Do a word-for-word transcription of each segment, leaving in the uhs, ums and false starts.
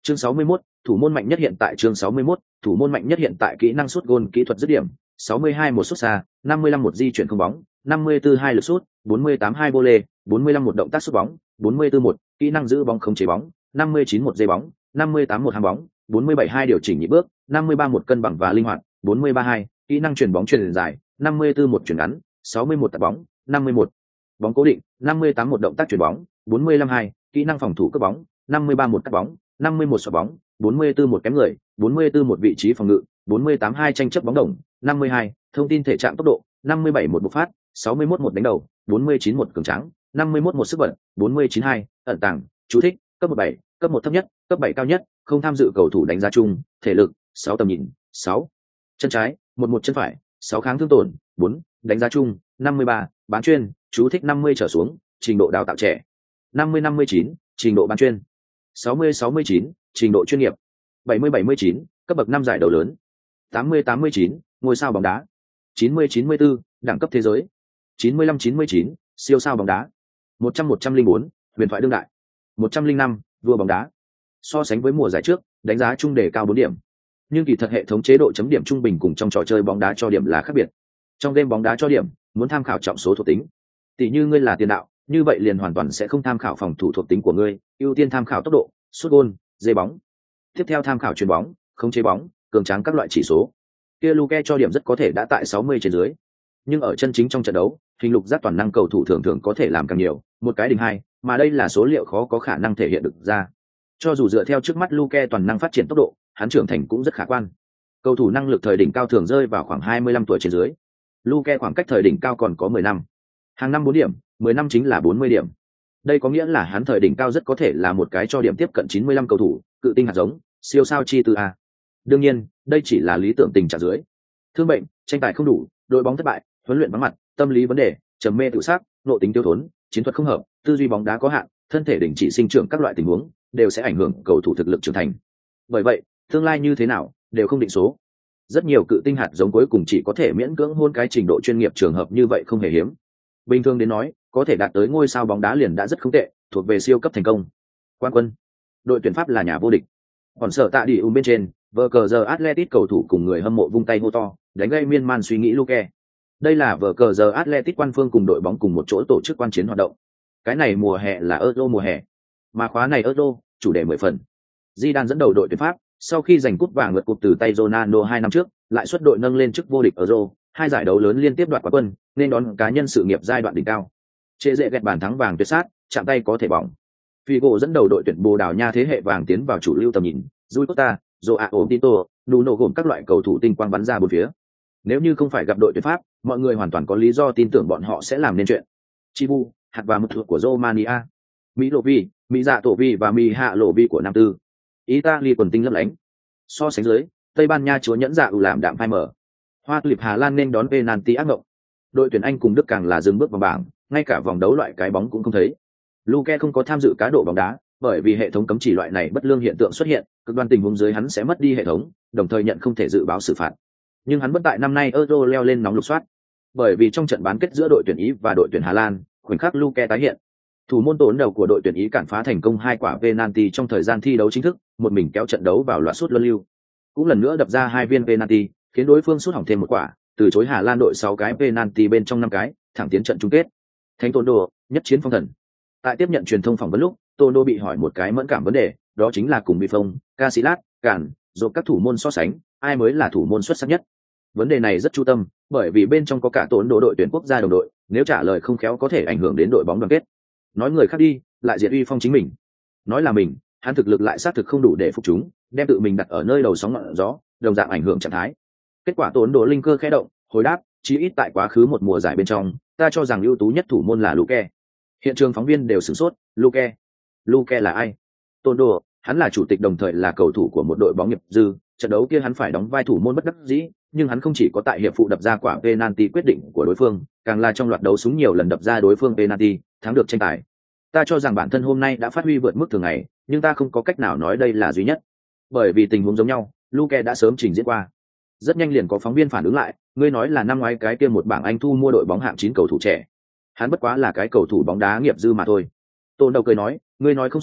Chương sáu mươi mốt, thủ môn mạnh nhất hiện tại. Chương sáu mươi mốt, thủ môn mạnh nhất hiện tại. Kỹ năng sút gôn, kỹ thuật dứt điểm, sáu mươi hai một sút xa, năm mươi lăm một di chuyển không bóng, năm mươi tư hai lực sút, bốn mươi tám hai vô lê, bốn mươi lăm một động tác sút bóng, bốn mươi tư một kỹ năng giữ bóng không chế bóng, năm mươi chín một dây bóng, năm mươi tám một ham bóng, bốn mươi bảy hai điều chỉnh nhịp bước, năm mươi ba một cân bằng và linh hoạt, bốn mươi ba hai kỹ năng chuyển bóng chuyền dài, năm mươi tư một chuyển ngắn, sáu mươi một tạt bóng, năm mươi một bóng cố định, năm mươi tám một động tác chuyển bóng, bốn mươi lăm hai kỹ năng phòng thủ cướp bóng, năm mươi ba một cắt bóng, năm mươi một xoạc bóng, bốn mươi tư một kém người, bốn mươi tư một vị trí phòng ngự, bốn mươi tám hai tranh chấp bóng đồng, năm mươi hai thông tin thể trạng tốc độ, năm mươi bảy một bộc phát, sáu mươi mốt một đánh đầu, bốn mươi chín một cường tráng, năm mươi mốt một sức bật, bốn mươi chín hai ẩn tàng. Chú thích: cấp một bảy, cấp một thấp nhất, cấp bảy cao nhất, không tham dự cầu thủ đánh giá chung. Thể lực: sáu tầm nhìn, sáu chân trái, một một chân phải, sáu kháng thương tổn, bốn đánh giá chung, năm mươi ba bán chuyên. Chú thích: năm mươi trở xuống, trình độ đào tạo trẻ, năm mươi năm mươi chín trình độ bán chuyên, sáu mươi sáu mươi chín trình độ chuyên nghiệp, bảy mươi bảy mươi chín cấp bậc năm giải đấu lớn, tám mươi tám mươi chín ngôi sao bóng đá, chín mươi chín mươi bốn đẳng cấp thế giới, chín mươi lăm chín mươi chín siêu sao bóng đá, một trăm một trăm linh bốn huyền thoại đương đại, một trăm linh năm vua bóng đá. So sánh với mùa giải trước, đánh giá chung đề cao bốn điểm, nhưng kỳ thật hệ thống chế độ chấm điểm trung bình cùng trong trò chơi bóng đá cho điểm là khác biệt. Trong game bóng đá cho điểm muốn tham khảo trọng số thuộc tính, tỷ như ngươi là tiền đạo, như vậy liền hoàn toàn sẽ không tham khảo phòng thủ thuộc tính của ngươi, ưu tiên tham khảo tốc độ, sút gôn, dây bóng, tiếp theo tham khảo chuyền bóng, khống chế bóng, cường tráng các loại chỉ số. Kia Luke cho điểm rất có thể đã tại sáu mươi trên dưới, nhưng ở chân chính trong trận đấu, hình lục giác toàn năng cầu thủ thường thường có thể làm càng nhiều, một cái đỉnh hai, mà đây là số liệu khó có khả năng thể hiện được ra. Cho dù dựa theo trước mắt Luke toàn năng phát triển tốc độ, hắn trưởng thành cũng rất khả quan. Cầu thủ năng lực thời đỉnh cao thường rơi vào khoảng hai mươi lăm tuổi trên dưới. Luke khoảng cách thời đỉnh cao còn có mười năm. Hàng năm bốn điểm, mười năm chính là bốn mươi điểm. Đây có nghĩa là hắn thời đỉnh cao rất có thể là một cái cho điểm tiếp cận chín mươi lăm cầu thủ, cự tinh hạt giống, siêu sao chi từ a. Đương nhiên, đây chỉ là lý tưởng tình trạng dưới. Thương bệnh, tranh tài không đủ, đội bóng thất bại, huấn luyện vắng mặt, tâm lý vấn đề, trầm mê tự sát, nội tính tiêu thốn, chiến thuật không hợp, tư duy bóng đá có hạn, thân thể đình chỉ sinh trưởng các loại tình huống đều sẽ ảnh hưởng cầu thủ thực lực trưởng thành. Bởi vậy, tương lai như thế nào đều không định số. Rất nhiều cự tinh hạt giống cuối cùng chỉ có thể miễn cưỡng hôn cái trình độ chuyên nghiệp, trường hợp như vậy không hề hiếm. Bình thường đến nói, có thể đạt tới ngôi sao bóng đá liền đã rất không tệ, thuộc về siêu cấp thành công. Quan quân, đội tuyển Pháp là nhà vô địch. Còn sở tạ đi ùm bên trên, vờ cờ giờ Atletic cầu thủ cùng người hâm mộ vung tay hô to, đánh gây miên man suy nghĩ Luke. Đây là vờ cờ giờ Atletic quan phương cùng đội bóng cùng một chỗ tổ chức quan chiến hoạt động. Cái này mùa hè là Euro mùa hè, mà khóa này Euro chủ đề mười phần. Zidane dẫn đầu đội tuyển Pháp, sau khi giành cúp vàng ngược cúp từ tay Ronaldo hai năm trước, lại xuất đội nâng lên chức vô địch Euro, hai giải đấu lớn liên tiếp đoạt quán quân, nên đón cá nhân sự nghiệp giai đoạn đỉnh cao. Chế dễ gẹt bàn thắng vàng tuyệt sát, chạm tay có thể bỏng. Figo dẫn đầu đội tuyển Bồ Đào Nha thế hệ vàng tiến vào chủ lưu tầm nhìn, Rui Costa, Joao Tito, Nuno gồm các loại cầu thủ tinh quang bắn ra bốn phía. Nếu như không phải gặp đội tuyển Pháp, mọi người hoàn toàn có lý do tin tưởng bọn họ sẽ làm nên chuyện. Chibu, hạt và mực thuộc của Romania, Mỹ Lộ Vi, Mỹ Dạ Tổ Vi và Mỹ Hạ Lộ Vi của Nam Tư. Italy quần tinh lấp lánh. So sánh dưới, Tây Ban Nha chúa nhẫn dạ ủ làm đạm phai mở. Hoa tulip Hà Lan nên đón penalty ác mộng. Đội tuyển Anh cùng Đức càng là dừng bước vào bảng, ngay cả vòng đấu loại cái bóng cũng không thấy. Luke không có tham dự cá độ bóng đá, bởi vì hệ thống cấm chỉ loại này bất lương hiện tượng xuất hiện, cực đoan tình huống dưới hắn sẽ mất đi hệ thống, đồng thời nhận không thể dự báo xử phạt. Nhưng hắn vẫn tại năm nay Euro leo lên nóng lục soát, bởi vì trong trận bán kết giữa đội tuyển Ý và đội tuyển Hà Lan, khoảnh khắc Luke tái hiện. Thủ môn tốn đầu của đội tuyển Ý cản phá thành công hai quả penalty trong thời gian thi đấu chính thức, một mình kéo trận đấu vào loạt sút luân lưu. Cũng lần nữa đập ra hai viên penalty, khiến đối phương sút hỏng thêm một quả, từ chối Hà Lan đội sáu cái penalty bên trong năm cái, thẳng tiến trận chung kết. Thánh Tôn Đô, nhất chiến phong thần. Tại tiếp nhận truyền thông phỏng vấn lúc, Tôn Đô bị hỏi một cái mẫn cảm vấn đề, đó chính là cùng Buffon, Casillas, Cản, rồi các thủ môn so sánh, ai mới là thủ môn xuất sắc nhất. Vấn đề này rất chu tâm, bởi vì bên trong có cả Tôn Đô đội tuyển quốc gia đồng đội, nếu trả lời không khéo có thể ảnh hưởng đến đội bóng đoàn kết. Nói người khác đi, lại diệt uy phong chính mình. Nói là mình, hắn thực lực lại xác thực không đủ để phục chúng, đem tự mình đặt ở nơi đầu sóng ngọn gió, đồng dạng ảnh hưởng trạng thái. Kết quả Tôn Đô linh cơ khẽ động, hồi đáp, chí ít tại quá khứ một mùa giải bên trong, ta cho rằng ưu tú nhất thủ môn là Luke. Hiện trường phóng viên đều sửng sốt, Luke. Luke là ai? Tôn Đô, hắn là chủ tịch đồng thời là cầu thủ của một đội bóng nghiệp dư, trận đấu kia hắn phải đóng vai thủ môn bất đắc dĩ, nhưng hắn không chỉ có tại hiệp phụ đập ra quả penalty quyết định của đối phương, càng là trong loạt đấu súng nhiều lần đập ra đối phương penalty, thắng được tranh tài. Ta cho rằng bản thân hôm nay đã phát huy vượt mức thường ngày, nhưng ta không có cách nào nói đây là duy nhất. Bởi vì tình huống giống nhau, Luke đã sớm trình diễn qua. Rất nhanh liền có phóng viên phản ứng lại, ngươi nói là năm ngoái cái kia một bảng Anh thu mua đội bóng hạng chín cầu thủ trẻ. Hắn bất quá là cái cầu thủ bóng đá nghiệp dư mà thôi. Tôn Đầu cười nói, ngươi nói không sai,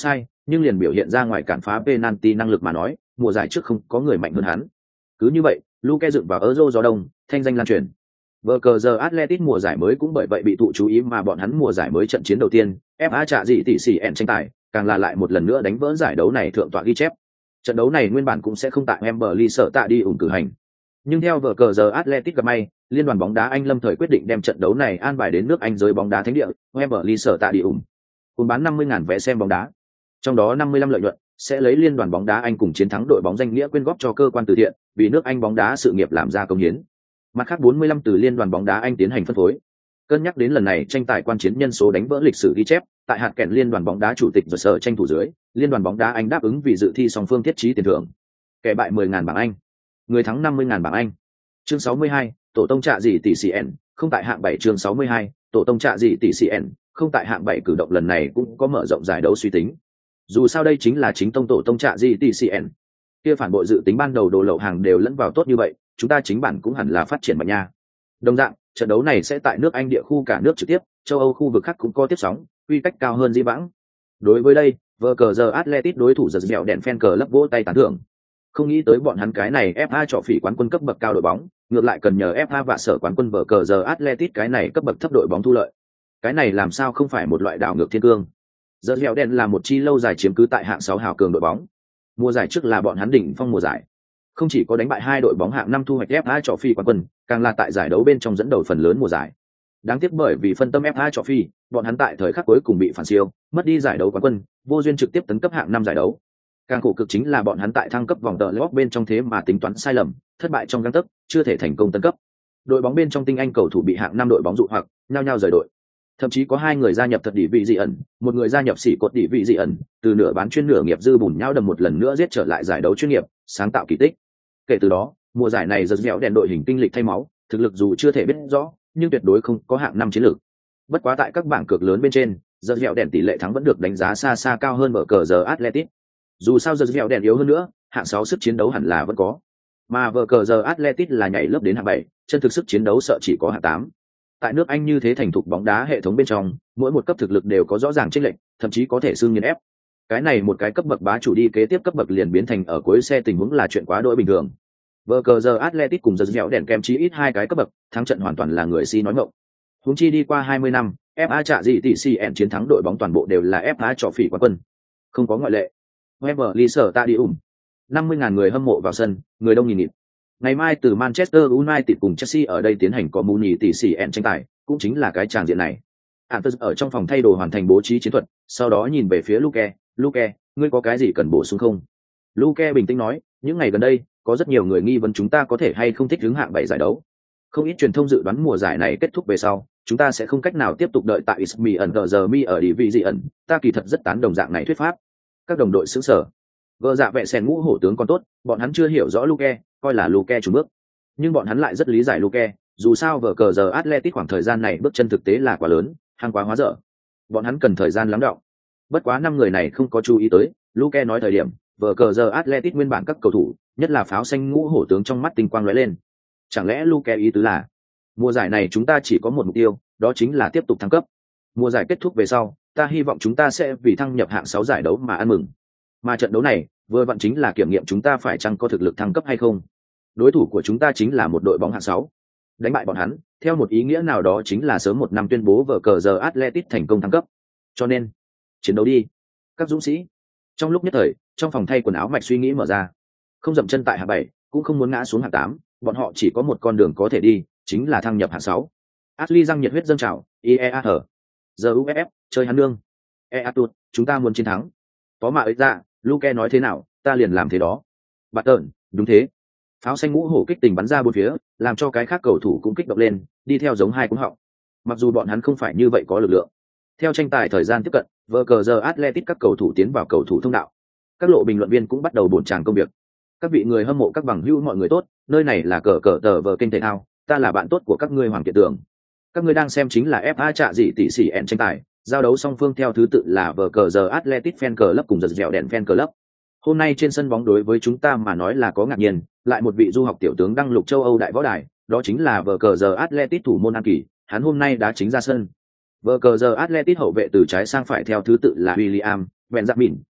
nhưng liền biểu hiện ra ngoài cản phá penalty năng lực mà nói, mùa giải trước không có người mạnh hơn hắn. Cứ như vậy, Luke dựng vào Euro gió đông, thanh danh lan truyền. Vở cờ giờ Atletico mùa giải mới cũng bởi vậy bị tụ chú ý mà bọn hắn mùa giải mới trận chiến đầu tiên, ép a trả gì tỷ xỉ ẹn tranh tài, càng là lại một lần nữa đánh vỡ giải đấu này thượng tọa ghi chép. Trận đấu này nguyên bản cũng sẽ không tại Wembley sở tạ đi ủng cử hành. Nhưng theo vở cờ giờ Atletico gặp may, liên đoàn bóng đá Anh lâm thời quyết định đem trận đấu này an bài đến nước Anh giới bóng đá thánh địa, Wembley sở tạ đi ủng. Cùng bán năm mươi nghìn vé xem bóng đá. Trong đó năm mươi lăm lợi nhuận sẽ lấy liên đoàn bóng đá Anh cùng chiến thắng đội bóng danh nghĩa quyên góp cho cơ quan từ thiện, vì nước Anh bóng đá sự nghiệp làm ra công hiến. Mặt khác bốn mươi lăm từ liên đoàn bóng đá Anh tiến hành phân phối. Cân nhắc đến lần này tranh tài quan chiến nhân số đánh vỡ lịch sử ghi chép, tại hạt kèn liên đoàn bóng đá chủ tịch và sở tranh thủ dưới, liên đoàn bóng đá Anh đáp ứng vì dự thi song phương thiết trí tiền thưởng. Kẻ bại mười nghìn bảng Anh, người thắng năm mươi nghìn bảng Anh. Chương sáu mươi hai, tổ tông trạ gì tỷ xê en, không tại hạng bảy. Chương sáu mươi hai, tổ tông trạ gì tỷ xê en, không tại hạng bảy. Cử động lần này cũng có mở rộng giải đấu suy tính. Dù sao đây chính là chính tông tổ tông trạ gì tỷ xê en. Kia phản bội dự tính ban đầu đồ lậu hàng đều lẫn vào tốt như vậy, chúng ta chính bản cũng hẳn là phát triển mạnh nha. Đồng dạng, trận đấu này sẽ tại nước Anh địa khu cả nước trực tiếp, châu Âu khu vực khác cũng có tiếp sóng, quy cách cao hơn di vãng. Đối với đây, vở cờ giờ Atletico đối thủ giật dẻo đèn fan cờ lấp vỗ tay tán thưởng. Không nghĩ tới bọn hắn cái này ép a trọ phỉ quán quân cấp bậc cao đội bóng, ngược lại cần nhờ ép a và sở quán quân vở cờ giờ Atletico cái này cấp bậc thấp đội bóng thu lợi. Cái này làm sao không phải một loại đảo ngược thiên cương. Giật dẻo đèn là một chi lâu dài chiếm cứ tại hạng sáu hào cường đội bóng. Mùa giải trước là bọn hắn đỉnh phong mùa giải. Không chỉ có đánh bại hai đội bóng hạng năm thu hoạch ép a trọ phi quán quân, càng là tại giải đấu bên trong dẫn đầu phần lớn mùa giải. Đáng tiếc bởi vì phân tâm ép a trọ phi, bọn hắn tại thời khắc cuối cùng bị phản siêu, mất đi giải đấu quán quân, vô duyên trực tiếp tấn cấp hạng năm giải đấu. Càng khổ cực chính là bọn hắn tại thăng cấp vòng tờ lót bên trong thế mà tính toán sai lầm, thất bại trong gang tấc, chưa thể thành công tấn cấp. Đội bóng bên trong tinh anh cầu thủ bị hạng năm đội bóng dụ hoặc, nhao nhao rời đội. Thậm chí có hai người gia nhập thật đỉ vị dị ẩn, một người gia nhập xỉ cột đỉ vị dị ẩn, từ nửa bán chuyên nửa nghiệp dư bùn nhau đầm một lần nữa giết trở lại giải đấu chuyên nghiệp, sáng tạo kỳ tích. Kể từ đó, mùa giải này giật dẻo đèn đội hình kinh lịch thay máu, thực lực dù chưa thể biết rõ, nhưng tuyệt đối không có hạng năm chiến lược. Bất quá tại các bảng cược lớn bên trên, giật dẻo đèn tỷ lệ thắng vẫn được đánh giá xa xa cao hơn ở cờ giờ Atletico. Dù sao giật dẻo đèn yếu hơn nữa, hạng sáu sức chiến đấu hẳn là vẫn có. Mà vở cờ giờ Atletico là nhảy lớp đến hạng bảy, chân thực sức chiến đấu sợ chỉ có hạng tám. Tại nước Anh như thế thành thục bóng đá hệ thống bên trong, mỗi một cấp thực lực đều có rõ ràng chênh lệch, thậm chí có thể xương nghiền ép. Cái này một cái cấp bậc bá chủ đi kế tiếp cấp bậc liền biến thành ở cuối xe tình huống là chuyện quá đỗi bình thường. Vở cờ giờ Atletico cùng giật dẻo đèn kem chí ít hai cái cấp bậc, thắng trận hoàn toàn là người si nói ngọng. Huống chi đi qua hai mươi năm, ép a trả gì tỷ xê en chiến thắng đội bóng toàn bộ đều là ép a trọ phỉ quán quân. Không có ngoại lệ. Wembley sở tạ đi ủng. năm mươi nghìn người hâm mộ vào sân, người đông nghìn nghịt. Ngày mai từ Manchester United cùng Chelsea ở đây tiến hành có mù nhì tỷ xỉ ẹn tranh tài, cũng chính là cái tràng diện này. Antus ở trong phòng thay đồ hoàn thành bố trí chiến thuật, sau đó nhìn về phía Luke, Luke, ngươi có cái gì cần bổ sung không? Luke bình tĩnh nói, những ngày gần đây, có rất nhiều người nghi vấn chúng ta có thể hay không thích ứng hạng bảy giải đấu. Không ít truyền thông dự đoán mùa giải này kết thúc về sau, chúng ta sẽ không cách nào tiếp tục đợi tại Ismi ẩn tờ giờ mi ở Division, ta kỳ thật rất tán đồng dạng này thuyết pháp. Các đồng đội sững sờ. Vợ dạ vệ sen ngũ hổ tướng còn tốt, bọn hắn chưa hiểu rõ Luke, coi là Luke chủ bước. Nhưng bọn hắn lại rất lý giải Luke, dù sao vở cờ giờ Atletico khoảng thời gian này bước chân thực tế là quá lớn, hàng quá hóa dở. Bọn hắn cần thời gian lắng đọng. Bất quá năm người này không có chú ý tới, Luke nói thời điểm, vở cờ giờ Atletico nguyên bản các cầu thủ, nhất là pháo xanh ngũ hổ tướng trong mắt tinh quang lóe lên. Chẳng lẽ Luke ý tứ là, mùa giải này chúng ta chỉ có một mục tiêu, đó chính là tiếp tục thăng cấp. Mùa giải kết thúc về sau, ta hy vọng chúng ta sẽ vì thăng nhập hạng sáu giải đấu mà ăn mừng. Mà trận đấu này, vừa vặn chính là kiểm nghiệm chúng ta phải chăng có thực lực thăng cấp hay không. Đối thủ của chúng ta chính là một đội bóng hạng sáu. Đánh bại bọn hắn, theo một ý nghĩa nào đó chính là sớm một năm tuyên bố vở cờ giờ Atletico thành công thăng cấp. Cho nên, chiến đấu đi, các dũng sĩ. Trong lúc nhất thời, trong phòng thay quần áo mạch suy nghĩ mở ra. Không dậm chân tại hạng bảy, cũng không muốn ngã xuống hạng tám, bọn họ chỉ có một con đường có thể đi, chính là thăng nhập hạng sáu. Ashley răng nhiệt huyết dâng trào, i e a hở. Giờ u ép ép, chơi hắn nương. E a tuột, chúng ta muốn chiến thắng. Có mà ấy ra, Luke nói thế nào, ta liền làm thế đó. Bạn tợn, đúng thế. Pháo xanh ngũ hổ kích tình bắn ra bốn phía, làm cho cái khác cầu thủ cũng kích động lên, đi theo giống hai cú họng. Mặc dù bọn hắn không phải như vậy có lực lượng. Theo tranh tài thời gian tiếp cận, vở cờ giờ Atletico các cầu thủ tiến vào cầu thủ thông đạo. Các lộ bình luận viên cũng bắt đầu bổn tràng công việc. Các vị người hâm mộ các bằng hữu mọi người tốt, nơi này là cờ cờ tờ vở kênh thể thao, ta là bạn tốt của các ngươi Hoàng Kiệt Tường. Các ngươi đang xem chính là ép a trạ dị tỷ xỉ ẹn tranh tài, giao đấu song phương theo thứ tự là vở cờ giờ Atletico fan club cùng giật dẻo đèn fan club. Hôm nay trên sân bóng đối với chúng ta mà nói là có ngạc nhiên, lại một vị du học tiểu tướng đăng lục châu Âu đại võ đài, đó chính là vở cờ giờ Atletico thủ môn An Kỳ, hắn hôm nay đã chính ra sân. Vở cờ giờ Atletico hậu vệ từ trái sang phải theo thứ tự là William, Benjamin,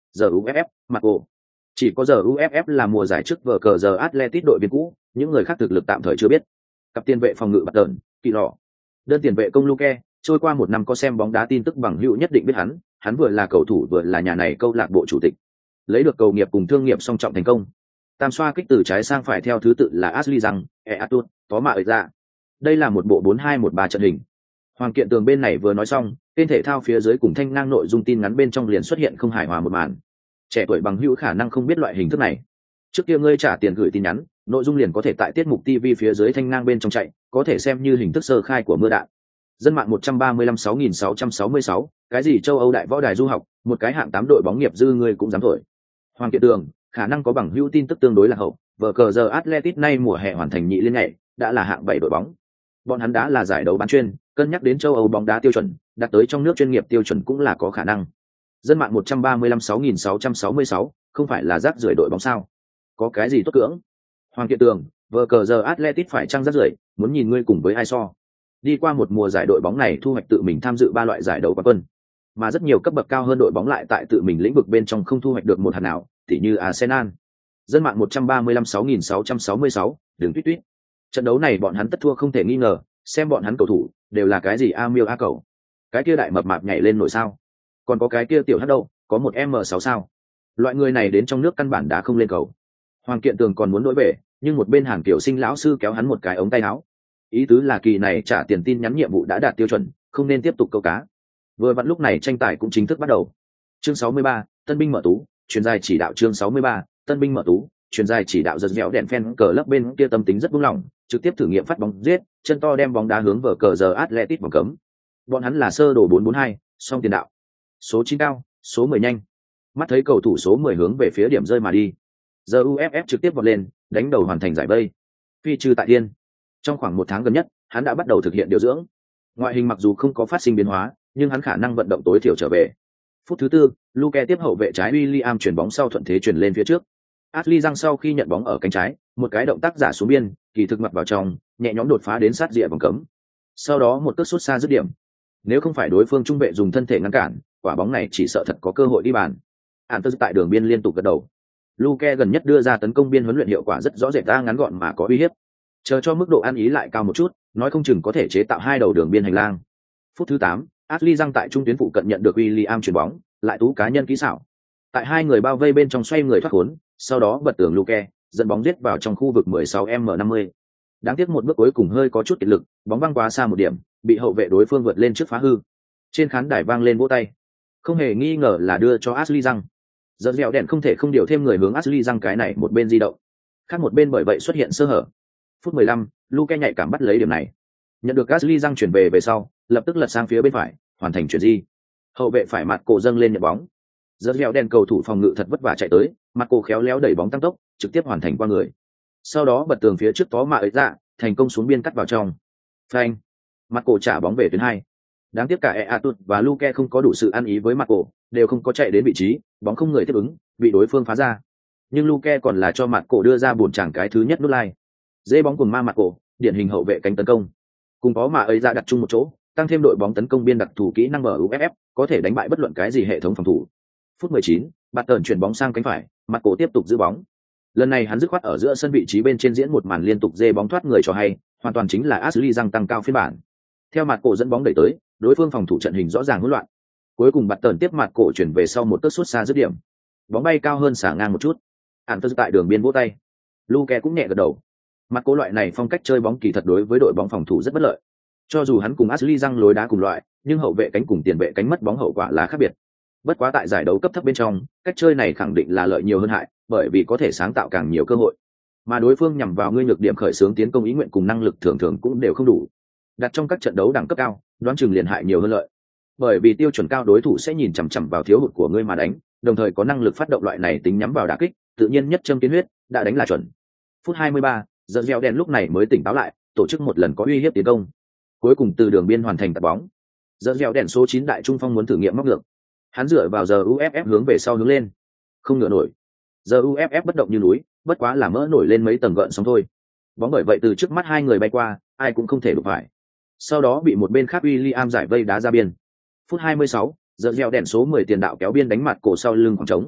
giờ u ép ép, Marco. Chỉ có giờ u ép ép là mùa giải trước vở cờ giờ Atletico đội viên cũ, những người khác thực lực tạm thời chưa biết. Cặp tiền vệ phòng ngự bạt tợn, kỳ lọ. Đơn tiền vệ công Luke, trôi qua một năm có xem bóng đá tin tức bằng hữu nhất định biết hắn, hắn vừa là cầu thủ vừa là nhà này câu lạc bộ chủ tịch. Lấy được cầu nghiệp cùng thương nghiệp song trọng thành công. Tam xoa kích từ trái sang phải theo thứ tự là Ashley Young, Eatut, có mạ ấy ra. Đây là một bộ bốn hai một ba trận hình. Hoàng Kiện Tường bên này vừa nói xong, tên thể thao phía dưới cùng thanh ngang nội dung tin ngắn bên trong liền xuất hiện không hài hòa một màn. Trẻ tuổi bằng hữu khả năng không biết loại hình thức này. Trước kia ngươi trả tiền gửi tin nhắn, nội dung liền có thể tại tiết mục ti vi phía dưới thanh ngang bên trong chạy, có thể xem như hình thức sơ khai của mưa đạn. Dân mạng một trăm ba mươi lăm sáu nghìn sáu trăm sáu mươi sáu, cái gì châu Âu đại võ đài du học, một cái hạng tám đội bóng nghiệp dư ngươi cũng dám thổi. Hoàng Kiện Tường, khả năng có bằng hữu tin tức tương đối là hậu, vở cờ giờ Atletic nay mùa hè hoàn thành nhị liên nhảy, đã là hạng bảy đội bóng. Bọn hắn đã là giải đấu bán chuyên, cân nhắc đến châu Âu bóng đá tiêu chuẩn, đạt tới trong nước chuyên nghiệp tiêu chuẩn cũng là có khả năng. Dân mạng một trăm ba mươi lăm sáu nghìn sáu trăm sáu mươi sáu, không phải là rác rưởi đội bóng sao? Có cái gì tốt cưỡng? Hoàng Kiện Tường, vở cờ giờ Atletic phải chăng rác rưởi, muốn nhìn ngươi cùng với ai so. Đi qua một mùa giải đội bóng này thu hoạch tự mình tham dự ba loại giải đấu quán quân, mà rất nhiều cấp bậc cao hơn đội bóng lại tại tự mình lĩnh vực bên trong không thu hoạch được một hạt nào, tỉ như Arsenal. Dân mạng một trăm ba mươi lăm sáu nghìn sáu trăm sáu mươi sáu, đừng tweet tweet. Trận đấu này bọn hắn tất thua không thể nghi ngờ, xem bọn hắn cầu thủ đều là cái gì a miêu a cầu. Cái kia đại mập mạp nhảy lên nổi sao? Còn có cái kia tiểu hắc đâu, có một M sáu sao? Loại người này đến trong nước căn bản đã không lên cầu. Hoàng Kiện Tường còn muốn đổi về, nhưng một bên Hàn Kiều Sinh lão sư kéo hắn một cái ống tay áo. Ý tứ là kỳ này trả tiền tin nhắn nhiệm vụ đã đạt tiêu chuẩn, không nên tiếp tục câu cá. Vừa vặn lúc này tranh tài cũng chính thức bắt đầu. Chương sáu mươi ba, tân binh mở tú, truyền dài chỉ đạo chương sáu mươi ba, tân binh mở tú, truyền dài chỉ đạo giật dẻo đèn phen cờ lớp bên kia tâm tính rất buông lỏng, trực tiếp thử nghiệm phát bóng giết, chân to đem bóng đá hướng vở cờ giờ Atletic vòng cấm. Bọn hắn là sơ đồ bốn bốn hai, song tiền đạo. Số chín cao, số mười nhanh. Mắt thấy cầu thủ số mười hướng về phía điểm rơi mà đi. Giờ u ép ép trực tiếp vọt lên, đánh đầu hoàn thành giải vây. Phi trừ tại thiên. Trong khoảng một tháng gần nhất, hắn đã bắt đầu thực hiện điều dưỡng. Ngoại hình mặc dù không có phát sinh biến hóa, nhưng hắn khả năng vận động tối thiểu trở về. Phút thứ tư, Luke tiếp hậu vệ trái William chuyển bóng sau thuận thế chuyển lên phía trước. Ashley Young sau khi nhận bóng ở cánh trái, một cái động tác giả xuống biên, kỳ thực mặt vào trong, nhẹ nhõm đột phá đến sát rìa vòng cấm. Sau đó một cước sút xa dứt điểm. Nếu không phải đối phương trung vệ dùng thân thể ngăn cản, quả bóng này chỉ sợ thật có cơ hội đi bàn. Antus tại đường biên liên tục gật đầu. Luke gần nhất đưa ra tấn công biên huấn luyện hiệu quả rất rõ rệt, ta ngắn gọn mà có uy hiếp. Chờ cho mức độ ăn ý lại cao một chút, nói không chừng có thể chế tạo hai đầu đường biên hành lang. Phút thứ tám, Ashley Young tại trung tuyến phụ cận nhận được William chuyền bóng, lại tú cá nhân kỹ xảo. Tại hai người bao vây bên trong xoay người thoát khốn, sau đó bật tường Luke, dẫn bóng giết vào trong khu vực mười sáu m năm mươi. Đáng tiếc một bước cuối cùng hơi có chút kiệt lực, bóng văng quá xa một điểm, bị hậu vệ đối phương vượt lên trước phá hư. Trên khán đài vang lên vỗ tay. Không hề nghi ngờ là đưa cho Ashley Young. Giật dẻo đèn không thể không điều thêm người hướng Ashley Young cái này một bên di động. Khác một bên bởi vậy xuất hiện sơ hở. Phút mười lăm, Luke nhạy cảm bắt lấy điểm này. Nhận được Ashley Young chuyển về về sau, lập tức lật sang phía bên phải, hoàn thành chuyển di. Hậu vệ phải mặt cổ dâng lên nhận bóng. Giật dẻo đèn cầu thủ phòng ngự thật vất vả chạy tới, mặt cổ khéo léo đẩy bóng tăng tốc, trực tiếp hoàn thành qua người. Sau đó bật tường phía trước tó mạ ấy ra, thành công xuống biên cắt vào trong. Phanh. Mặt cổ trả bóng về tuyến hai. Đáng tiếc cả Eatut và Luke không có đủ sự ăn ý với mặt cổ, đều không có chạy đến vị trí, bóng không người tiếp ứng, bị đối phương phá ra. Nhưng Luke còn là cho mặt cổ đưa ra buồn chàng cái thứ nhất nút lai. Dễ bóng cùng ma mặt cổ, điển hình hậu vệ cánh tấn công. Cùng có mà ấy ra đặt chung một chỗ, tăng thêm đội bóng tấn công biên đặc thủ kỹ năng mở u ép ép, có thể đánh bại bất luận cái gì hệ thống phòng thủ. Phút mười chín, Bạt tờn chuyển bóng sang cánh phải, mặt cổ tiếp tục giữ bóng. Lần này hắn dứt khoát ở giữa sân vị trí bên trên diễn một màn liên tục dê bóng thoát người cho hay, hoàn toàn chính là Ashley Young tăng cao phiên bản. Theo mặt cổ dẫn bóng đẩy tới, đối phương phòng thủ trận hình rõ ràng hỗn loạn. Cuối cùng Bạt tờn tiếp mặt cổ chuyển về sau một tấc sút xa dứt điểm. Bóng bay cao hơn xả ngang một chút. Antus tại đường biên vỗ tay. Luke cũng nhẹ gật đầu. Mặt cổ loại này phong cách chơi bóng kỳ thật đối với đội bóng phòng thủ rất bất lợi. Cho dù hắn cùng Ashley Young lối đá cùng loại, nhưng hậu vệ cánh cùng tiền vệ cánh mất bóng hậu quả là khác biệt. Bất quá tại giải đấu cấp thấp bên trong, cách chơi này khẳng định là lợi nhiều hơn hại, bởi vì có thể sáng tạo càng nhiều cơ hội. Mà đối phương nhằm vào ngươi nhược điểm khởi xướng tiến công ý nguyện cùng năng lực thường thường cũng đều không đủ. Đặt trong các trận đấu đẳng cấp cao, đoán chừng liền hại nhiều hơn lợi. Bởi vì tiêu chuẩn cao đối thủ sẽ nhìn chằm chằm vào thiếu hụt của ngươi mà đánh, đồng thời có năng lực phát động loại này tính nhắm vào đả kích, tự nhiên nhất châm kiến huyết, đã đánh là chuẩn. Phút hai mươi ba, giờ gieo đèn lúc này mới tỉnh táo lại, tổ chức một lần có uy hiếp tiến công. Cuối cùng từ đường biên hoàn thành tạt bóng. Giờ gieo đèn số chín đại trung phong muốn thử nghiệm móc ngược. Hắn dựa vào giờ u ép ép hướng về sau hướng lên, không ngựa nổi. Giờ u ép ép bất động như núi, bất quá là mỡ nổi lên mấy tầng gợn sóng thôi. Bóng bởi vậy từ trước mắt hai người bay qua, ai cũng không thể đụng phải. Sau đó bị một bên khác William giải vây đá ra biên. Phút hai mươi sáu, giờ gieo đèn số mười tiền đạo kéo biên đánh mặt cổ sau lưng khoảng trống,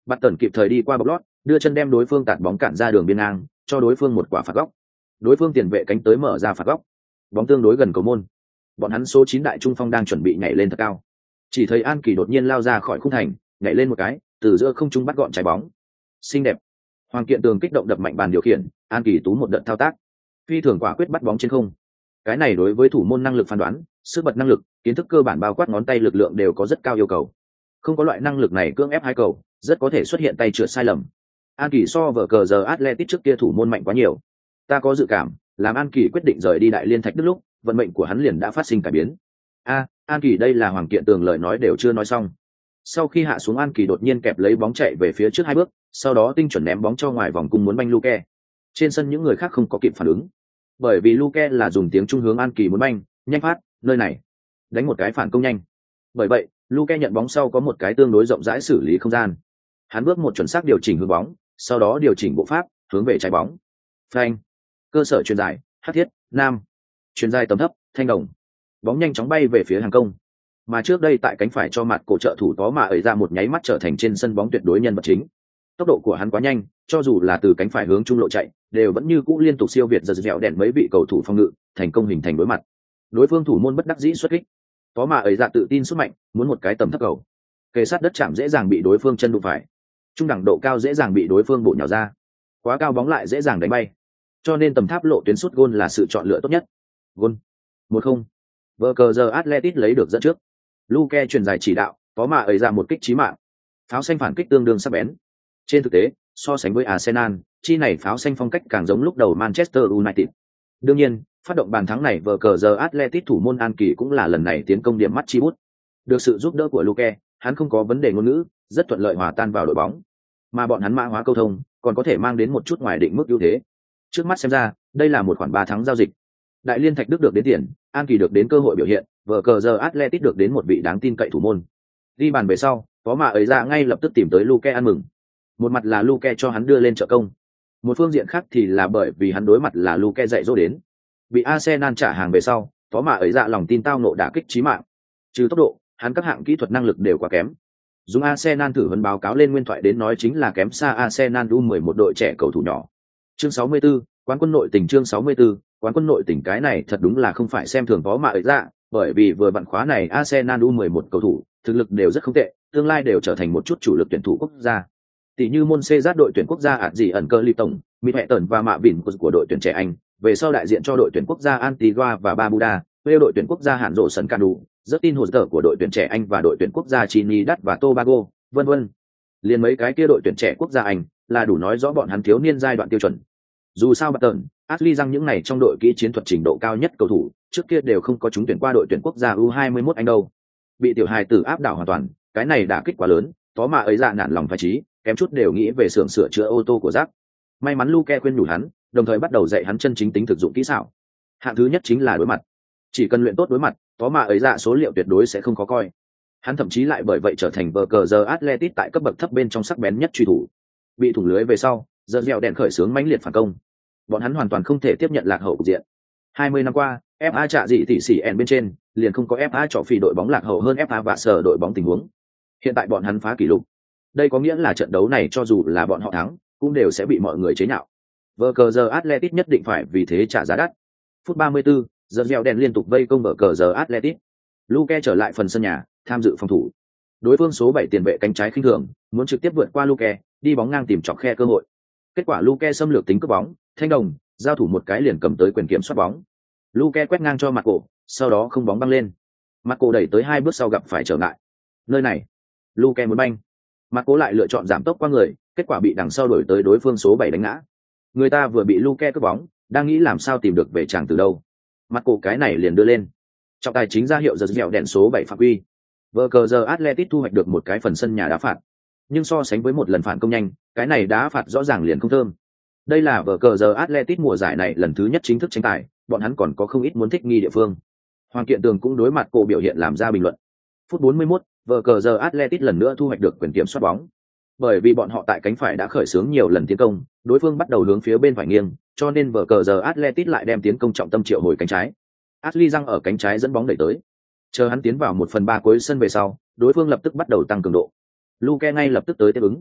Bắt tần kịp thời đi qua bọc lót, đưa chân đem đối phương tạt bóng cản ra đường biên ngang, cho đối phương một quả phạt góc. Đối phương tiền vệ cánh tới mở ra phạt góc. Bóng tương đối gần cầu môn. Bọn hắn số chín đại trung phong đang chuẩn bị nhảy lên thật cao. Chỉ thấy An Kỳ đột nhiên lao ra khỏi khung thành, nhảy lên một cái, từ giữa không trung bắt gọn trái bóng. Xinh đẹp. Hoàng Kiện Tường kích động đập mạnh bàn điều khiển, An Kỳ tú một đợt thao tác. Phi thường quả quyết bắt bóng trên không. Cái này đối với thủ môn năng lực phán đoán, sức bật năng lực, kiến thức cơ bản bao quát ngón tay lực lượng đều có rất cao yêu cầu. Không có loại năng lực này cưỡng ép hai cầu, rất có thể xuất hiện tay trượt sai lầm. An Kỳ so vở cờ giờ Atletico trước kia thủ môn mạnh quá nhiều. Ta có dự cảm, làm An Kỳ quyết định rời đi Đại Liên Thạch Đức lúc, vận mệnh của hắn liền đã phát sinh cải biến. A, An Kỳ đây là Hoàng Kiện Tường lời nói đều chưa nói xong. Sau khi hạ xuống, An Kỳ đột nhiên kẹp lấy bóng chạy về phía trước hai bước, sau đó tinh chuẩn ném bóng cho ngoài vòng cung muốn banh Luke. Trên sân những người khác không có kịp phản ứng, bởi vì Luke là dùng tiếng Trung hướng An Kỳ muốn banh, nhanh phát, nơi này, đánh một cái phản công nhanh. Bởi vậy, Luke nhận bóng sau có một cái tương đối rộng rãi xử lý không gian. Hắn bước một chuẩn xác điều chỉnh hướng bóng, sau đó điều chỉnh bộ pháp, hướng về trái bóng. Phanh. Cơ sở chuyền dài, Hắc Thiết, Nam. Chuyền dài tầm thấp, Thanh Đồng. Bóng nhanh chóng bay về phía hàng công. Mà trước đây tại cánh phải cho mặt cổ trợ thủ Tó Mà ấy ra một nháy mắt trở thành trên sân bóng tuyệt đối nhân vật chính. Tốc độ của hắn quá nhanh, cho dù là từ cánh phải hướng trung lộ chạy, đều vẫn như cũ liên tục siêu việt giật dẻo đèn mấy vị cầu thủ phòng ngự, thành công hình thành đối mặt. Đối phương thủ môn bất đắc dĩ xuất kích. Tó Mà ấy ra tự tin xuất mạnh, muốn một cái tầm thấp cầu. Kề sát đất chạm dễ dàng bị đối phương chân đụng phải. Trung đẳng độ cao dễ dàng bị đối phương bổ nhào ra. Quá cao bóng lại dễ dàng đánh bay. Cho nên tầm tháp lộ tuyến sút gôn là sự chọn lựa tốt nhất. Gôn. một không. Vở cờ giờ Atletico lấy được dẫn trước. Luke truyền dài chỉ đạo, Tó Mà ấy ra một kích chí mạng. Pháo xanh phản kích tương đương sắc bén. Trên thực tế, so sánh với Arsenal, chi này pháo xanh phong cách càng giống lúc đầu Manchester United. Đương nhiên, phát động bàn thắng này vở cờ giờ Atletico thủ môn An Kỳ cũng là lần này tiến công điểm mắt chi bút. Được sự giúp đỡ của Luke, hắn không có vấn đề ngôn ngữ, rất thuận lợi hòa tan vào đội bóng. Mà bọn hắn mã hóa câu thông, còn có thể mang đến một chút ngoài định mức ưu thế. Trước mắt xem ra, đây là một khoản ba thắng giao dịch. Đại Liên Thạch Đức được đến tiền, An Kỳ được đến cơ hội biểu hiện, vở cờ giờ Atletico được đến một vị đáng tin cậy thủ môn. Đi bàn về sau, Có Mà ấy ra ngay lập tức tìm tới Luke ăn mừng. Một mặt là Luke cho hắn đưa lên trợ công, một phương diện khác thì là bởi vì hắn đối mặt là Luke dạy dỗ đến. Bị Arsenal trả hàng về sau, Có Mà ấy ra lòng tin tao nộ đả kích chí mạng. Trừ tốc độ, hắn các hạng kỹ thuật năng lực đều quá kém. Dùng Arsenal thử vấn báo cáo lên nguyên thoại đến nói chính là kém xa Arsenal U mười một đội trẻ cầu thủ nhỏ. Chương sáu mươi tư, quán quân nội tình chương sáu mươi tư, quán quân nội tình cái này thật đúng là không phải xem thường Có Mà ấy ra, bởi vì vừa vặn khóa này Arsenal U mười một cầu thủ, thực lực đều rất không tệ, tương lai đều trở thành một chút chủ lực tuyển thủ quốc gia. Tỷ như môn xê dát đội tuyển quốc gia ạt gì ẩn cơ ly tổng, Mỹ Hệ Tần và Mạ Bỉn của đội tuyển trẻ Anh, về sau đại diện cho đội tuyển quốc gia Antigua và Barbuda, về đội tuyển quốc gia Hàn Rộ Sân Canu, rất tin hồ sơ của đội tuyển trẻ Anh và đội tuyển quốc gia Trinidad và Tobago, vân vân. Liên mấy cái kia đội tuyển trẻ quốc gia Anh là đủ nói rõ bọn hắn thiếu niên giai đoạn tiêu chuẩn. Dù sao Barton, Ashley rằng những này trong đội kỹ chiến thuật trình độ cao nhất cầu thủ, trước kia đều không có chúng tuyển qua đội tuyển quốc gia U hai mươi mốt Anh đâu. Bị tiểu hài tử áp đảo hoàn toàn, cái này đã kích quá lớn, Tó Mà ấy dạ nản lòng phải trí, kém chút đều nghĩ về xưởng sửa chữa ô tô của Jack. May mắn Luke khuyên nhủ hắn, đồng thời bắt đầu dạy hắn chân chính tính thực dụng kỹ xảo. Hạng thứ nhất chính là đối mặt. Chỉ cần luyện tốt đối mặt, Tó Mà ấy dạ số liệu tuyệt đối sẽ không khó coi. Hắn thậm chí lại bởi vậy trở thành vở cờ giờ Atletico tại cấp bậc thấp bên trong sắc bén nhất truy thủ. Bị thủng lưới về sau, giờ dẻo đèn khởi xướng mãnh liệt phản công. Bọn hắn hoàn toàn không thể tiếp nhận lạc hậu cục diện. hai mươi năm qua, ép a trả dị tỷ xỉ ẻn bên trên, liền không có ép a trọ phi đội bóng lạc hậu hơn ép a và sở đội bóng tình huống. Hiện tại bọn hắn phá kỷ lục. Đây có nghĩa là trận đấu này cho dù là bọn họ thắng, cũng đều sẽ bị mọi người chế nhạo. Vở cờ giờ Atletico nhất định phải vì thế trả giá đắt. Phút ba mươi tư, giờ dẻo đèn liên tục vây công vở cờ giờ Atletico. Luke trở lại phần sân nhà, tham dự phòng thủ. Đối phương số bảy tiền vệ cánh trái khinh thường, muốn trực tiếp vượt qua Luke, đi bóng ngang tìm chọc khe cơ hội. Kết quả Luke xâm lược tính cướp bóng, Thanh Đồng giao thủ một cái liền cầm tới quyền kiểm soát bóng. Luke quét ngang cho mặt cổ, sau đó không bóng băng lên. Mặt cổ đẩy tới hai bước sau gặp phải trở ngại. Nơi này, Luke muốn banh. Mặt cổ lại lựa chọn giảm tốc qua người, kết quả bị đằng sau đuổi tới đối phương số bảy đánh ngã. Người ta vừa bị Luke cướp bóng, đang nghĩ làm sao tìm được về chàng từ đâu. Mặt cổ cái này liền đưa lên. Trọng tài chính ra hiệu giật dẻo đèn số bảy phạm quy. Vở cờ giờ Atletico thu hoạch được một cái phần sân nhà đá phạt. Nhưng so sánh với một lần phản công nhanh, cái này đá phạt rõ ràng liền không thơm. Đây là vở cờ giờ Atletico mùa giải này lần thứ nhất chính thức tranh tài, bọn hắn còn có không ít muốn thích nghi địa phương. Hoàng Kiện Tường cũng đối mặt cổ biểu hiện làm ra bình luận. Phút bốn mươi mốt, vở cờ giờ Atletico lần nữa thu hoạch được quyền kiểm soát bóng. Bởi vì bọn họ tại cánh phải đã khởi xướng nhiều lần tiến công, đối phương bắt đầu hướng phía bên phải nghiêng, cho nên vở cờ giờ Atletico lại đem tiến công trọng tâm triệu hồi cánh trái. Ashley răng ở cánh trái dẫn bóng đẩy tới. Chờ hắn tiến vào một phần ba cuối sân về sau, đối phương lập tức bắt đầu tăng cường độ. Luke ngay lập tức tới tiếp ứng.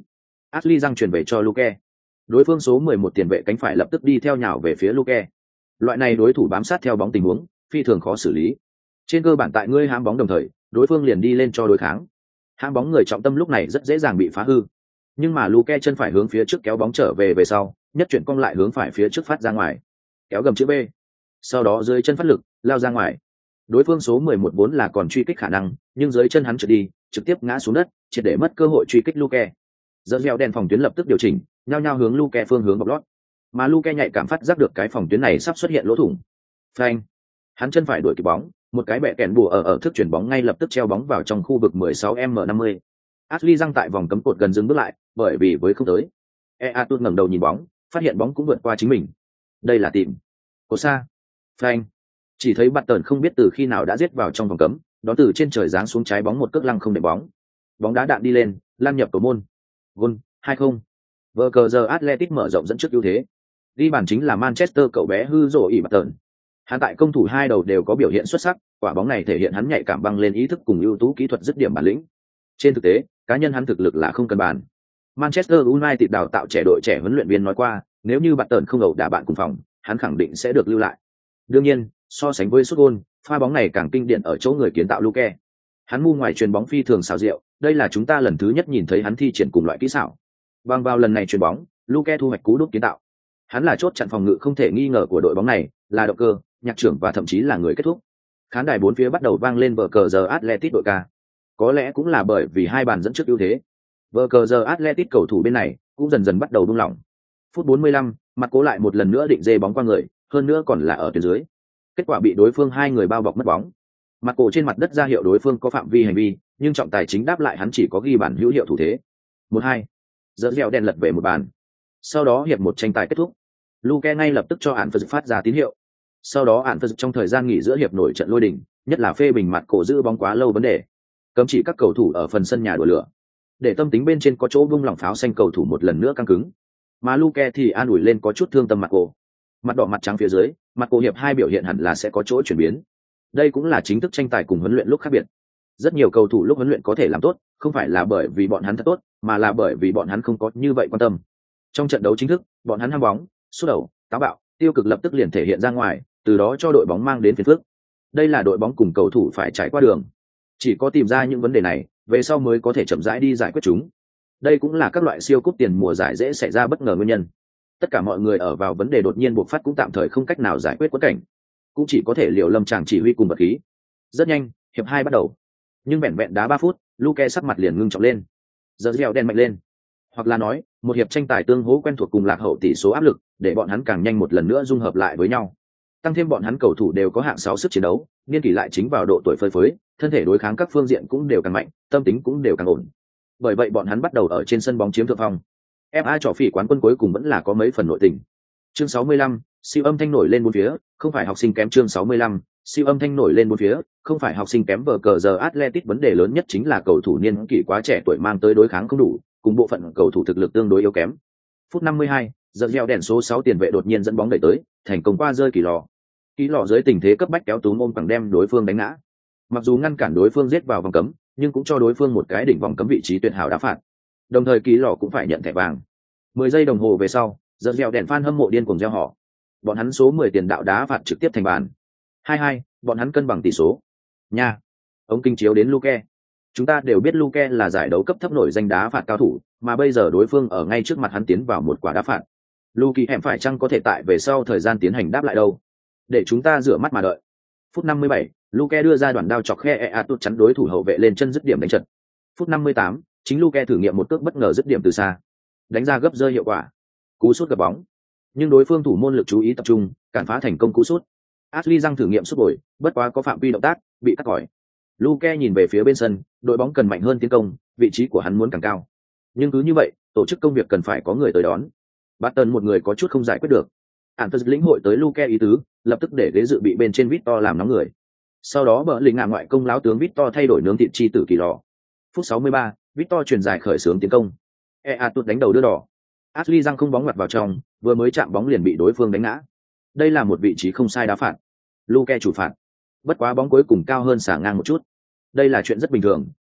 Ashley răng chuyển về cho Luke. Đối phương số mười một tiền vệ cánh phải lập tức đi theo nhào về phía Luke. Loại này đối thủ bám sát theo bóng tình huống, phi thường khó xử lý. Trên cơ bản tại ngươi hãm bóng đồng thời, đối phương liền đi lên cho đối kháng. Hãm bóng người trọng tâm lúc này rất dễ dàng bị phá hư. Nhưng mà Luke chân phải hướng phía trước kéo bóng trở về về sau, nhất chuyển cong lại hướng phải phía trước phát ra ngoài. Kéo gầm chữ B. Sau đó dưới chân phát lực, lao ra ngoài. Đối phương số mười một vốn là còn truy kích khả năng, nhưng dưới chân hắn trượt đi, trực tiếp ngã xuống đất, triệt để mất cơ hội truy kích Luke. Giờ gieo đèn phòng tuyến lập tức điều chỉnh, nhao nhao hướng Luke phương hướng bọc lót. Mà Luke nhạy cảm phát giác được cái phòng tuyến này sắp xuất hiện lỗ thủng. Phanh! Hắn chân phải đuổi kịp bóng, một cái bẹ kèn bùa ở ở thức chuyển bóng ngay lập tức treo bóng vào trong khu vực mười sáu m năm mươi. Ashley răng tại vòng cấm cột gần dừng bước lại, bởi vì với không tới. Eatut ngẩng đầu nhìn bóng, phát hiện bóng cũng vượt qua chính mình. Đây là tìm. Cột xa. Phanh! Chỉ thấy bạn tần không biết từ khi nào đã giết vào trong vòng cấm, đón từ trên trời giáng xuống trái bóng một cước lăng không đệm bóng. Bóng đá đạn đi lên, lan nhập cầu môn. Gol hai không. Vờ cờ giờ Athletic mở rộng dẫn trước ưu thế. Ghi bàn chính là Manchester cậu bé hư rồ ỉ bạt tần. Hắn tại công thủ hai đầu đều có biểu hiện xuất sắc, quả bóng này thể hiện hắn nhạy cảm băng lên ý thức cùng ưu tú kỹ thuật dứt điểm bản lĩnh. Trên thực tế, cá nhân hắn thực lực là không cần bàn. Manchester United đào tạo trẻ đội trẻ huấn luyện viên nói qua, nếu như bạn tần không ẩu đả bạn cùng phòng, hắn khẳng định sẽ được lưu lại. Đương nhiên, so sánh với sút gôn, pha bóng này càng kinh điển ở chỗ người kiến tạo Luke. Hắn mu ngoài chuyền bóng phi thường xảo diệu, đây là chúng ta lần thứ nhất nhìn thấy hắn thi triển cùng loại kỹ xảo. Bằng vào lần này chuyền bóng, Luke thu hoạch cú đúp kiến tạo. Hắn là chốt chặn phòng ngự không thể nghi ngờ của đội bóng này, là động cơ, nhạc trưởng và thậm chí là người kết thúc. Khán đài bốn phía bắt đầu vang lên vở cờ giờ Athletic đội ca. Có lẽ cũng là bởi vì hai bàn dẫn trước ưu thế. Vở cờ giờ Athletic cầu thủ bên này cũng dần dần bắt đầu buông lỏng. Phút bốn mươi lăm, mặt cố lại một lần nữa định dê bóng qua người, hơn nữa còn là ở tuyến dưới. Kết quả bị đối phương hai người bao bọc mất bóng. Mặt cổ trên mặt đất ra hiệu đối phương có phạm vi hành vi, nhưng trọng tài chính đáp lại hắn chỉ có ghi bàn hữu hiệu thủ thế. một hai. Giờ dẻo đèn lật về một bàn. Sau đó hiệp một tranh tài kết thúc. Luke ngay lập tức cho án phật phát ra tín hiệu. Sau đó án phật trong thời gian nghỉ giữa hiệp nổi trận lôi đình, nhất là phê bình mặt cổ giữ bóng quá lâu vấn đề. Cấm chỉ các cầu thủ ở phần sân nhà đùa lửa. Để tâm tính bên trên có chỗ bung lỏng pháo xanh cầu thủ một lần nữa căng cứng. Mà Luke thì an ủi lên có chút thương tâm mặt cổ. Mặt đỏ mặt trắng phía dưới, mặt cổ hiệp hai biểu hiện hẳn là sẽ có chỗ chuyển biến. Đây cũng là chính thức tranh tài cùng huấn luyện lúc khác biệt. Rất nhiều cầu thủ lúc huấn luyện có thể làm tốt, không phải là bởi vì bọn hắn thật tốt, mà là bởi vì bọn hắn không có như vậy quan tâm. Trong trận đấu chính thức, bọn hắn ham bóng, sút đầu, táo bạo, tiêu cực lập tức liền thể hiện ra ngoài, từ đó cho đội bóng mang đến phiền phức. Đây là đội bóng cùng cầu thủ phải trải qua đường. Chỉ có tìm ra những vấn đề này, về sau mới có thể chậm rãi đi giải quyết chúng. Đây cũng là các loại siêu cúp tiền mùa giải dễ xảy ra bất ngờ nguyên nhân. Tất cả mọi người ở vào vấn đề đột nhiên bộc phát cũng tạm thời không cách nào giải quyết quẫn cảnh, cũng chỉ có thể liều lâm chàng chỉ huy cùng vật khí. Rất nhanh, hiệp hai bắt đầu. Nhưng vẹn vẹn đá ba phút, Luke sắc mặt liền ngưng trọng lên. Giờ dẻo đen mạnh lên. Hoặc là nói, một hiệp tranh tài tương hỗ quen thuộc cùng lạc hậu tỷ số áp lực, để bọn hắn càng nhanh một lần nữa dung hợp lại với nhau. Tăng thêm bọn hắn cầu thủ đều có hạng sáu sức chiến đấu, niên kỷ lại chính vào độ tuổi phơi phới, thân thể đối kháng các phương diện cũng đều càng mạnh, tâm tính cũng đều càng ổn. Bởi vậy bọn hắn bắt đầu ở trên sân bóng chiếm thượng phong. ép a trò phỉ quán quân cuối cùng vẫn là có mấy phần nội tình. Chương sáu mươi lăm, siêu âm thanh nổi lên bốn phía, không phải học sinh kém. Chương sáu mươi lăm, siêu âm thanh nổi lên bốn phía, không phải học sinh kém. Vở cờ giờ Athletic vấn đề lớn nhất chính là cầu thủ niên kỷ quá trẻ tuổi mang tới đối kháng không đủ, cùng bộ phận cầu thủ thực lực tương đối yếu kém. Phút năm mươi hai, giờ gieo đèn số sáu tiền vệ đột nhiên dẫn bóng đẩy tới, thành công qua rơi Kỳ Lò. Kỳ Lò dưới tình thế cấp bách kéo túm ôm bằng đem đối phương đánh ngã. Mặc dù ngăn cản đối phương giết vào vòng cấm, nhưng cũng cho đối phương một cái đỉnh vòng cấm vị trí tuyệt hảo đá phạt. Đồng thời Kỳ Lò cũng phải nhận thẻ vàng. mười giây đồng hồ về sau, giờ gieo đèn fan hâm mộ điên cuồng reo hò. Bọn hắn số mười tiền đạo đá phạt trực tiếp thành bàn. hai hai, bọn hắn cân bằng tỷ số. Nha. Ống kinh chiếu đến Luke. Chúng ta đều biết Luke là giải đấu cấp thấp nổi danh đá phạt cao thủ, mà bây giờ đối phương ở ngay trước mặt hắn tiến vào một quả đá phạt. Luke hẻm phải chăng có thể tại về sau thời gian tiến hành đáp lại đâu? Để chúng ta rửa mắt mà đợi. Phút năm mươi bảy, Luke đưa ra đoạn đao chọc khe Eatut chắn đối thủ hậu vệ lên chân dứt điểm đánh trận. Phút năm mươi tám, chính Luke thử nghiệm một cước bất ngờ dứt điểm từ xa. Đánh ra gấp rơi hiệu quả. Cú sút gặp bóng. Nhưng đối phương thủ môn lực chú ý tập trung, cản phá thành công cú sút. Ashley răng thử nghiệm sút bồi, bất quá có phạm vi động tác, bị cắt cỏi. Luke nhìn về phía bên sân, đội bóng cần mạnh hơn tiến công, vị trí của hắn muốn càng cao. Nhưng cứ như vậy, tổ chức công việc cần phải có người tới đón. Barton một người có chút không giải quyết được. Antus lĩnh hội tới Luke ý tứ, lập tức để ghế dự bị bên trên Victor làm nóng người. Sau đó bờ lình ngạ ngoại công láo tướng Victor thay đổi nướng thịt chi tử Kỳ Lò. Phút sáu mươi ba, Victor truyền dài khởi xướng tiến công. Eatut đánh đầu đưa đỏ. Ashley răng không bóng ngoặt vào trong, vừa mới chạm bóng liền bị đối phương đánh ngã. Đây là một vị trí không sai đá phạt. Luke chủ phạt. Bất quá bóng cuối cùng cao hơn xả ngang một chút. Đây là chuyện rất bình thường,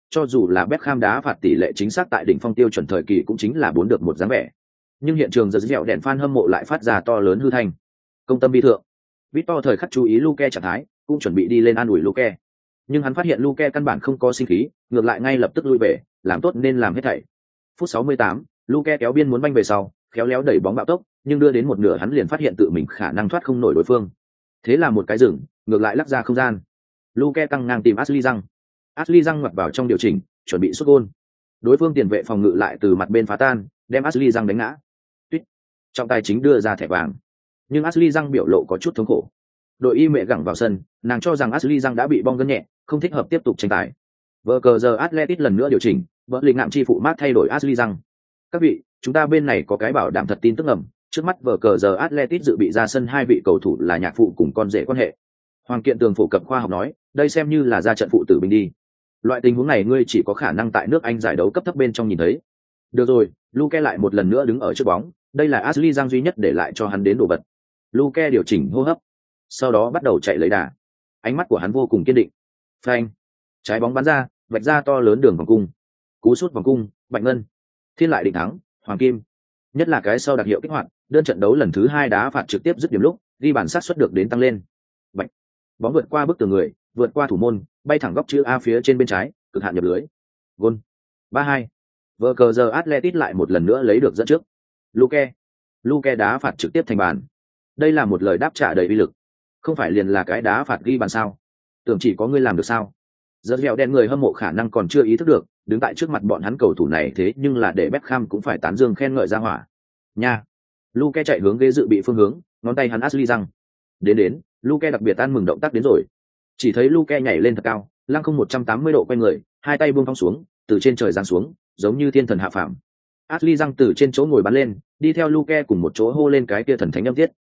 cho dù là Beckham đá phạt tỷ lệ chính xác tại đỉnh phong tiêu chuẩn thời kỳ cũng chính là bốn được một dáng vẻ. Nhưng hiện trường giật dẻo đèn fan hâm mộ lại phát ra to lớn hư thanh. Công tâm bi thượng. Victor thời khắc chú ý Luke trạng thái, cũng chuẩn bị đi lên an ủi Luke. Nhưng hắn phát hiện Luke căn bản không có sinh khí, ngược lại ngay lập tức lui về, làm tốt nên làm hết thảy. Phút sáu mươi tám, Luke kéo biên muốn banh về sau, khéo léo đẩy bóng bạo tốc, nhưng đưa đến một nửa hắn liền phát hiện tự mình khả năng thoát không nổi đối phương. Thế là một cái dừng, ngược lại lắc ra không gian. Luke căng ngang tìm Ashley Young. Ashley Young ngoặt vào trong điều chỉnh, chuẩn bị sút gol. Đối phương tiền vệ phòng ngự lại từ mặt bên phá tan, đem Ashley Young đánh ngã. Tuyết. Trọng tài chính đưa ra thẻ vàng. Nhưng Ashley Young biểu lộ có chút thống khổ. Đội y mẹ gẳng vào sân, nàng cho rằng Ashley Young đã bị bong gân nhẹ, không thích hợp tiếp tục tranh tài. Vở cờ giờ Atletico lần nữa điều chỉnh, vợ lịch ngạm chi phụ mát thay đổi Ashley Young. Các vị, chúng ta bên này có cái bảo đảm thật tin tức ngầm, trước mắt vở cờ giờ Atletico dự bị ra sân hai vị cầu thủ là nhạc phụ cùng con rể quan hệ. Hoàng Kiện Tường phổ cập khoa học nói, đây xem như là ra trận phụ tử binh đi. Loại tình huống này ngươi chỉ có khả năng tại nước Anh giải đấu cấp thấp bên trong nhìn thấy. Được rồi, Luke lại một lần nữa đứng ở trước bóng, đây là Ashley Young duy nhất để lại cho hắn đến đồ vật. Luke điều chỉnh hô hấp, sau đó bắt đầu chạy lấy đà. Ánh mắt của hắn vô cùng kiên định. Phanh, trái bóng bắn ra, vạch ra to lớn đường vòng cung. Cú sút vòng cung, Bạch Ngân. Thiên lại định thắng, Hoàng Kim. Nhất là cái sau đặc hiệu kích hoạt, đơn trận đấu lần thứ hai đá phạt trực tiếp dứt điểm lúc, ghi bàn sát suất được đến tăng lên. Bạch. Bóng vượt qua bức tường người, vượt qua thủ môn, bay thẳng góc chữ A phía trên bên trái, cực hạn nhập lưới. Gol. ba hai. Vở cờ giờ Atletico lại một lần nữa lấy được dẫn trước. Luke. Luke đá phạt trực tiếp thành bàn. Đây là một lời đáp trả đầy uy lực. Không phải liền là cái đá phạt ghi bàn sao? Tưởng chỉ có ngươi làm được sao? Rất heo đen người hâm mộ khả năng còn chưa ý thức được, đứng tại trước mặt bọn hắn cầu thủ này thế nhưng là để Beckham cũng phải tán dương khen ngợi ra hỏa. Nha. Luke chạy hướng ghế dự bị phương hướng, ngón tay hắn Ashley Young. Đến đến, Luke đặc biệt ăn mừng động tác đến rồi. Chỉ thấy Luke nhảy lên thật cao, lăng không một trăm tám mươi độ quay người, hai tay buông thong xuống, từ trên trời giáng xuống, giống như thiên thần hạ phàm. Ashley Young từ trên chỗ ngồi bắn lên, đi theo Luke cùng một chỗ hô lên cái kia thần thánh âm tiết,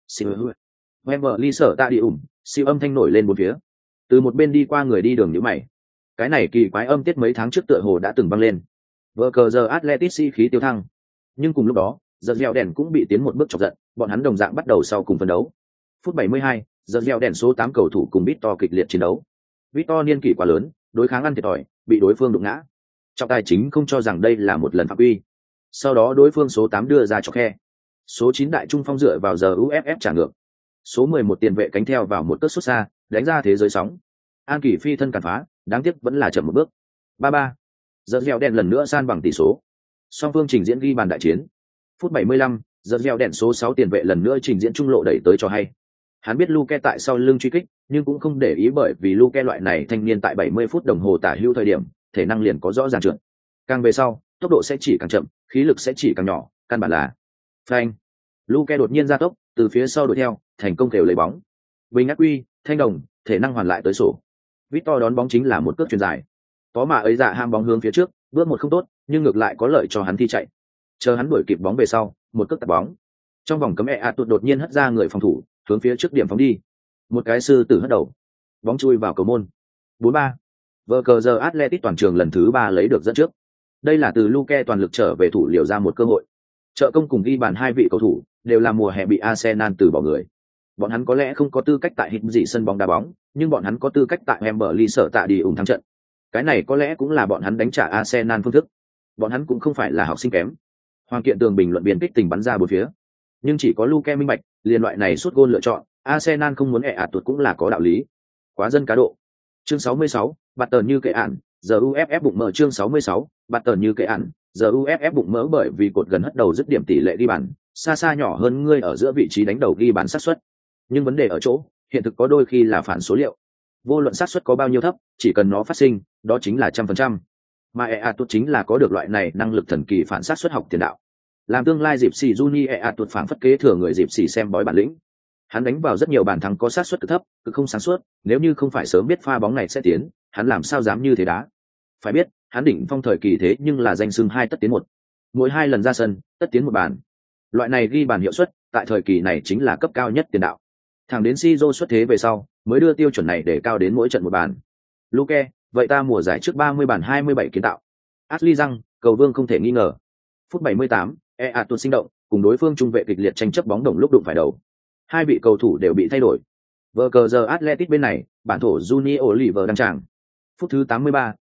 Wembley sở tạ đi ủng, siêu âm thanh nổi lên bốn phía. Từ một bên đi qua người đi đường như mày. Cái này kỳ quái âm tiết mấy tháng trước tựa hồ đã từng vang lên. Vở cờ giờ Atletico khí tiêu thăng. Nhưng cùng lúc đó, giật dẻo đèn cũng bị tiến một bước chọc giận, bọn hắn đồng dạng bắt đầu sau cùng phân đấu. Phút bảy mươi hai, giật dẻo đèn số tám cầu thủ cùng Victor kịch liệt chiến đấu. Victor niên kỷ quá lớn, đối kháng ăn thiệt thòi, bị đối phương đụng ngã. Trọng tài chính không cho rằng đây là một lần phạm quy. Sau đó đối phương số tám đưa ra cho khe. Số chín đại trung phong dựa vào giờ u ép ép trả ngược. Số mười một tiền vệ cánh theo vào một cất xuất xa, đánh ra thế giới sóng. An Kỳ phi thân cản phá, đáng tiếc vẫn là chậm một bước. ba ba. Giật dẻo đèn lần nữa san bằng tỷ số. Song phương trình diễn ghi bàn đại chiến. Phút bảy mươi lăm, giật dẻo đèn số sáu tiền vệ lần nữa trình diễn trung lộ đẩy tới cho hay. Hắn biết Luke tại sau lưng truy kích, nhưng cũng không để ý bởi vì Luke loại này thanh niên tại bảy mươi phút đồng hồ tả hữu thời điểm, thể năng liền có rõ ràng trượt. Càng về sau, tốc độ sẽ chỉ càng chậm, khí lực sẽ chỉ càng nhỏ, căn bản là phanh. Luke đột nhiên ra tốc, từ phía sau đuổi theo, thành công kèo lấy bóng. Bình ác quy, thanh đồng, thể năng hoàn lại tới sổ. Victor đón bóng chính là một cước chuyền dài. Có mà ấy dạ ham bóng hướng phía trước, bước một không tốt, nhưng ngược lại có lợi cho hắn thi chạy. Chờ hắn đuổi kịp bóng về sau, một cước tạt bóng. Trong vòng cấm e a tụt đột nhiên hất ra người phòng thủ, hướng phía trước điểm phóng đi. Một cái sư tử hất đầu. Bóng chui vào cầu môn. bốn ba. Vở cờ giờ Atletico toàn trường lần thứ ba lấy được dẫn trước. Đây là từ Luke toàn lực trở về thủ liều ra một cơ hội. Trợ công cùng ghi bàn hai vị cầu thủ đều là mùa hè bị Arsenal từ bỏ người. Bọn hắn có lẽ không có tư cách tại hít dị sân bóng đá bóng, nhưng bọn hắn có tư cách tại Wembley sở tạ đi ủng thắng trận. Cái này có lẽ cũng là bọn hắn đánh trả Arsenal phương thức. Bọn hắn cũng không phải là học sinh kém. Hoàng Kiện Tường bình luận biên kích tình bắn ra bốn phía. Nhưng chỉ có Luke minh bạch, liên loại này suốt gôn lựa chọn, Arsenal không muốn ẻ ạt tuột cũng là có đạo lý. Quá dân cá độ. Chương sáu mươi sáu, bạt tờn như kệ ản, giờ u ép ép bụng mỡ chương sáu mươi sáu, bạt tờn như kệ ản, giờ u ép ép bụng mỡ bởi vì cột gần hất đầu dứt điểm tỷ lệ ghi bàn, xa xa nhỏ hơn ngươi ở giữa vị trí đánh đầu ghi bàn xác suất. Nhưng vấn đề ở chỗ, hiện thực có đôi khi là phản số liệu. Vô luận xác suất có bao nhiêu thấp, chỉ cần nó phát sinh, đó chính là trăm phần trăm. Mà ẻ ạt tuột chính là có được loại này năng lực thần kỳ phản xác suất học tiền đạo. Làm tương lai dịp xì Juni ẻ ạt tuột phản phất kế thừa người dịp xì xem bói bản lĩnh. Hắn đánh vào rất nhiều bàn thắng có xác suất cực thấp, cực không sáng suốt, nếu như không phải sớm biết pha bóng này sẽ tiến, hắn làm sao dám như thế đá. Phải biết, hắn đỉnh phong thời kỳ thế nhưng là danh xưng hai tất tiến một. Mỗi hai lần ra sân, tất tiến một bàn. Loại này ghi bàn hiệu suất, tại thời kỳ này chính là cấp cao nhất tiền đạo. Thẳng đến Sizo xuất thế về sau, mới đưa tiêu chuẩn này để cao đến mỗi trận một bàn. Luke, vậy ta mùa giải trước ba mươi bàn hai mươi bảy kiến tạo. Ashley Young, cầu vương không thể nghi ngờ. Phút bảy mươi tám, E A tuột sinh động, cùng đối phương trung vệ kịch liệt tranh chấp bóng đồng lúc đụng phải đầu. Hai vị cầu thủ đều bị thay đổi. Vở cờ giờ Atletico bên này, bản thổ Juni Oliver đăng tràng. Phút thứ tám mươi ba,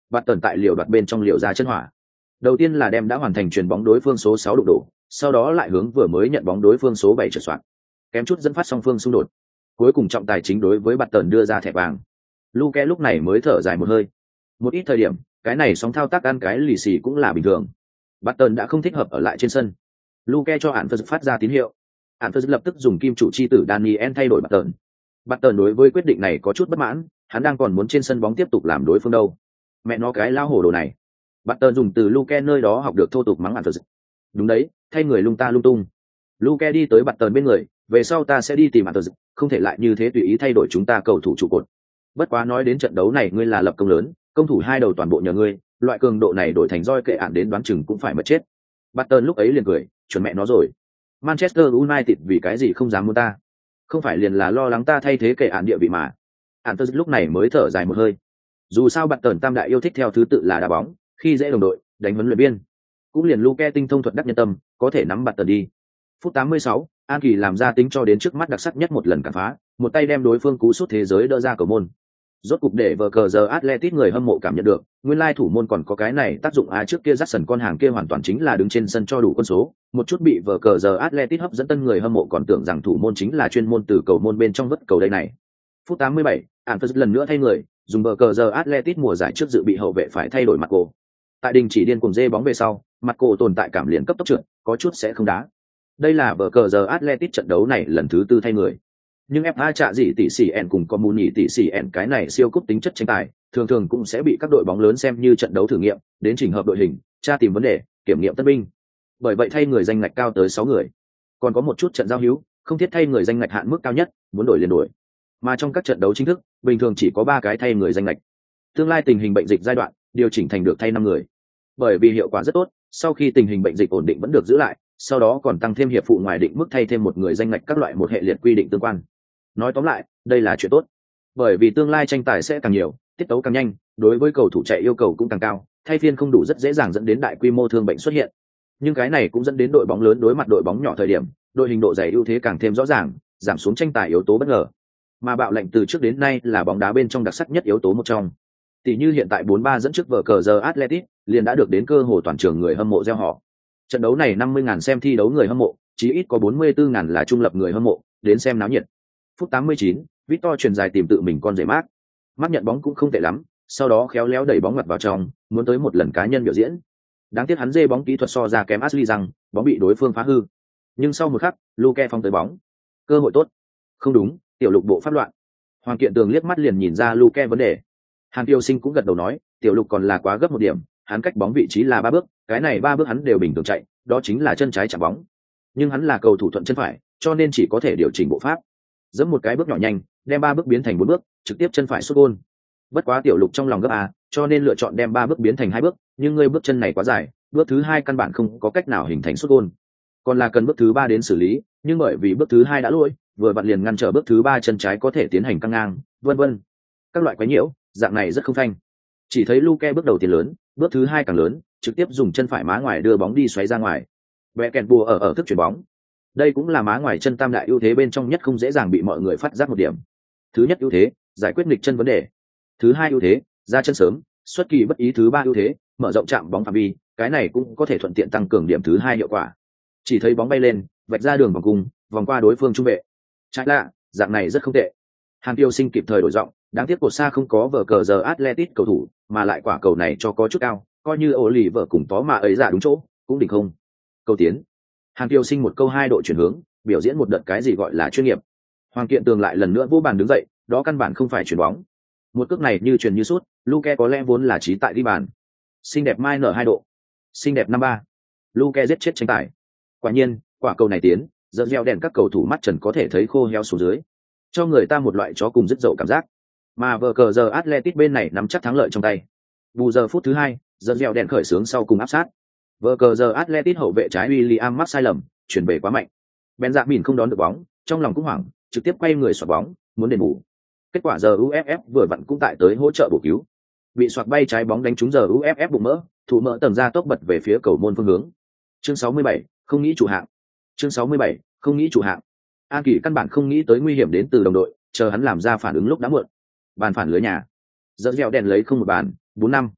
Bạt tần tại liều đoạt bên trong liều ra chân hỏa. Đầu tiên là đem đã hoàn thành chuyền bóng đối phương số sáu đụng đổ, sau đó lại hướng vừa mới nhận bóng đối phương số bảy trượt soạn. Kém chút dẫn phát song phương xung đột. Cuối cùng trọng tài chính đối với Bạt tần đưa ra thẻ vàng. Luke lúc này mới thở dài một hơi. Một ít thời điểm, cái này sóng thao tác ăn cái lì xì cũng là bình thường. Bạt tần đã không thích hợp ở lại trên sân. Luke cho Ản Phật phát ra tín hiệu. Ản Phật lập tức dùng kim chủ chi tử Daniel thay đổi Bạt tần. Bạt tần đối với quyết định này có chút bất mãn, hắn đang còn muốn trên sân bóng tiếp tục làm đối phương đâu. Mẹ nó cái lao hổ đồ này. Bạt tần dùng từ Luke nơi đó học được thô tục mắng Ản Phật. Đúng đấy, thay người lung ta lung tung. Luke đi tới Bạt tần bên người, về sau ta sẽ đi tìm Ản Phật, không thể lại như thế tùy ý thay đổi chúng ta cầu thủ trụ cột. Bất quá nói đến trận đấu này ngươi là lập công lớn, công thủ hai đầu toàn bộ nhờ ngươi, loại cường độ này đổi thành roi kệ ạn đến đoán chừng cũng phải mất chết. Button lúc ấy liền cười, chuẩn mẹ nó rồi. Manchester United vì cái gì không dám mua ta? Không phải liền là lo lắng ta thay thế kệ ạn địa vị mà. Antus lúc này mới thở dài một hơi. Dù sao Button tam đại yêu thích theo thứ tự là đá bóng, khi dễ đồng đội, đánh huấn luyện viên. Cũng liền Luke tinh thông thuật đắc nhân tâm, có thể nắm Button đi. Phút tám mươi sáu, An Kỳ làm ra tính cho đến trước mắt đặc sắc nhất một lần cản phá, một tay đem đối phương cú sút thế giới đỡ ra cầu môn. Rốt cục để vờ cờ giờ Atletico người hâm mộ cảm nhận được, nguyên lai thủ môn còn có cái này tác dụng. Ai trước kia dắt sần con hàng kia hoàn toàn chính là đứng trên sân cho đủ quân số, một chút bị vờ cờ giờ Atletico hấp dẫn tân người hâm mộ còn tưởng rằng thủ môn chính là chuyên môn từ cầu môn bên trong vứt cầu đây này. Phút tám mươi bảy, Anfield lần nữa thay người, dùng vờ cờ giờ Atletico mùa giải trước dự bị hậu vệ phải thay đổi mặt cổ. Tại đình chỉ điên cuồng dê bóng về sau, mặt cổ tồn tại cảm liền cấp tốc trượt, có chút sẽ không đá. Đây là vờ cờ giờ Atletico trận đấu này lần thứ tư thay người. Nhưng ép a trạ gì tỷ xỉ ẻn cùng có mù nhỉ tỷ xỉ ẻn cái này siêu cúp tính chất tranh tài, thường thường cũng sẽ bị các đội bóng lớn xem như trận đấu thử nghiệm, đến chỉnh hợp đội hình, tra tìm vấn đề, kiểm nghiệm tân binh. Bởi vậy thay người danh ngạch cao tới sáu người. Còn có một chút trận giao hữu, không thiết thay người danh ngạch hạn mức cao nhất, muốn đổi liền đổi. Mà trong các trận đấu chính thức, bình thường chỉ có ba cái thay người danh ngạch. Tương lai tình hình bệnh dịch giai đoạn, điều chỉnh thành được thay năm người. Bởi vì hiệu quả rất tốt, sau khi tình hình bệnh dịch ổn định vẫn được giữ lại, sau đó còn tăng thêm hiệp phụ ngoài định mức thay thêm một người danh ngạch các loại một hệ liệt quy định tương quan. Nói tóm lại, đây là chuyện tốt. Bởi vì tương lai tranh tài sẽ càng nhiều, tiết tấu càng nhanh, đối với cầu thủ chạy yêu cầu cũng càng cao, thay phiên không đủ rất dễ dàng dẫn đến đại quy mô thương bệnh xuất hiện. Nhưng cái này cũng dẫn đến đội bóng lớn đối mặt đội bóng nhỏ thời điểm, đội hình độ dày ưu thế càng thêm rõ ràng, giảm xuống tranh tài yếu tố bất ngờ. Mà bạo lệnh từ trước đến nay là bóng đá bên trong đặc sắc nhất yếu tố một trong. Tỷ như hiện tại bốn ba dẫn trước vở cờ giờ Atletico, liền đã được đến cơ hội toàn trường người hâm mộ reo hò. Trận đấu này năm mươi nghìn xem thi đấu người hâm mộ, chí ít có bốn mươi tư nghìn là trung lập người hâm mộ, đến xem náo nhiệt. Phút tám mươi chín, Victor truyền dài tìm tự mình con rể Mark. Mark nhận bóng cũng không tệ lắm, sau đó khéo léo đẩy bóng mặt vào trong, muốn tới một lần cá nhân biểu diễn. Đáng tiếc hắn dê bóng kỹ thuật so ra kém Ashley rằng, bóng bị đối phương phá hư. Nhưng sau một khắc, Luke phong tới bóng. Cơ hội tốt. Không đúng, tiểu lục bộ pháp loạn. Hoàng Kiện Tường liếc mắt liền nhìn ra Luke vấn đề. Hàn Tiêu Sinh cũng gật đầu nói, tiểu lục còn là quá gấp một điểm, hắn cách bóng vị trí là ba bước, cái này ba bước hắn đều bình thường chạy, đó chính là chân trái chạm bóng. Nhưng hắn là cầu thủ thuận chân phải, cho nên chỉ có thể điều chỉnh bộ pháp. Giẫm một cái bước nhỏ nhanh, đem ba bước biến thành bốn bước, trực tiếp chân phải sút gôn. Bất quá tiểu lục trong lòng gấp à, cho nên lựa chọn đem ba bước biến thành hai bước, nhưng ngươi bước chân này quá dài, bước thứ hai căn bản không có cách nào hình thành sút gôn. Còn là cần bước thứ ba đến xử lý, nhưng bởi vì bước thứ hai đã lỗi, vừa vặn liền ngăn trở bước thứ ba chân trái có thể tiến hành căng ngang, vân vân. Các loại quái nhiễu, dạng này rất không phanh. Chỉ thấy Luke bước đầu tiên lớn, bước thứ hai càng lớn, trực tiếp dùng chân phải má ngoài đưa bóng đi xoáy ra ngoài. Bẻ kèn bùa ở ở thức chuyển bóng. Đây cũng là má ngoài chân tam đại ưu thế bên trong nhất không dễ dàng bị mọi người phát giác một điểm. Thứ nhất ưu thế, giải quyết nghịch chân vấn đề. Thứ hai ưu thế, ra chân sớm, xuất kỳ bất ý. Thứ ba ưu thế, mở rộng chạm bóng phạm vi, cái này cũng có thể thuận tiện tăng cường điểm thứ hai hiệu quả. Chỉ thấy bóng bay lên, vạch ra đường vòng cung, vòng qua đối phương trung vệ. Trái lạ, dạng này rất không tệ. Hàn Tiêu Sinh kịp thời đổi giọng, đáng tiếc cột xa không có vở cờ giờ Atletico cầu thủ, mà lại quả cầu này cho có chút cao, coi như ổ lì vở cùng tó mà ấy ra đúng chỗ, cũng đỉnh không. Cầu tiến. Hàn Tiêu Sinh một câu hai độ chuyển hướng, biểu diễn một đợt cái gì gọi là chuyên nghiệp. Hoàng Kiện Tường lại lần nữa vô bàn đứng dậy, đó căn bản không phải chuyển bóng. Một cước này như chuyển như sút, Luke có lẽ vốn là trí tại đi bàn. Xinh đẹp mai nở hai độ. Xinh đẹp năm ba. Luke giết chết tranh tài. Quả nhiên, quả cầu này tiến, giờ gieo đèn các cầu thủ mắt trần có thể thấy khô heo xuống dưới, cho người ta một loại chó cùng rất dậu cảm giác. Mà vờ cờ giờ Atletico bên này nắm chắc thắng lợi trong tay. Bù giờ phút thứ hai, giờ gieo đèn khởi xướng sau cùng áp sát. Vờ cờ giờ Atletico hậu vệ trái William mắc sai lầm, chuyển về quá mạnh. Ben Dạ Mìn không đón được bóng, trong lòng cũng hoảng, trực tiếp quay người xoạc bóng, muốn đền bù. Kết quả giờ u ép ép vừa vặn cũng tại tới hỗ trợ bổ cứu. Bị xoạc bay trái bóng đánh trúng giờ u ép ép bụng mỡ, thủ mỡ tầng ra tốc bật về phía cầu môn phương hướng. Chương sáu mươi bảy, không nghĩ chủ hạng. Chương sáu mươi bảy, không nghĩ chủ hạng. An Kỳ căn bản không nghĩ tới nguy hiểm đến từ đồng đội, chờ hắn làm ra phản ứng lúc đã muộn. Bàn phản lưới nhà. Giờ dẻo đèn lấy không một bàn, bốn năm.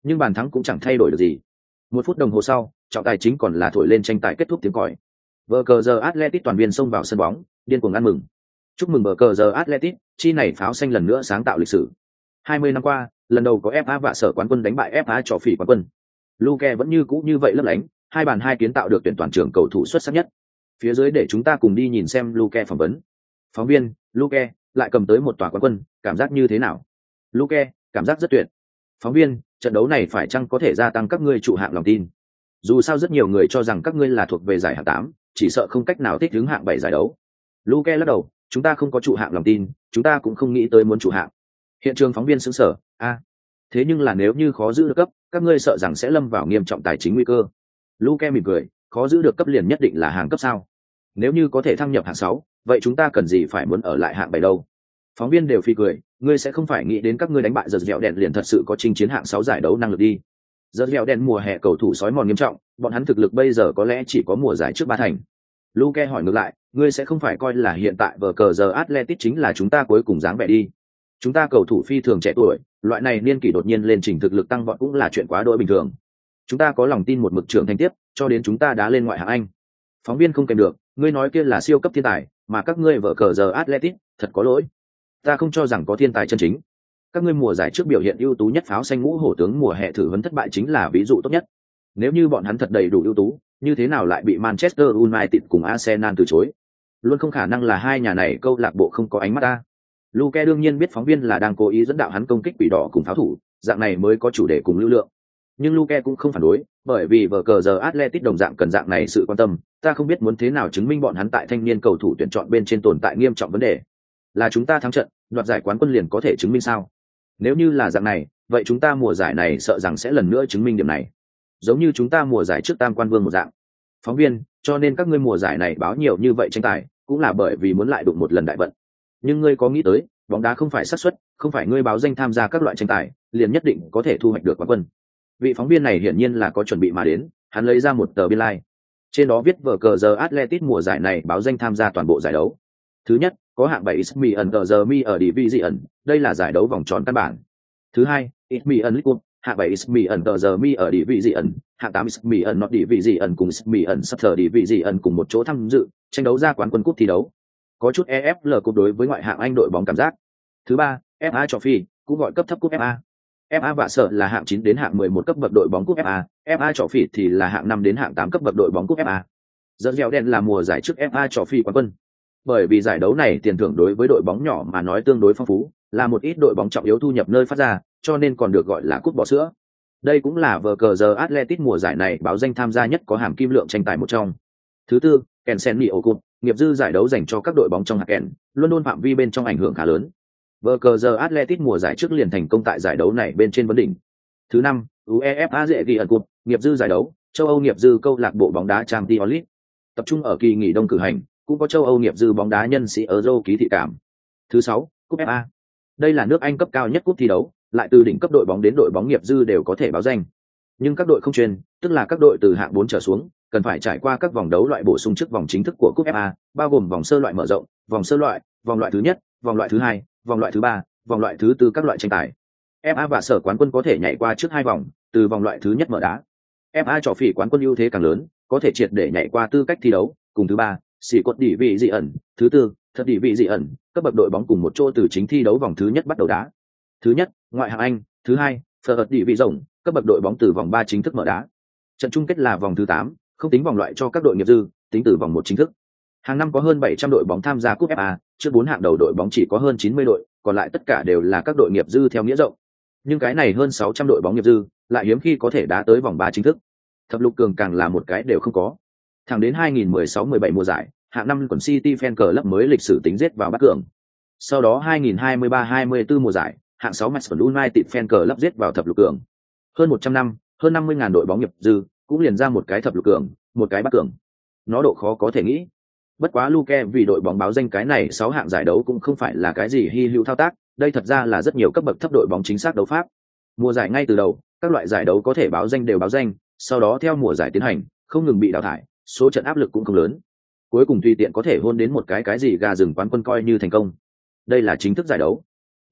nhưng bàn thắng cũng chẳng thay đổi được gì. Một phút đồng hồ sau, trọng tài chính còn là thổi lên tranh tài kết thúc tiếng còi. Bờ cờ giờ Atletico toàn viên xông vào sân bóng, điên cuồng ăn mừng. Chúc mừng bờ cờ giờ Atletico, chi này pháo xanh lần nữa sáng tạo lịch sử. hai mươi năm qua, lần đầu có ép a vạ sở quán quân đánh bại ép a trò phỉ quán quân. Luke vẫn như cũ như vậy lấp lánh, hai bàn hai kiến tạo được tuyển toàn trường cầu thủ xuất sắc nhất. Phía dưới để chúng ta cùng đi nhìn xem Luke phỏng vấn. Phóng viên, Luke lại cầm tới một tòa quán quân, cảm giác như thế nào? Luke, cảm giác rất tuyệt. Phóng viên, trận đấu này phải chăng có thể gia tăng các ngươi trụ hạng lòng tin? Dù sao rất nhiều người cho rằng các ngươi là thuộc về giải hạng tám, chỉ sợ không cách nào thích ứng hạng bảy giải đấu. Luke lắc đầu, chúng ta không có trụ hạng lòng tin, chúng ta cũng không nghĩ tới muốn trụ hạng. Hiện trường phóng viên sững sờ, a, à, thế nhưng là nếu như khó giữ được cấp, các ngươi sợ rằng sẽ lâm vào nghiêm trọng tài chính nguy cơ. Luke mỉm cười, khó giữ được cấp liền nhất định là hàng cấp sao? Nếu như có thể thăng nhập hạng sáu, vậy chúng ta cần gì phải muốn ở lại hạng bảy đâu? Phóng viên đều phi cười, ngươi sẽ không phải nghĩ đến các ngươi đánh bại giật dẻo đèn liền thật sự có chinh chiến hạng sáu giải đấu năng lực đi. Giật dẻo đèn mùa hè cầu thủ sói mòn nghiêm trọng, bọn hắn thực lực bây giờ có lẽ chỉ có mùa giải trước ba thành. Luke hỏi ngược lại, ngươi sẽ không phải coi là hiện tại vở cờ giờ Atletico chính là chúng ta cuối cùng dáng vẻ đi? Chúng ta cầu thủ phi thường trẻ tuổi, loại này niên kỷ đột nhiên lên trình thực lực tăng vọt cũng là chuyện quá đỗi bình thường. Chúng ta có lòng tin một mực trưởng thành tiếp, cho đến chúng ta đá lên ngoại hạng Anh. Phóng viên không kèm được, ngươi nói kia là siêu cấp thiên tài, mà các ngươi vở cờ giờ Atletico, thật có lỗi. Ta không cho rằng có thiên tài chân chính. Các ngươi mùa giải trước biểu hiện ưu tú nhất pháo xanh ngũ hổ tướng mùa hè thử huấn thất bại chính là ví dụ tốt nhất. Nếu như bọn hắn thật đầy đủ ưu tú, như thế nào lại bị Manchester United cùng Arsenal từ chối? Luôn không khả năng là hai nhà này câu lạc bộ không có ánh mắt ta. Luke đương nhiên biết phóng viên là đang cố ý dẫn đạo hắn công kích quỷ đỏ cùng pháo thủ, dạng này mới có chủ đề cùng lưu lượng. Nhưng Luke cũng không phản đối, bởi vì vở cờ giờ Atletico đồng dạng cần dạng này sự quan tâm, ta không biết muốn thế nào chứng minh bọn hắn tại thanh niên cầu thủ tuyển chọn bên trên tồn tại nghiêm trọng vấn đề. Là chúng ta thắng trận, đoạt giải quán quân liền có thể chứng minh sao? Nếu như là dạng này, vậy chúng ta mùa giải này sợ rằng sẽ lần nữa chứng minh điểm này. Giống như chúng ta mùa giải trước Tam Quan Vương một dạng. Phóng viên, cho nên các ngươi mùa giải này báo nhiều như vậy tranh tài, cũng là bởi vì muốn lại đụng một lần đại vận. Nhưng ngươi có nghĩ tới, bóng đá không phải xác suất, không phải ngươi báo danh tham gia các loại tranh tài, liền nhất định có thể thu hoạch được quán quân. Vị phóng viên này hiển nhiên là có chuẩn bị mà đến, hắn lấy ra một tờ biên lai. Trên đó viết vở cờ giờ Atletico mùa giải này báo danh tham gia toàn bộ giải đấu. Thứ nhất, có hạng bảy Ismi ẩn tờ giờ mi ở Division, đây là giải đấu vòng tròn căn bản. Thứ hai, Ismi ẩn League Cup, hạng bảy Ismi ẩn tờ giờ mi ở Division, hạng tám Ismi ẩn Not Division cùng Ismi ẩn Sutter Division cùng một chỗ tham dự, tranh đấu ra quán quân cúp thi đấu. Có chút e ép lờ Cup đối với ngoại hạng Anh đội bóng cảm giác. Thứ ba, ép a Trophy, cũng gọi cấp thấp cúp ép a. ép a vạ sở là hạng chín đến hạng mười một cấp bậc đội bóng cúp ép a, ép a Trophy thì là hạng năm đến hạng tám cấp bậc đội bóng cúp ép a. Giật dẻo đen là mùa giải trước ép a Trophy quán quân. Bởi vì giải đấu này tiền thưởng đối với đội bóng nhỏ mà nói tương đối phong phú, là một ít đội bóng trọng yếu thu nhập nơi phát ra, cho nên còn được gọi là cúp bò sữa. Đây cũng là vở cờ giờ Atletico mùa giải này báo danh tham gia nhất có hàm kim lượng tranh tài một trong. Thứ tư, Kensenio Cup, nghiệp dư giải đấu dành cho các đội bóng trong hạng Ken, London phạm vi bên trong ảnh hưởng khá lớn. Vở cờ giờ Atletico mùa giải trước liền thành công tại giải đấu này bên trên vấn đỉnh. Thứ năm, UEFA dễ ghi ẩn Cup, nghiệp dư giải đấu, châu Âu nghiệp dư câu lạc bộ bóng đá Champions League. Tập trung ở kỳ nghỉ đông cử hành, cũng có châu Âu nghiệp dư bóng đá nhân sĩ Euro ký thị cảm. Thứ sáu, cúp ép a. Đây là nước Anh cấp cao nhất cúp thi đấu, lại từ đỉnh cấp đội bóng đến đội bóng nghiệp dư đều có thể báo danh. Nhưng các đội không chuyên, tức là các đội từ hạng bốn trở xuống, cần phải trải qua các vòng đấu loại bổ sung trước vòng chính thức của cúp ép a, bao gồm vòng sơ loại mở rộng, vòng sơ loại, vòng loại thứ nhất, vòng loại thứ hai, vòng loại thứ ba, vòng loại thứ tư các loại tranh tài. ép a và sở quán quân có thể nhảy qua trước hai vòng, từ vòng loại thứ nhất mở đá. ép a trò phỉ quán quân ưu thế càng lớn, có thể triệt để nhảy qua tư cách thi đấu, cùng thứ ba, xỉ cột đỉ vị dị ẩn, thứ tư, thật đỉ vị dị ẩn, các bậc đội bóng cùng một chỗ từ chính thi đấu vòng thứ nhất bắt đầu đá. Thứ nhất, ngoại hạng Anh, thứ hai, phật đỉ vị rộng, các bậc đội bóng từ vòng ba chính thức mở đá. Trận chung kết là vòng thứ tám, không tính vòng loại cho các đội nghiệp dư, tính từ vòng một chính thức. Hàng năm có hơn bảy trăm đội bóng tham gia cúp ép a, trước bốn hạng đầu đội bóng chỉ có hơn chín mươi đội, còn lại tất cả đều là các đội nghiệp dư theo nghĩa rộng. Nhưng cái này hơn sáu trăm đội bóng nghiệp dư, lại hiếm khi có thể đá tới vòng ba chính thức. Thập lục cường càng là một cái đều không có. Thẳng đến hai nghìn mười sáu mười bảy mùa giải, hạng năm quần City Fan Club mới lịch sử tính giết vào bắt cường. Sau đó hai nghìn hai mươi ba hai mươi tư mùa giải, hạng sáu Manchester United Fan Club giết vào thập lục cường. Hơn một trăm năm, hơn năm mươi nghìn đội bóng nghiệp dư, cũng liền ra một cái thập lục cường, một cái bắt cường. Nó độ khó có thể nghĩ. Bất quá Luke vì đội bóng báo danh cái này sáu hạng giải đấu cũng không phải là cái gì hy hữu thao tác, đây thật ra là rất nhiều cấp bậc thấp đội bóng chính xác đấu pháp. Mùa giải ngay từ đầu, các loại giải đấu có thể báo danh đều báo danh, sau đó theo mùa giải tiến hành, không ngừng bị đào thải, số trận áp lực cũng không lớn. Cuối cùng tùy tiện có thể hôn đến một cái cái gì gà rừng quán quân coi như thành công. Đây là chính thức giải đấu.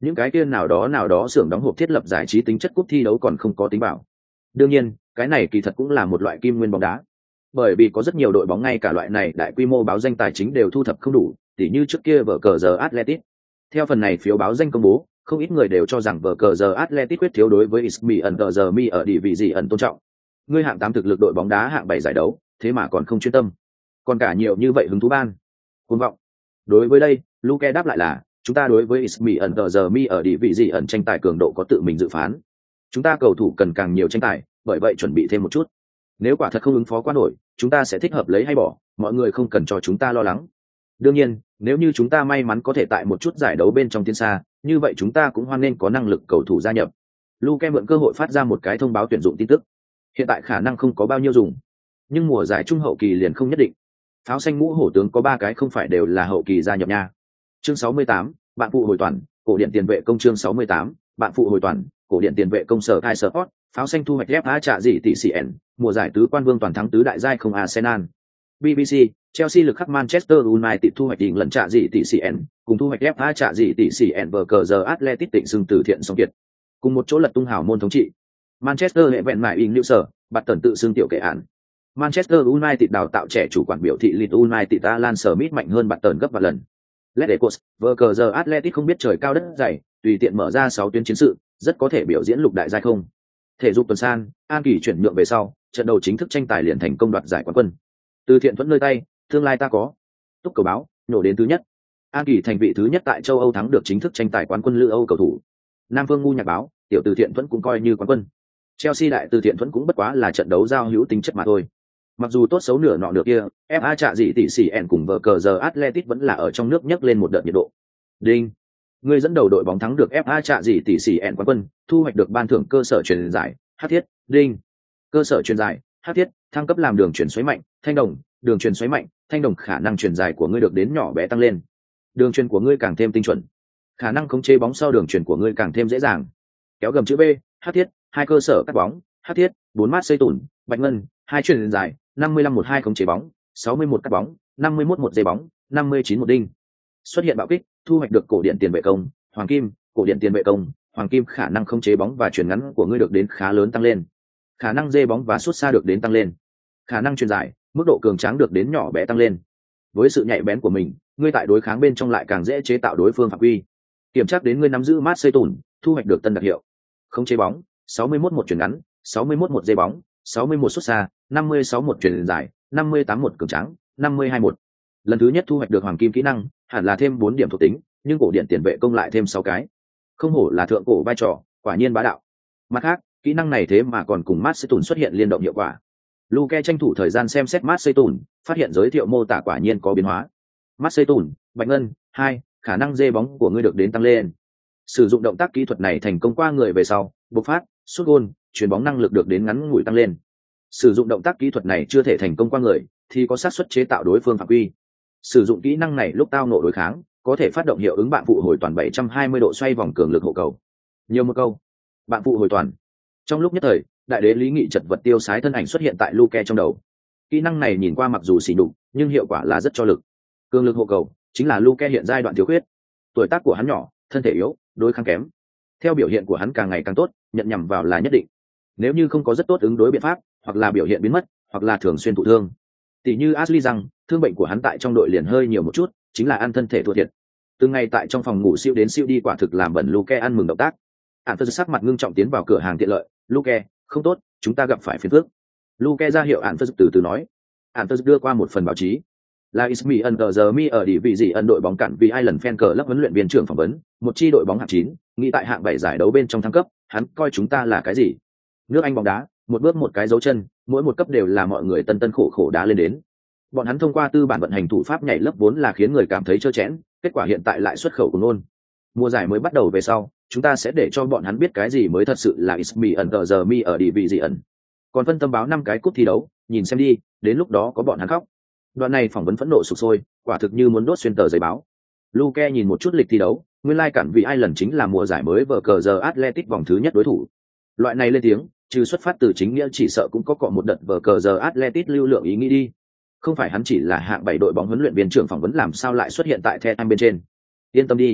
những cái kia nào đó nào đó xưởng đóng hộp thiết lập giải trí tính chất cúp thi đấu còn không có tính bảo. Đương nhiên cái này kỳ thật cũng là một loại kim nguyên bóng đá, bởi vì có rất nhiều đội bóng ngay cả loại này đại quy mô báo danh tài chính đều thu thập không đủ, tỉ như trước kia vở cờ giờ Atletico. Theo phần này phiếu báo danh công bố, không ít người đều cho rằng vở cờ giờ Atletico quyết thiếu đối với Ismi ẩn tờ giờ mi ở địa vị gì ẩn tôn trọng. Ngươi hạng tám thực lực đội bóng đá hạng bảy giải đấu, thế mà còn không chuyên tâm, còn cả nhiều như vậy hứng thú ban. Cuồng vọng. Đối với đây, Luke đáp lại là, chúng ta đối với Ismi ẩn tờ giờ mi ở địa vị gì ẩn tranh tài cường độ có tự mình dự phán. Chúng ta cầu thủ cần càng nhiều tranh tài, bởi vậy chuẩn bị thêm một chút. Nếu quả thật không ứng phó quá nổi, chúng ta sẽ thích hợp lấy hay bỏ, mọi người không cần cho chúng ta lo lắng. Đương nhiên, nếu như chúng ta may mắn có thể tại một chút giải đấu bên trong tiến xa, như vậy chúng ta cũng hoan nên có năng lực cầu thủ gia nhập. Luke mượn cơ hội phát ra một cái thông báo tuyển dụng tin tức. Hiện tại khả năng không có bao nhiêu dùng, nhưng mùa giải trung hậu kỳ liền không nhất định. Pháo xanh mũ hổ tướng có ba cái không phải đều là hậu kỳ gia nhập nha. Chương sáu mươi tám, bạn phụ hồi toàn, cổ điện tiền vệ công chương sáu mươi tám, bạn phụ hồi toàn, cổ điện tiền vệ công sở Kai Sport, pháo xanh thu hoạch ép a trả gì tỷ xê en, mùa giải tứ quan vương toàn thắng tứ đại giai không Arsenal. bê bê xê, Chelsea lực khắc Manchester United thu hoạch đỉnh lần trả gì tỷ xê en, cùng thu hoạch ép a trả gì tỷ xê en vờ cờ giờ Athletic tịnh xưng từ thiện song kiệt. Cùng một chỗ lật tung hào môn thống trị. Manchester hệ vẹn mại in lưu sở, bạt tần tự xưng tiểu kệ án. Manchester United đào tạo trẻ chủ quản biểu thị Leeds United Alan Smith mạnh hơn bạt tần gấp vài lần. Ledecos, vờ cờ giờ Athletic không biết trời cao đất dày, tùy tiện mở ra sáu tuyến chiến sự, rất có thể biểu diễn lục đại giai không. Thể dục tuần san, An Kỳ chuyển nhượng về sau, trận đầu chính thức tranh tài liền thành công đoạt giải quán quân. Từ thiện thuẫn nơi tay, tương lai ta có. Túc cầu báo, nổ đến thứ nhất. An Kỳ thành vị thứ nhất tại châu Âu thắng được chính thức tranh tài quán quân lữ Âu cầu thủ. Nam Phương ngu nhạc báo, tiểu từ thiện thuẫn cũng coi như quán quân. Chelsea đại từ thiện thuẫn cũng bất quá là trận đấu giao hữu tính chất mà thôi. Mặc dù tốt xấu nửa nọ nửa kia, ép a trả gì tỷ xỉ ẻn cùng vợ cờ giờ Athletic vẫn là ở trong nước nhấc lên một đợt nhiệt độ. Đinh, người dẫn đầu đội bóng thắng được ép a trả gì tỷ xỉ ẻn quán quân, thu hoạch được ban thưởng cơ sở truyền giải, hát thiết, đinh. Cơ sở truyền giải, hát thiết, thăng cấp làm đường chuyển xoáy mạnh, thanh đồng, đường truyền xoáy mạnh, thanh đồng khả năng truyền dài của ngươi được đến nhỏ bé tăng lên. Đường truyền của ngươi càng thêm tinh chuẩn. Khả năng khống chế bóng sau đường truyền của ngươi càng thêm dễ dàng. Kéo gầm chữ B, hát thiết, hai cơ sở cắt bóng, hát thiết, bốn mát xây tủn, bạch ngân, hai truyền dài, năm mươi lăm một hai khống chế bóng, sáu mươi mốt cắt bóng, năm mươi mốt một dây bóng, năm mươi chín một đinh. Xuất hiện bạo kích, thu hoạch được cổ điện tiền vệ công, hoàng kim, cổ điện tiền vệ công, hoàng kim khả năng khống chế bóng và chuyển ngắn của ngươi được đến khá lớn tăng lên. Khả năng dây bóng và sút xa được đến tăng lên. Khả năng truyền dài, mức độ cường tráng được đến nhỏ bé tăng lên. Với sự nhạy bén của mình, ngươi tại đối kháng bên trong lại càng dễ chế tạo đối phương phạm quy. Kiểm tra đến ngươi nắm giữ mát xây tủn, thu hoạch được tân đặc hiệu. Khống chế bóng, sáu mươi mốt một chuyển ngắn, sáu mươi mốt một dây bóng, sáu mươi mốt sút xa, năm mươi sáu một chuyển dài, năm mươi tám một cường tráng, năm mươi hai một. Lần thứ nhất thu hoạch được hoàng kim kỹ năng, hẳn là thêm bốn điểm thuộc tính, nhưng cổ điện tiền vệ công lại thêm sáu cái. Không hổ là thượng cổ vai trò, quả nhiên bá đạo. Mặt khác, kỹ năng này thế mà còn cùng mát xây tủn xuất hiện liên động hiệu quả. Luke tranh thủ thời gian xem xét mát xây tủn, phát hiện giới thiệu mô tả quả nhiên có biến hóa. Mát xây tủn, bạch ngân, hai, khả năng dê bóng của ngươi được đến tăng lên. Sử dụng động tác kỹ thuật này thành công qua người về sau, bộc phát, sút gôn, chuyền bóng năng lực được đến ngắn ngủi tăng lên. Sử dụng động tác kỹ thuật này chưa thể thành công qua người, thì có xác suất chế tạo đối phương phạm quy. Sử dụng kỹ năng này lúc tao nộ đối kháng, có thể phát động hiệu ứng bạn phụ hồi toàn bảy trăm hai mươi độ xoay vòng cường lực hộ cầu. Nhiều một câu, bạn phụ hồi toàn. Trong lúc nhất thời, đại đế lý nghị chật vật tiêu sái thân ảnh xuất hiện tại Luke trong đầu. Kỹ năng này nhìn qua mặc dù xỉ nhục, nhưng hiệu quả là rất cho lực. Cường lực hộ cầu chính là Luke hiện giai đoạn thiếu khuyết. Tuổi tác của hắn nhỏ, thân thể yếu, đối kháng kém. Theo biểu hiện của hắn càng ngày càng tốt, nhận nhầm vào là nhất định. Nếu như không có rất tốt ứng đối biện pháp, hoặc là biểu hiện biến mất, hoặc là thường xuyên thụ thương. Tỷ như Ashley rằng, thương bệnh của hắn tại trong đội liền hơi nhiều một chút, chính là ăn thân thể thua thiệt. Từng ngày tại trong phòng ngủ siêu đến siêu đi quả thực làm bẩn Luke ăn mừng động tác. Ản Phật sắc mặt ngưng trọng tiến vào cửa hàng tiện lợi, Luke, không tốt, chúng ta gặp phải phiền phức. Luke ra hiệu Ản Phật từ từ nói. Ản Phật đưa qua một phần báo chí. Là Ismi Under the Mi ở địa vị gì ân đội bóng cản vì ai lần fan cờ lớp huấn luyện viên trưởng phỏng vấn, một chi đội bóng hạng chín, nghĩ tại hạng bảy giải đấu bên trong thăng cấp, hắn coi chúng ta là cái gì? Nước Anh bóng đá, một bước một cái dấu chân, mỗi một cấp đều là mọi người tân tân khổ khổ đá lên đến. Bọn hắn thông qua tư bản vận hành thủ pháp nhảy lớp vốn là khiến người cảm thấy trơ chẽn, kết quả hiện tại lại xuất khẩu của nôn. Mùa giải mới bắt đầu về sau, chúng ta sẽ để cho bọn hắn biết cái gì mới thật sự là Ismi Under the Mi ở địa vị gì ẩn. Còn phân tâm báo năm cái cúp thi đấu, nhìn xem đi, đến lúc đó có bọn hắn khóc. Đoạn này phỏng vấn phẫn nộ sục sôi, quả thực như muốn đốt xuyên tờ giấy báo. Luke nhìn một chút lịch thi đấu, nguyên lai cản vì ai lần chính là mùa giải mới vở cờ giờ Athletic vòng thứ nhất đối thủ. Loại này lên tiếng, trừ xuất phát từ chính nghĩa chỉ sợ cũng có cọ một đợt vở cờ giờ Athletic lưu lượng ý nghĩ đi. Không phải hắn chỉ là hạng bảy đội bóng huấn luyện viên trưởng phỏng vấn làm sao lại xuất hiện tại The Time bên trên. Yên tâm đi,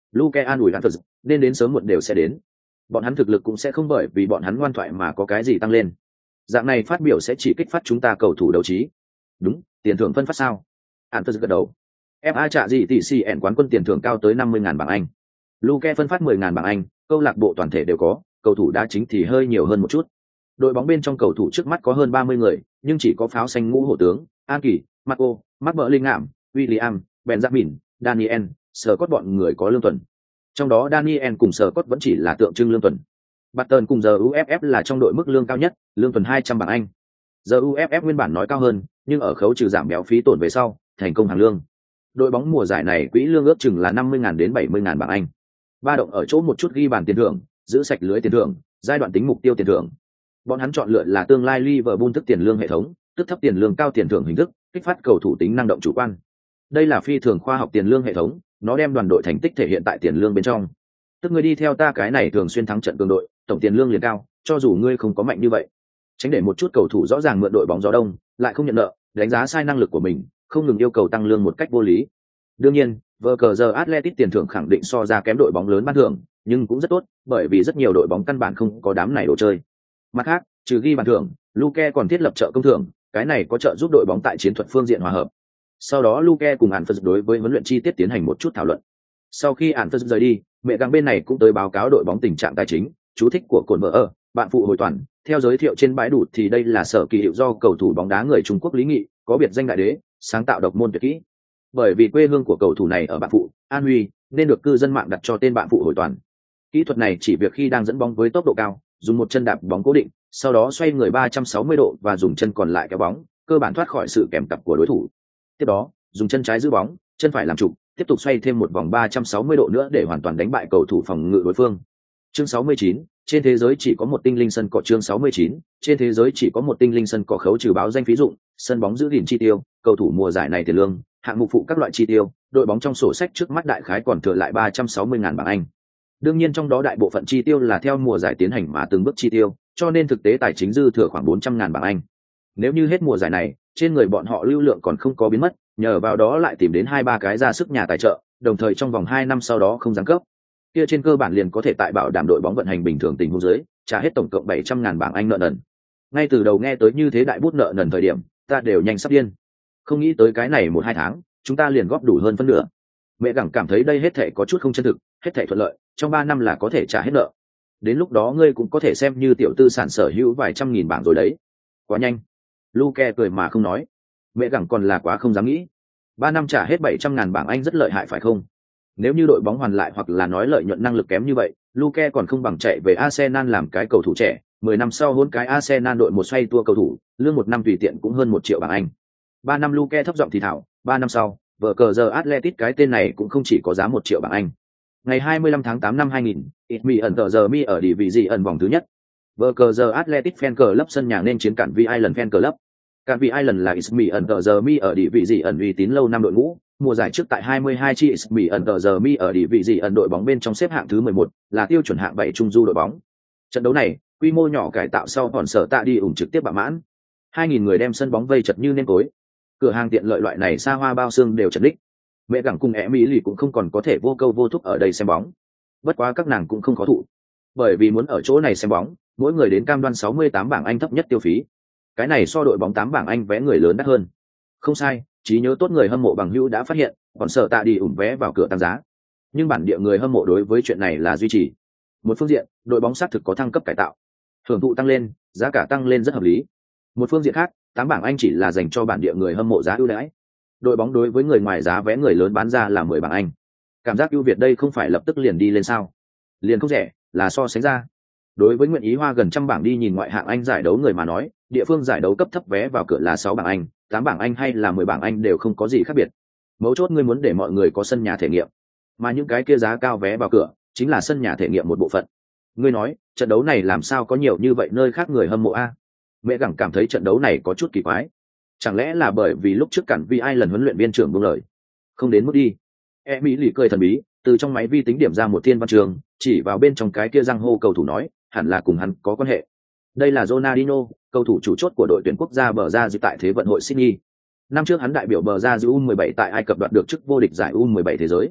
Luke an ủi Anthony, nên đến sớm muộn đều sẽ đến. Bọn hắn thực lực cũng sẽ không bởi vì bọn hắn ngoan thoại mà có cái gì tăng lên. Dạng này phát biểu sẽ chỉ kích phát chúng ta cầu thủ đấu trí. Đúng, tiền thưởng phân phát sao? Anthony gật đầu. ép a trả gì tỷ xê en quán quân tiền thưởng cao tới năm mươi ngàn bảng Anh. Luke phân phát mười ngàn bảng Anh, câu lạc bộ toàn thể đều có, cầu thủ đá chính thì hơi nhiều hơn một chút. Đội bóng bên trong cầu thủ trước mắt có hơn ba mươi người, nhưng chỉ có pháo xanh ngũ hổ tướng, An Kỳ, Marco, Mark Bellingham, William, Benjamin, Daniel, Scott bọn người có lương tuần. Trong đó Daniel cùng Scott vẫn chỉ là tượng trưng lương tuần. Barton cùng giờ u ép ép là trong đội mức lương cao nhất, lương tuần hai trăm bảng Anh. Giờ u ép ép nguyên bản nói cao hơn, nhưng ở khấu trừ giảm béo phí tổn về sau, thành công hàng lương. Đội bóng mùa giải này quỹ lương ước chừng là năm mươi ngàn đến bảy mươi ngàn bảng Anh. Ba động ở chỗ một chút ghi bàn tiền thưởng, giữ sạch lưới tiền thưởng, giai đoạn tính mục tiêu tiền thưởng. Bọn hắn chọn lựa là tương lai Liverpool thức tiền lương hệ thống, tức thấp tiền lương cao tiền thưởng hình thức, kích phát cầu thủ tính năng động chủ quan. Đây là phi thường khoa học tiền lương hệ thống, nó đem đoàn đội thành tích thể hiện tại tiền lương bên trong. Tức người đi theo ta cái này thường xuyên thắng trận cường đội, tổng tiền lương liền cao, cho dù ngươi không có mạnh như vậy. Tránh để một chút cầu thủ rõ ràng mượn đội bóng gió đông, lại không nhận nợ, đánh giá sai năng lực của mình, không ngừng yêu cầu tăng lương một cách vô lý. Đương nhiên, vờ cờ giờ Athletic tiền thưởng khẳng định so ra kém đội bóng lớn ban thưởng, nhưng cũng rất tốt, bởi vì rất nhiều đội bóng căn bản không có đám này đồ chơi. Mặt khác, trừ ghi bàn thưởng, Luke còn thiết lập trợ công thưởng, cái này có trợ giúp đội bóng tại chiến thuật phương diện hòa hợp. Sau đó Luke cùng Anthony đối với huấn luyện chi tiết tiến hành một chút thảo luận. Sau khi Anthony rời đi, mẹ găng bên này cũng tới báo cáo đội bóng tình trạng tài chính, chú thích của cồn vợ ở, bạn phụ hồi toàn. Theo giới thiệu trên bãi đủ thì đây là sở kỳ hiệu do cầu thủ bóng đá người Trung Quốc Lý Nghị, có biệt danh đại đế, sáng tạo độc môn tuyệt kỹ. Bởi vì quê hương của cầu thủ này ở bạn phụ, An Huy, nên được cư dân mạng đặt cho tên bạn phụ hồi toàn. Kỹ thuật này chỉ việc khi đang dẫn bóng với tốc độ cao, dùng một chân đạp bóng cố định, sau đó xoay người ba trăm sáu mươi độ và dùng chân còn lại kéo bóng, cơ bản thoát khỏi sự kèm cặp của đối thủ. Tiếp đó, dùng chân trái giữ bóng, chân phải làm trục, tiếp tục xoay thêm một vòng ba trăm sáu mươi độ nữa để hoàn toàn đánh bại cầu thủ phòng ngự đối phương. Chương sáu mươi chín, trên thế giới chỉ có một tinh linh sân cỏ. Chương sáu mươi chín, trên thế giới chỉ có một tinh linh sân cỏ. Khấu trừ báo danh phí dụng, sân bóng giữ gìn chi tiêu, cầu thủ mùa giải này tiền lương, hạng mục phụ các loại chi tiêu, đội bóng trong sổ sách trước mắt đại khái còn thừa lại ba trăm sáu mươi ngàn bảng Anh. Đương nhiên trong đó đại bộ phận chi tiêu là theo mùa giải tiến hành mà từng bước chi tiêu, cho nên thực tế tài chính dư thừa khoảng bốn trăm ngàn bảng Anh. Nếu như hết mùa giải này, trên người bọn họ lưu lượng còn không có biến mất, nhờ vào đó lại tìm đến hai ba cái ra sức nhà tài trợ, đồng thời trong vòng hai năm sau đó không giáng cấp. Kia trên cơ bản liền có thể tại bảo đảm đội bóng vận hành bình thường tình huống dưới, trả hết tổng cộng bảy trăm ngàn bảng Anh nợ nần. Ngay từ đầu nghe tới như thế đại bút nợ nần thời điểm, ta đều nhanh sắp điên. Không nghĩ tới cái này một hai tháng, chúng ta liền góp đủ hơn phân nửa. Mẹ gẳng cảm thấy đây hết thảy có chút không chân thực, hết thảy thuận lợi, trong ba năm là có thể trả hết nợ. Đến lúc đó ngươi cũng có thể xem như tiểu tư sản sở hữu vài trăm nghìn bảng rồi đấy. Quá nhanh. Luke cười mà không nói. Mẹ gẳng còn là quá không dám nghĩ. Ba năm trả hết bảy trăm ngàn bảng Anh rất lợi hại phải không? Nếu như đội bóng hoàn lại hoặc là nói lợi nhuận năng lực kém như vậy, Luke còn không bằng chạy về Arsenal làm cái cầu thủ trẻ, mười năm sau hôn cái Arsenal đội một xoay tua cầu thủ, lương một năm tùy tiện cũng hơn một triệu bảng Anh. Ba năm Luke thấp giọng thì thảo, ba năm sau, vở cờ giờ Athletic cái tên này cũng không chỉ có giá một triệu bảng Anh. Ngày hai mươi lăm tháng tám năm hai nghìn, Ismi ẩn tờ giờ mi ở địa vị gì ẩn vòng thứ nhất. Vở cờ giờ Athletic fan club sân nhà nên chiến cản Vi Island fan club. Cản Vi Island là Ismi ẩn tờ giờ mi ở địa vị gì ẩn uy tín lâu năm đội ngũ, mùa giải trước tại hai mươi hai chi Ismi ẩn tờ giờ mi ở địa vị gì ẩn đội bóng bên trong xếp hạng thứ mười một, là tiêu chuẩn hạng bảy trung du đội bóng. Trận đấu này, quy mô nhỏ cải tạo sau còn sở tạ đi ủng trực tiếp bạ mãn. hai nghìn người đem sân bóng vây chật như nêm tối. Cửa hàng tiện lợi loại này xa hoa bao xương đều chật ních. Mẹ gẳng cùng ẻ mỹ lì cũng không còn có thể vô câu vô thúc ở đây xem bóng. Bất quá các nàng cũng không khó thụ, bởi vì muốn ở chỗ này xem bóng, mỗi người đến cam đoan sáu mươi tám bảng Anh thấp nhất tiêu phí. Cái này so đội bóng tám bảng Anh vé người lớn đắt hơn. Không sai, trí nhớ tốt người hâm mộ bằng hữu đã phát hiện, còn sợ tạ đi ủng vé vào cửa tăng giá. Nhưng bản địa người hâm mộ đối với chuyện này là duy trì. Một phương diện, đội bóng xác thực có thăng cấp cải tạo, hưởng thụ tăng lên, giá cả tăng lên rất hợp lý. Một phương diện khác, tám bảng Anh chỉ là dành cho bản địa người hâm mộ giá ưu đãi. Đội bóng đối với người ngoài giá vé người lớn bán ra là mười bảng Anh. Cảm giác ưu việt đây không phải lập tức liền đi lên sao? Liền không rẻ, là so sánh ra. Đối với nguyện ý hoa gần trăm bảng đi nhìn ngoại hạng Anh giải đấu người mà nói, địa phương giải đấu cấp thấp vé vào cửa là sáu bảng Anh, tám bảng Anh hay là mười bảng Anh đều không có gì khác biệt. Mấu chốt ngươi muốn để mọi người có sân nhà thể nghiệm, mà những cái kia giá cao vé vào cửa chính là sân nhà thể nghiệm một bộ phận. Ngươi nói, trận đấu này làm sao có nhiều như vậy nơi khác người hâm mộ a? Mẹ gẳng cảm thấy trận đấu này có chút kỳ quái. Chẳng lẽ là bởi vì lúc trước cản Vi ai lần huấn luyện viên trưởng buông lời, không đến mức đi. E mỹ lì cười thần bí, từ trong máy vi tính điểm ra một thiên văn trường, chỉ vào bên trong cái kia răng hô cầu thủ nói, hẳn là cùng hắn có quan hệ. Đây là Ronaldinho, cầu thủ chủ chốt của đội tuyển quốc gia bờ ra dư tại Thế vận hội Sydney. Năm trước hắn đại biểu bờ ra dư u mười bảy tại Ai Cập đoạt được chức vô địch giải u mười bảy thế giới.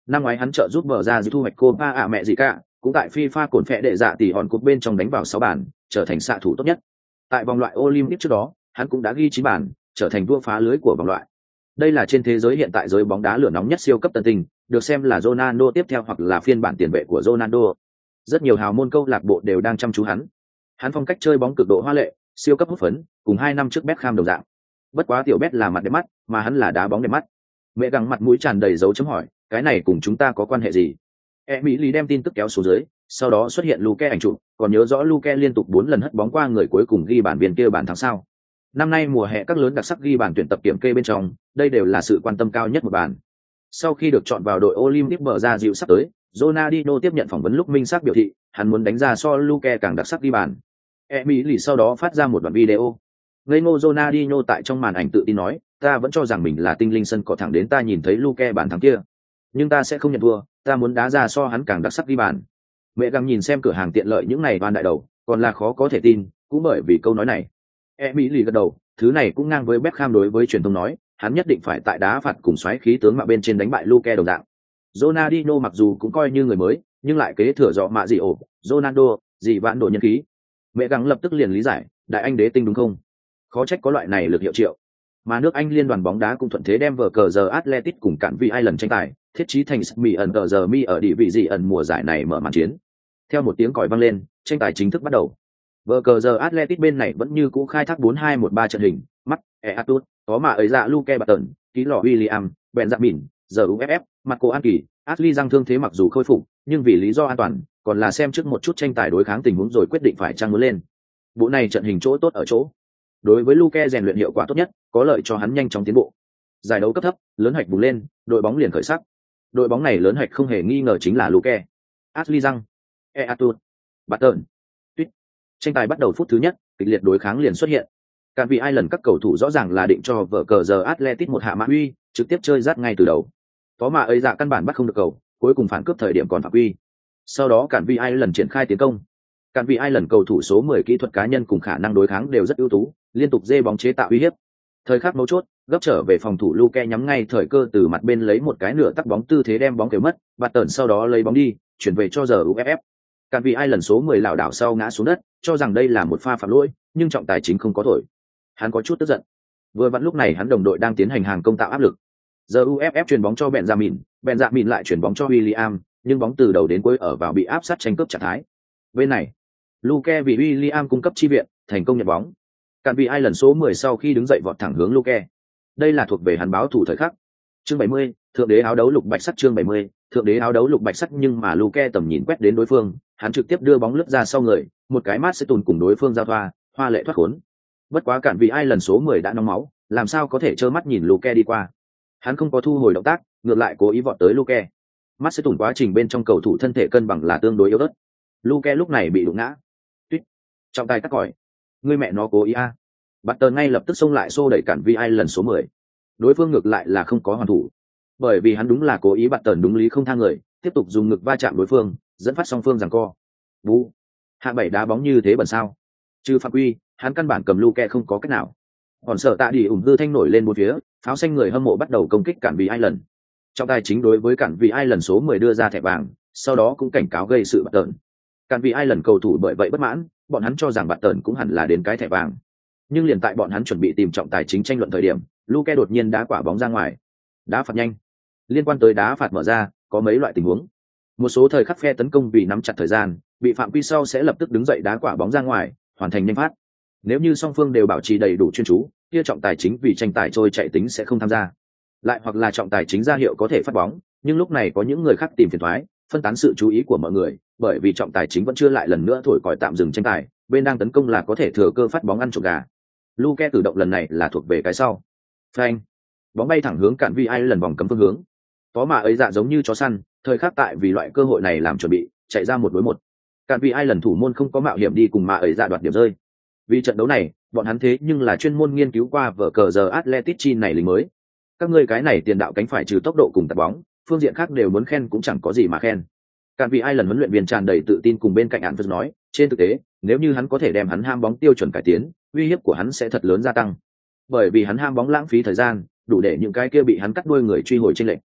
Năm ngoái hắn trợ giúp vợ ra giữ thu hoạch Copa ạ mẹ gì cả, cũng tại FIFA cổn phệ đệ dạ tỷ hòn cột bên trong đánh vào sáu bàn, trở thành xạ thủ tốt nhất. Tại vòng loại Olympic trước đó, hắn cũng đã ghi chín bàn, trở thành vua phá lưới của vòng loại. Đây là trên thế giới hiện tại giới bóng đá lửa nóng nhất siêu cấp tân tinh, được xem là Ronaldo tiếp theo hoặc là phiên bản tiền vệ của Ronaldo. Rất nhiều hào môn câu lạc bộ đều đang chăm chú hắn. Hắn phong cách chơi bóng cực độ hoa lệ, siêu cấp hút phấn, cùng hai năm trước Beckham đồng dạng. Bất quá tiểu Bet là mặt đẹp mắt, mà hắn là đá bóng đẹp mắt. Mẹ găng mặt mũi tràn đầy dấu chấm hỏi, cái này cùng chúng ta có quan hệ gì? Emily đem tin tức kéo xuống dưới, sau đó xuất hiện Luke ảnh chụp, còn nhớ rõ Luke liên tục bốn lần hất bóng qua người cuối cùng ghi bàn viên kia bàn thắng sao? Năm nay mùa hè các lớn đặc sắc ghi bàn tuyển tập kiểm kê bên trong, đây đều là sự quan tâm cao nhất một bàn. Sau khi được chọn vào đội Olympic bờ ra dịu sắp tới, Ronaldinho tiếp nhận phỏng vấn lúc minh xác biểu thị, hắn muốn đánh ra so Luke càng đặc sắc ghi bàn. Emily sau đó phát ra một đoạn video. Ngây ngô Ronaldinho tại trong màn ảnh tự tin nói, ta vẫn cho rằng mình là tinh linh sân cỏ thẳng đến ta nhìn thấy Luke bàn thắng kia. Nhưng ta sẽ không nhận thua, ta muốn đá ra so hắn càng đặc sắc ghi bàn. Mẹ găng nhìn xem cửa hàng tiện lợi những ngày van đại đầu, còn là khó có thể tin, cũng bởi vì câu nói này. Emily gật đầu, thứ này cũng ngang với Beckham đối với truyền thông nói, hắn nhất định phải tại đá phạt cùng xoáy khí tướng mà bên trên đánh bại Luke đồng dạng. Ronaldinho mặc dù cũng coi như người mới, nhưng lại kế thừa dọ mạ gì ổ, Ronaldo, gì vãn độ nhân khí. Mẹ gắng lập tức liền lý giải, đại anh đế tinh đúng không? Khó trách có loại này lực hiệu triệu. Mà nước Anh liên đoàn bóng đá cũng thuận thế đem vở cờ giờ Athletic cùng cản vị ai lần tranh tài, thiết trí thành mi ẩn cờ giờ mi ở địa vị gì ẩn mùa giải này mở màn chiến. Theo một tiếng còi vang lên, tranh tài chính thức bắt đầu. Vở cờ giờ Athletic bên này vẫn như cũ khai thác bốn hai một ba trận hình, mắt, Eatut, có mà ấy dạ Luke Barton, ký lọ William, Benjamin, giờ u ép ép, Marco Anki, Ashley răng thương thế mặc dù khôi phục, nhưng vì lý do an toàn, còn là xem trước một chút tranh tài đối kháng tình huống rồi quyết định phải chăng muốn lên. Bộ này trận hình chỗ tốt ở chỗ. Đối với Luke rèn luyện hiệu quả tốt nhất, có lợi cho hắn nhanh chóng tiến bộ. Giải đấu cấp thấp, lớn hoạch bùng lên, đội bóng liền khởi sắc. Đội bóng này lớn hoạch không hề nghi ngờ chính là Luke. Ashley răng, Eatut, Barton. Tuyết. Tranh tài bắt đầu phút thứ nhất, kịch liệt đối kháng liền xuất hiện. Cản vị ai lần các cầu thủ rõ ràng là định cho vở cờ giờ Athletic một hạ mã uy, trực tiếp chơi rát ngay từ đầu. Có mà ấy dạ căn bản bắt không được cầu, cuối cùng phản cướp thời điểm còn phạm uy. Sau đó cản vị ai lần triển khai tiến công. Cản vị ai lần cầu thủ số mười kỹ thuật cá nhân cùng khả năng đối kháng đều rất ưu tú, liên tục dê bóng chế tạo uy hiếp. Thời khắc mấu chốt, gấp trở về phòng thủ Luke nhắm ngay thời cơ từ mặt bên lấy một cái nửa tắc bóng tư thế đem bóng kéo mất, bạt tẩn sau đó lấy bóng đi, chuyển về cho giờ u ép ép. Cản vị ai lần số mười lảo đảo sau ngã xuống đất, cho rằng đây là một pha phạm lỗi, nhưng trọng tài chính không có thổi. Hắn có chút tức giận. Vừa vặn lúc này hắn đồng đội đang tiến hành hàng công tạo áp lực. Giờ u ép ép chuyền bóng cho Benjamin, Benjamin lại chuyển bóng cho William, nhưng bóng từ đầu đến cuối ở vào bị áp sát tranh cướp trạng thái. Bên này, Luke vì William cung cấp chi viện, thành công nhận bóng. Cản vị ai lần số mười sau khi đứng dậy vọt thẳng hướng Luke. Đây là thuộc về hắn báo thủ thời khắc. Chương bảy mươi, thượng đế áo đấu lục bạch sắt chương bảy mươi, thượng đế áo đấu lục bạch sắt nhưng mà Luke tầm nhìn quét đến đối phương, hắn trực tiếp đưa bóng lướt ra sau người, một cái mát sẽ tùn cùng đối phương giao thoa, hoa lệ thoát khốn. Bất quá cản vị ai lần số mười đã nóng máu, làm sao có thể trơ mắt nhìn Luke đi qua. Hắn không có thu hồi động tác, ngược lại cố ý vọt tới Luke. Mắt sẽ tùn quá trình bên trong cầu thủ thân thể cân bằng là tương đối yếu ớt. Luke lúc này bị đụng ngã. Tuyết. Trọng tài tắc còi. Ngươi mẹ nó cố ý a. À. Bắt tờ ngay lập tức xông lại xô đẩy cản vị ai lần số mười. Đối phương ngược lại là không có hoàn thủ. Bởi vì hắn đúng là cố ý bắt tờ đúng lý không tha người, tiếp tục dùng ngực va chạm đối phương, dẫn phát song phương giằng co. Bú. Hạng bảy đá bóng như thế bẩn sao? Trừ phạm quy, hắn căn bản cầm Luke không có cách nào. Còn sợ tạ đi ủng hư thanh nổi lên một phía, pháo xanh người hâm mộ bắt đầu công kích cản vị ai lần. Trọng tài chính đối với cản vị ai lần số mười đưa ra thẻ vàng, sau đó cũng cảnh cáo gây sự bất tợn. Cản vị ai lần cầu thủ bởi vậy bất mãn, bọn hắn cho rằng bất tợn cũng hẳn là đến cái thẻ vàng. Nhưng liền tại bọn hắn chuẩn bị tìm trọng tài chính tranh luận thời điểm, Luke đột nhiên đá quả bóng ra ngoài. Đá phạt nhanh. Liên quan tới đá phạt mở ra, có mấy loại tình huống. Một số thời khắc phe tấn công vì nắm chặt thời gian, bị phạm quy sau sẽ lập tức đứng dậy đá quả bóng ra ngoài, hoàn thành nhanh phát. Nếu như song phương đều bảo trì đầy đủ chuyên chú, kia trọng tài chính vì tranh tài trôi chạy tính sẽ không tham gia. Lại hoặc là trọng tài chính ra hiệu có thể phát bóng, nhưng lúc này có những người khác tìm phiền toái, phân tán sự chú ý của mọi người, bởi vì trọng tài chính vẫn chưa lại lần nữa thổi còi tạm dừng tranh tài, bên đang tấn công là có thể thừa cơ phát bóng ăn trộm gà. Luke tự động lần này là thuộc về cái sau. Phanh. Bóng bay thẳng hướng cản vi ai lần vòng cấm phương hướng. Có mà ấy dạ giống như chó săn, thời khắc tại vì loại cơ hội này làm chuẩn bị, chạy ra một đối một. Cản vi ai lần thủ môn không có mạo hiểm đi cùng mà ấy dạ đoạt điểm rơi. Vì trận đấu này, bọn hắn thế nhưng là chuyên môn nghiên cứu qua vở cờ giờ Athletic chi này lính mới. Các ngươi cái này tiền đạo cánh phải trừ tốc độ cùng tạt bóng, phương diện khác đều muốn khen cũng chẳng có gì mà khen. Cản vì ai lần huấn luyện viên tràn đầy tự tin cùng bên cạnh án vật nói, trên thực tế, nếu như hắn có thể đem hắn ham bóng tiêu chuẩn cải tiến, uy hiếp của hắn sẽ thật lớn gia tăng. Bởi vì hắn ham bóng lãng phí thời gian, đủ để những cái kia bị hắn cắt đuôi người truy hồi trên lệnh.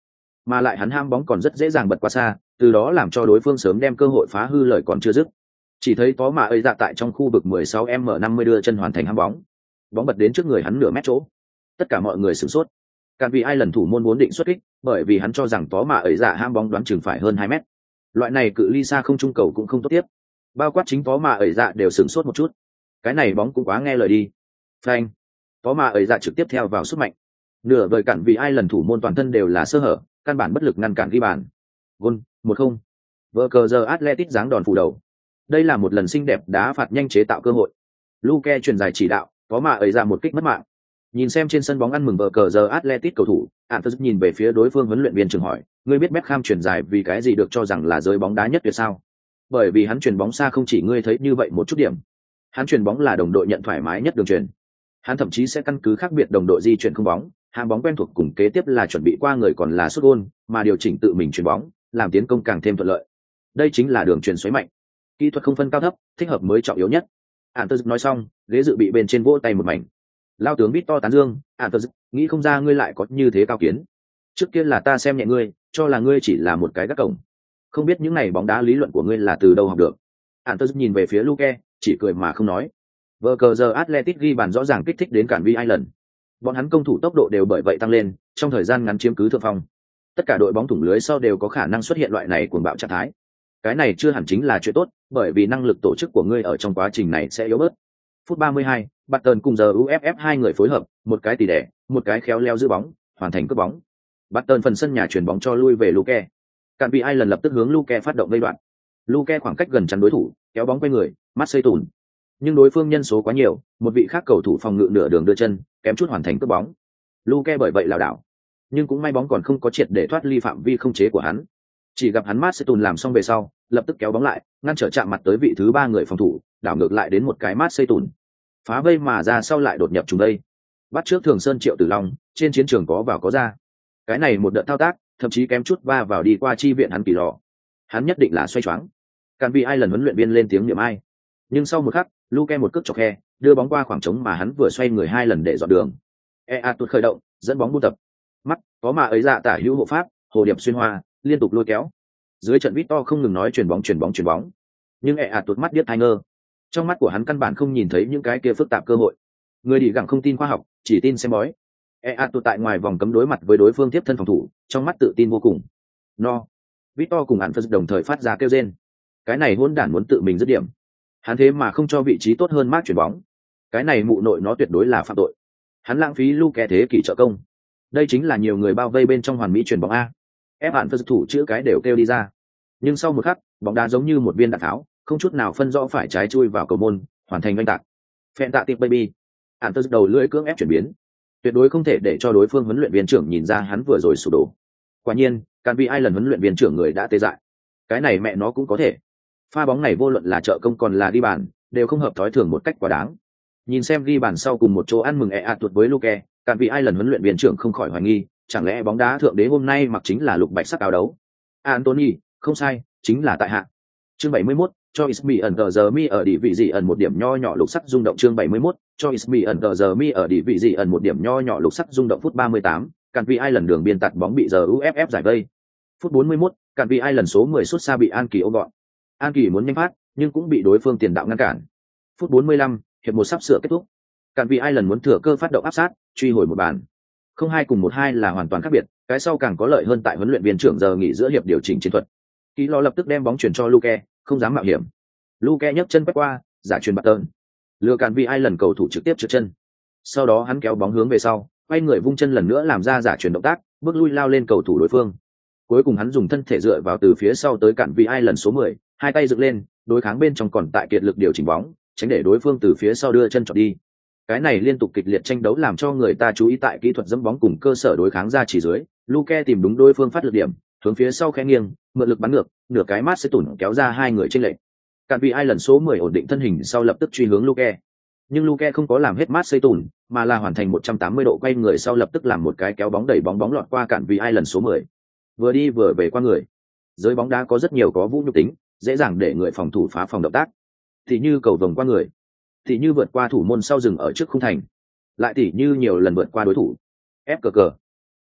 mà lại hắn ham bóng còn rất dễ dàng bật qua xa, từ đó làm cho đối phương sớm đem cơ hội phá hư lời còn chưa dứt. Chỉ thấy Tó Mạ ấy dạ tại trong khu vực mười sáu m năm mươi đưa chân hoàn thành ham bóng, bóng bật đến trước người hắn nửa mét chỗ. Tất cả mọi người sửng sốt. Cản vì ai lần thủ môn muốn định xuất kích, bởi vì hắn cho rằng Tó Mạ ấy dạ ham bóng đoán chừng phải hơn hai mét. Loại này cự ly xa không trung cầu cũng không tốt tiếp. Bao quát chính Tó Mạ ấy dạ đều sửng sốt một chút. Cái này bóng cũng quá nghe lời đi. Phanh. Tó Mạ ấy dạ trực tiếp theo vào sút mạnh. Nửa vời cản vì ai lần thủ môn toàn thân đều là sơ hở, căn bản bất lực ngăn cản ghi bàn. Gol, một không. Vở cờ giờ Atletico giáng đòn phủ đầu. Đây là một lần xinh đẹp đá phạt nhanh chế tạo cơ hội. Luke truyền dài chỉ đạo, có mà ấy ra một kích mất mạng. Nhìn xem trên sân bóng ăn mừng vở cờ giờ Atletico cầu thủ, Anthony nhìn về phía đối phương huấn luyện viên trường hỏi, ngươi biết Beckham truyền dài vì cái gì được cho rằng là giới bóng đá nhất tuyệt sao? Bởi vì hắn truyền bóng xa không chỉ ngươi thấy như vậy một chút điểm. Hắn truyền bóng là đồng đội nhận thoải mái nhất đường truyền. Hắn thậm chí sẽ căn cứ khác biệt đồng đội di chuyển không bóng, hàng bóng quen thuộc cùng kế tiếp là chuẩn bị qua người còn là sút gôn, mà điều chỉnh tự mình chuyền bóng, làm tiến công càng thêm thuận lợi. Đây chính là đường truyền xoáy mạnh. Kỹ thuật không phân cao thấp, thích hợp mới trọng yếu nhất. Antus nói xong, ghế dự bị bên trên vỗ tay một mảnh. Lao tướng Victor tán dương, Antus, nghĩ không ra ngươi lại có như thế cao kiến. Trước kia là ta xem nhẹ ngươi, cho là ngươi chỉ là một cái gác cổng. Không biết những này bóng đá lý luận của ngươi là từ đâu học được. Antus nhìn về phía Luke, chỉ cười mà không nói. Vở cờ giờ Atletico ghi bàn rõ ràng kích thích đến cản vi Ireland. Bọn hắn công thủ tốc độ đều bởi vậy tăng lên, trong thời gian ngắn chiếm cứ thượng phong. Tất cả đội bóng thủng lưới sau đều có khả năng xuất hiện loại này cuồng bạo trạng thái. Cái này chưa hẳn chính là chuyện tốt, bởi vì năng lực tổ chức của ngươi ở trong quá trình này sẽ yếu bớt. Phút ba mươi hai, Button cùng giờ u ép ép hai người phối hợp, một cái tỉ đẻ, một cái khéo léo giữ bóng, hoàn thành cướp bóng. Button phần sân nhà chuyển bóng cho lui về Luke. Cản bị ai lần lập tức hướng Luke phát động vây đoạn. Luke khoảng cách gần chắn đối thủ, kéo bóng quay người, mắt xây tủn. Nhưng đối phương nhân số quá nhiều, một vị khác cầu thủ phòng ngự nửa đường đưa chân, kém chút hoàn thành cướp bóng. Luke bởi vậy lảo đảo, nhưng cũng may bóng còn không có triệt để thoát ly phạm vi không chế của hắn. Chỉ gặp hắn Marseille làm xong về sau, lập tức kéo bóng lại, ngăn trở chạm mặt tới vị thứ ba người phòng thủ, đảo ngược lại đến một cái Marseille phá vây mà ra sau lại đột nhập trùng đây. Bắt trước Thường Sơn Triệu Tử Long, trên chiến trường có vào có ra. Cái này một đợt thao tác, thậm chí kém chút va vào đi qua chi viện hắn kỳ lọ. Hắn nhất định là xoay choáng. Cản vì ai lần huấn luyện viên lên tiếng niệm ai. Nhưng sau một khắc, Luke một cước chọc khe, đưa bóng qua khoảng trống mà hắn vừa xoay người hai lần để dọn đường. Ea tuột khởi động, dẫn bóng buôn tập. Mắt, có mà ấy dạ tả hữu hộ pháp, hồ điệp xuyên hoa, liên tục lôi kéo. Dưới trận Victor không ngừng nói chuyền bóng chuyền bóng chuyền bóng. Nhưng Ea tuột mắt điếc tai ngơ. Trong mắt của hắn căn bản không nhìn thấy những cái kia phức tạp cơ hội. Người đi gặng không tin khoa học, chỉ tin xem bói. Ea tuột tại ngoài vòng cấm đối mặt với đối phương tiếp thân phòng thủ, trong mắt tự tin vô cùng. No. Victor cùng hắn phân đồng thời phát ra kêu rên. Cái này hỗn đản muốn tự mình dứt điểm. Hắn thế mà không cho vị trí tốt hơn Mark chuyển bóng. Cái này mụ nội nó tuyệt đối là phạm tội. Hắn lãng phí Luke thế kỷ trợ công. Đây chính là nhiều người bao vây bên trong hoàn mỹ chuyển bóng a. Ép hạn phân thủ chữ cái đều kêu đi ra. Nhưng sau một khắc, bóng đá giống như một viên đạn tháo, không chút nào phân rõ phải trái chui vào cầu môn, hoàn thành oanh tạc. Phẹn tạ tiệp baby. Hạn phân đầu lưỡi cưỡng ép chuyển biến. Tuyệt đối không thể để cho đối phương huấn luyện viên trưởng nhìn ra hắn vừa rồi sụp đổ. Quả nhiên, Cản vì ai lần huấn luyện viên trưởng người đã tê dại. Cái này mẹ nó cũng có thể. Pha bóng này vô luận là trợ công còn là ghi bàn, đều không hợp thói thường một cách quá đáng. Nhìn xem ghi bàn sau cùng một chỗ ăn mừng ea tuột với Luke, Cản vì ai lần huấn luyện viên trưởng không khỏi hoài nghi, chẳng lẽ bóng đá thượng đế hôm nay mặc chính là lục bạch sắc áo đấu? Anthony, không sai, chính là tại hạ. Chương bảy mươi mốt, cho Ismi ẩn tờ giờ mi ở địa vị gì ẩn một điểm nho nhỏ lục sắc rung động chương bảy mươi mốt, cho Ismi ẩn tờ giờ mi ở địa vị gì ẩn một điểm nho nhỏ lục sắc rung động phút ba mươi tám, Cản vì ai lần đường biên tạt bóng bị giờ u ép ép giải vây. Phút bốn mươi mốt, Cản vì ai lần số mười sút xa bị An Kỳ ôm gọn. An Kỳ muốn nhanh phát, nhưng cũng bị đối phương tiền đạo ngăn cản. Phút bốn mươi lăm, hiệp một sắp sửa kết thúc. Cản vì ai lần muốn thừa cơ phát động áp sát, truy hồi một bàn. Không hai cùng một hai là hoàn toàn khác biệt, cái sau càng có lợi hơn tại huấn luyện viên trưởng giờ nghỉ giữa hiệp điều chỉnh chiến thuật. Ký Lò lập tức đem bóng chuyển cho Luke, không dám mạo hiểm. Luke nhấc chân quét qua, giả chuyền Button. Lừa Cản vì ai lần cầu thủ trực tiếp trượt chân. Sau đó hắn kéo bóng hướng về sau, quay người vung chân lần nữa làm ra giả chuyền động tác, bước lui lao lên cầu thủ đối phương. Cuối cùng hắn dùng thân thể dựa vào từ phía sau tới Cản vì ai lần số mười, hai tay dựng lên, đối kháng bên trong còn tại kiệt lực điều chỉnh bóng, tránh để đối phương từ phía sau đưa chân chọn đi. Cái này liên tục kịch liệt tranh đấu làm cho người ta chú ý tại kỹ thuật dẫm bóng cùng cơ sở đối kháng ra chỉ dưới. Luke tìm đúng đối phương phát lực điểm, hướng phía sau khẽ nghiêng, mượn lực bắn ngược, nửa cái mát sẽ tủn kéo ra hai người trên lệch. Cản vì ai lần số mười ổn định thân hình sau lập tức truy hướng Luke. Nhưng Luke không có làm hết mát xây tủn, mà là hoàn thành một trăm tám mươi độ quay người sau lập tức làm một cái kéo bóng đẩy bóng bóng lọt qua Cản vì ai lần số mười. Vừa đi vừa về qua người. Giới bóng đá có rất nhiều có vũ nhục tính, dễ dàng để người phòng thủ phá phòng động tác. Thì như cầu vồng qua người, thì như vượt qua thủ môn sau dừng ở trước khung thành, lại thì như nhiều lần vượt qua đối thủ. Ép cờ cờ.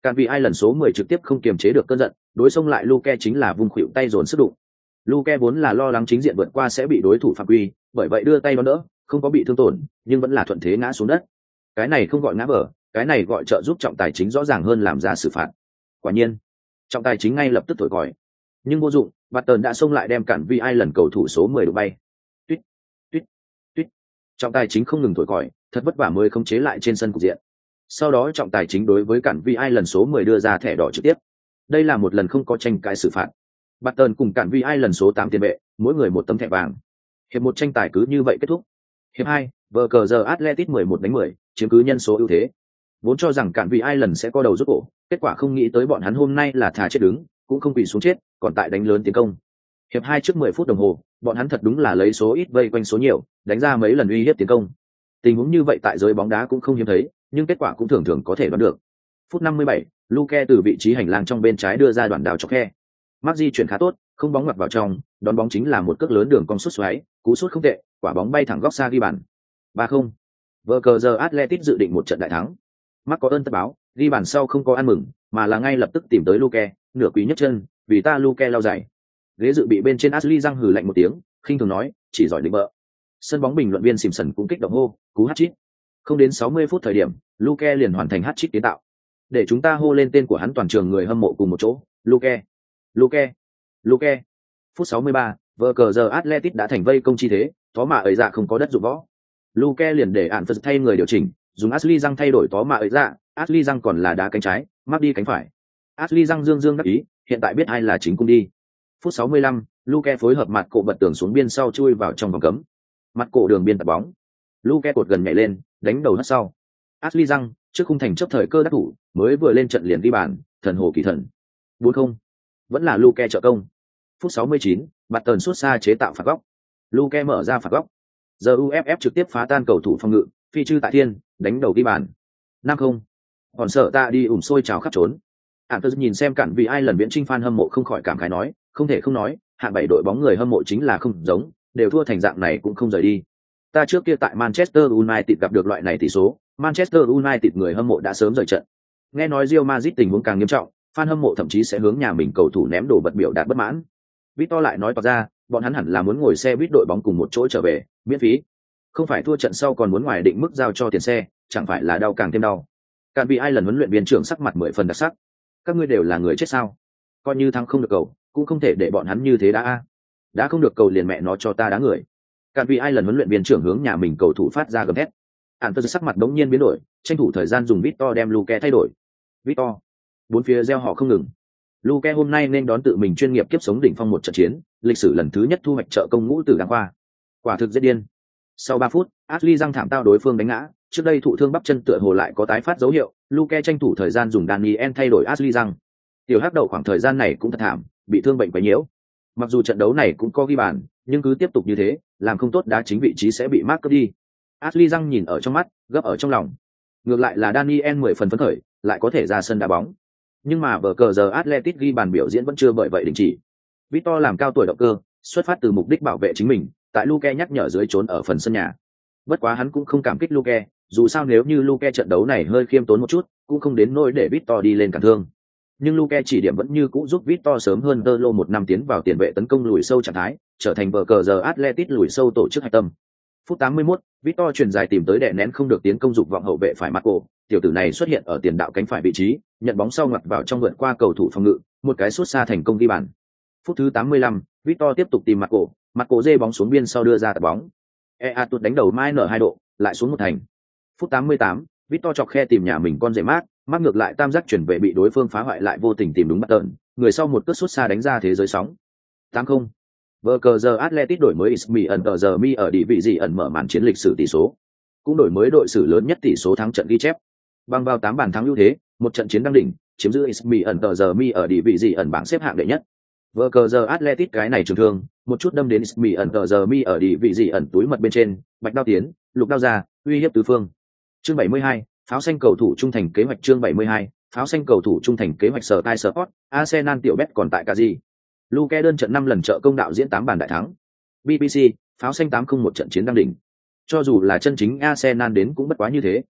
Cản vị ai lần số mười trực tiếp không kiềm chế được cơn giận, đối xông lại Luke chính là vung khuỷu tay dồn sức đụng. Luke vốn là lo lắng chính diện vượt qua sẽ bị đối thủ phạm quy, bởi vậy đưa tay đón đỡ, không có bị thương tổn, nhưng vẫn là thuận thế ngã xuống đất. Cái này không gọi ngã bờ, cái này gọi trợ giúp trọng tài chính rõ ràng hơn làm ra xử phạt. Quả nhiên, trọng tài chính ngay lập tức thổi còi. Nhưng vô dụng, Barton đã xông lại đem Cản vị ai lần cầu thủ số mười đụng bay. Tuyết, tuyết, tuyết. Trọng tài chính không ngừng thổi còi, thật vất vả mới khống chế lại trên sân cục diện. Sau đó trọng tài chính đối với Cản vị ai lần số mười đưa ra thẻ đỏ trực tiếp. Đây là một lần không có tranh cãi xử phạt. Barton cùng Cản vị ai lần số tám tiền vệ, mỗi người một tấm thẻ vàng. Hiệp một tranh tài cứ như vậy kết thúc. Hiệp hai, vờ cờ giờ Atletico mười một đánh mười, chiếm cứ nhân số ưu thế. Vốn cho rằng Cản vị ai lần sẽ có đầu rút cổ, kết quả không nghĩ tới bọn hắn hôm nay là thà chết đứng, cũng không quỳ xuống chết, còn tại đánh lớn tiến công. Hiệp hai trước mười phút đồng hồ, bọn hắn thật đúng là lấy số ít vây quanh số nhiều, đánh ra mấy lần uy hiếp tiến công. Tình huống như vậy tại giới bóng đá cũng không hiếm thấy, nhưng kết quả cũng thường thường có thể đoán được. Phút năm mươi bảy, Luke từ vị trí hành lang trong bên trái đưa ra đoạn đào chọc khe. Mark di chuyển khá tốt, không bóng ngoặt vào trong, đón bóng chính là một cước lớn đường cong sút xoáy, cú sút không tệ, quả bóng bay thẳng góc xa ghi bàn. ba không. Vở cờ giờ Atletico dự định một trận đại thắng. Mark có ơn tất báo, ghi bàn sau không có ăn mừng, mà là ngay lập tức tìm tới Luke, nửa quý nhấc chân, vì ta Luke lao dày. Ghế dự bị bên trên Ashley răng hừ lạnh một tiếng, khinh thường nói, chỉ giỏi định bợ. Sân bóng bình luận viên Simpson cũng kích động hô, cú hat-trick. Không đến sáu mươi phút thời điểm, Luke liền hoàn thành hat-trick kiến tạo. Để chúng ta hô lên tên của hắn toàn trường người hâm mộ cùng một chỗ, Luke, Luke, Luke. Phút sáu mươi ba, vở cờ giờ Atletico đã thành vây công chi thế, tó mạ ấy dạ không có đất dụng võ. Luke liền để ản phật thay người điều chỉnh, dùng Ashley răng thay đổi tó mạ ấy dạ, Ashley răng còn là đá cánh trái, mắc đi cánh phải. Ashley răng dương dương đắc ý, hiện tại biết ai là chính cung đi. Phút sáu mươi lăm, Luke phối hợp mặt cổ bật tường xuống biên sau chui vào trong vòng cấm. Mặt cổ đường biên tạt bóng. Luke cột gần nhảy lên, đánh đầu hất sau. Ashley răng trước khung thành chấp thời cơ đắc thủ, mới vừa lên trận liền ghi bàn, thần hồ kỳ thần. bốn không. Vẫn là Luke trợ công. Phút sáu mươi chín, bạt tần sút xa chế tạo phạt góc. Luke mở ra phạt góc. Giờ u ép ép trực tiếp phá tan cầu thủ phòng ngự, phi chư tại thiên, đánh đầu ghi bàn. năm không. Còn sợ ta đi ủng sôi trào khắp trốn. Antus nhìn xem Cản vị ai lần viễn trinh fan hâm mộ không khỏi cảm khái nói, không thể không nói, hạng bảy đội bóng người hâm mộ chính là không giống, đều thua thành dạng này cũng không rời đi. Ta trước kia tại Manchester United gặp được loại này tỷ số, Manchester United người hâm mộ đã sớm rời trận. Nghe nói Real Madrid tình huống càng nghiêm trọng, fan hâm mộ thậm chí sẽ hướng nhà mình cầu thủ ném đồ vật biểu đạt bất mãn. Victor lại nói toạc ra, bọn hắn hẳn là muốn ngồi xe buýt đội bóng cùng một chỗ trở về, miễn phí. Không phải thua trận sau còn muốn ngoài định mức giao cho tiền xe, chẳng phải là đau càng thêm đau. Cản vị ai lần huấn luyện viên trưởng sắc mặt mười phần đặc sắc. Các ngươi đều là người chết sao? Coi như thắng không được cầu, cũng không thể để bọn hắn như thế đã a. Đã không được cầu liền mẹ nó cho ta đá người. Cản vị ai lần huấn luyện viên trưởng hướng nhà mình cầu thủ phát ra gầm thét. Ản Tơ sắc mặt đống nhiên biến đổi, tranh thủ thời gian dùng Victor đem Luke thay đổi. Victor. Bốn phía reo họ không ngừng. Luke hôm nay nên đón tự mình chuyên nghiệp kiếp sống đỉnh phong một trận chiến, lịch sử lần thứ nhất thu hoạch trợ công ngũ tử đăng khoa. Quả thực rất điên. Sau ba phút, Ashley răng thảm tao đối phương đánh ngã, trước đây thụ thương bắp chân tựa hồ lại có tái phát dấu hiệu, Luke tranh thủ thời gian dùng Daniel thay đổi Ashley răng. Tiểu Hắc đầu khoảng thời gian này cũng thật thảm, bị thương bệnh quấy nhiễu. Mặc dù trận đấu này cũng có ghi bàn, nhưng cứ tiếp tục như thế, làm không tốt đá chính vị trí sẽ bị Mark cướp đi. Ashley răng nhìn ở trong mắt, gấp ở trong lòng. Ngược lại là Daniel mười phần phấn khởi, lại có thể ra sân đá bóng. Nhưng mà vở cờ giờ Atletico ghi bàn biểu diễn vẫn chưa bởi vậy đình chỉ. Victor làm cao tuổi động cơ, xuất phát từ mục đích bảo vệ chính mình, tại Luke nhắc nhở dưới trốn ở phần sân nhà. Bất quá hắn cũng không cảm kích Luke, dù sao nếu như Luke trận đấu này hơi khiêm tốn một chút, cũng không đến nỗi để Victor đi lên cản thương. Nhưng Luke chỉ điểm vẫn như cũ giúp Victor sớm hơn Tơ Lô một năm tiến vào tiền vệ tấn công lùi sâu trạng thái, trở thành vở cờ giờ Atletico lùi sâu tổ chức hạch tâm. Phút tám mươi mốt, Victor chuyển dài tìm tới đè nén không được tiến công dục vọng hậu vệ phải Marco, tiểu tử này xuất hiện ở tiền đạo cánh phải vị trí, nhận bóng sau ngoặt vào trong vượt qua cầu thủ phòng ngự, một cái sút xa thành công ghi bàn. Phút thứ tám mươi lăm, Victor tiếp tục tìm Marco, Marco dê bóng xuống biên sau đưa ra tạt bóng. Ea tụt đánh đầu mai nở hai độ, lại xuống một thành. Phút tám mươi tám, Victor chọc khe tìm nhà mình con rể mát, mắc ngược lại tam giác chuyển về bị đối phương phá hoại lại vô tình tìm đúng bắt tợn, người sau một cước sút xa đánh ra thế giới sóng. tám không. Vở cờ giờ Atletico đổi mới Ismi ẩn tờ giờ mi ở địa vị gì ẩn mở màn chiến lịch sử tỷ số. Cũng đổi mới đội sử lớn nhất tỷ số thắng trận ghi chép. Bằng vào tám bàn thắng ưu thế, một trận chiến đăng đỉnh, chiếm giữ Ismi ẩn tờ giờ mi ở địa vị gì ẩn bảng xếp hạng đệ nhất. Vở cờ giờ Atletico cái này trường thương, một chút đâm đến Ismi ẩn tờ giờ mi ở địa vị gì ẩn túi mật bên trên, bạch đao tiến, lục đao ra, uy hiếp tứ phương. Chương bảy mươi hai, pháo xanh cầu thủ trung thành kế hoạch chương bảy mươi hai, pháo xanh cầu thủ trung thành kế hoạch sở tai sport, Arsenal tiểu bet còn tại cả gì? Luke đơn trận năm lần trợ công đạo diễn tám bàn đại thắng. bê bê xê, pháo xanh tám không một trận chiến đăng đỉnh. Cho dù là chân chính Arsenal đến cũng bất quá như thế.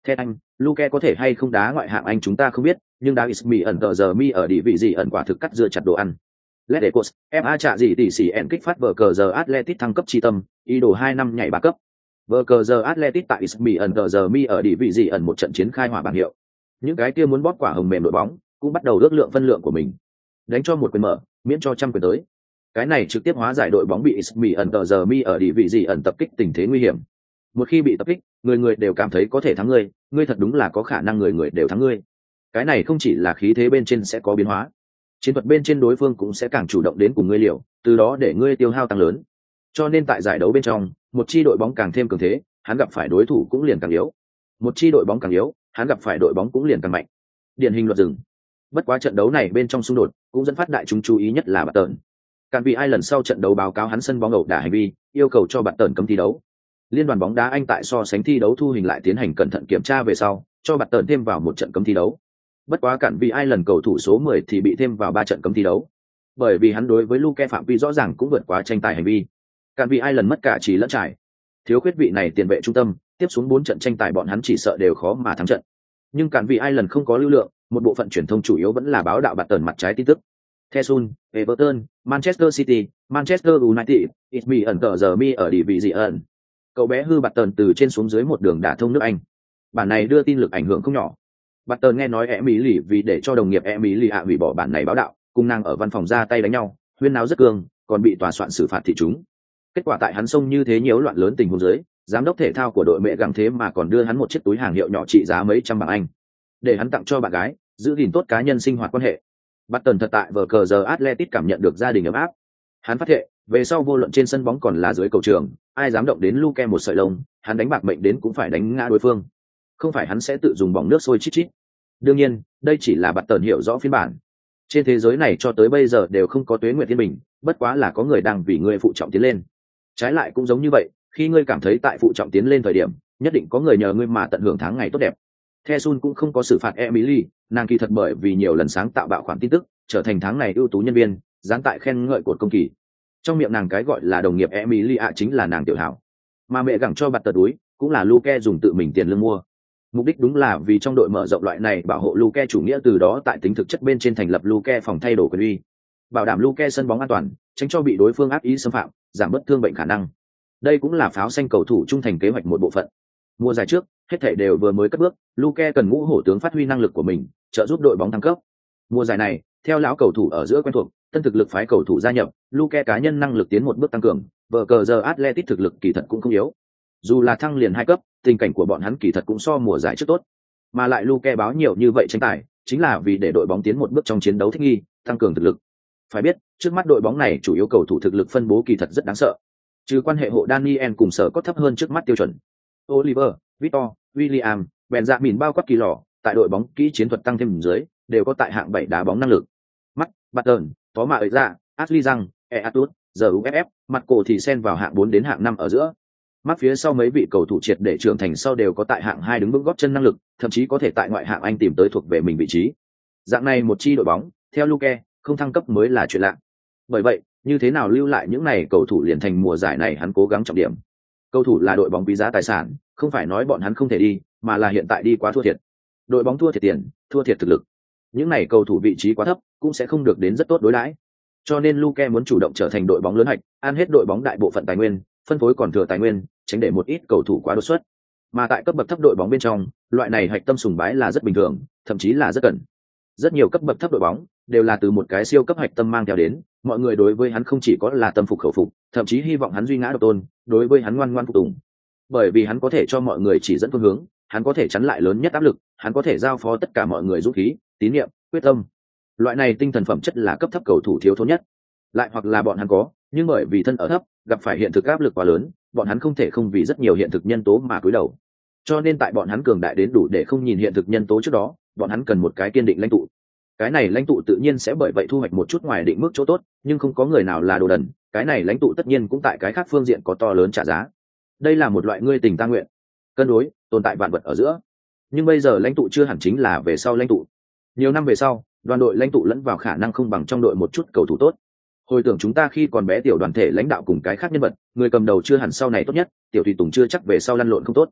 Theo anh, Luke có thể hay không đá ngoại hạng Anh chúng ta không biết, nhưng đá Ismi ẩn tờ giờ mi ở địa vị gì ẩn quả thực cắt dưa chặt đồ ăn. Ledecos, ép a trả gì tỷ xỉ ẻn kích phát vở cờ giờ Atletic thăng cấp chi tâm, ý đồ hai năm nhảy ba cấp. Vở cờ giờ Atletic tại Ismi ẩn tờ giờ mi ở địa vị gì ẩn một trận chiến khai hỏa bảng hiệu. Những cái kia muốn bóp quả hồng mềm đội bóng, cũng bắt đầu ước lượng phân lượng của mình. Đánh cho một quyền mở, miễn cho trăm quyền tới. Cái này trực tiếp hóa giải đội bóng bị Ismi ẩn tờ giờ mi ở địa vị gì ẩn tập kích tình thế nguy hiểm. Một khi bị tập kích, người người đều cảm thấy có thể thắng ngươi, ngươi thật đúng là có khả năng người người đều thắng ngươi. Cái này không chỉ là khí thế bên trên sẽ có biến hóa, chiến thuật bên trên đối phương cũng sẽ càng chủ động đến cùng ngươi liều, từ đó để ngươi tiêu hao tăng lớn. Cho nên tại giải đấu bên trong, một chi đội bóng càng thêm cường thế, hắn gặp phải đối thủ cũng liền càng yếu. Một chi đội bóng càng yếu, hắn gặp phải đội bóng cũng liền càng mạnh. Điển hình luật rừng. Bất quá trận đấu này bên trong xung đột, cũng dẫn phát đại chúng chú ý nhất là Bạt Tần. Cản vì ai lần sau trận đấu báo cáo hắn sân bóng ẩu đả hành vi, yêu cầu cho Bạt Tần cấm thi đấu. Liên đoàn bóng đá Anh tại so sánh thi đấu thu hình lại tiến hành cẩn thận kiểm tra về sau, cho Bạt Tần thêm vào một trận cấm thi đấu. Bất quá cản vì ai lần cầu thủ số mười thì bị thêm vào ba trận cấm thi đấu. Bởi vì hắn đối với Luke phạm vi rõ ràng cũng vượt quá tranh tài hành vi. Cản vì ai lần mất cả trí lẫn trải. Thiếu khuyết vị này tiền vệ trung tâm, tiếp xuống bốn trận tranh tài bọn hắn chỉ sợ đều khó mà thắng trận. Nhưng cản vì ai lần không có lưu lượng, một bộ phận truyền thông chủ yếu vẫn là báo đạo Bạt Tần mặt trái tin tức. Thesun, Everton, Manchester City, Manchester United, Ismi ẩn tờ giờ mi ở địa vị gì ẩn. Cậu bé hư Bạt Tần từ trên xuống dưới một đường đả thông nước Anh. Bản này đưa tin lực ảnh hưởng không nhỏ. Bạt Tần nghe nói Emily vì để cho đồng nghiệp Emily hạ hủy bỏ bản này báo đạo, cùng nàng ở văn phòng ra tay đánh nhau, huyên náo rất cương, còn bị tòa soạn xử phạt thị chúng. Kết quả tại hắn xông như thế nhiễu loạn lớn tình huống dưới, giám đốc thể thao của đội mẹ gặng thế mà còn đưa hắn một chiếc túi hàng hiệu nhỏ trị giá mấy trăm bảng Anh, để hắn tặng cho bạn gái, giữ gìn tốt cá nhân sinh hoạt quan hệ. Bạt Tần thật tại vở cờ giờ Athletic cảm nhận được gia đình ấm áp. Hắn phát hiện, về sau vô luận trên sân bóng còn là dưới cầu trường, ai dám động đến Luke một sợi lông, hắn đánh bạc mệnh đến cũng phải đánh ngã đối phương. Không phải hắn sẽ tự dùng bỏng nước sôi chít chít. Đương nhiên, đây chỉ là Bạt Tần hiểu rõ phiên bản. Trên thế giới này cho tới bây giờ đều không có tuế nguyệt thiên bình, bất quá là có người đang vì ngươi phụ trọng tiến lên. Trái lại cũng giống như vậy, khi ngươi cảm thấy tại phụ trọng tiến lên thời điểm, nhất định có người nhờ ngươi mà tận hưởng tháng ngày tốt đẹp. Thesun cũng không có xử phạt Emily, nàng kỳ thật bởi vì nhiều lần sáng tạo bạo khoản tin tức, trở thành tháng này ưu tú nhân viên, dán tại khen ngợi cột công kỳ. Trong miệng nàng cái gọi là đồng nghiệp Emily ạ chính là nàng tiểu hảo. Mà mẹ gẳng cho Bạt Tần túi, cũng là Luke dùng tự mình tiền lương mua. Mục đích đúng là vì trong đội mở rộng loại này bảo hộ Luke chủ nghĩa, từ đó tại tính thực chất bên trên thành lập Luke phòng thay đổi quyền uy, bảo đảm Luke sân bóng an toàn, tránh cho bị đối phương ác ý xâm phạm, giảm bớt thương bệnh khả năng. Đây cũng là pháo xanh cầu thủ trung thành kế hoạch một bộ phận. Mùa giải trước, hết thảy đều vừa mới cất bước, Luke cần ngũ hổ tướng phát huy năng lực của mình, trợ giúp đội bóng thăng cấp. Mùa giải này, theo lão cầu thủ ở giữa quen thuộc, tân thực lực phái cầu thủ gia nhập, Luke cá nhân năng lực tiến một bước tăng cường, vở cờ giờ Athletic thực lực kỳ thật cũng không yếu. Dù là thăng liền hai cấp, tình cảnh của bọn hắn kỳ thật cũng so mùa giải trước tốt. Mà lại Luke báo nhiều như vậy tranh tài, chính là vì để đội bóng tiến một bước trong chiến đấu thích nghi, tăng cường thực lực. Phải biết, trước mắt đội bóng này chủ yếu cầu thủ thực lực phân bố kỳ thật rất đáng sợ. Trừ quan hệ hộ Daniel cùng sở có thấp hơn trước mắt tiêu chuẩn. Oliver, Victor, William, Benjamin bao quát kỳ lò, tại đội bóng kỹ chiến thuật tăng thêm dưới, đều có tại hạng bảy đá bóng năng lực. Mắt, Button, Phó Mạ Ấy Ra, Ashley Răng, Eatut, giờ u ép ép, mặt cổ thì xen vào hạng bốn đến hạng năm ở giữa. Mắt phía sau mấy vị cầu thủ triệt để trưởng thành sau đều có tại hạng hai đứng vững góp chân năng lực, thậm chí có thể tại ngoại hạng Anh tìm tới thuộc về mình vị trí. Dạng này một chi đội bóng, theo Luke, không thăng cấp mới là chuyện lạ. Bởi vậy, như thế nào lưu lại những này cầu thủ liền thành mùa giải này hắn cố gắng trọng điểm. Cầu thủ là đội bóng quý giá tài sản, không phải nói bọn hắn không thể đi, mà là hiện tại đi quá thua thiệt. Đội bóng thua thiệt tiền, thua thiệt thực lực. Những này cầu thủ vị trí quá thấp, cũng sẽ không được đến rất tốt đối đãi. Cho nên Luke muốn chủ động trở thành đội bóng lớn hạch, ăn hết đội bóng đại bộ phận tài nguyên, phân phối còn thừa tài nguyên, tránh để một ít cầu thủ quá đột xuất. Mà tại cấp bậc thấp đội bóng bên trong, loại này hạch tâm sùng bái là rất bình thường, thậm chí là rất cần. Rất nhiều cấp bậc thấp đội bóng đều là từ một cái siêu cấp hạch tâm mang theo đến, mọi người đối với hắn không chỉ có là tâm phục khẩu phục, thậm chí hy vọng hắn duy ngã độc tôn, đối với hắn ngoan ngoãn phục tùng. Bởi vì hắn có thể cho mọi người chỉ dẫn phương hướng, hắn có thể chắn lại lớn nhất áp lực, hắn có thể giao phó tất cả mọi người dũng khí, tín nhiệm, quyết tâm. Loại này tinh thần phẩm chất là cấp thấp cầu thủ thiếu thốn nhất. Lại hoặc là bọn hắn có, nhưng bởi vì thân ở thấp, gặp phải hiện thực áp lực quá lớn, bọn hắn không thể không vì rất nhiều hiện thực nhân tố mà cúi đầu. Cho nên tại bọn hắn cường đại đến đủ để không nhìn hiện thực nhân tố trước đó, bọn hắn cần một cái kiên định lãnh tụ. Cái này lãnh tụ tự nhiên sẽ bởi vậy thu hoạch một chút ngoài định mức chỗ tốt, nhưng không có người nào là đồ đần, cái này lãnh tụ tất nhiên cũng tại cái khác phương diện có to lớn trả giá. Đây là một loại ngươi tình ta nguyện, cân đối, tồn tại vạn vật ở giữa. Nhưng bây giờ lãnh tụ chưa hẳn chính là về sau lãnh tụ. Nhiều năm về sau, đoàn đội lãnh tụ lẫn vào khả năng không bằng trong đội một chút cầu thủ tốt. Hồi tưởng chúng ta khi còn bé, tiểu đoàn thể lãnh đạo cùng cái khác nhân vật, người cầm đầu chưa hẳn sau này tốt nhất, tiểu tùy tùng chưa chắc về sau lăn lộn không tốt.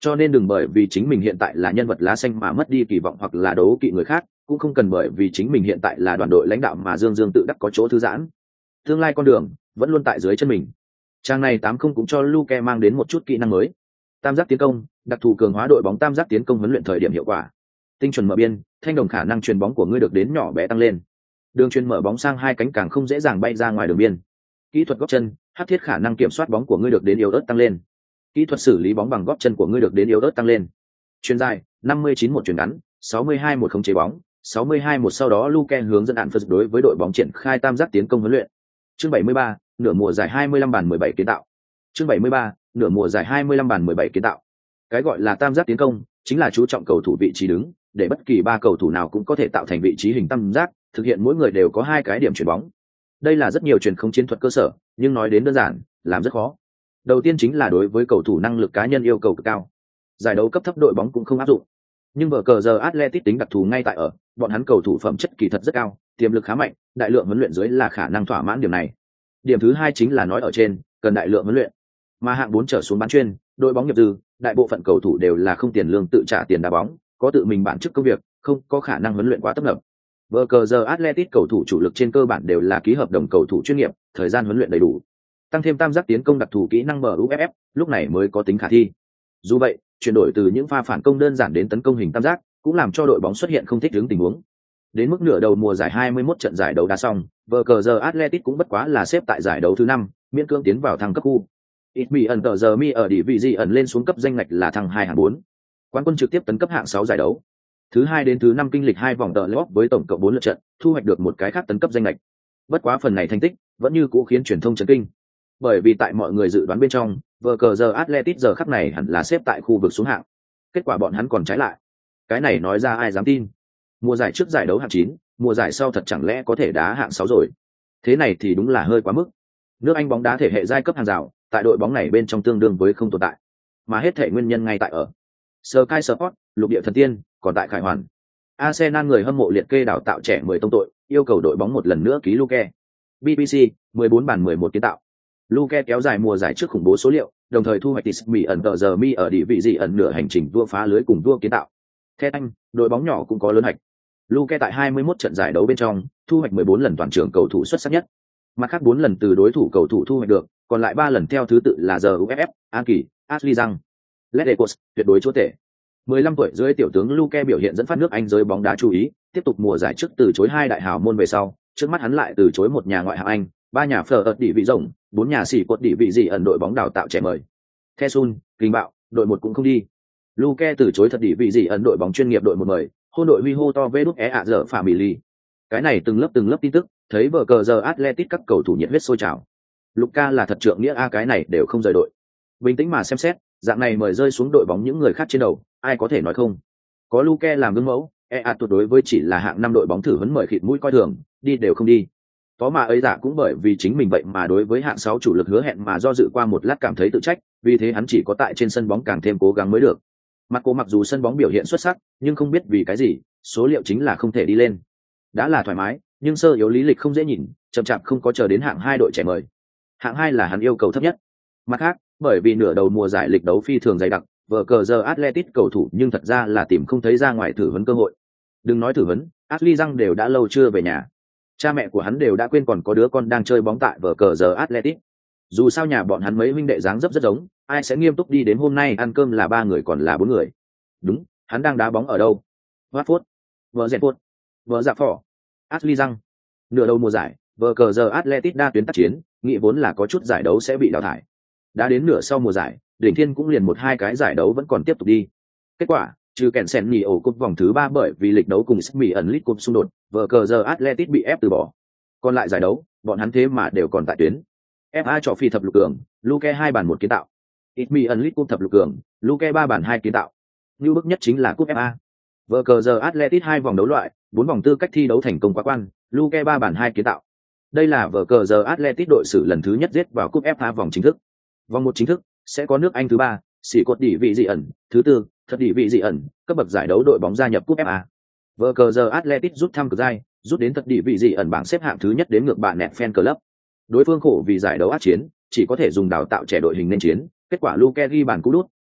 Cho nên đừng bởi vì chính mình hiện tại là nhân vật lá xanh mà mất đi kỳ vọng hoặc là đấu kỵ người khác, cũng không cần bởi vì chính mình hiện tại là đoàn đội lãnh đạo mà dương dương tự đắc có chỗ thư giãn. Tương lai con đường vẫn luôn tại dưới chân mình. Trang này tám không cũng cho Luke mang đến một chút kỹ năng mới. Tam giác tiến công, đặc thù cường hóa đội bóng tam giác tiến công huấn luyện thời điểm hiệu quả. Tinh chuẩn mở biên, thanh đồng khả năng chuyền bóng của ngươi được đến nhỏ bé tăng lên. Đường chuyền mở bóng sang hai cánh càng không dễ dàng bay ra ngoài đường biên. Kỹ thuật góp chân, hắc thiết khả năng kiểm soát bóng của ngươi được đến yếu ớt tăng lên. Kỹ thuật xử lý bóng bằng góp chân của ngươi được đến yếu ớt tăng lên. Chuyền dài, năm mươi chín một chuyền ngắn, sáu mươi hai một khống chế bóng, sáu mươi hai một sau đó Luke hướng dẫn ạn phật đối với đội bóng triển khai tam giác tiến công huấn luyện. Chương bảy mươi ba, nửa mùa giải hai mươi lăm bàn mười bảy kiến tạo. Chương bảy mươi ba, nửa mùa giải hai mươi lăm bàn mười bảy kiến tạo. Cái gọi là tam giác tiến công, chính là chú trọng cầu thủ vị trí đứng, để bất kỳ ba cầu thủ nào cũng có thể tạo thành vị trí hình tam giác, thực hiện mỗi người đều có hai cái điểm chuyển bóng. Đây là rất nhiều truyền không chiến thuật cơ sở, nhưng nói đến đơn giản, làm rất khó. Đầu tiên chính là đối với cầu thủ năng lực cá nhân yêu cầu cực cao. Giải đấu cấp thấp đội bóng cũng không áp dụng. Nhưng vở cờ giờ Atletico tính đặc thù ngay tại ở, bọn hắn cầu thủ phẩm chất kỳ thật rất cao, tiềm lực khá mạnh, đại lượng huấn luyện dưới là khả năng thỏa mãn điểm này. Điểm thứ hai chính là nói ở trên, cần đại lượng huấn luyện. Mà hạng bốn trở xuống bán chuyên, đội bóng nghiệp dư, đại bộ phận cầu thủ đều là không tiền lương tự trả tiền đá bóng, có tự mình bản chức công việc, không có khả năng huấn luyện quá tấp nập. Vở cờ giờ Atletico cầu thủ chủ lực trên cơ bản đều là ký hợp đồng cầu thủ chuyên nghiệp, thời gian huấn luyện đầy đủ. Tăng thêm tam giác tiến công đặc thù kỹ năng em u ép ép, lúc này mới có tính khả thi. Dù vậy, chuyển đổi từ những pha phản công đơn giản đến tấn công hình tam giác, cũng làm cho đội bóng xuất hiện không thích ứng tình huống. Đến mức nửa đầu mùa giải hai mươi mốt trận giải đấu đá xong, vở cờ giờ Atletico cũng bất quá là xếp tại giải đấu thứ năm, miễn cưỡng tiến vào thăng cấp khu. Ít bị ẩn tờ giờ mi ở địa vị gì ẩn lên xuống cấp danh ngạch là thăng hai hạng bốn. Quán quân trực tiếp tấn cấp hạng sáu giải đấu. Thứ hai đến thứ năm kinh lịch hai vòng tờ lót với tổng cộng bốn lượt trận, thu hoạch được một cái khác tấn cấp danh ngạch. Bất quá phần này thành tích vẫn như cũ khiến truyền thông chấn kinh. Bởi vì tại mọi người dự đoán bên trong, vở cờ giờ Atletico giờ khắc này hẳn là xếp tại khu vực xuống hạng. Kết quả bọn hắn còn trái lại. Cái này nói ra ai dám tin? Mùa giải trước giải đấu hạng chín, mùa giải sau thật chẳng lẽ có thể đá hạng sáu rồi? Thế này thì đúng là hơi quá mức. Nước Anh bóng đá thể hệ giai cấp hàng rào, tại đội bóng này bên trong tương đương với không tồn tại. Mà hết thể nguyên nhân ngay tại ở Sky Sport, lục địa thần tiên, còn tại Khải Hoàn. Arsenal người hâm mộ liệt kê đào tạo trẻ mười tông tội, yêu cầu đội bóng một lần nữa ký Luke. bê bê xê, mười bốn bàn mười một kiến tạo. Luke kéo dài mùa giải trước khủng bố số liệu, đồng thời thu hoạch tỷ mỹ ẩn tờ giờ mi ở địa vị gì ẩn nửa hành trình vua phá lưới cùng vua kiến tạo. Theo anh, đội bóng nhỏ cũng có lớn hạch. Luke tại hai mươi mốt trận giải đấu bên trong, thu hoạch mười bốn lần toàn trường cầu thủ xuất sắc nhất. Mặt khác bốn lần từ đối thủ cầu thủ thu hoạch được, còn lại ba lần theo thứ tự là giờ u ép ép, An Kỳ, Ashley Young, Ledecos, tuyệt đối chúa tể. mười lăm tuổi dưới tiểu tướng Luke biểu hiện dẫn phát nước Anh giới bóng đá chú ý, tiếp tục mùa giải trước từ chối hai đại hào môn về sau, trước mắt hắn lại từ chối một nhà ngoại hạng Anh, ba nhà phở ợt địa vị rộng, bốn nhà xỉ cột địa vị gì ẩn đội bóng đào tạo trẻ mời. Thesun, kinh bạo, đội một cũng không đi. Luke từ chối thật địa vị gì ẩn đội bóng chuyên nghiệp đội một mời, hôn đội huy hô to vê đúc é ạ giờ phả mì ly. Cái này từng lớp từng lớp tin tức, thấy vở cờ giờ Atletico các cầu thủ nhiệt huyết sôi trào. Luka là thật trượng nghĩa a cái này đều không rời đội. Bình tĩnh mà xem xét, dạng này mời rơi xuống đội bóng những người khác trên đầu, ai có thể nói không? Có Luke làm gương mẫu, e ạ tuyệt đối với chỉ là hạng năm đội bóng thử huấn mời khịt mũi coi thường, đi đều không đi. Có mà ấy giả cũng bởi vì chính mình vậy mà đối với hạng sáu chủ lực hứa hẹn mà do dự qua một lát cảm thấy tự trách, vì thế hắn chỉ có tại trên sân bóng càng thêm cố gắng mới được. Marco mặc dù sân bóng biểu hiện xuất sắc, nhưng không biết vì cái gì, số liệu chính là không thể đi lên. Đã là thoải mái, nhưng sơ yếu lý lịch không dễ nhìn, chậm chạp không có chờ đến hạng hai đội trẻ mời. Hạng hai là hắn yêu cầu thấp nhất. Mặt khác, bởi vì nửa đầu mùa giải lịch đấu phi thường dày đặc, vở cờ giờ Atletico cầu thủ nhưng thật ra là tìm không thấy ra ngoài thử huấn cơ hội. Đừng nói thử huấn, Ashley Young đều đã lâu chưa về nhà. Cha mẹ của hắn đều đã quên còn có đứa con đang chơi bóng tại vở cờ giờ Atletico. Dù sao nhà bọn hắn mấy huynh đệ dáng dấp rất giống, ai sẽ nghiêm túc đi đến hôm nay ăn cơm là ba người còn là bốn người. Đúng, hắn đang đá bóng ở đâu? Watford, vợ Zepot, vợ Dạ Phỏ, Ashley Young. Nửa đầu mùa giải, vở cờ giờ Atletico đa tuyến tác chiến, nghĩ vốn là có chút giải đấu sẽ bị đào thải. Đã đến nửa sau mùa giải, đỉnh thiên cũng liền một hai cái giải đấu vẫn còn tiếp tục đi. Kết quả, trừ kèn sen nhì ổ cúp vòng thứ ba bởi vì lịch đấu cùng Mỹ ẩn League Cup xung đột, vở cờ giờ Atletico bị ép từ bỏ. Còn lại giải đấu, bọn hắn thế mà đều còn tại tuyến. ép a trò phi thập lục cường, Luke hai bàn một kiến tạo. Mỹ ẩn League Cup thập lục cường, Luke ba bàn hai kiến tạo. Như bức nhất chính là cúp ép a. Vở cờ giờ Atletico hai vòng đấu loại, bốn vòng tư cách thi đấu thành công quá quan, Luke ba bàn hai kiến tạo. Đây là vở cờ giờ Atletico đội sử lần thứ nhất giết vào cúp ép a vòng chính thức. Vòng một chính thức sẽ có nước Anh thứ ba, xỉ cột đỉ vị dị ẩn, thứ tư, thật đỉ vị dị ẩn, cấp bậc giải đấu đội bóng gia nhập cúp ép a. Vở cờ giờ Atletico rút thăm cực giai, rút đến thật đỉ vị dị ẩn bảng xếp hạng thứ nhất đến ngược bạn nẹt fan club. Đối phương khổ vì giải đấu ác chiến, chỉ có thể dùng đào tạo trẻ đội hình nên chiến, kết quả Luke ghi bàn cú đút,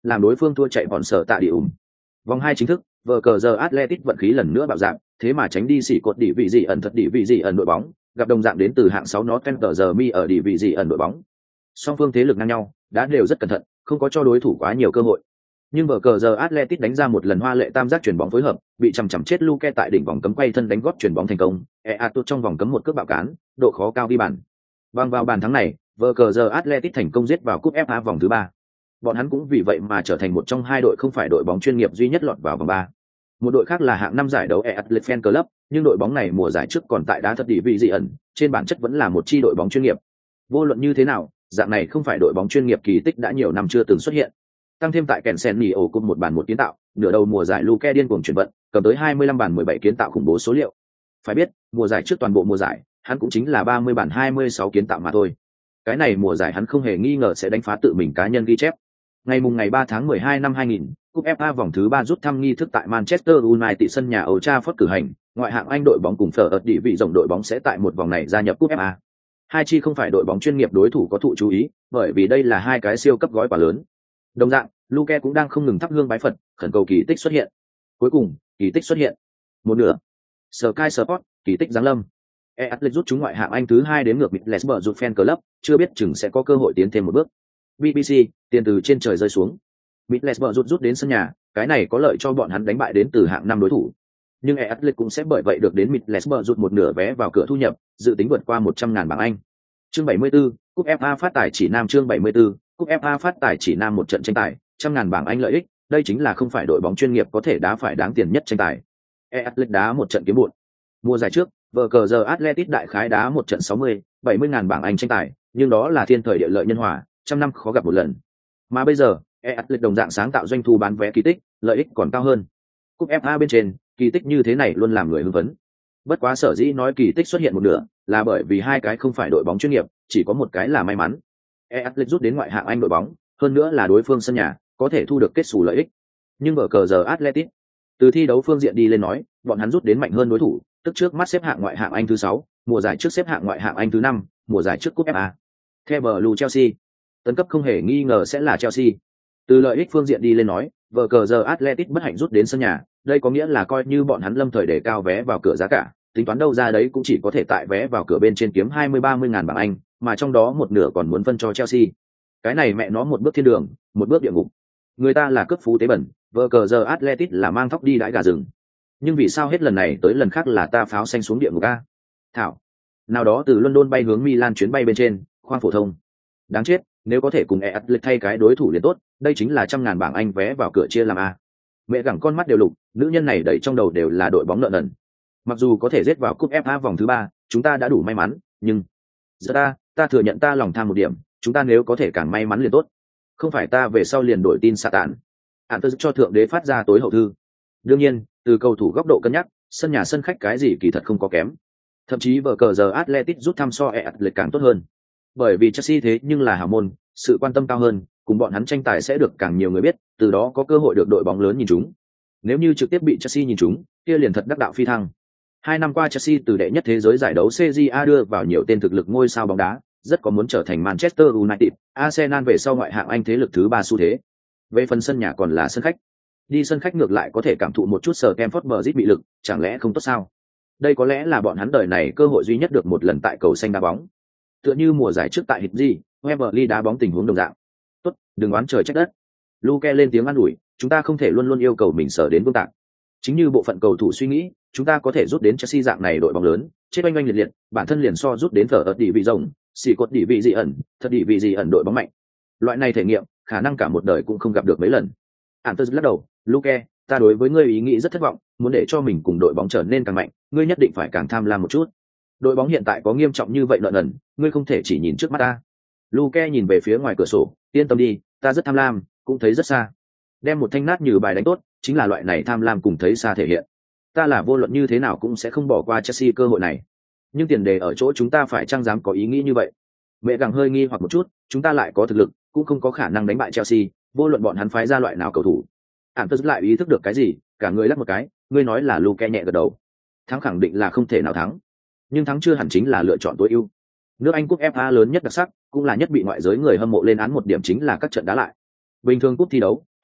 làm đối phương thua chạy bọn sở tạ đi ủng. Vòng hai chính thức, vờ cờ giờ Atletico vận khí lần nữa bạo dạng, thế mà tránh đi xỉ cột đỉ vị gì ẩn thật đỉ vị gì ẩn đội bóng, gặp đồng dạng đến từ hạng sáu nó Ten giờ mi ở đỉ vị gì ẩn đội bóng. Song phương thế lực ngang nhau, đã đều rất cẩn thận, không có cho đối thủ quá nhiều cơ hội. Nhưng vở cờ giờ Atletico đánh ra một lần hoa lệ tam giác chuyển bóng phối hợp, bị chằm chằm chết Luke tại đỉnh vòng cấm quay thân đánh gót chuyển bóng thành công, Eato trong vòng cấm một cước bạo cán, độ khó cao ghi bàn. Bằng vào bàn thắng này, vở cờ giờ Atletico thành công giết vào cúp ép a vòng thứ ba. Bọn hắn cũng vì vậy mà trở thành một trong hai đội không phải đội bóng chuyên nghiệp duy nhất lọt vào vòng ba. Một đội khác là hạng năm giải đấu Athletic Fan Club, nhưng đội bóng này mùa giải trước còn tại đá thật đỉ vị dị ẩn, trên bản chất vẫn là một chi đội bóng chuyên nghiệp. Vô luận như thế nào, dạng này không phải đội bóng chuyên nghiệp kỳ tích đã nhiều năm chưa từng xuất hiện. Tăng thêm tại kèn sen nỉ ổ cùng một bàn một kiến tạo, nửa đầu mùa giải Luke điên cuồng chuyển vận, cầm tới hai mươi lăm bàn mười bảy kiến tạo khủng bố số liệu. Phải biết, mùa giải trước toàn bộ mùa giải, hắn cũng chính là ba mươi bàn hai mươi sáu kiến tạo mà thôi. Cái này mùa giải hắn không hề nghi ngờ sẽ đánh phá tự mình cá nhân ghi chép. Ngày mùng ngày ba tháng mười hai năm hai nghìn, cúp ép a vòng thứ ba rút thăm nghi thức tại Manchester United sân nhà Old Trafford cử hành, ngoại hạng Anh đội bóng cùng phở ợt địa vị rộng đội bóng sẽ tại một vòng này gia nhập cúp ép a. Hai chi không phải đội bóng chuyên nghiệp đối thủ có thụ chú ý, bởi vì đây là hai cái siêu cấp gói quà lớn. Đồng dạng, Luke cũng đang không ngừng thắp hương bái Phật, khẩn cầu kỳ tích xuất hiện. Cuối cùng, kỳ tích xuất hiện. Một nửa. Sky Sport, kỳ tích giáng lâm. Athletic rút chúng ngoại hạng Anh thứ hai đến ngược Middlesbrough rút fan club, chưa biết chừng sẽ có cơ hội tiến thêm một bước. bê bê xê, tiền từ trên trời rơi xuống. Middlesbrough rút rút đến sân nhà, cái này có lợi cho bọn hắn đánh bại đến từ hạng năm đối thủ. Nhưng Athletic cũng sẽ bởi vậy được đến Middlesbrough rút một nửa vé vào cửa thu nhập, dự tính vượt qua một trăm ngàn bảng Anh. Chương bảy mươi 74, cúp ép a phát tài chỉ nam chương bảy mươi 74, cúp ép a phát tài chỉ nam một trận tranh tài, trăm ngàn bảng Anh lợi ích, đây chính là không phải đội bóng chuyên nghiệp có thể đá phải đáng tiền nhất tranh tài. Athletic đá một trận kiếm bụn. Mùa giải trước, vở cờ giờ Athletic đại khái đá một trận sáu mươi, bảy mươi ngàn bảng Anh tranh tài, nhưng đó là thiên thời địa lợi nhân hòa, trăm năm khó gặp một lần. Mà bây giờ, Athletic đồng dạng sáng tạo doanh thu bán vé kỳ tích, lợi ích còn cao hơn. Cúp ép a bên trên, kỳ tích như thế này luôn làm người hưng phấn. Bất quá sở dĩ nói kỳ tích xuất hiện một nửa, là bởi vì hai cái không phải đội bóng chuyên nghiệp, chỉ có một cái là may mắn. Athletic rút đến ngoại hạng Anh đội bóng, hơn nữa là đối phương sân nhà, có thể thu được kết xù lợi ích. Nhưng ở cờ giờ Athletic, từ thi đấu phương diện đi lên nói, bọn hắn rút đến mạnh hơn đối thủ, tức trước mắt xếp hạng ngoại hạng Anh thứ sáu, mùa giải trước xếp hạng ngoại hạng Anh thứ năm, mùa giải trước cúp ép a. Theo Blue Chelsea, tấn cấp không hề nghi ngờ sẽ là Chelsea. Từ lợi ích phương diện đi lên nói, vở cờ giờ Athletic bất hạnh rút đến sân nhà, đây có nghĩa là coi như bọn hắn lâm thời đề cao vé vào cửa giá cả, tính toán đâu ra đấy cũng chỉ có thể tại vé vào cửa bên trên kiếm hai mươi ba mươi ngàn bảng Anh, mà trong đó một nửa còn muốn phân cho Chelsea. Cái này mẹ nó một bước thiên đường, một bước địa ngục. Người ta là cướp phú tế bẩn, vở cờ giờ Athletic là mang thóc đi đãi gà rừng. Nhưng vì sao hết lần này tới lần khác là ta pháo xanh xuống địa ngục a? Thảo. Nào đó từ London bay hướng Milan chuyến bay bên trên, khoang phổ thông. Đáng chết, nếu có thể cùng Athletic thay cái đối thủ liền tốt, đây chính là trăm ngàn bảng Anh vé vào cửa chia làm a. Mẹ gẳng con mắt đều lục, nữ nhân này đẩy trong đầu đều là đội bóng nợ nần. Mặc dù có thể giết vào cúp ép a vòng thứ ba, chúng ta đã đủ may mắn, nhưng giờ ta, ta thừa nhận ta lòng tham một điểm, chúng ta nếu có thể càng may mắn liền tốt. Không phải ta về sau liền đổi tin Satan. Hạn tớ cho thượng đế phát ra tối hậu thư. Đương nhiên, từ cầu thủ góc độ cân nhắc, sân nhà sân khách cái gì kỳ thật không có kém. Thậm chí vở cờ giờ Athletic rút thăm so Athletic càng tốt hơn. Bởi vì Chelsea thế nhưng là hào môn, sự quan tâm cao hơn, cùng bọn hắn tranh tài sẽ được càng nhiều người biết, từ đó có cơ hội được đội bóng lớn nhìn chúng. Nếu như trực tiếp bị Chelsea nhìn chúng, kia liền thật đắc đạo phi thăng. Hai năm qua Chelsea từ đệ nhất thế giới giải đấu xê giê a đưa vào nhiều tên thực lực ngôi sao bóng đá, rất có muốn trở thành Manchester United, Arsenal về sau ngoại hạng Anh thế lực thứ ba xu thế. Về phần sân nhà còn là sân khách. Đi sân khách ngược lại có thể cảm thụ một chút sở Stamford Bridge bị lực, chẳng lẽ không tốt sao? Đây có lẽ là bọn hắn đời này cơ hội duy nhất được một lần tại cầu xanh đá bóng. Tựa như mùa giải trước tại Hizzy, Wembley đá bóng tình huống đồng dạng. Tốt, đừng oán trời trách đất. Luke lên tiếng an ủi, chúng ta không thể luôn luôn yêu cầu mình sở đến vương tạc. Chính như bộ phận cầu thủ suy nghĩ, chúng ta có thể rút đến Chelsea dạng này đội bóng lớn, chết oanh oanh liệt liệt, bản thân liền so rút đến phở ở địa vị rồng, xì cột địa vị dị ẩn, thật địa vị dị ẩn đội bóng mạnh. Loại này thể nghiệm, khả năng cả một đời cũng không gặp được mấy lần. Antus lắc đầu, Luke, ta đối với ngươi ý nghĩ rất thất vọng, muốn để cho mình cùng đội bóng trở nên càng mạnh, ngươi nhất định phải càng tham lam một chút. Đội bóng hiện tại có nghiêm trọng như vậy nợ nần, ngươi không thể chỉ nhìn trước mắt ta. Luke nhìn về phía ngoài cửa sổ, yên tâm đi, ta rất tham lam, cũng thấy rất xa. Đem một thanh nát như bài đánh tốt, chính là loại này tham lam cùng thấy xa thể hiện. Ta là vô luận như thế nào cũng sẽ không bỏ qua Chelsea cơ hội này. Nhưng tiền đề ở chỗ chúng ta phải chăng dám có ý nghĩ như vậy. Mẹ gặng hơi nghi hoặc một chút, chúng ta lại có thực lực, cũng không có khả năng đánh bại Chelsea, vô luận bọn hắn phái ra loại nào cầu thủ. Antus lại ý thức được cái gì, cả người lắc một cái, ngươi nói là Luke nhẹ gật đầu. Thắng khẳng định là không thể nào thắng, nhưng thắng chưa hẳn chính là lựa chọn tối ưu. Nước Anh cúp ép a lớn nhất đặc sắc, cũng là nhất bị ngoại giới người hâm mộ lên án một điểm chính là các trận đá lại. Bình thường cúp thi đấu,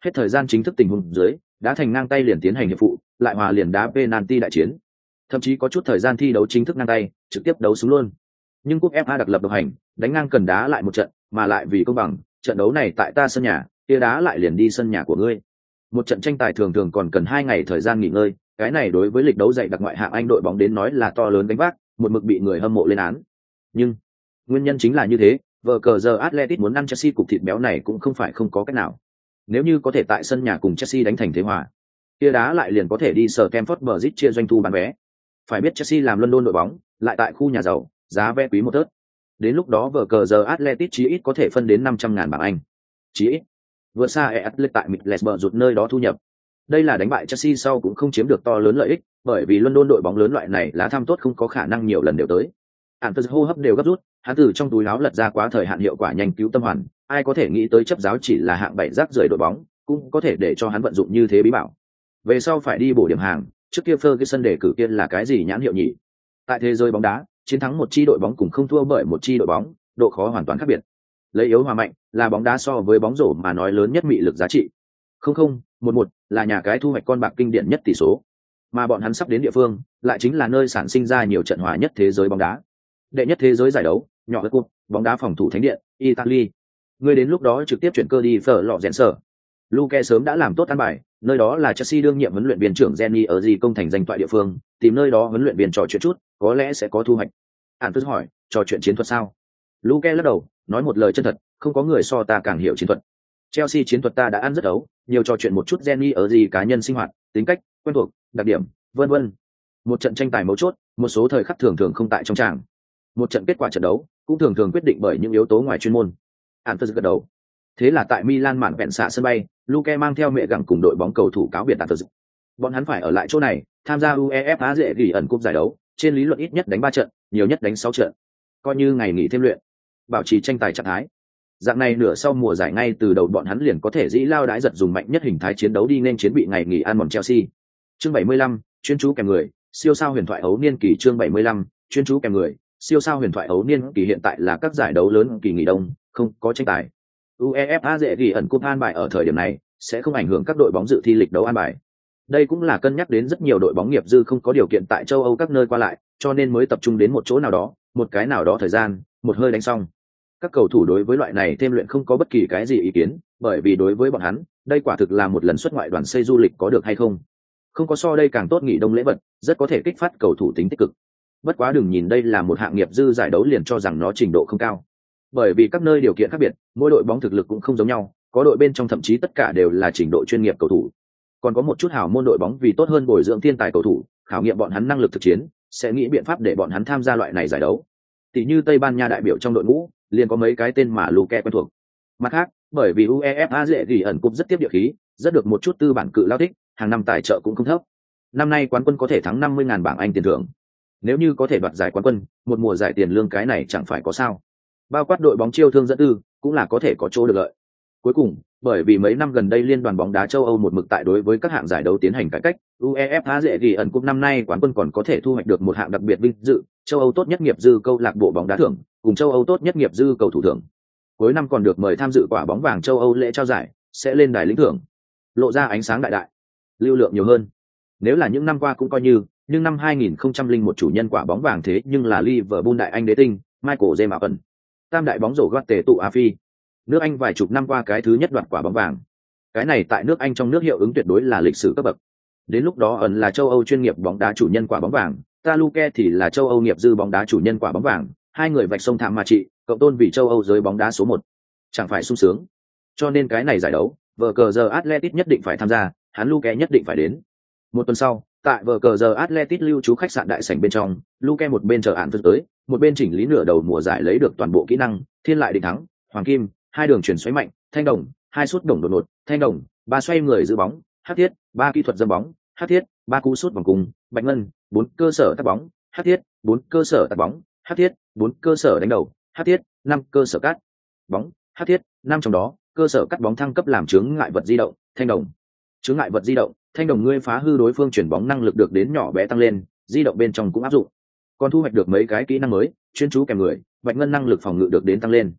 Hết thời gian chính thức tình huống dưới, đá thành ngang tay liền tiến hành hiệp phụ, lại hòa liền đá penalty đại chiến. Thậm chí có chút thời gian thi đấu chính thức ngang tay, trực tiếp đấu súng luôn. Nhưng cúp ép a đặc lập độc hành, đánh ngang cần đá lại một trận, mà lại vì công bằng, trận đấu này tại ta sân nhà, kia đá lại liền đi sân nhà của ngươi. Một trận tranh tài thường thường còn cần hai ngày thời gian nghỉ ngơi, cái này đối với lịch đấu dạy đặc ngoại hạng Anh đội bóng đến nói là to lớn gánh vác, một mực bị người hâm mộ lên án. Nhưng nguyên nhân chính là như thế, vở cờ giờ Atletico muốn ăn Chelsea cục thịt béo này cũng không phải không có cách nào. Nếu như có thể tại sân nhà cùng Chelsea đánh thành thế hòa, kia đá lại liền có thể đi sở Stamford Bridge chia doanh thu bán vé. Phải biết Chelsea làm London đội bóng, lại tại khu nhà giàu, giá vé quý một tớt. Đến lúc đó vở cờ giờ Atletico chí ít có thể phân đến năm trăm ngàn bảng Anh. Chí ít. Vượt xa Atletico tại Middlesbrough rụt nơi đó thu nhập. Đây là đánh bại Chelsea sau cũng không chiếm được to lớn lợi ích, bởi vì London đội bóng lớn loại này lá tham tốt không có khả năng nhiều lần đều tới. Antus hô hấp đều gấp rút, hắn từ trong túi áo lật ra quá thời hạn hiệu quả nhanh cứu tâm hoàn, ai có thể nghĩ tới chấp giáo chỉ là hạng bảy rác rưởi đội bóng, cũng có thể để cho hắn vận dụng như thế bí bảo. Về sau phải đi bổ điểm hàng, trước kia Ferguson đề cử kia là cái gì nhãn hiệu nhỉ? Tại thế giới bóng đá, chiến thắng một chi đội bóng cùng không thua bởi một chi đội bóng, độ khó hoàn toàn khác biệt. Lấy yếu hòa mạnh, là bóng đá so với bóng rổ mà nói lớn nhất mị lực giá trị. Không không, một một là nhà cái thu hoạch con bạc kinh điển nhất tỷ số. Mà bọn hắn sắp đến địa phương, lại chính là nơi sản sinh ra nhiều trận hòa nhất thế giới bóng đá. Đệ nhất thế giới giải đấu, nhỏ cúp, bóng đá phòng thủ thánh điện, Italy. Người đến lúc đó trực tiếp chuyển cơ đi phở lọ rèn sở. Luke sớm đã làm tốt ăn bài, nơi đó là Chelsea đương nhiệm huấn luyện viên trưởng Jenny ở gì công thành danh toại địa phương, tìm nơi đó huấn luyện viên trò chuyện chút, có lẽ sẽ có thu hoạch. Hàn Tư hỏi, trò chuyện chiến thuật sao? Luke lắc đầu, nói một lời chân thật, không có người so ta càng hiểu chiến thuật. Chelsea chiến thuật ta đã ăn rất ấu, nhiều trò chuyện một chút Jenny ở gì cá nhân sinh hoạt, tính cách, quen thuộc, đặc điểm, vân vân. Một trận tranh tài mấu chốt, một số thời khắc thường thường không tại trong tràng. Một trận kết quả trận đấu cũng thường thường quyết định bởi những yếu tố ngoài chuyên môn. Hàn Tư gật đầu. Thế là tại Milan mạn vẹn xạ sân bay, Luke mang theo mẹ gặng cùng đội bóng cầu thủ cáo biệt Hàn Tư. Bọn hắn phải ở lại chỗ này, tham gia UEFA dễ ghi ẩn cúp giải đấu, trên lý luận ít nhất đánh ba trận, nhiều nhất đánh sáu trận. Coi như ngày nghỉ thêm luyện, bảo trì tranh tài trạng thái. Dạng này nửa sau mùa giải ngay từ đầu bọn hắn liền có thể dĩ lao đái giật dùng mạnh nhất hình thái chiến đấu đi nên chiến bị ngày nghỉ ăn mòn Chelsea. Chương bảy mươi lăm, chuyên chú kèm người, siêu sao huyền thoại ấu niên kỳ chương bảy mươi lăm, chuyên chú kèm người, siêu sao huyền thoại ấu niên kỳ hiện tại là các giải đấu lớn kỳ nghỉ đông, không có tranh tài. UEFA dễ ghi ẩn cúp an bài ở thời điểm này sẽ không ảnh hưởng các đội bóng dự thi lịch đấu an bài. Đây cũng là cân nhắc đến rất nhiều đội bóng nghiệp dư không có điều kiện tại châu Âu các nơi qua lại, cho nên mới tập trung đến một chỗ nào đó, một cái nào đó thời gian, một hơi đánh xong. Các cầu thủ đối với loại này thêm luyện không có bất kỳ cái gì ý kiến, bởi vì đối với bọn hắn, đây quả thực là một lần xuất ngoại đoàn xây du lịch có được hay không. Không có so đây càng tốt nghỉ đông lễ vật, rất có thể kích phát cầu thủ tính tích cực. Bất quá đừng nhìn đây là một hạng nghiệp dư giải đấu liền cho rằng nó trình độ không cao. Bởi vì các nơi điều kiện khác biệt, mỗi đội bóng thực lực cũng không giống nhau, có đội bên trong thậm chí tất cả đều là trình độ chuyên nghiệp cầu thủ. Còn có một chút hào môn đội bóng vì tốt hơn bồi dưỡng thiên tài cầu thủ, khảo nghiệm bọn hắn năng lực thực chiến, sẽ nghĩ biện pháp để bọn hắn tham gia loại này giải đấu. Tỷ như Tây Ban Nha đại biểu trong đội ngũ, liền có mấy cái tên mà Luke quen thuộc. Mặt khác, bởi vì UEFA dễ ghi ẩn cúp rất tiếp địa khí, rất được một chút tư bản cự lao thích, hàng năm tài trợ cũng không thấp. Năm nay quán quân có thể thắng năm mươi ngàn bảng Anh tiền thưởng. Nếu như có thể đoạt giải quán quân, một mùa giải tiền lương cái này chẳng phải có sao. Bao quát đội bóng chiêu thương dẫn tư, cũng là có thể có chỗ được lợi. Cuối cùng, bởi vì mấy năm gần đây liên đoàn bóng đá châu Âu một mực tại đối với các hạng giải đấu tiến hành cải cách, UEFA dễ ghi ẩn cúp năm nay quán quân còn có thể thu hoạch được một hạng đặc biệt vinh dự, châu Âu tốt nhất nghiệp dư câu lạc bộ bóng đá thưởng, cùng châu Âu tốt nhất nghiệp dư cầu thủ thưởng. Cuối năm còn được mời tham dự quả bóng vàng châu Âu lễ trao giải, sẽ lên đài lĩnh thưởng. Lộ ra ánh sáng đại đại, lưu lượng nhiều hơn. Nếu là những năm qua cũng coi như, nhưng năm hai nghìn không trăm lẻ một chủ nhân quả bóng vàng thế nhưng là Liverpool đại anh đế tinh, Michael James. Tam đại bóng rổ gót tề tụ Á Phi. Nước Anh vài chục năm qua cái thứ nhất đoạt quả bóng vàng. Cái này tại nước Anh trong nước hiệu ứng tuyệt đối là lịch sử cấp bậc. Đến lúc đó ẩn là châu Âu chuyên nghiệp bóng đá chủ nhân quả bóng vàng, ta Luke thì là châu Âu nghiệp dư bóng đá chủ nhân quả bóng vàng, hai người vạch sông thảm mà trị, cộng tôn vì châu Âu giới bóng đá số một. Chẳng phải sung sướng. Cho nên cái này giải đấu, vở cờ giờ Atletico nhất định phải tham gia, hắn Luke nhất định phải đến. Một tuần sau, tại vở cờ giờ Atletico lưu trú khách sạn đại sảnh bên trong, Luke một bên chờ án thức tới, một bên chỉnh lý nửa đầu mùa giải lấy được toàn bộ kỹ năng, thiên lại định thắng, hoàng kim, hai đường chuyển xoáy mạnh, thanh đồng, hai sút đồng đột ngột, thanh đồng, ba xoay người giữ bóng, hắc thiết, ba kỹ thuật dâm bóng, hắc thiết, ba cú sút vòng cung, bạch ngân, bốn cơ sở tạt bóng, hắc thiết, bốn cơ sở tạt bóng, hắc thiết, bốn cơ sở đánh đầu, hắc thiết, năm cơ sở cắt bóng, hắc thiết, năm trong đó, cơ sở cắt bóng thăng cấp làm chướng ngại vật di động, thanh đồng. Chướng ngại vật di động, thanh đồng ngươi phá hư đối phương chuyển bóng năng lực được đến nhỏ bé tăng lên, di động bên trong cũng áp dụng. Còn thu hoạch được mấy cái kỹ năng mới, chuyên chú kèm người, bạch ngân năng lực phòng ngự được đến tăng lên.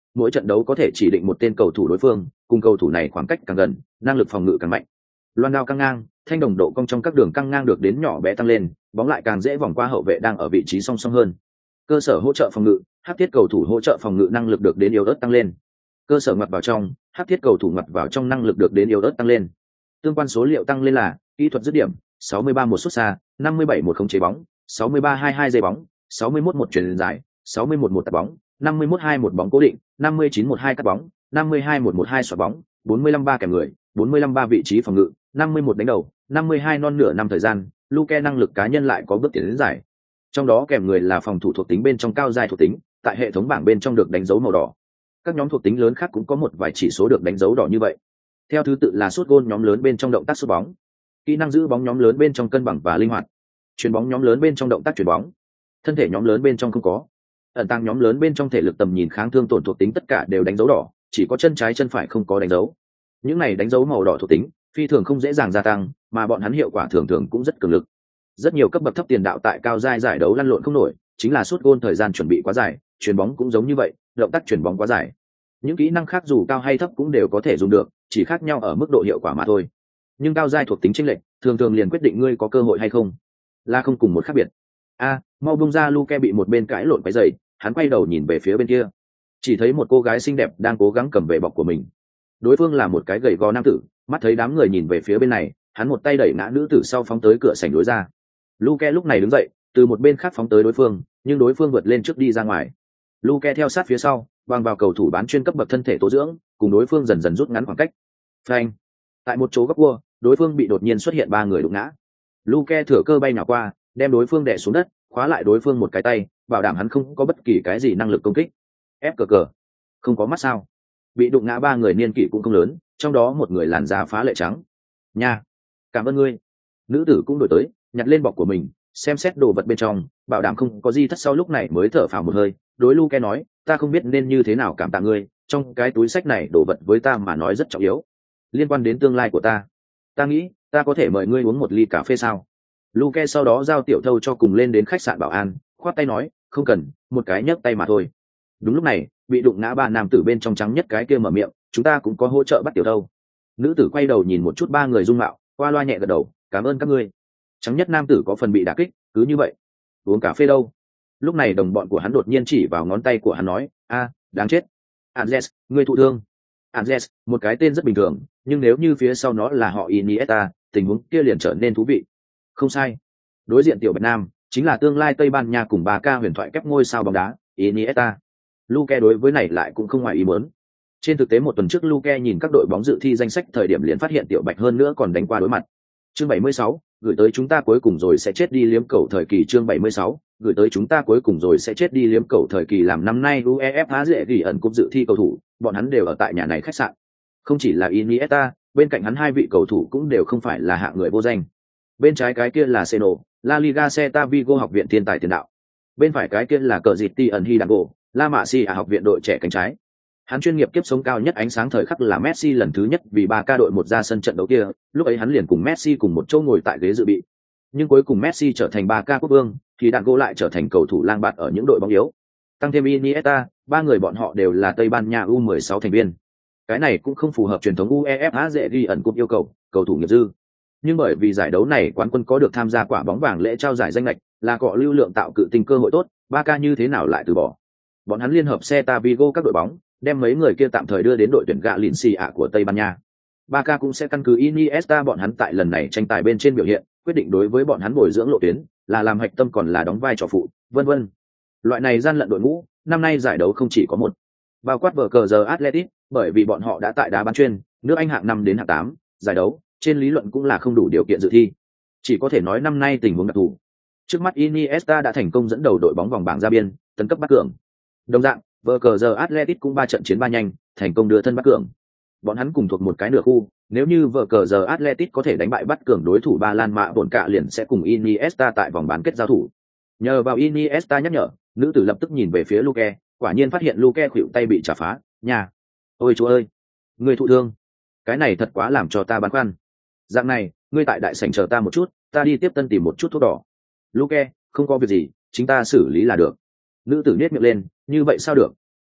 mỗi trận đấu có thể chỉ định một tên cầu thủ đối phương, cùng cầu thủ này khoảng cách càng gần, năng lực phòng ngự càng mạnh. Loan đao căng ngang, thanh đồng độ cong trong các đường căng ngang được đến nhỏ bé tăng lên, bóng lại càng dễ vòng qua hậu vệ đang ở vị trí song song hơn. Cơ sở hỗ trợ phòng ngự, hắc thiết cầu thủ hỗ trợ phòng ngự năng lực được đến yếu ớt tăng lên. Cơ sở ngoặt vào trong, hắc thiết cầu thủ ngoặt vào trong năng lực được đến yếu ớt tăng lên. Tương quan số liệu tăng lên là kỹ thuật dứt điểm sáu mươi ba một sút xa, năm mươi bảy một khống chế bóng, sáu mươi ba hai hai giây bóng, sáu mươi mốt một chuyền dài, sáu mươi mốt một tạt bóng, năm mươi mốt hai một bóng cố định, năm mươi chín một hai cắt bóng, năm mươi hai một một hai xoạc bóng, bốn mươi lăm ba kèm người, bốn mươi lăm ba vị trí phòng ngự, năm mươi mốt đánh đầu, năm mươi hai non nửa năm thời gian, Luke năng lực cá nhân lại có bước tiến đến giải. Trong đó kèm người là phòng thủ thuộc tính bên trong cao giai thuộc tính, tại hệ thống bảng bên trong được đánh dấu màu đỏ. Các nhóm thuộc tính lớn khác cũng có một vài chỉ số được đánh dấu đỏ như vậy. Theo thứ tự là sút gôn nhóm lớn bên trong động tác sút bóng, kỹ năng giữ bóng nhóm lớn bên trong cân bằng và linh hoạt, chuyền bóng nhóm lớn bên trong động tác chuyền bóng, thân thể nhóm lớn bên trong không có, ẩn tăng nhóm lớn bên trong thể lực tầm nhìn kháng thương tổn thuộc tính tất cả đều đánh dấu đỏ, chỉ có chân trái chân phải không có đánh dấu. Những này đánh dấu màu đỏ thuộc tính phi thường không dễ dàng gia tăng, mà bọn hắn hiệu quả thường thường cũng rất cường lực. Rất nhiều cấp bậc thấp tiền đạo tại cao giai giải đấu lăn lộn không nổi, chính là sút gôn thời gian chuẩn bị quá dài, chuyền bóng cũng giống như vậy, động tác chuyền bóng quá dài. Những kỹ năng khác dù cao hay thấp cũng đều có thể dùng được, chỉ khác nhau ở mức độ hiệu quả mà thôi. Nhưng cao giai thuộc tính chênh lệch, thường thường liền quyết định ngươi có cơ hội hay không, là không cùng một khác biệt. A, mau bung ra, Luke bị một bên cãi lộn quấy rầy, hắn quay đầu nhìn về phía bên kia, chỉ thấy một cô gái xinh đẹp đang cố gắng cầm về bọc của mình. Đối phương là một cái gầy gò nam tử, mắt thấy đám người nhìn về phía bên này, hắn một tay đẩy ngã nữ tử sau phóng tới cửa sảnh lối ra. Luke lúc này đứng dậy, từ một bên khác phóng tới đối phương, nhưng đối phương vượt lên trước đi ra ngoài. Luke theo sát phía sau, bằng vào cầu thủ bán chuyên cấp bậc thân thể tố dưỡng, cùng đối phương dần dần rút ngắn khoảng cách. Phanh! Tại một chỗ góc cua, đối phương bị đột nhiên xuất hiện ba người đụng ngã. Luke thừa cơ bay nhào qua, đem đối phương đè xuống đất, khóa lại đối phương một cái tay, bảo đảm hắn không có bất kỳ cái gì năng lực công kích. Ép cờ cờ, không có mắt sao? Bị đụng ngã ba người niên kỷ cũng không lớn, trong đó một người làn da phá lệ trắng. Nha, cảm ơn ngươi. Nữ tử cũng đổi tới, nhặt lên bọc của mình, xem xét đồ vật bên trong, bảo đảm không có gì thất, sau lúc này mới thở phào một hơi. Đối Luke nói, ta không biết nên như thế nào cảm tạ ngươi, trong cái túi sách này đồ vật với ta mà nói rất trọng yếu, liên quan đến tương lai của ta. Ta nghĩ ta có thể mời ngươi uống một ly cà phê sao? Luke sau đó giao tiểu thâu cho cùng lên đến khách sạn bảo an, khoát tay nói, không cần, một cái nhấc tay mà thôi. Đúng lúc này, bị đụng ngã ba nam tử bên trong trắng nhất cái kia mở miệng, chúng ta cũng có hỗ trợ bắt tiểu thâu. Nữ tử quay đầu nhìn một chút ba người dung mạo, qua loa nhẹ gật đầu, cảm ơn các ngươi. Trắng nhất nam tử có phần bị đả kích, cứ như vậy, uống cà phê đâu? Lúc này đồng bọn của hắn đột nhiên chỉ vào ngón tay của hắn nói, a, đáng chết. Andres, ngươi thụ thương. Andres, một cái tên rất bình thường, nhưng nếu như phía sau nó là họ Iniesta, tình huống kia liền trở nên thú vị. Không sai. Đối diện tiểu Bạch Nam, chính là tương lai Tây Ban Nha cùng bà ca huyền thoại kép ngôi sao bóng đá, Iniesta. Luke đối với này lại cũng không ngoài ý muốn. Trên thực tế một tuần trước Luke nhìn các đội bóng dự thi danh sách thời điểm liền phát hiện tiểu Bạch hơn nữa còn đánh qua đối mặt. Chương bảy mươi sáu, gửi tới chúng ta cuối cùng rồi sẽ chết đi liếm cầu thời kỳ. Chương bảy mươi sáu, gửi tới chúng ta cuối cùng rồi sẽ chết đi liếm cầu thời kỳ. Làm năm nay UEFA dễ ghi ẩn cúp dự thi cầu thủ, bọn hắn đều ở tại nhà này khách sạn. Không chỉ là Iniesta, bên cạnh hắn hai vị cầu thủ cũng đều không phải là hạng người vô danh. Bên trái cái kia là Seno, La Liga Celta Vigo học viện thiên tài tiền đạo. Bên phải cái kia là cờ dịt ẩn Hidalgo, La Masia học viện đội trẻ cánh trái. Hắn chuyên nghiệp kiếp sống cao nhất ánh sáng thời khắc là Messi lần thứ nhất vì ba ca đội một ra sân trận đấu kia, lúc ấy hắn liền cùng Messi cùng một chỗ ngồi tại ghế dự bị. Nhưng cuối cùng Messi trở thành ba ca quốc vương, thì Hidalgo lại trở thành cầu thủ lang bạt ở những đội bóng yếu. Tăng thêm Iniesta, ba người bọn họ đều là Tây Ban Nha U mười sáu thành viên. Cái này cũng không phù hợp truyền thống UEFA dễ ghi ẩn cúp yêu cầu, cầu thủ nghiệp dư. Nhưng bởi vì giải đấu này quán quân có được tham gia quả bóng vàng lễ trao giải danh lệch, là cọ lưu lượng tạo cự tinh cơ hội tốt, ba ca như thế nào lại từ bỏ. Bọn hắn liên hợp Celta Vigo các đội bóng, đem mấy người kia tạm thời đưa đến đội tuyển Galicia của Tây Ban Nha. ba ca cũng sẽ căn cứ Iniesta bọn hắn tại lần này tranh tài bên trên biểu hiện, quyết định đối với bọn hắn bồi dưỡng lộ tuyến, là làm hạch tâm còn là đóng vai trò phụ, vân vân. Loại này gian lận đội ngũ, năm nay giải đấu không chỉ có một, bao quát vở cờ giờ Athletic, bởi vì bọn họ đã tại đá bán chuyên, nước Anh hạng năm đến hạng tám, giải đấu, trên lý luận cũng là không đủ điều kiện dự thi. Chỉ có thể nói năm nay tình huống đặc thù. Trước mắt Iniesta đã thành công dẫn đầu đội bóng vòng bảng ra biên, tấn cấp bắt cường. Đồng dạng, vở cờ giờ Athletic cũng ba trận chiến ba nhanh, thành công đưa thân bắt cường. Bọn hắn cùng thuộc một cái nửa khu, nếu như vở cờ giờ Athletic có thể đánh bại bắt cường đối thủ Ba Lan Mạ Bổn Cạ liền sẽ cùng Iniesta tại vòng bán kết giao thủ. Nhờ vào Iniesta nhắc nhở, nữ tử lập tức nhìn về phía Luke, quả nhiên phát hiện Luke khuỵu tay bị trả phá, nhà. Ôi chúa ơi, người thụ thương. Cái này thật quá làm cho ta băn khoăn. Dạng này, ngươi tại đại sảnh chờ ta một chút, ta đi tiếp tân tìm một chút thuốc đỏ. Luke, không có việc gì, chính ta xử lý là được. Nữ tử nhếch miệng lên, như vậy sao được?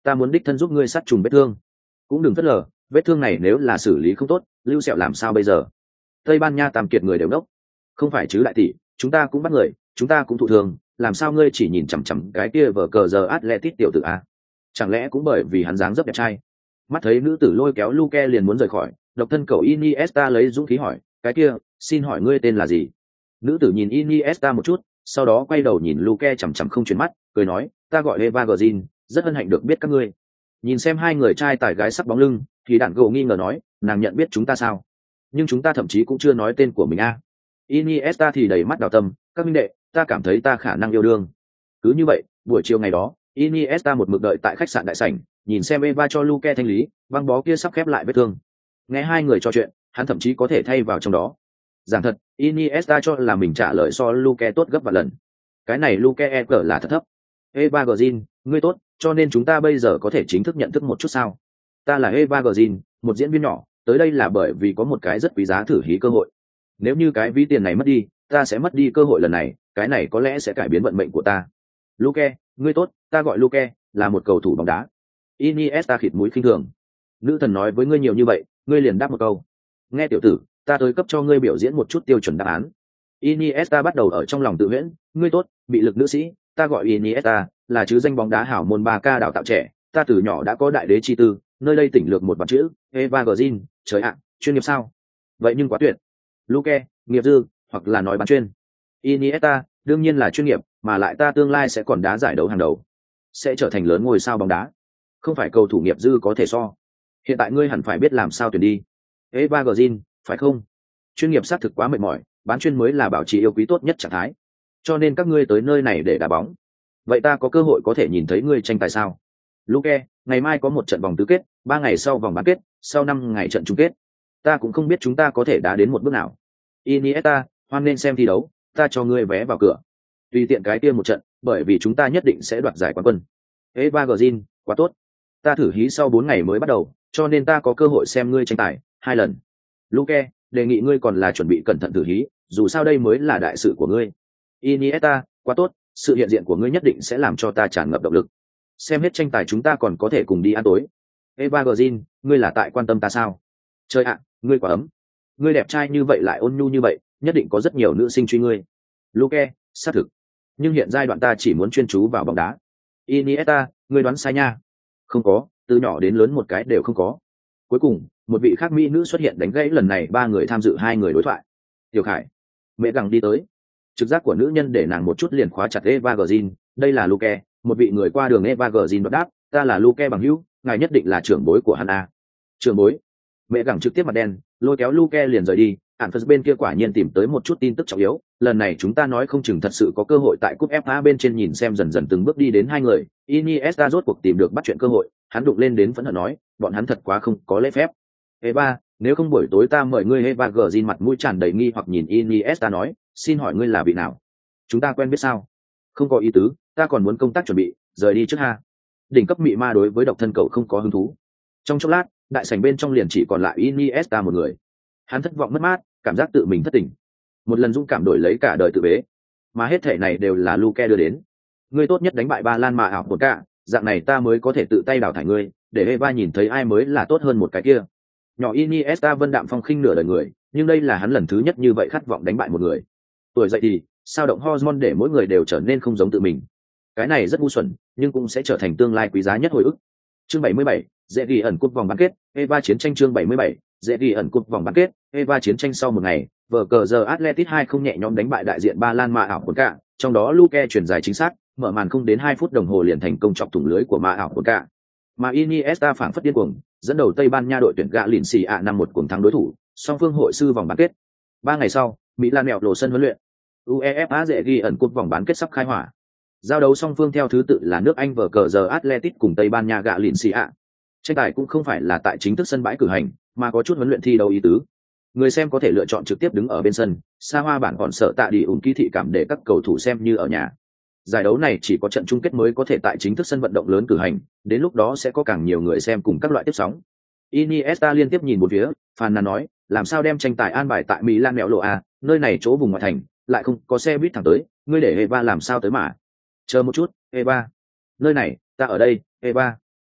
ta muốn đích thân giúp ngươi sát trùng vết thương. Cũng đừng phớt lờ, vết thương này nếu là xử lý không tốt, lưu sẹo làm sao bây giờ? Tây Ban Nha tam kiệt người đều đốc. Không phải chứ đại tỷ, chúng ta cũng bắt người, chúng ta cũng thụ thương, làm sao ngươi chỉ nhìn chằm chằm cái kia vở cờ giờ Atletic tiểu tử a? Chẳng lẽ cũng bởi vì hắn dáng dấp đẹp trai? Mắt thấy nữ tử lôi kéo Luke liền muốn rời khỏi, độc thân cầu Iniesta lấy dũng khí hỏi, cái kia, xin hỏi ngươi tên là gì? Nữ tử nhìn Iniesta một chút, sau đó quay đầu nhìn Luke chằm chằm không chuyển mắt, cười nói, ta gọi Eva Green, rất hân hạnh được biết các ngươi. Nhìn xem hai người trai tài gái sắc bóng lưng, thì đạn gỗ nghi ngờ nói, nàng nhận biết chúng ta sao? Nhưng chúng ta thậm chí cũng chưa nói tên của mình a. Iniesta thì đầy mắt đào tâm, các minh đệ, ta cảm thấy ta khả năng yêu đương. Cứ như vậy, buổi chiều ngày đó, Iniesta một mực đợi tại khách sạn đại sảnh, nhìn xem Eva cho Luke thanh lý, băng bó kia sắp khép lại vết thương. Nghe hai người trò chuyện, hắn thậm chí có thể thay vào trong đó. Giảng thật, Iniesta cho là mình trả lời so Luke tốt gấp vài lần. Cái này Luke e cờ là thật thấp. Eva Green, ngươi tốt, cho nên chúng ta bây giờ có thể chính thức nhận thức một chút sao? Ta là Eva Green, một diễn viên nhỏ, tới đây là bởi vì có một cái rất quý giá thử hí cơ hội. Nếu như cái ví tiền này mất đi, ta sẽ mất đi cơ hội lần này, cái này có lẽ sẽ cải biến vận mệnh của ta. Luke, ngươi tốt, ta gọi Luke, là một cầu thủ bóng đá. Iniesta khịt mũi khinh thường. Nữ thần nói với ngươi nhiều như vậy, ngươi liền đáp một câu. Nghe tiểu tử, ta tới cấp cho ngươi biểu diễn một chút tiêu chuẩn đáp án. Iniesta bắt đầu ở trong lòng tự huyễn, ngươi tốt, bị lực nữ sĩ, ta gọi Iniesta, là chứ danh bóng đá hảo môn ba K đào tạo trẻ, ta từ nhỏ đã có đại đế chi tư, nơi đây tỉnh lược một vạn chữ, Eva Green, trời ạ, chuyên nghiệp sao? Vậy nhưng quá tuyệt. Luke, nghiệp dư, hoặc là nói bán chuyên. Iniesta, đương nhiên là chuyên nghiệp, mà lại ta tương lai sẽ còn đá giải đấu hàng đầu, sẽ trở thành lớn ngôi sao bóng đá. Không phải cầu thủ nghiệp dư có thể so. Hiện tại ngươi hẳn phải biết làm sao tuyển đi. Eva Green, phải không? Chuyên nghiệp xác thực quá mệt mỏi, bán chuyên mới là bảo trì yêu quý tốt nhất trạng thái. Cho nên các ngươi tới nơi này để đá bóng. Vậy ta có cơ hội có thể nhìn thấy ngươi tranh tài sao? Luke, ngày mai có một trận vòng tứ kết, ba ngày sau vòng bán kết, sau năm ngày trận chung kết. Ta cũng không biết chúng ta có thể đá đến một bước nào. Iniesta, hoan nên xem thi đấu, ta cho ngươi vé vào cửa. Tùy tiện cái kia một trận, bởi vì chúng ta nhất định sẽ đoạt giải quán quân. Eva Green, quá tốt. Ta thử hí sau bốn ngày mới bắt đầu, cho nên ta có cơ hội xem ngươi tranh tài hai lần. Luke, đề nghị ngươi còn là chuẩn bị cẩn thận thử hí, dù sao đây mới là đại sự của ngươi. Iniesta, quá tốt, sự hiện diện của ngươi nhất định sẽ làm cho ta tràn ngập động lực. Xem hết tranh tài chúng ta còn có thể cùng đi ăn tối. Eva Green, ngươi là tại quan tâm ta sao? Trời ạ, ngươi quá ấm. Ngươi đẹp trai như vậy lại ôn nhu như vậy, nhất định có rất nhiều nữ sinh truy ngươi. Luke, xác thực. Nhưng hiện giai đoạn ta chỉ muốn chuyên chú vào bóng đá. Iniesta, ngươi đoán sai nha. Không có, từ nhỏ đến lớn một cái đều không có. Cuối cùng, một vị khác mỹ nữ xuất hiện đánh gãy lần này ba người tham dự hai người đối thoại. Tiểu Khải, mẹ gặng đi tới. Trực giác của nữ nhân để nàng một chút liền khóa chặt Eva Green, đây là Luke, một vị người qua đường. Eva Green đáp, ta là Luke bằng hữu, ngài nhất định là trưởng bối của hắn a. Trưởng bối? Mẹ gặng trực tiếp mặt đen, lôi kéo Luke liền rời đi. Ản Phật bên kia quả nhiên tìm tới một chút tin tức trọng yếu, lần này chúng ta nói không chừng thật sự có cơ hội tại cúp ép a bên trên. Nhìn xem dần dần từng bước đi đến hai người, Iniesta rốt cuộc tìm được bắt chuyện cơ hội, hắn đụng lên đến phẫn hận nói, bọn hắn thật quá không có lễ phép. Eva, nếu không buổi tối ta mời ngươi. Eva Green mặt mũi tràn đầy nghi hoặc nhìn Iniesta nói, xin hỏi ngươi là vị nào? Chúng ta quen biết sao? Không có ý tứ, ta còn muốn công tác chuẩn bị, rời đi trước ha. Đỉnh cấp mị ma đối với độc thân cậu không có hứng thú. Trong chốc lát, đại sảnh bên trong liền chỉ còn lại Iniesta một người. Hắn thất vọng mất mát, cảm giác tự mình thất tình. Một lần dũng cảm đổi lấy cả đời tự bế, mà hết thể này đều là Luke đưa đến. Ngươi tốt nhất đánh bại Ba Lan mà ảo một cả, dạng này ta mới có thể tự tay đào thải ngươi, để Eva nhìn thấy ai mới là tốt hơn một cái kia. Nhỏ Iniesta vân đạm phong khinh nửa đời người, nhưng đây là hắn lần thứ nhất như vậy khát vọng đánh bại một người. Tuổi dậy thì, sao động hormone để mỗi người đều trở nên không giống tự mình. Cái này rất ngu xuẩn, nhưng cũng sẽ trở thành tương lai quý giá nhất hồi ức. Chương bảy mươi bảy, dễ ghi ẩn cúp vòng bán kết, Eva chiến tranh. Chương bảy mươi bảy, dễ ghi ẩn cúp vòng bán kết, Eva chiến tranh. Sau một ngày, vở cờ giờ Atletic hai không nhẹ nhõm đánh bại đại diện Ba Lan mà ảo một cả, trong đó Luke chuyển dài chính xác, mở màn không đến hai phút đồng hồ liền thành công chọc thủng lưới của mà ảo một cả. Mà Iniesta phảng phất điên cuồng, dẫn đầu Tây Ban Nha đội tuyển gạ lìn xì ạ năm một cuồng thắng đối thủ, song phương hội sư vòng bán kết. Ba ngày sau, Mỹ Lan mèo lộ sân huấn luyện. UEFA dễ ghi ẩn cúp vòng bán kết sắp khai hỏa. Giao đấu song phương theo thứ tự là nước Anh vở cờ giờ Athletic cùng Tây Ban Nha gạ lìn xì ạ. Tranh tài cũng không phải là tại chính thức sân bãi cử hành, mà có chút huấn luyện thi đấu ý tứ. Người xem có thể lựa chọn trực tiếp đứng ở bên sân, xa hoa bản còn sợ tạ đi ủng ký thị cảm để các cầu thủ xem như ở nhà. Giải đấu này chỉ có trận chung kết mới có thể tại chính thức sân vận động lớn cử hành, đến lúc đó sẽ có càng nhiều người xem cùng các loại tiếp sóng. Iniesta liên tiếp nhìn một phía, phàn nàn nói, làm sao đem tranh tài an bài tại Mỹ Lan mẹo lộ à, nơi này chỗ vùng ngoại thành, lại không có xe buýt thẳng tới, ngươi để Eva làm sao tới mà? Chờ một chút, Eva. Nơi này, ta ở đây, Eva.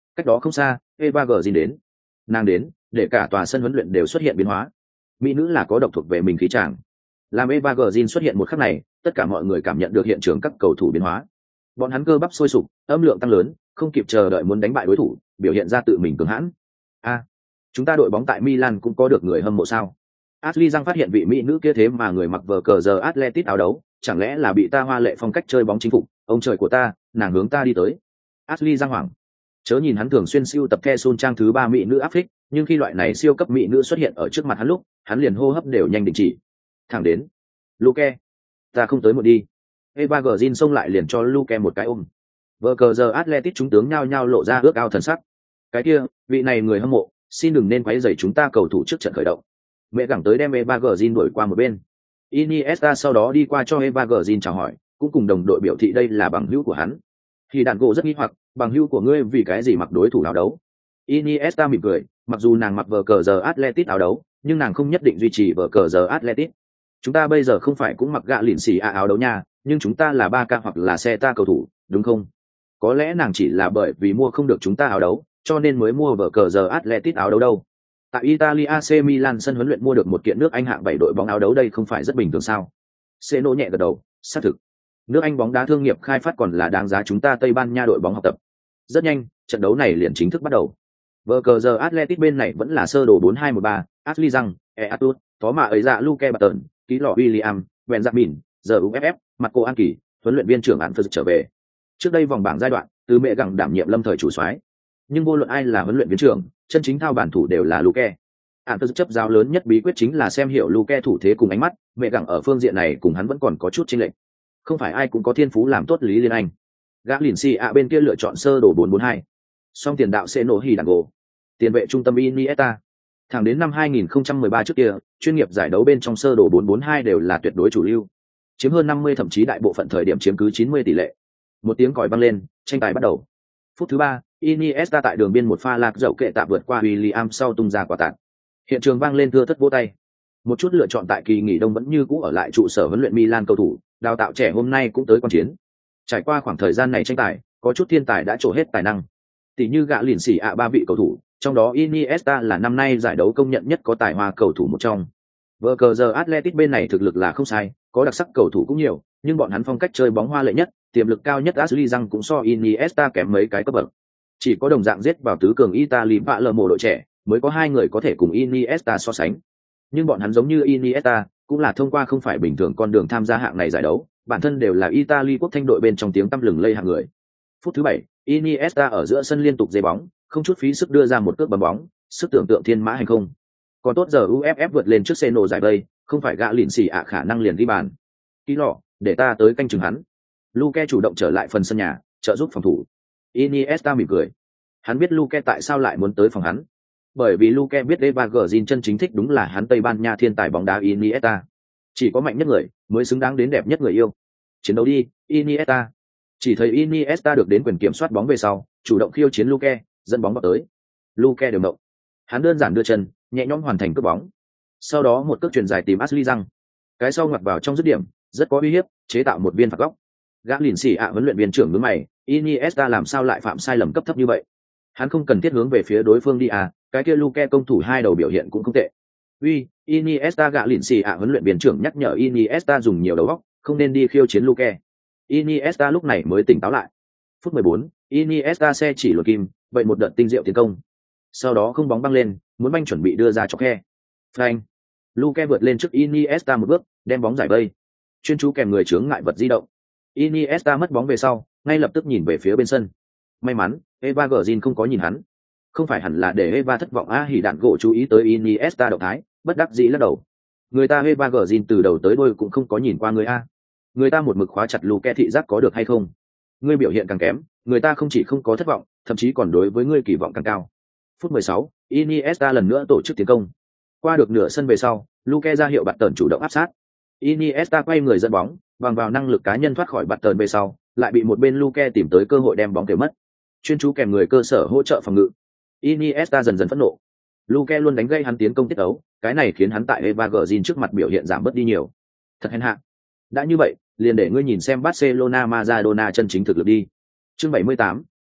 Cách đó không xa, Eva Green đến. Nàng đến, để cả tòa sân huấn luyện đều xuất hiện biến hóa. Mỹ nữ là có độc thuộc về mình khí chàng. Làm Eva Green xuất hiện một khắc này, tất cả mọi người cảm nhận được hiện trường các cầu thủ biến hóa. Bọn hắn cơ bắp sôi sục, âm lượng tăng lớn, không kịp chờ đợi muốn đánh bại đối thủ, biểu hiện ra tự mình cường hãn. A, chúng ta đội bóng tại Milan cũng có được người hâm mộ sao? Ashley Young phát hiện vị mỹ nữ kia thế mà người mặc vờ cờ giờ Atletic áo đấu, chẳng lẽ là bị ta hoa lệ phong cách chơi bóng chính phục, ông trời của ta, nàng hướng ta đi tới. Ashley Young hoảng. Chớ nhìn hắn thường xuyên siêu tập Kesun trang thứ ba mỹ nữ áp phích, nhưng khi loại này siêu cấp mỹ nữ xuất hiện ở trước mặt hắn lúc, hắn liền hô hấp đều nhanh đình chỉ. Thẳng đến, Luke, ta không tới một đi. Eva Green xông lại liền cho Luke một cái ôm. Vờ cờ giờ Atletic chúng tướng nhao nhao lộ ra ước ao thần sắc. Cái kia, vị này người hâm mộ, xin đừng nên quấy rầy chúng ta cầu thủ trước trận khởi động. Mẹ gẳng tới đem Eva Green đuổi qua một bên. Iniesta sau đó đi qua cho Eva Green chào hỏi, cũng cùng đồng đội biểu thị đây là bằng hữu của hắn. Thì đàn gỗ rất nghi hoặc, bằng hữu của ngươi vì cái gì mặc đối thủ áo đấu? Iniesta mỉm cười, mặc dù nàng mặc vờ cờ giờ Atletic áo đấu, nhưng nàng không nhất định duy trì vờ cờ giờ Atletic. Chúng ta bây giờ không phải cũng mặc gạ lỉn xì a áo đấu nha, nhưng chúng ta là ba ca hoặc là xe ta cầu thủ, đúng không? Có lẽ nàng chỉ là bởi vì mua không được chúng ta áo đấu, cho nên mới mua vở cờ giờ Atletic áo đấu đâu. Tại Italia a xê Milan sân huấn luyện mua được một kiện nước Anh hạng bảy đội bóng áo đấu đây không phải rất bình thường sao? Seno nhẹ gật đầu, xác thực. Nước Anh bóng đá thương nghiệp khai phát còn là đáng giá chúng ta Tây Ban Nha đội bóng học tập. Rất nhanh, trận đấu này liền chính thức bắt đầu. Vở cờ giờ Atletic bên này vẫn là sơ đồ bốn hai một ba, Ashley Young, Eatut, Phó Mạ ấy dạ Luke Barton, ký lọ William, Benjamin, giờ u ép ép, Marco Anki, huấn luyện viên trưởng án Phật trở về. Trước đây vòng bảng giai đoạn, từ mẹ gặng đảm nhiệm lâm thời chủ soái, nhưng vô luận ai là huấn luyện viên trưởng, chân chính thao bản thủ đều là Luke. Án Phật chấp giáo lớn nhất bí quyết chính là xem hiểu Luke thủ thế cùng ánh mắt, mẹ gặng ở phương diện này cùng hắn vẫn còn có chút chênh lệch. Không phải ai cũng có thiên phú làm tốt Lý Liên Anh. Gã lìn xì ạ bên kia lựa chọn sơ đồ bốn bốn hai. Song tiền đạo sẽ nổ hì đàn gồ. Tiền vệ trung tâm Iniesta. Thẳng đến năm hai nghìn không trăm mười ba trước kia, chuyên nghiệp giải đấu bên trong sơ đồ bốn bốn hai đều là tuyệt đối chủ lưu. Chiếm hơn năm mươi thậm chí đại bộ phận thời điểm chiếm cứ chín mươi tỷ lệ. Một tiếng còi vang lên, tranh tài bắt đầu. Phút thứ ba, Iniesta tại đường biên một pha lạc dậu kệ tạm vượt qua William sau tung ra quả tạt. Hiện trường vang lên thưa thất vỗ tay. Một chút lựa chọn tại kỳ nghỉ đông vẫn như cũ ở lại trụ sở huấn luyện Milan cầu thủ, đào tạo trẻ hôm nay cũng tới quan chiến. Trải qua khoảng thời gian này tranh tài, có chút thiên tài đã trổ hết tài năng. Tỷ như gã lìn xỉ ạ ba vị cầu thủ, trong đó Iniesta là năm nay giải đấu công nhận nhất có tài hoa cầu thủ một trong. Vở cờ giờ Athletic bên này thực lực là không sai, có đặc sắc cầu thủ cũng nhiều, nhưng bọn hắn phong cách chơi bóng hoa lệ nhất, tiềm lực cao nhất Ashley Young cũng so Iniesta kém mấy cái cấp bậc. Chỉ có đồng dạng giết vào tứ cường Italy và lờ mồ đội trẻ, mới có hai người có thể cùng Iniesta so sánh. Nhưng bọn hắn giống như Iniesta, cũng là thông qua không phải bình thường con đường tham gia hạng này giải đấu, bản thân đều là Italy quốc thanh đội bên trong tiếng tăm lừng lây hạng người. Phút thứ bảy, Iniesta ở giữa sân liên tục dây bóng, không chút phí sức đưa ra một cước bấm bóng, sức tưởng tượng thiên mã hành không. Còn tốt giờ u ép ép vượt lên trước Seno giải vây, không phải gã lìn xì ạ khả năng liền đi bàn. Ký lọ, để ta tới canh chừng hắn. Luke chủ động trở lại phần sân nhà, trợ giúp phòng thủ. Iniesta mỉm cười. Hắn biết Luke tại sao lại muốn tới phòng hắn. Bởi vì Luke biết Eva Green chân chính thích đúng là hắn Tây Ban Nha thiên tài bóng đá Iniesta. Chỉ có mạnh nhất người mới xứng đáng đến đẹp nhất người yêu. Chiến đấu đi, Iniesta. Chỉ thấy Iniesta được đến quyền kiểm soát bóng về sau, chủ động khiêu chiến Luke, dẫn bóng vào tới. Luke đều động. Hắn đơn giản đưa chân, nhẹ nhõm hoàn thành cướp bóng. Sau đó một cước chuyền dài tìm Ashley Young. Cái sau ngoặt vào trong dứt điểm, rất có uy hiếp, chế tạo một viên phạt góc. Gã lìn xỉ ạ huấn luyện viên trưởng nhướng mày, Iniesta làm sao lại phạm sai lầm cấp thấp như vậy? Hắn không cần thiết hướng về phía đối phương đi à, cái kia Luke công thủ hai đầu biểu hiện cũng không tệ. Uy, Iniesta gã lìn xỉ ạ huấn luyện viên trưởng nhắc nhở Iniesta dùng nhiều đầu óc, không nên đi khiêu chiến Luke. Iniesta lúc này mới tỉnh táo lại. Phút mười bốn, Iniesta xe chỉ luật kim, vậy một đợt tinh diệu tiến công. Sau đó không bóng băng lên, muốn banh chuẩn bị đưa ra chọc khe. Frank, Luke vượt lên trước Iniesta một bước, đem bóng giải vây. Chuyên chú kèm người chướng ngại vật di động. Iniesta mất bóng về sau, ngay lập tức nhìn về phía bên sân. May mắn, Eva Green không có nhìn hắn. Không phải hẳn là để Eva thất vọng a à, hỉ đạn gỗ chú ý tới Iniesta động thái, bất đắc dĩ lắc đầu. Người ta Eva Green từ đầu tới đuôi cũng không có nhìn qua người a. Người ta một mực khóa chặt Luke thị giác có được hay không? Ngươi biểu hiện càng kém, người ta không chỉ không có thất vọng, thậm chí còn đối với ngươi kỳ vọng càng cao. Phút mười sáu, Iniesta lần nữa tổ chức tiến công. Qua được nửa sân về sau, Luke ra hiệu bạt tần chủ động áp sát. Iniesta quay người dẫn bóng, bằng vào năng lực cá nhân thoát khỏi bạt tần về sau, lại bị một bên Luke tìm tới cơ hội đem bóng kêu mất. Chuyên chú kèm người cơ sở hỗ trợ phòng ngự. Iniesta dần dần phẫn nộ. Luke luôn đánh gây hắn tiến công tiết ấu, cái này khiến hắn tại Eva Green trước mặt biểu hiện giảm bớt đi nhiều. Thật hèn hạ. Đã như vậy, liền để ngươi nhìn xem Barcelona Maradona chân chính thực lực đi. Chương bảy mươi tám,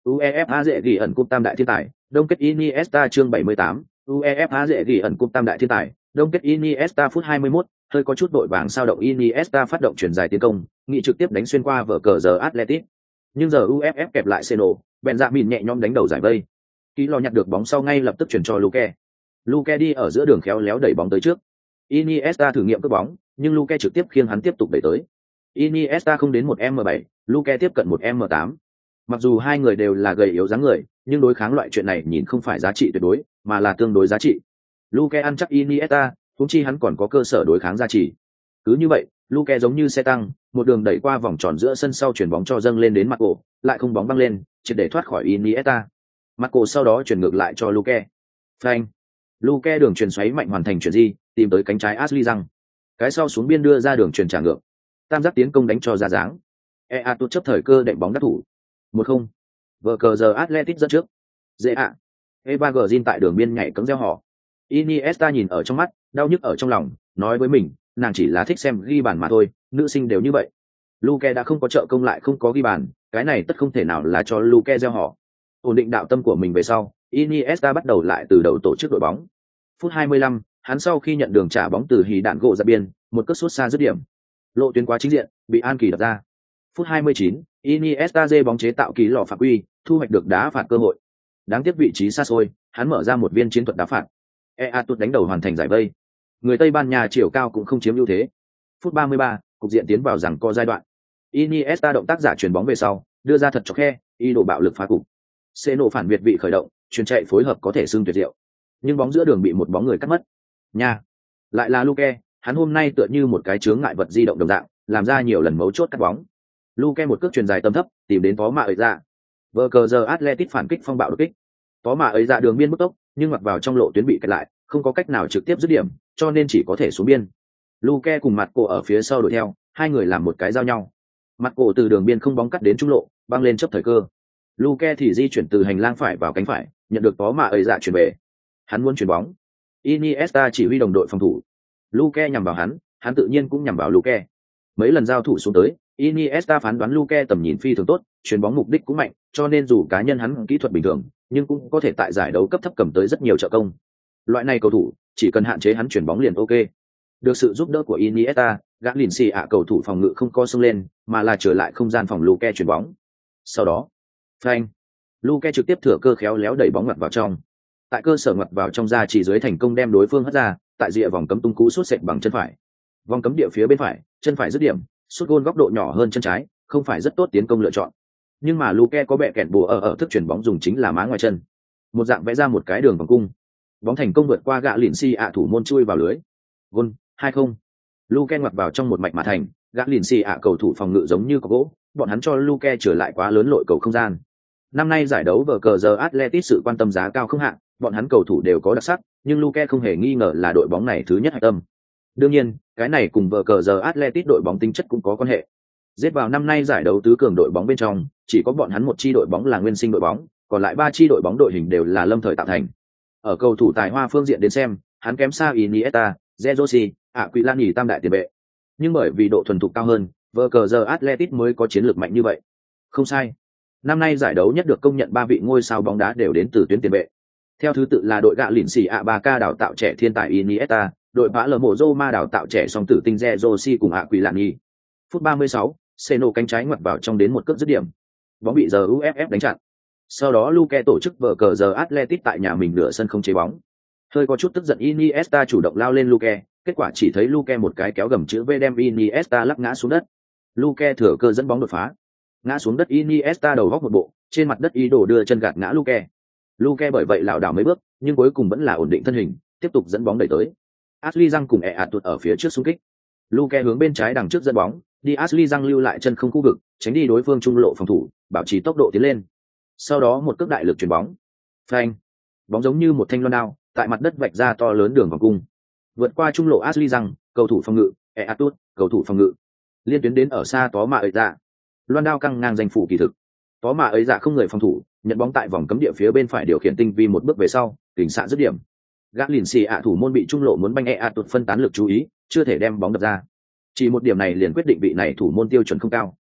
UEFA dễ ghi ẩn cúp tam đại thiên tài, đông kết Iniesta chương bảy mươi tám, UEFA dễ ghi ẩn cúp tam đại thiên tài, đông kết Iniesta phút hai mươi mốt, hơi có chút đội vàng sao động Iniesta phát động chuyển dài tiến công, nghị trực tiếp đánh xuyên qua vở cờ giờ Atletico. Nhưng giờ u ép ép kẹp lại Seno, Benjamin nhẹ nhõm đánh đầu giải vây. Ký lò nhặt được bóng sau ngay lập tức chuyển cho Luke. Luke đi ở giữa đường khéo léo đẩy bóng tới trước. Iniesta thử nghiệm cướp bóng, nhưng Luke trực tiếp khiêng hắn tiếp tục đẩy tới. Iniesta không đến một m bảy, Luke tiếp cận một m tám. Mặc dù hai người đều là gầy yếu dáng người, nhưng đối kháng loại chuyện này nhìn không phải giá trị tuyệt đối, mà là tương đối giá trị. Luke ăn chắc Iniesta, huống chi hắn còn có cơ sở đối kháng giá trị. Cứ như vậy, Luke giống như xe tăng, một đường đẩy qua vòng tròn giữa sân sau chuyển bóng cho dâng lên đến Marco, lại không bóng băng lên, triệt để thoát khỏi Iniesta. Marco sau đó chuyển ngược lại cho Luke. Phanh. Luke đường chuyền xoáy mạnh hoàn thành chuyển di, tìm tới cánh trái Ashley Young. Cái sau xuống biên đưa ra đường chuyền trả ngược. Tam giác tiến công đánh cho ra dáng. Eatu chấp thời cơ đệm bóng đắc thủ. một không. Vở cờ giờ Atletico dẫn trước. Dễ ạ. Eva Green tại đường biên nhảy cấm reo hò. Iniesta nhìn ở trong mắt, đau nhức ở trong lòng, nói với mình, nàng chỉ là thích xem ghi bàn mà thôi, nữ sinh đều như vậy. Luke đã không có trợ công lại không có ghi bàn, cái này tất không thể nào là cho Luke gieo họ. Ổn định đạo tâm của mình về sau, Iniesta bắt đầu lại từ đầu tổ chức đội bóng. Phút hai mươi lăm, hắn sau khi nhận đường trả bóng từ hì đạn gỗ ra biên, một cất sút xa dứt điểm. Lộ tuyến quá chính diện, bị An Kỳ đập ra. Phút hai mươi chín, Iniesta dê bóng chế tạo kỳ lọ phạm quy, thu hoạch được đá phạt cơ hội. Đáng tiếc vị trí xa xôi, hắn mở ra một viên chiến thuật đá phạt. Eatu đánh đầu hoàn thành giải vây. Người Tây Ban Nha chiều cao cũng không chiếm ưu thế. Phút ba mươi ba, cục diện tiến vào rằng co giai đoạn. Iniesta động tác giả chuyền bóng về sau, đưa ra thật chọc khe, ý đồ bạo lực phá cục. Seno phản việt vị khởi động, chuyền chạy phối hợp có thể xưng tuyệt diệu. Nhưng bóng giữa đường bị một bóng người cắt mất. Nha, lại là Luke, hắn hôm nay tựa như một cái chướng ngại vật di động đồng dạng, làm ra nhiều lần mấu chốt cắt bóng. Luke một cước chuyền dài tầm thấp, tìm đến Phó Mạ ấy ra. Vở cờ giờ Atletico phản kích phong bạo đột kích. Phó Mạ ấy ra đường biên bức tốc, nhưng mặc vào trong lộ tuyến bị kẹt lại, không có cách nào trực tiếp dứt điểm, cho nên chỉ có thể xuống biên. Luke cùng mặt cổ ở phía sau đuổi theo, hai người làm một cái giao nhau. Mặt cổ từ đường biên không bóng cắt đến trung lộ, băng lên chấp thời cơ. Luke thì di chuyển từ hành lang phải vào cánh phải, nhận được Phó Mạ ấy dạ chuyển về. Hắn muốn chuyển bóng. Iniesta chỉ huy đồng đội phòng thủ. Luke nhằm vào hắn, hắn tự nhiên cũng nhằm vào Luke. Mấy lần giao thủ xuống tới, Iniesta phán đoán Luke tầm nhìn phi thường tốt, chuyền bóng mục đích cũng mạnh, cho nên dù cá nhân hắn kỹ thuật bình thường, nhưng cũng có thể tại giải đấu cấp thấp cầm tới rất nhiều trợ công. Loại này cầu thủ, chỉ cần hạn chế hắn chuyển bóng liền ok. Được sự giúp đỡ của Iniesta, Gagliardini ạ cầu thủ phòng ngự không co xông lên, mà là trở lại không gian phòng Luke chuyển bóng. Sau đó, phanh, Luke trực tiếp thừa cơ khéo léo đẩy bóng ngoặt vào trong. Tại cơ sở ngoặt vào trong ra chỉ dưới thành công đem đối phương hất ra, tại rìa vòng cấm tung cú sút sệt bằng chân phải. Vòng cấm địa phía bên phải, chân phải dứt điểm, sút gôn góc độ nhỏ hơn chân trái, không phải rất tốt tiến công lựa chọn. Nhưng mà Luke có bẹ kẹt bùa ở ở thức chuyển bóng dùng chính là má ngoài chân. Một dạng vẽ ra một cái đường vòng cung. Bóng thành công vượt qua gạ lìn si ạ thủ môn chui vào lưới. Gôn, hai không. Luke ngoặt vào trong một mạch mà thành, gạ lìn si ạ cầu thủ phòng ngự giống như có gỗ, bọn hắn cho Luke trở lại quá lớn lội cầu không gian. Năm nay giải đấu vở cờ giờ Atletico sự quan tâm giá cao không hạn, bọn hắn cầu thủ đều có đặc sắc, nhưng Luke không hề nghi ngờ là đội bóng này thứ nhất hạch tâm. Đương nhiên, cái này cùng vở cờ giờ Atletico đội bóng tính chất cũng có quan hệ. Giết vào năm nay giải đấu tứ cường đội bóng bên trong, chỉ có bọn hắn một chi đội bóng là nguyên sinh đội bóng, còn lại ba chi đội bóng đội hình đều là lâm thời tạo thành. Ở cầu thủ tài hoa phương diện đến xem, hắn kém xa Iniesta, Zerosi, Aquilani tam đại tiền vệ. Nhưng bởi vì độ thuần thục cao hơn, vở cờ giờ Atletico mới có chiến lược mạnh như vậy. Không sai. Năm nay giải đấu nhất được công nhận ba vị ngôi sao bóng đá đều đến từ tuyến tiền vệ. Theo thứ tự là đội gạ lìn xì ạ ba ca đào tạo trẻ thiên tài Iniesta, đội vã lờ mộ Roma đào tạo trẻ song tử tinh Zerosi cùng Aquilani. Phút ba mươi sáu, Seno cánh trái ngoặt vào trong đến một cước dứt điểm. Bóng bị giờ u ép ép đánh chặn. Sau đó Luke tổ chức vở cờ giờ Atletico tại nhà mình nửa sân không chế bóng. Hơi có chút tức giận Iniesta chủ động lao lên Luke, kết quả chỉ thấy Luke một cái kéo gầm chữ V đem Iniesta lắc ngã xuống đất. Luke thừa cơ dẫn bóng đột phá. Ngã xuống đất Iniesta đầu góc một bộ, trên mặt đất ý đồ đưa chân gạt ngã Luke. Luke bởi vậy lảo đảo mấy bước, nhưng cuối cùng vẫn là ổn định thân hình, tiếp tục dẫn bóng đẩy tới. Ashley Young cùng Eatu ở phía trước xung kích. Luke hướng bên trái đằng trước dẫn bóng, đi Ashley Young lưu lại chân không khu vực, tránh đi đối phương trung lộ phòng thủ, bảo trì tốc độ tiến lên. Sau đó một cước đại lực chuyền bóng. Phanh. Bóng giống như một thanh loan đao, tại mặt đất vạch ra to lớn đường vòng cung. Vượt qua trung lộ Ashley Young, cầu thủ phòng ngự, Eatu, cầu thủ phòng ngự. Liên tuyến đến ở xa Tó Mạ ấy dạ. Loan đao căng ngang danh phủ kỳ thực. Tó Mạ ấy dạ không người phòng thủ, nhận bóng tại vòng cấm địa phía bên phải điều khiển tinh vi một bước về sau, kình xạ dứt điểm. Gác lìn xì ạ thủ môn bị trung lộ muốn banh Eatu phân tán lực chú ý, chưa thể đem bóng đập ra. Chỉ một điểm này liền quyết định vị này thủ môn tiêu chuẩn không cao.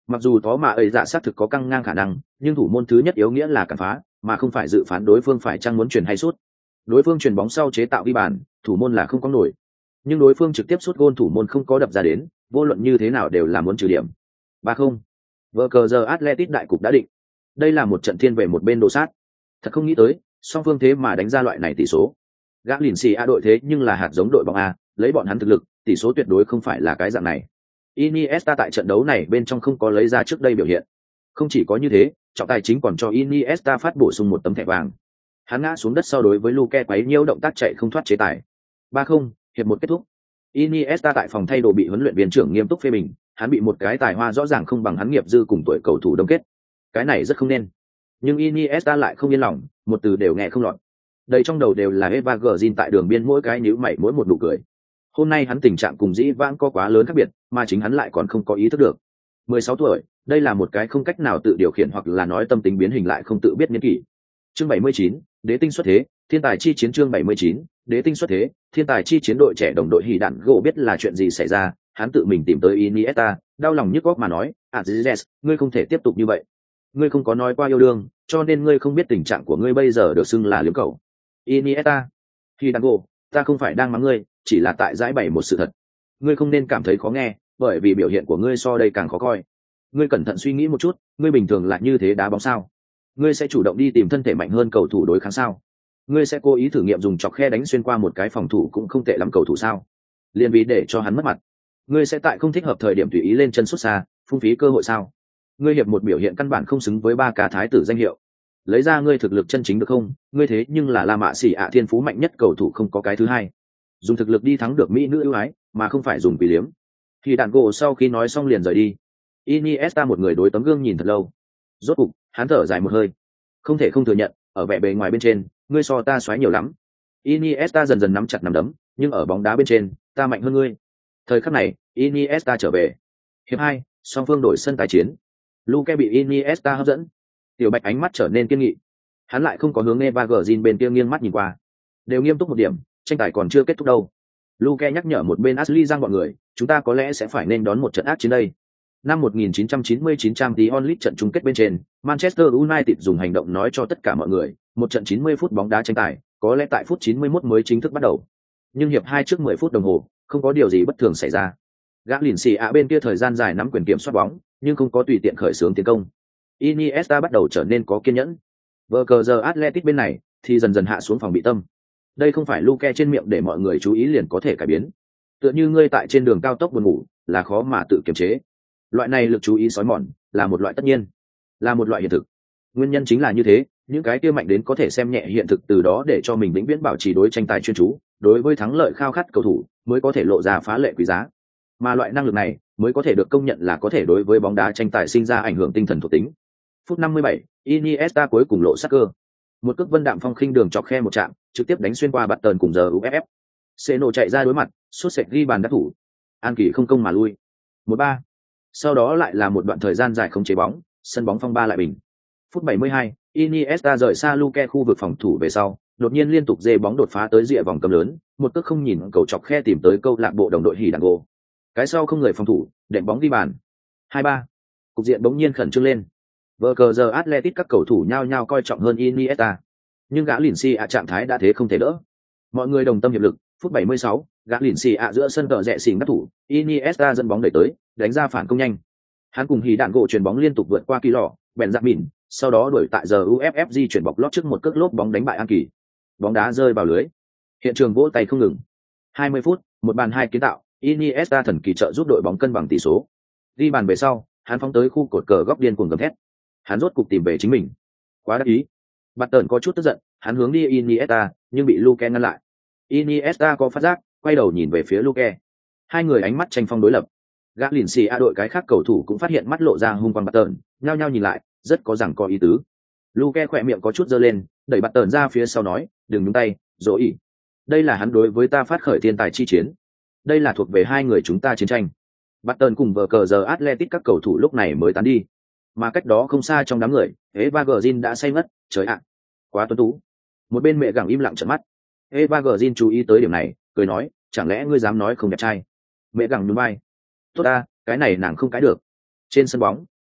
Mặc dù có mà ấy dạ xác thực có căng ngang khả năng, nhưng thủ môn thứ nhất yếu nghĩa là cản phá, mà không phải dự phán đối phương phải chăng muốn chuyển hay sút. Đối phương chuyển bóng sau chế tạo ghi bàn, thủ môn là không có nổi. Nhưng đối phương trực tiếp sút gôn thủ môn không có đập ra đến, vô luận như thế nào đều là muốn trừ điểm. Ba không. Vở cờ giờ Atletico đại cục đã định. Đây là một trận thiên về một bên đồ sát. Thật không nghĩ tới, song phương thế mà đánh ra loại này tỷ số. Gã lìn xì A đội thế nhưng là hạt giống đội bóng A, lấy bọn hắn thực lực, tỷ số tuyệt đối không phải là cái dạng này. Iniesta tại trận đấu này bên trong không có lấy ra trước đây biểu hiện. Không chỉ có như thế, trọng tài chính còn cho Iniesta phát bổ sung một tấm thẻ vàng. Hắn ngã xuống đất sau đối với Luke quấy nhiễu động tác chạy không thoát chế tài. Ba không, hiệp một kết thúc. Iniesta tại phòng thay đồ bị huấn luyện viên trưởng nghiêm túc phê bình, hắn bị một cái tài hoa rõ ràng không bằng hắn nghiệp dư cùng tuổi cầu thủ đông kết. Cái này rất không nên. Nhưng Iniesta lại không yên lòng, một từ đều nghe không lọt. Đây trong đầu đều là Eva Green tại đường biên mỗi cái nhíu mày mỗi một nụ cười. Hôm nay hắn tình trạng cùng dĩ vãng có quá lớn khác biệt, mà chính hắn lại còn không có ý thức được. mười sáu tuổi, đây là một cái không cách nào tự điều khiển hoặc là nói tâm tính biến hình lại không tự biết niên kỷ. Chương bảy mươi chín, Đế tinh xuất thế, thiên tài chi chiến chương bảy mươi chín, Đế tinh xuất thế, thiên tài chi chiến đội trẻ đồng đội Hỉ Đạn gỗ biết là chuyện gì xảy ra, hắn tự mình tìm tới Iniesta, đau lòng nhức óc mà nói, "Aziz, ngươi không thể tiếp tục như vậy. Ngươi không có nói qua yêu đương, cho nên ngươi không biết tình trạng của ngươi bây giờ được xưng là liếm cầu." Iniesta, Hỉ Đạn gỗ, ta không phải đang mắng ngươi, chỉ là tại giải bày một sự thật. Ngươi không nên cảm thấy khó nghe, bởi vì biểu hiện của ngươi so đây càng khó coi. Ngươi cẩn thận suy nghĩ một chút, ngươi bình thường là như thế đá bóng sao? Ngươi sẽ chủ động đi tìm thân thể mạnh hơn cầu thủ đối kháng sao? Ngươi sẽ cố ý thử nghiệm dùng chọc khe đánh xuyên qua một cái phòng thủ cũng không tệ lắm cầu thủ sao? Liên vì để cho hắn mất mặt. Ngươi sẽ tại không thích hợp thời điểm tùy ý lên chân sút xa, phung phí cơ hội sao? Ngươi hiệp một biểu hiện căn bản không xứng với ba cá thái tử danh hiệu. Lấy ra ngươi thực lực chân chính được không? Ngươi thế nhưng là La Mã Xỉ ạ thiên phú mạnh nhất cầu thủ không có cái thứ hai. Dùng thực lực đi thắng được mỹ nữ ưu ái, mà không phải dùng quỷ liếm. Khi đạn gỗ sau khi nói xong liền rời đi. Iniesta một người đối tấm gương nhìn thật lâu. Rốt cục, hắn thở dài một hơi. Không thể không thừa nhận, ở vẻ bề ngoài bên trên, ngươi so ta xoáy nhiều lắm. Iniesta dần dần nắm chặt nắm đấm, nhưng ở bóng đá bên trên, ta mạnh hơn ngươi. Thời khắc này, Iniesta trở về. Hiệp hai, song phương đổi sân tái chiến. Luke bị Iniesta hấp dẫn. Tiểu Bạch ánh mắt trở nên kiên nghị. Hắn lại không có hướng Eva Green bên kia nghiêng mắt nhìn qua. Đều nghiêm túc một điểm, tranh tài còn chưa kết thúc đâu. Luke nhắc nhở một bên Ashley Giang bọn người, chúng ta có lẽ sẽ phải nên đón một trận ác chiến đây. Năm một nghìn chín trăm chín mươi chín Champions League trận chung kết bên trên, Manchester United dùng hành động nói cho tất cả mọi người, một trận chín mươi phút bóng đá tranh tài, có lẽ tại phút chín mươi mốt mới chính thức bắt đầu. Nhưng hiệp hai trước mười phút đồng hồ, không có điều gì bất thường xảy ra. Gã lìn xì ạ bên kia thời gian dài nắm quyền kiểm soát bóng, nhưng không có tùy tiện khởi xướng tiến công. Iniesta bắt đầu trở nên có kiên nhẫn. Vở cờ giờ Atletico bên này thì dần dần hạ xuống phòng bị tâm. Đây không phải Luke trên miệng để mọi người chú ý liền có thể cải biến. Tựa như ngươi tại trên đường cao tốc buồn ngủ, là khó mà tự kiềm chế. Loại này lực chú ý sói mòn, là một loại tất nhiên, là một loại hiện thực. Nguyên nhân chính là như thế, những cái kia mạnh đến có thể xem nhẹ hiện thực từ đó để cho mình vĩnh viễn bảo trì đối tranh tài chuyên chú, đối với thắng lợi khao khát cầu thủ, mới có thể lộ ra phá lệ quý giá. Mà loại năng lực này mới có thể được công nhận là có thể đối với bóng đá tranh tài sinh ra ảnh hưởng tinh thần thuộc tính. Phút năm mươi bảy, Iniesta cuối cùng lộ sắc cơ. Một cước vân đạm phong khinh đường chọc khe một chạm, trực tiếp đánh xuyên qua bạt tần cùng giờ u ép ép. Seno chạy ra đối mặt, sút sệt ghi bàn đắc thủ. An Kỳ không công mà lui. một ba. Sau đó lại là một đoạn thời gian dài không chế bóng, sân bóng phong ba lại bình. Phút bảy mươi hai, Iniesta rời xa Luke khu vực phòng thủ về sau, đột nhiên liên tục dê bóng đột phá tới rìa vòng cấm lớn, một cước không nhìn cầu chọc khe tìm tới câu lạc bộ đồng đội Hỉ Đạn gỗ. Cái sau không người phòng thủ, đệm bóng đi bàn. hai ba. Cục diện bỗng nhiên khẩn trương lên. Vở cờ giờ Atletico các cầu thủ nhao nhao coi trọng hơn Iniesta. Nhưng gã lìn xì ạ trạng thái đã thế không thể đỡ. Mọi người đồng tâm hiệp lực, phút bảy mươi sáu, gã lìn xì ạ giữa sân cờ rẽ xỉn đắc thủ, Iniesta dẫn bóng đẩy tới, đánh ra phản công nhanh. Hắn cùng Hỉ Đạn gỗ chuyền bóng liên tục vượt qua Kỳ Lọ, bèn giặc mìn, sau đó đuổi tại giờ u ép ép di chuyển bọc lót trước một cước lốp bóng đánh bại An Kỳ. Bóng đá rơi vào lưới. Hiện trường vỗ tay không ngừng. hai mươi phút, một bàn hai kiến tạo, Iniesta thần kỳ trợ giúp đội bóng cân bằng tỷ số. Ghi bàn về sau, hắn phóng tới khu cột cờ góc điên cuồng gầm thét. Hắn rốt cục tìm về chính mình. Quá đắc ý. Bạt tần có chút tức giận, hắn hướng đi Iniesta, nhưng bị Luke ngăn lại. Iniesta có phát giác, quay đầu nhìn về phía Luke. Hai người ánh mắt tranh phong đối lập. Gã lìn xì a đội cái khác cầu thủ cũng phát hiện mắt lộ ra hung quang Bạt tần, nhao nhao nhìn lại, rất có rằng có ý tứ. Luke khỏe miệng có chút giơ lên, đẩy Bạt tần ra phía sau nói, đừng nhúng tay, dỗ ỉ. Đây là hắn đối với ta phát khởi thiên tài chi chiến. Đây là thuộc về hai người chúng ta chiến tranh. Bạt tần cùng vở cờ giờ Atletico các cầu thủ lúc này mới tán đi. Mà cách đó không xa trong đám người, Eva Green đã say ngất, trời ạ, quá tuấn tú. Một bên mẹ gặng im lặng trợn mắt. Eva Green chú ý tới điểm này, cười nói, chẳng lẽ ngươi dám nói không đẹp trai? Mẹ gặng nhún vai. Tốt ta, cái này nàng không cái được. Trên sân bóng,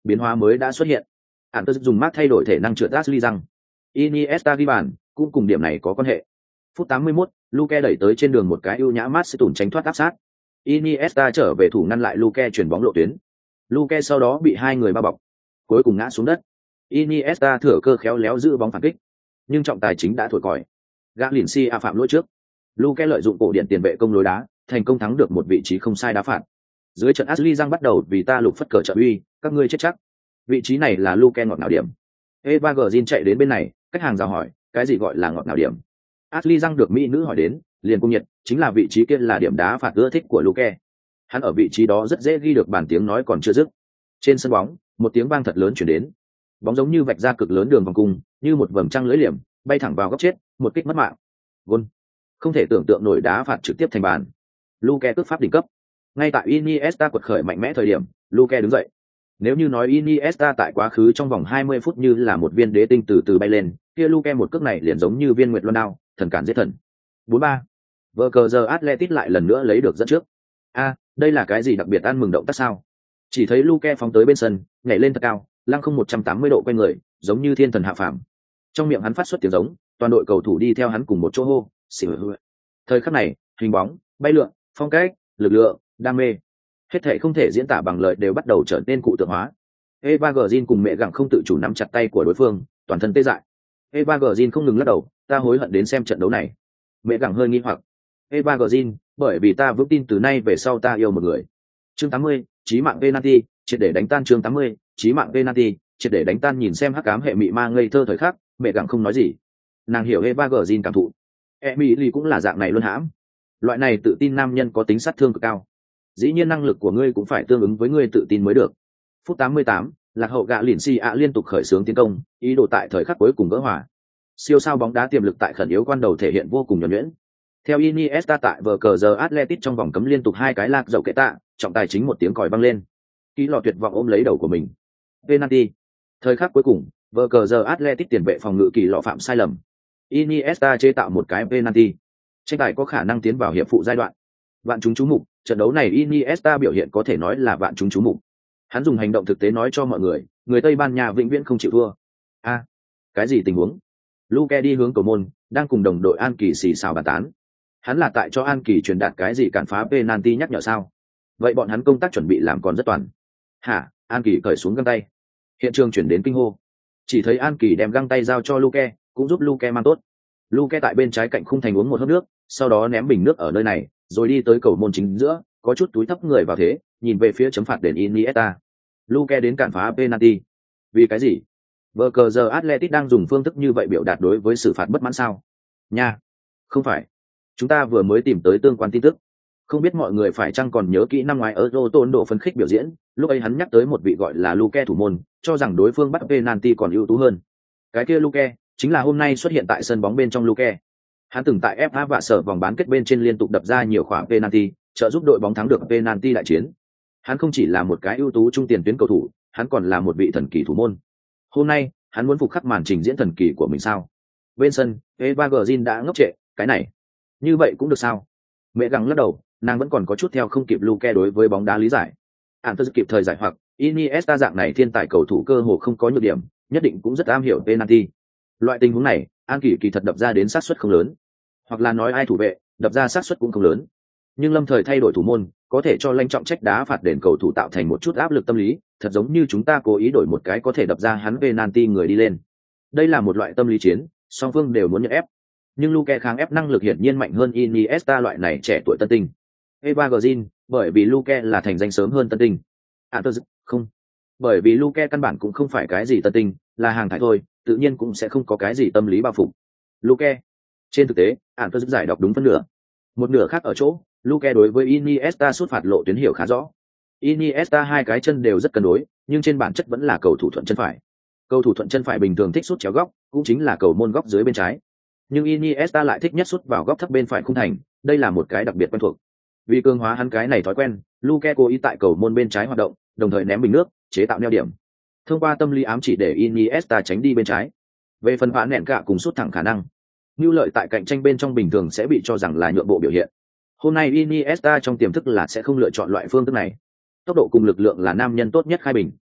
biến hóa mới đã xuất hiện. Ản tớ dùng mát thay đổi thể năng trượt Ashley rằng Iniesta ghi bàn, cũng cùng điểm này có quan hệ. Phút tám mươi mốt, Luke đẩy tới trên đường một cái ưu nhã mát sẽ tủn tránh thoát áp sát. Iniesta trở về thủ ngăn lại Luke chuyển bóng lộ tuyến. Luke sau đó bị hai người bao bọc, cuối cùng ngã xuống đất. Iniesta thừa cơ khéo léo giữ bóng phản kích, nhưng trọng tài chính đã thổi còi. Galinsia phạm lỗi trước. Luke lợi dụng cổ điện tiền vệ công lối đá, thành công thắng được một vị trí không sai đá phạt. Dưới trận Ashley Giang bắt đầu vì ta lục phất cờ trợ uy, các ngươi chết chắc. Vị trí này là Luke ngọt nào điểm. Eva Green chạy đến bên này, khách hàng rào hỏi, cái gì gọi là ngọt nào điểm? Ashley Giang được mỹ nữ hỏi đến, liền cung nhiệt, chính là vị trí kia là điểm đá phạt ưa thích của Luke. Hắn ở vị trí đó rất dễ ghi được bàn tiếng nói còn chưa dứt. Trên sân bóng, một tiếng vang thật lớn truyền đến. Bóng giống như vạch ra cực lớn đường vòng cung, như một vầng trăng lưỡi liềm, bay thẳng vào góc chết, một kích mất mạng. Gol. Không thể tưởng tượng nổi đá phạt trực tiếp thành bàn. Luke cướp pháp đỉnh cấp. Ngay tại Iniesta quật khởi mạnh mẽ thời điểm, Luke đứng dậy. Nếu như nói Iniesta tại quá khứ trong vòng hai mươi phút như là một viên đế tinh từ từ bay lên, kia Luke một cước này liền giống như viên nguyệt luân đao, thần cản giết thần. bốn ba. Vở cờ giờ Atletico lại lần nữa lấy được dẫn trước. A, đây là cái gì đặc biệt ăn mừng động tác sao? Chỉ thấy Luke phóng tới bên sân, nhảy lên thật cao, lăng không một trăm tám mươi độ quay người, giống như thiên thần hạ phàm. Trong miệng hắn phát xuất tiếng giống, toàn đội cầu thủ đi theo hắn cùng một chỗ hô, xỉu hư. Thời khắc này, hình bóng, bay lượn, phong cách, lực lượng, đam mê, hết thảy không thể diễn tả bằng lời đều bắt đầu trở nên cụ tượng hóa. Eva Green cùng mẹ gặng không tự chủ nắm chặt tay của đối phương, toàn thân tê dại. Eva Green không ngừng lắc đầu, ta hối hận đến xem trận đấu này. Mẹ gặng hơi nghi hoặc. Eva Green, bởi vì ta vững tin từ nay về sau ta yêu một người. Chương tám mươi, chí mạng penalty, triệt để đánh tan chương tám mươi, chí mạng penalty, triệt để đánh tan nhìn xem hắc ám hệ mị ma ngây thơ thời khắc, mẹ gặng không nói gì. Nàng hiểu Eva Green cảm thụ. Emily cũng là dạng này luôn hãm. Loại này tự tin nam nhân có tính sát thương cực cao. Dĩ nhiên năng lực của ngươi cũng phải tương ứng với ngươi tự tin mới được. Phút tám mươi tám, lạc hậu gạ lỉn si ạ liên tục khởi xướng tiến công, ý đồ tại thời khắc cuối cùng gỡ hòa. Siêu sao bóng đá tiềm lực tại khẩn yếu quan đầu thể hiện vô cùng nhuần nhuyễn. Theo Iniesta tại vở cờ giờ Atletico trong vòng cấm liên tục hai cái lạc dậu kệ tạ, trọng tài chính một tiếng còi vang lên. Ký lọ tuyệt vọng ôm lấy đầu của mình. Penalty. Thời khắc cuối cùng, vở cờ giờ Atletico tiền vệ phòng ngự kỳ lọ phạm sai lầm. Iniesta chế tạo một cái penalty. Tranh tài có khả năng tiến vào hiệp phụ giai đoạn. Vạn chúng chú mục, trận đấu này Iniesta biểu hiện có thể nói là vạn chúng chú mục. Hắn dùng hành động thực tế nói cho mọi người, người Tây Ban Nha vĩnh viễn không chịu thua. A, à, cái gì tình huống? Luke đi hướng cầu môn, đang cùng đồng đội An Kỳ xì xào bàn tán. Hắn là tại cho An Kỳ truyền đạt cái gì cản phá penalty nhắc nhở sao? Vậy bọn hắn công tác chuẩn bị làm còn rất toàn. Hả? An Kỳ cởi xuống găng tay. Hiện trường chuyển đến kinh hô. Chỉ thấy An Kỳ đem găng tay giao cho Luke, cũng giúp Luke mang tốt. Luke tại bên trái cạnh khung thành uống một hớp nước, sau đó ném bình nước ở nơi này, rồi đi tới cầu môn chính giữa, có chút túi thấp người vào thế, nhìn về phía chấm phạt đền Iniesta. Luke đến cản phá penalty. Vì cái gì? Vở cờ giờ Atletico đang dùng phương thức như vậy biểu đạt đối với xử phạt bất mãn sao? Nha, không phải. Chúng ta vừa mới tìm tới tương quan tin tức. Không biết mọi người phải chăng còn nhớ kỹ năm ngoái ở Roton độ phấn khích biểu diễn, lúc ấy hắn nhắc tới một vị gọi là Luke thủ môn, cho rằng đối phương bắt penalty còn ưu tú hơn. Cái kia Luke chính là hôm nay xuất hiện tại sân bóng bên trong Luke. Hắn từng tại ép a và sở vòng bán kết bên trên liên tục đập ra nhiều quả penalty, trợ giúp đội bóng thắng được penalty đại chiến. Hắn không chỉ là một cái ưu tú trung tiền tuyến cầu thủ, hắn còn là một vị thần kỳ thủ môn. Hôm nay, hắn muốn phục khắc màn trình diễn thần kỳ của mình sao? Bên sân, Eva Green đã ngốc trệ, cái này, như vậy cũng được sao? Mẹ gắng lắc đầu, nàng vẫn còn có chút theo không kịp Luke đối với bóng đá lý giải. Ản tớ kịp thời giải hoặc, Iniesta dạng này thiên tài cầu thủ cơ hồ không có nhược điểm, nhất định cũng rất am hiểu penalty. Loại tình huống này, An Kỳ kỳ thật đập ra đến xác suất không lớn, hoặc là nói ai thủ vệ, đập ra xác suất cũng không lớn. Nhưng lâm thời thay đổi thủ môn, có thể cho lãnh trọng trách đá phạt đền cầu thủ tạo thành một chút áp lực tâm lý, thật giống như chúng ta cố ý đổi một cái có thể đập ra hắn penalty người đi lên. Đây là một loại tâm lý chiến, song phương đều muốn nhận ép. Nhưng Luke kháng ép năng lực hiển nhiên mạnh hơn Iniesta loại này trẻ tuổi tân tinh. Eva Green, bởi vì Luke là thành danh sớm hơn tân tinh. À tôi không, bởi vì Luke căn bản cũng không phải cái gì tân tinh, là hàng thải thôi, tự nhiên cũng sẽ không có cái gì tâm lý bao phục. Luke, trên thực tế, ản tôi giải đọc đúng phân nửa. Một nửa khác ở chỗ, Luke đối với Iniesta sút phạt lộ tuyến hiểu khá rõ. Iniesta hai cái chân đều rất cân đối, nhưng trên bản chất vẫn là cầu thủ thuận chân phải. Cầu thủ thuận chân phải bình thường thích sút chéo góc, cũng chính là cầu môn góc dưới bên trái. Nhưng Iniesta lại thích nhất sút vào góc thấp bên phải khung thành, đây là một cái đặc biệt quen thuộc. Vì cường hóa hắn cái này thói quen, Luke cố ý tại cầu môn bên trái hoạt động, đồng thời ném bình nước, chế tạo neo điểm. Thông qua tâm lý ám chỉ để Iniesta tránh đi bên trái. Về phần phá nện cả cùng sút thẳng khả năng, nhu lợi tại cạnh tranh bên trong bình thường sẽ bị cho rằng là nhượng bộ biểu hiện. Hôm nay Iniesta trong tiềm thức là sẽ không lựa chọn loại phương thức này. Tốc độ cùng lực lượng là nam nhân tốt nhất khai bình.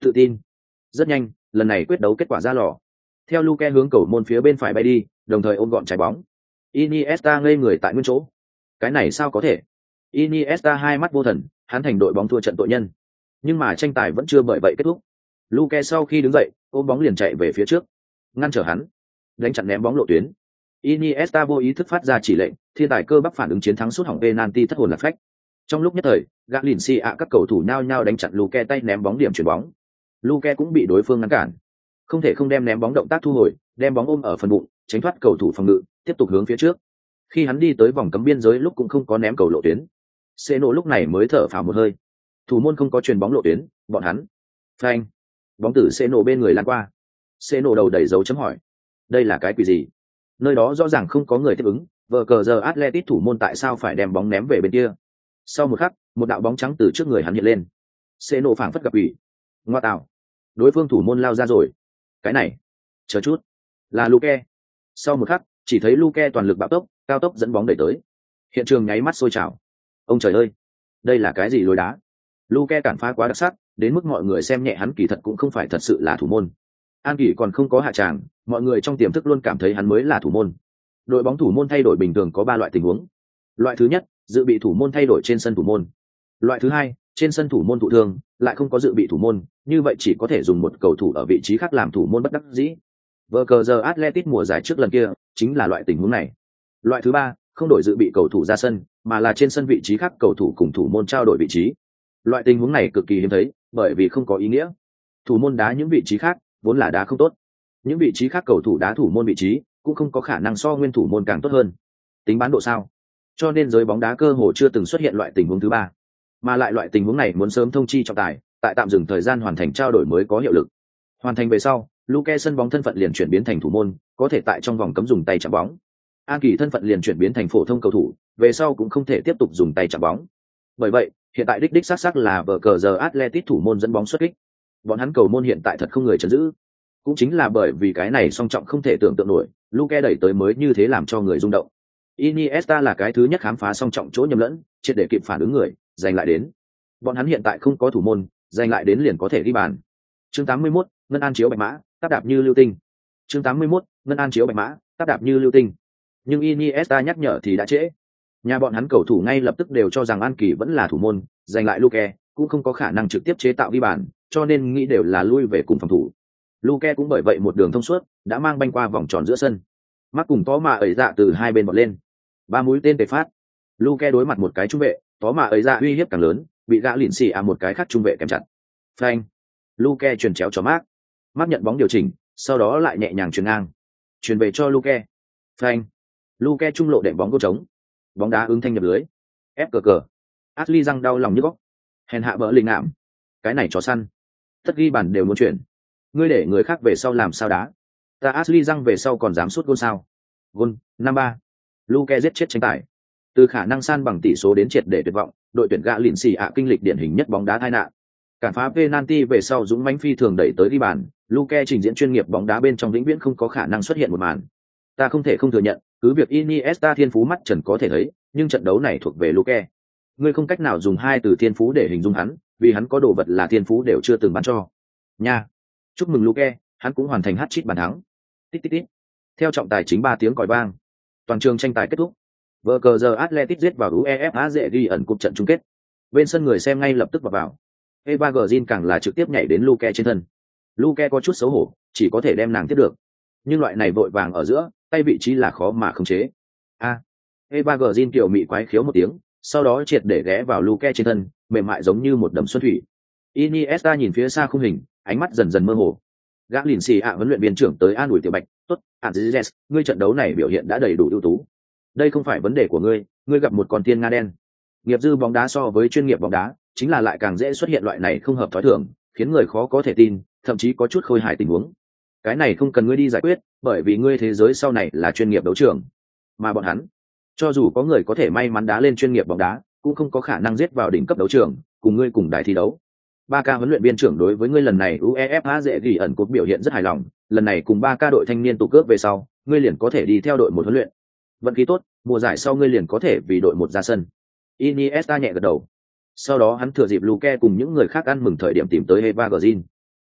Tự tin. Rất nhanh, lần này quyết đấu kết quả ra lò. Theo Luke hướng cầu môn phía bên phải bay đi, đồng thời ôm gọn trái bóng. Iniesta ngây người tại nguyên chỗ. Cái này sao có thể? Iniesta hai mắt vô thần, hắn thành đội bóng thua trận tội nhân. Nhưng mà tranh tài vẫn chưa bởi vậy kết thúc. Luke sau khi đứng dậy, ôm bóng liền chạy về phía trước, ngăn trở hắn, đánh chặn ném bóng lộ tuyến. Iniesta vô ý thức phát ra chỉ lệnh, thiên tài cơ bắp phản ứng chiến thắng sút hỏng penalty thất hồn lạc phách. Trong lúc nhất thời, Galinsi ạ các cầu thủ nhao nhao đánh chặn Luke tay ném bóng điểm chuyển bóng. Luke cũng bị đối phương ngăn cản, không thể không đem ném bóng động tác thu hồi, đem bóng ôm ở phần bụng, tránh thoát cầu thủ phòng ngự, tiếp tục hướng phía trước. Khi hắn đi tới vòng cấm biên giới lúc cũng không có ném cầu lộ tuyến. Seno lúc này mới thở phào một hơi. Thủ môn không có chuyền bóng lộ tuyến, bọn hắn. Phanh. Bóng từ Seno bên người lan qua. Seno đầu đầy dấu chấm hỏi. Đây là cái quỷ gì? Nơi đó rõ ràng không có người tiếp ứng, vờ cờ giờ Atletic thủ môn tại sao phải đem bóng ném về bên kia? Sau một khắc, một đạo bóng trắng từ trước người hắn hiện lên. Seno phảng phất gặp ủy. Ngoa tạo. Đối phương thủ môn lao ra rồi. Cái này, chờ chút, là Luke. Sau một khắc, chỉ thấy Luke toàn lực bạo tốc, cao tốc dẫn bóng đẩy tới. Hiện trường nháy mắt sôi trào. Ông trời ơi, đây là cái gì lối đá? Luke cản phá quá đặc sắc, đến mức mọi người xem nhẹ hắn kỳ thật cũng không phải thật sự là thủ môn. An Kỳ còn không có hạ tràng, mọi người trong tiềm thức luôn cảm thấy hắn mới là thủ môn. Đội bóng thủ môn thay đổi bình thường có ba loại tình huống. Loại thứ nhất, dự bị thủ môn thay đổi trên sân thủ môn. Loại thứ hai, trên sân thủ môn thụ thương, lại không có dự bị thủ môn, như vậy chỉ có thể dùng một cầu thủ ở vị trí khác làm thủ môn bất đắc dĩ. Vờ cờ giờ Atletic mùa giải trước lần kia, chính là loại tình huống này. Loại thứ ba, không đổi dự bị cầu thủ ra sân, mà là trên sân vị trí khác cầu thủ cùng thủ môn trao đổi vị trí. Loại tình huống này cực kỳ hiếm thấy, bởi vì không có ý nghĩa. Thủ môn đá những vị trí khác, vốn là đá không tốt. Những vị trí khác cầu thủ đá thủ môn vị trí, cũng không có khả năng so nguyên thủ môn càng tốt hơn. Tính bán độ sao? Cho nên giới bóng đá cơ hồ chưa từng xuất hiện loại tình huống thứ ba. Mà lại loại tình huống này muốn sớm thông chi trọng tài, tại tạm dừng thời gian hoàn thành trao đổi mới có hiệu lực. Hoàn thành về sau, Luke sân bóng thân phận liền chuyển biến thành thủ môn, có thể tại trong vòng cấm dùng tay chạm bóng. An Kỳ thân phận liền chuyển biến thành phổ thông cầu thủ, về sau cũng không thể tiếp tục dùng tay chạm bóng. Bởi vậy, hiện tại đích đích xác xác là vở cờ giờ Atletic thủ môn dẫn bóng xuất kích. Bọn hắn cầu môn hiện tại thật không người trấn giữ. Cũng chính là bởi vì cái này song trọng không thể tưởng tượng nổi, Luke đẩy tới mới như thế làm cho người rung động. Iniesta là cái thứ nhất khám phá song trọng chỗ nhầm lẫn, triệt để kịp phản ứng người, giành lại đến. Bọn hắn hiện tại không có thủ môn, giành lại đến liền có thể ghi bàn. Chương tám mươi mốt, Ngân An chiếu bạch mã, táp đạp như lưu tinh. Chương tám mươi mốt, Ngân An chiếu bạch mã, táp đạp như lưu tinh. Nhưng Iniesta nhắc nhở thì đã trễ. Nhà bọn hắn cầu thủ ngay lập tức đều cho rằng An Kỳ vẫn là thủ môn, giành lại Luke, cũng không có khả năng trực tiếp chế tạo ghi bàn, cho nên nghĩ đều là lui về cùng phòng thủ. Luke cũng bởi vậy một đường thông suốt, đã mang banh qua vòng tròn giữa sân. Mắc cùng tó mà ẩy dạ từ hai bên bật lên. Ba mũi tên tề phát. Luke đối mặt một cái trung vệ, tó mà ẩy dạ uy hiếp càng lớn, bị gã lìn xì à một cái khác trung vệ kèm chặt. Phanh. Luke truyền chéo cho Mark. Mark nhận bóng điều chỉnh, sau đó lại nhẹ nhàng truyền ngang. Truyền về cho Luke. Phanh. Luke trung lộ đệm bóng gỗ trống. Bóng đá ứng thanh nhập lưới. Ép cờ cờ. Ashley răng đau lòng như góc. Hèn hạ bỡ linh ảm. Cái này chó săn. Tất ghi bàn đều muốn chuyển. Ngươi để người khác về sau làm sao đá? Ta Ashley răng về sau còn dám sút gôn sao? Gôn, năm ba. Luke giết chết tranh tài. Từ khả năng san bằng tỷ số đến triệt để tuyệt vọng, đội tuyển gã lìn xì ạ kinh lịch điển hình nhất bóng đá tai nạn. Cản phá penalty về sau dũng mãnh phi thường đẩy tới ghi bàn, Luke trình diễn chuyên nghiệp bóng đá bên trong vĩnh viễn không có khả năng xuất hiện một màn. Ta không thể không thừa nhận, cứ việc Iniesta thiên phú mắt trần có thể thấy, nhưng trận đấu này thuộc về Luke. Ngươi không cách nào dùng hai từ thiên phú để hình dung hắn, vì hắn có đồ vật là thiên phú đều chưa từng bán cho. Nha. Chúc mừng Luke, hắn cũng hoàn thành hat-trick bàn thắng. Tít tít tít. Theo trọng tài chính ba tiếng còi vang, toàn trường tranh tài kết thúc. Vở cờ giờ Athletic giết vào UEFA dễ ghi ẩn cúp trận chung kết. Bên sân người xem ngay lập tức vào vào. Eva Green càng là trực tiếp nhảy đến Luke trên thân. Luke có chút xấu hổ, chỉ có thể đem nàng tiếp được. Nhưng loại này vội vàng ở giữa, tay vị trí là khó mà khống chế. A. À, Eva Green kiểu mị quái khiếu một tiếng, sau đó triệt để ghé vào Luke trên thân, mềm mại giống như một đầm xuân thủy. Iniesta nhìn phía xa khung hình, ánh mắt dần dần mơ hồ. Gã lìn xì ạ huấn luyện viên trưởng tới an ủi Tiểu Bạch, "Tốt, Andres, ngươi trận đấu này biểu hiện đã đầy đủ ưu tú. Đây không phải vấn đề của ngươi, ngươi gặp một con thiên nga đen." Nghiệp dư bóng đá so với chuyên nghiệp bóng đá, chính là lại càng dễ xuất hiện loại này không hợp thói thường, khiến người khó có thể tin, thậm chí có chút khôi hài tình huống. Cái này không cần ngươi đi giải quyết, bởi vì ngươi thế giới sau này là chuyên nghiệp đấu trường. Mà bọn hắn, cho dù có người có thể may mắn đá lên chuyên nghiệp bóng đá, cũng không có khả năng giết vào đỉnh cấp đấu trường, cùng ngươi cùng đài thi đấu. ba ca huấn luyện viên trưởng đối với ngươi lần này UEFA dễ ghi ẩn cột biểu hiện rất hài lòng, lần này cùng ba ca đội thanh niên tụ cướp về sau, ngươi liền có thể đi theo đội một huấn luyện. Vận khí tốt, mùa giải sau ngươi liền có thể vì đội một ra sân. Iniesta nhẹ gật đầu. Sau đó hắn thừa dịp Luke cùng những người khác ăn mừng thời điểm tìm tới Eva Green.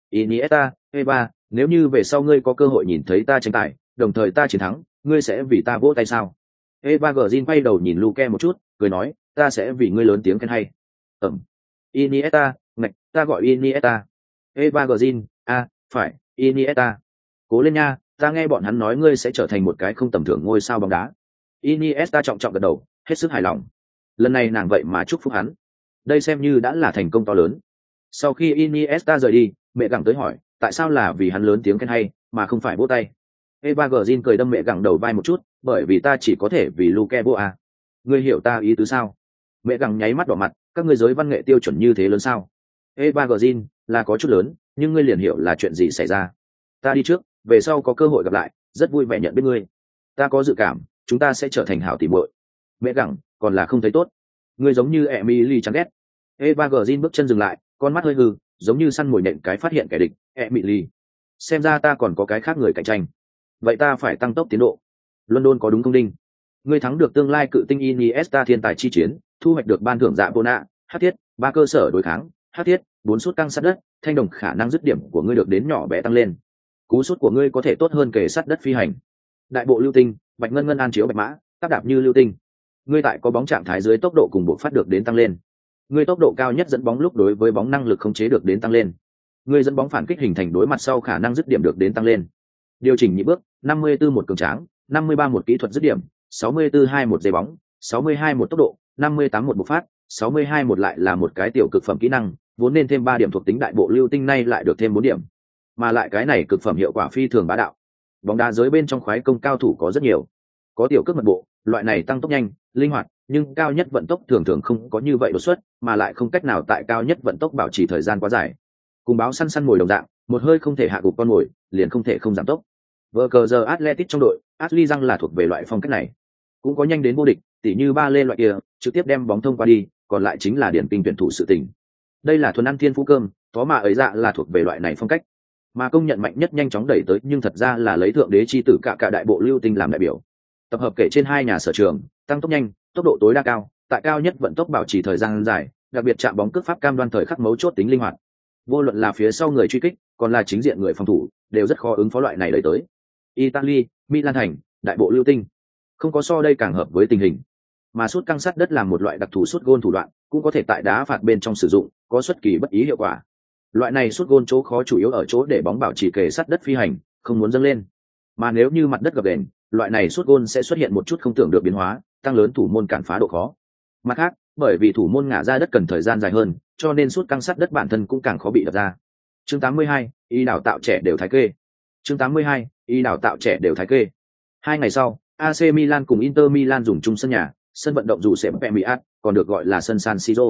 Iniesta, Eva, nếu như về sau ngươi có cơ hội nhìn thấy ta tranh tài, đồng thời ta chiến thắng, ngươi sẽ vì ta vỗ tay sao? Eva Green quay đầu nhìn Luke một chút, cười nói, ta sẽ vì ngươi lớn tiếng khen hay. Ừm. Iniesta, ngạch, ta gọi Iniesta. Eva Green, a, phải, Iniesta. Cố lên nha, ta nghe bọn hắn nói ngươi sẽ trở thành một cái không tầm thường ngôi sao bóng đá. Iniesta trọng trọng gật đầu, hết sức hài lòng. Lần này nàng vậy mà chúc phúc hắn. Đây xem như đã là thành công to lớn. Sau khi Iniesta rời đi, mẹ gặng tới hỏi, tại sao là vì hắn lớn tiếng khen hay, mà không phải vỗ tay. Eva Green cười đâm mẹ gặng đầu vai một chút, bởi vì ta chỉ có thể vì Luke vỗ à. Ngươi hiểu ta ý tứ sao? Mẹ gặng nháy mắt đỏ mặt, các ngươi giới văn nghệ tiêu chuẩn như thế lớn sao? Eva Green, là có chút lớn, nhưng ngươi liền hiểu là chuyện gì xảy ra. Ta đi trước, về sau có cơ hội gặp lại, rất vui vẻ nhận biết ngươi. Ta có dự cảm, chúng ta sẽ trở thành hảo tỉ muội. Mẹ gặng, còn là không thấy tốt. Ngươi giống như Emily chán ghét. Eva Green bước chân dừng lại, con mắt hơi hư, giống như săn mồi nện cái phát hiện kẻ địch. Emily, xem ra ta còn có cái khác người cạnh tranh. Vậy ta phải tăng tốc tiến độ. London có đúng không đinh? Ngươi thắng được tương lai cự tinh Iniesta thiên tài chi chiến, thu hoạch được ban thưởng dạ Bona, hắc thiết, ba cơ sở đối kháng, hắc thiết, bốn sút căng sát đất, thanh đồng khả năng dứt điểm của ngươi được đến nhỏ bé tăng lên. Cú sút của ngươi có thể tốt hơn kề sát đất phi hành. Đại bộ lưu tinh, bạch ngân ngân an chiếu bạch mã, tác đạp như lưu tinh. Ngươi tại có bóng trạng thái dưới tốc độ cùng bộ phát được đến tăng lên. Ngươi tốc độ cao nhất dẫn bóng lúc đối với bóng năng lực khống chế được đến tăng lên. Ngươi dẫn bóng phản kích hình thành đối mặt sau khả năng dứt điểm được đến tăng lên. Điều chỉnh nhị bước, năm mươi tư một cường tráng, năm mươi ba một kỹ thuật dứt điểm, sáu mươi tư hai một giây bóng, sáu mươi hai một tốc độ, năm mươi tám một bộc phát, sáu mươi hai một lại là một cái tiểu cực phẩm kỹ năng, vốn nên thêm ba điểm thuộc tính đại bộ lưu tinh nay lại được thêm bốn điểm. Mà lại cái này cực phẩm hiệu quả phi thường bá đạo. Bóng đá giới bên trong khoái công cao thủ có rất nhiều. Có tiểu cước mật bộ, loại này tăng tốc nhanh, linh hoạt, nhưng cao nhất vận tốc thường thường không có như vậy đột xuất, mà lại không cách nào tại cao nhất vận tốc bảo trì thời gian quá dài. Cùng báo săn săn mồi đồng dạng, một hơi không thể hạ gục con mồi, liền không thể không giảm tốc. Vở cờ giờ Atletico trong đội, Ashley Young là thuộc về loại phong cách này. Cũng có nhanh đến vô địch, tỉ như ba lê loại kia, trực tiếp đem bóng thông qua đi, còn lại chính là điển kinh tuyển thủ sự tình. Đây là thuần ăn thiên phú cơm, có mà ấy dạ là thuộc về loại này phong cách. Mà công nhận mạnh nhất nhanh chóng đẩy tới, nhưng thật ra là lấy thượng đế chi tử cả cả đại bộ lưu tinh làm đại biểu. Tập hợp kể trên hai nhà sở trường, tăng tốc nhanh, tốc độ tối đa cao, tại cao nhất vận tốc bảo trì thời gian dài, đặc biệt chạm bóng cước pháp cam đoan thời khắc mấu chốt tính linh hoạt. Vô luận là phía sau người truy kích, còn là chính diện người phòng thủ, đều rất khó ứng phó loại này đẩy tới. Italy, Milan thành, đại bộ lưu tinh. Không có so đây càng hợp với tình hình. Mà sút căng sát đất làm một loại đặc thù sút gôn thủ đoạn, cũng có thể tại đá phạt bên trong sử dụng, có xuất kỳ bất ý hiệu quả. Loại này sút gôn chỗ khó chủ yếu ở chỗ để bóng bảo trì kề sát đất phi hành, không muốn dâng lên. Mà nếu như mặt đất gập ghềnh, loại này sút gôn sẽ xuất hiện một chút không tưởng được biến hóa, tăng lớn thủ môn cản phá độ khó. Mặt khác, bởi vì thủ môn ngã ra đất cần thời gian dài hơn, cho nên sút căng sát đất bản thân cũng càng khó bị đập ra. Chương tám mươi hai, y đào tạo trẻ đều thái kê. Chương tám mươi hai, y đào tạo trẻ đều thái kê. Hai ngày sau, a xê Milan cùng Inter Milan dùng chung sân nhà, sân vận động dù sẽ Pemiat, còn được gọi là sân San Siro.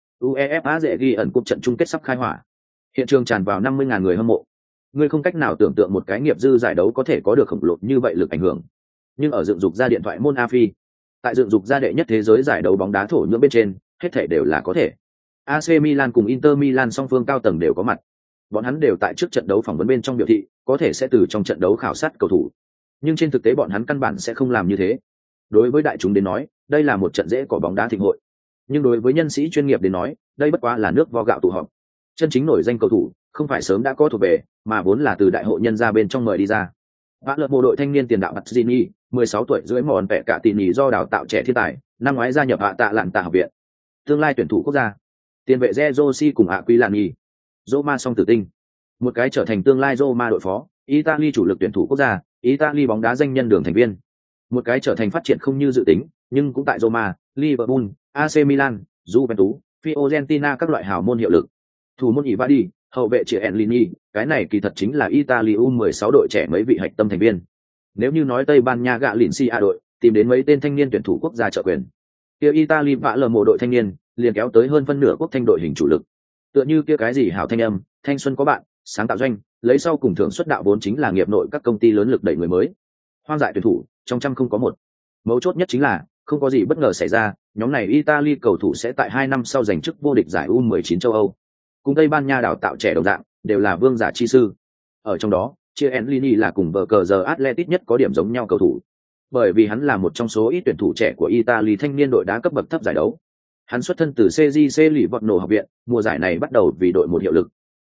UEFA dễ ghi ẩn cuộc trận chung kết sắp khai hỏa. Hiện trường tràn vào năm mươi nghìn người hâm mộ. Ngươi không cách nào tưởng tượng một cái nghiệp dư giải đấu có thể có được khổng lồ như vậy lực ảnh hưởng. Nhưng ở dựng dục ra điện thoại môn a phi, tại dựng dục ra đệ nhất thế giới giải đấu bóng đá thổ nhưỡng bên trên, hết thể đều là có thể. a xê Milan cùng Inter Milan song phương cao tầng đều có mặt. Bọn hắn đều tại trước trận đấu phỏng vấn bên trong biểu thị, có thể sẽ từ trong trận đấu khảo sát cầu thủ. Nhưng trên thực tế bọn hắn căn bản sẽ không làm như thế. Đối với đại chúng đến nói, đây là một trận dễ cỏ bóng đá thịnh hội. Nhưng đối với nhân sĩ chuyên nghiệp đến nói, đây bất quá là nước vo gạo tụ họp. Chân chính nổi danh cầu thủ, không phải sớm đã có thuộc về, mà vốn là từ đại hội nhân ra bên trong mời đi ra. Bác lợt bộ đội thanh niên tiền đạo Bazzini, mười sáu tuổi dưới mòn vẽ cả tỷ nhì do đào tạo trẻ thiên tài, năm ngoái gia nhập hạ tạ lạn tạ học viện. Tương lai tuyển thủ quốc gia. Tiền vệ Zerosi cùng Aquilani. Roma song tử tinh. Một cái trở thành tương lai Roma đội phó, Italy chủ lực tuyển thủ quốc gia, Italy bóng đá danh nhân đường thành viên. Một cái trở thành phát triển không như dự tính, nhưng cũng tại Roma, Liverpool, a xê Milan, Juventus, Fiorentina các loại hào môn hiệu lực. Thủ môn Ivardi, hậu vệ Chiellini, cái này kỳ thật chính là Italy u mười sáu đội trẻ mấy vị hạch tâm thành viên. Nếu như nói Tây Ban Nha gạ lìn si a đội, tìm đến mấy tên thanh niên tuyển thủ quốc gia trợ quyền. Kia Italy vạ lờ mộ đội thanh niên, liền kéo tới hơn phân nửa quốc thanh đội hình chủ lực. Tựa như kia cái gì hảo thanh âm, thanh xuân có bạn, sáng tạo doanh, lấy sau cùng thưởng xuất đạo vốn chính là nghiệp nội các công ty lớn lực đẩy người mới. Hoang dại tuyển thủ, trong trăm không có một. Mấu chốt nhất chính là, không có gì bất ngờ xảy ra, nhóm này Italy cầu thủ sẽ tại hai năm sau giành chức vô địch giải u mười chín châu Âu. Cùng Tây Ban Nha đào tạo trẻ đồng dạng, đều là vương giả chi sư. Ở trong đó, Chiellini là cùng vở cờ giờ Atletico nhất có điểm giống nhau cầu thủ. Bởi vì hắn là một trong số ít tuyển thủ trẻ của Italy thanh niên đội đá cấp bậc thấp giải đấu. Hắn xuất thân từ xê giê xê Livorno học viện, mùa giải này bắt đầu vì đội một hiệu lực.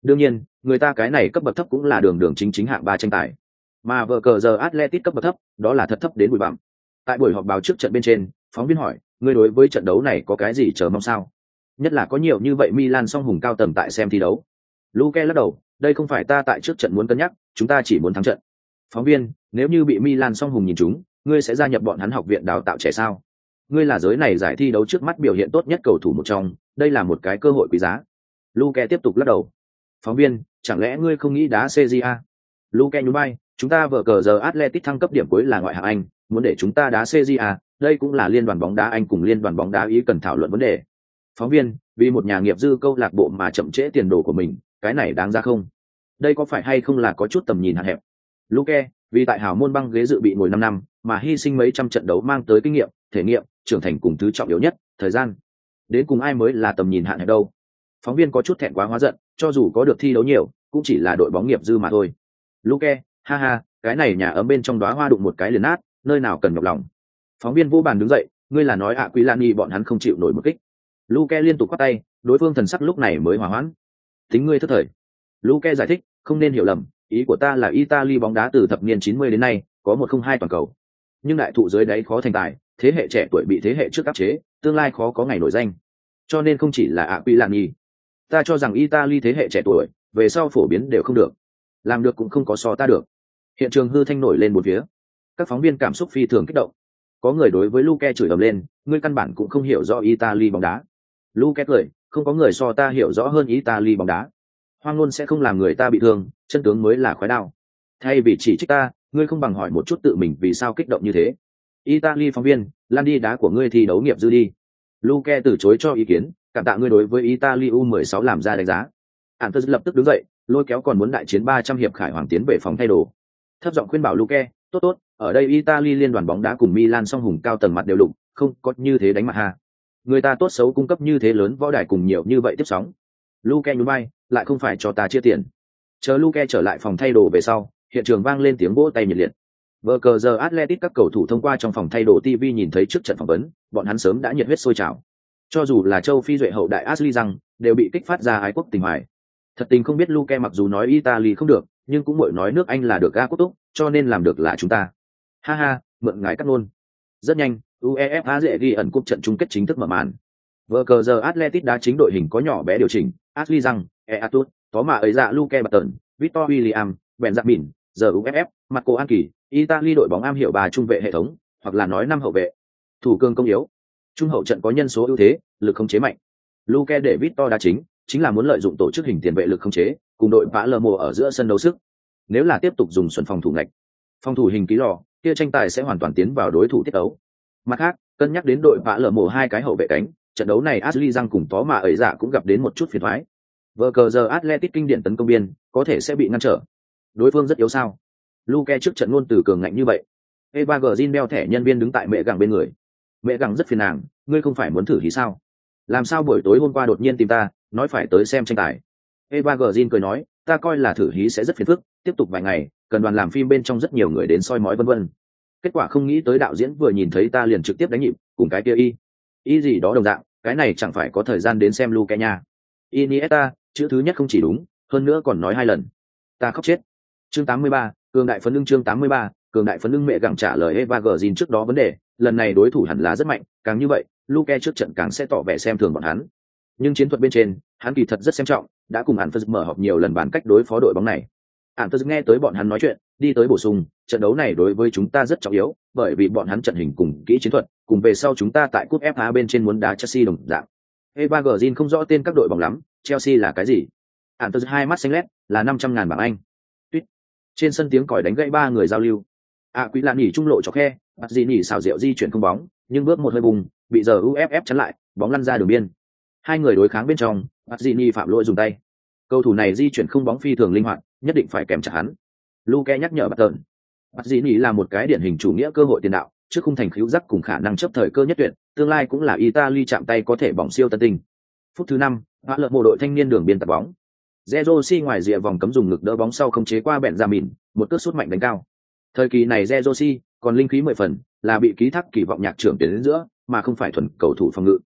Đương nhiên, người ta cái này cấp bậc thấp cũng là đường đường chính chính hạng ba tranh tài. Mà vở cờ giờ Atletico cấp bậc thấp, đó là thật thấp đến bụi bặm. Tại buổi họp báo trước trận bên trên, phóng viên hỏi, ngươi đối với trận đấu này có cái gì chờ mong sao? Nhất là có nhiều như vậy Milan song hùng cao tầng tại xem thi đấu. Luke lắc đầu, đây không phải ta tại trước trận muốn cân nhắc, chúng ta chỉ muốn thắng trận. Phóng viên, nếu như bị Milan song hùng nhìn chúng, ngươi sẽ gia nhập bọn hắn học viện đào tạo trẻ sao? Ngươi là giới này giải thi đấu trước mắt biểu hiện tốt nhất cầu thủ một trong, đây là một cái cơ hội quý giá. Luke tiếp tục lắc đầu. Phóng viên, chẳng lẽ ngươi không nghĩ đá xê giê a? Luke nhún vai, chúng ta vở cờ giờ Atletico thăng cấp điểm cuối là ngoại hạng Anh, muốn để chúng ta đá xê giê a, đây cũng là liên đoàn bóng đá Anh cùng liên đoàn bóng đá Ý cần thảo luận vấn đề. Phóng viên, vì một nhà nghiệp dư câu lạc bộ mà chậm trễ tiền đồ của mình, cái này đáng ra không? Đây có phải hay không là có chút tầm nhìn hạn hẹp? Luke, vì tại hào môn băng ghế dự bị ngồi năm năm, mà hy sinh mấy trăm trận đấu mang tới kinh nghiệm, thể nghiệm, trưởng thành cùng thứ trọng yếu nhất, thời gian. Đến cùng ai mới là tầm nhìn hạn hẹp đâu? Phóng viên có chút thẹn quá hóa giận, cho dù có được thi đấu nhiều, cũng chỉ là đội bóng nghiệp dư mà thôi. Luke, ha ha, cái này nhà ấm bên trong đóa hoa đụng một cái liền nát, nơi nào cần nhọc lòng. Phóng viên vô bàn đứng dậy, ngươi là nói ạ Quý Lan Nhi bọn hắn không chịu nổi một kích. Luke liên tục quát tay, đối phương thần sắc lúc này mới hòa hoãn. Tính ngươi thất thời. Luke giải thích, không nên hiểu lầm, ý của ta là Italy bóng đá từ thập niên chín mươi đến nay, có một không hai toàn cầu. Nhưng đại thụ dưới đáy khó thành tài, thế hệ trẻ tuổi bị thế hệ trước áp chế, tương lai khó có ngày nổi danh. Cho nên không chỉ là ạ Quý Lan Nhi. Ta cho rằng Italy thế hệ trẻ tuổi, về sau phổ biến đều không được. Làm được cũng không có so ta được. Hiện trường hư thanh nổi lên một phía. Các phóng viên cảm xúc phi thường kích động. Có người đối với Luke chửi ầm lên, ngươi căn bản cũng không hiểu rõ Italy bóng đá. Luke cười, không có người so ta hiểu rõ hơn Italy bóng đá. Hoang ngôn sẽ không làm người ta bị thương, chân tướng mới là khói đao. Thay vì chỉ trích ta, ngươi không bằng hỏi một chút tự mình vì sao kích động như thế. Italy phóng viên, lan đi đá của ngươi thi đấu nghiệp dư đi. Luke từ chối cho ý kiến, cảm tạ ngươi đối với Italy u mười sáu làm ra đánh giá. Antus lập tức đứng dậy, lôi kéo còn muốn đại chiến ba trăm hiệp khải hoàng tiến về phòng thay đồ. Thấp giọng khuyên bảo Luke, tốt tốt, ở đây Italy liên đoàn bóng đá cùng Milan song hùng cao tầng mặt đều lụng, không có như thế đánh mặt ha. Người ta tốt xấu cung cấp như thế lớn võ đài cùng nhiều như vậy tiếp sóng. Luke nhún vai, lại không phải cho ta chia tiền. Chờ Luke trở lại phòng thay đồ về sau, hiện trường vang lên tiếng vỗ tay nhiệt liệt. Vở cờ giờ Atletico các cầu thủ thông qua trong phòng thay đồ ti vi nhìn thấy trước trận phỏng vấn, bọn hắn sớm đã nhiệt huyết sôi trào. Cho dù là châu Phi duệ hậu đại Ashley rằng đều bị kích phát ra ái quốc tình hoài. Thật tình không biết Luke mặc dù nói Italy không được, nhưng cũng muội nói nước Anh là được ga quốc túc, cho nên làm được là chúng ta. Ha ha, mượn ngài cắt ngôn. Rất nhanh, UEFA dễ ghi ẩn cúp trận chung kết chính thức mở màn. Vở cờ giờ Atletico đá chính đội hình có nhỏ bé điều chỉnh, Ashley rằng, Eatut, có mà ấy dạ Luke Barton, Victor William, Benjamin, giờ u ép ép, Marco Anki, Italy đội bóng am hiểu bà trung vệ hệ thống, hoặc là nói năm hậu vệ. Thủ cường công yếu. Trung hậu trận có nhân số ưu thế, lực không chế mạnh. Luke để Victor đá chính, chính là muốn lợi dụng tổ chức hình tiền vệ lực không chế, cùng đội Palermo ở giữa sân đấu sức. Nếu là tiếp tục dùng xuẩn phòng thủ ngạch, phòng thủ hình ký lò, kia tranh tài sẽ hoàn toàn tiến vào đối thủ tiết đấu. Mặt khác, cân nhắc đến đội Palermo hai cái hậu vệ cánh, trận đấu này Ashley Young cùng Tó mà ấy dạ cũng gặp đến một chút phiền toái. Vở cờ giờ Atletico kinh điển tấn công biên, có thể sẽ bị ngăn trở. Đối phương rất yếu sao? Luke trước trận luôn từ cường ngạnh như vậy. Eva Green đeo thẻ nhân viên đứng tại mẹ gặng bên người. Mẹ gặng rất phiền nàng, ngươi không phải muốn thử thì sao? Làm sao buổi tối hôm qua đột nhiên tìm ta, nói phải tới xem tranh tài. Eva Green cười nói, ta coi là thử hí sẽ rất phiền phức, tiếp tục vài ngày, cần đoàn làm phim bên trong rất nhiều người đến soi mói vân vân. Kết quả không nghĩ tới đạo diễn vừa nhìn thấy ta liền trực tiếp đánh nhịp, cùng cái kia y. Y gì đó đồng dạng, cái này chẳng phải có thời gian đến xem Luke nha. Iniesta, chữ thứ nhất không chỉ đúng, hơn nữa còn nói hai lần. Ta khóc chết. Chương tám mươi ba, cường đại phấn lưng chương tám mươi ba, cường đại phấn lưng mẹ gặng trả lời Eva Green trước đó vấn đề, lần này đối thủ hẳn là rất mạnh, càng như vậy, Luke trước trận càng sẽ tỏ vẻ xem thường bọn hắn. Nhưng chiến thuật bên trên, hắn kỳ thật rất xem trọng, đã cùng Antus mở họp nhiều lần bàn cách đối phó đội bóng này. Antus nghe tới bọn hắn nói chuyện, đi tới bổ sung, trận đấu này đối với chúng ta rất trọng yếu, bởi vì bọn hắn trận hình cùng kỹ chiến thuật, cùng về sau chúng ta tại cúp ép a bên trên muốn đá Chelsea đồng dạng. Eva Green không rõ tên các đội bóng lắm, Chelsea là cái gì? Antus hai mắt xanh lét, là năm trăm ngàn bảng Anh. Tuyết. Trên sân tiếng còi đánh gãy ba người giao lưu. À Quý Lan nhỉ trung lộ cho khe, bắt gì nhỉ xảo diệu di chuyển không bóng, nhưng bước một hơi bùng, bị giờ u ép ép chắn lại, bóng lăn ra đường biên. Hai người đối kháng bên trong, bắt gì nhỉ phạm lỗi dùng tay. Cầu thủ này di chuyển không bóng phi thường linh hoạt, nhất định phải kèm chặt hắn. Luke nhắc nhở Barton. Bắt gì nhỉ là một cái điển hình chủ nghĩa cơ hội tiền đạo, trước khung thành khiếu giác cùng khả năng chấp thời cơ nhất tuyệt, tương lai cũng là Italy chạm tay có thể bỏng siêu tân tinh. Phút thứ năm, Hỏa Lợi bộ đội thanh niên đường biên tạt bóng. Zerosi ngoài rìa vòng cấm dùng ngực đỡ bóng sau không chế qua bẹn ra mìn, một cước sút mạnh đánh cao. Thời kỳ này Zerosi còn linh khí mười phần, là bị ký thác kỳ vọng nhạc trưởng tiến đến giữa, mà không phải thuần cầu thủ phòng ngự.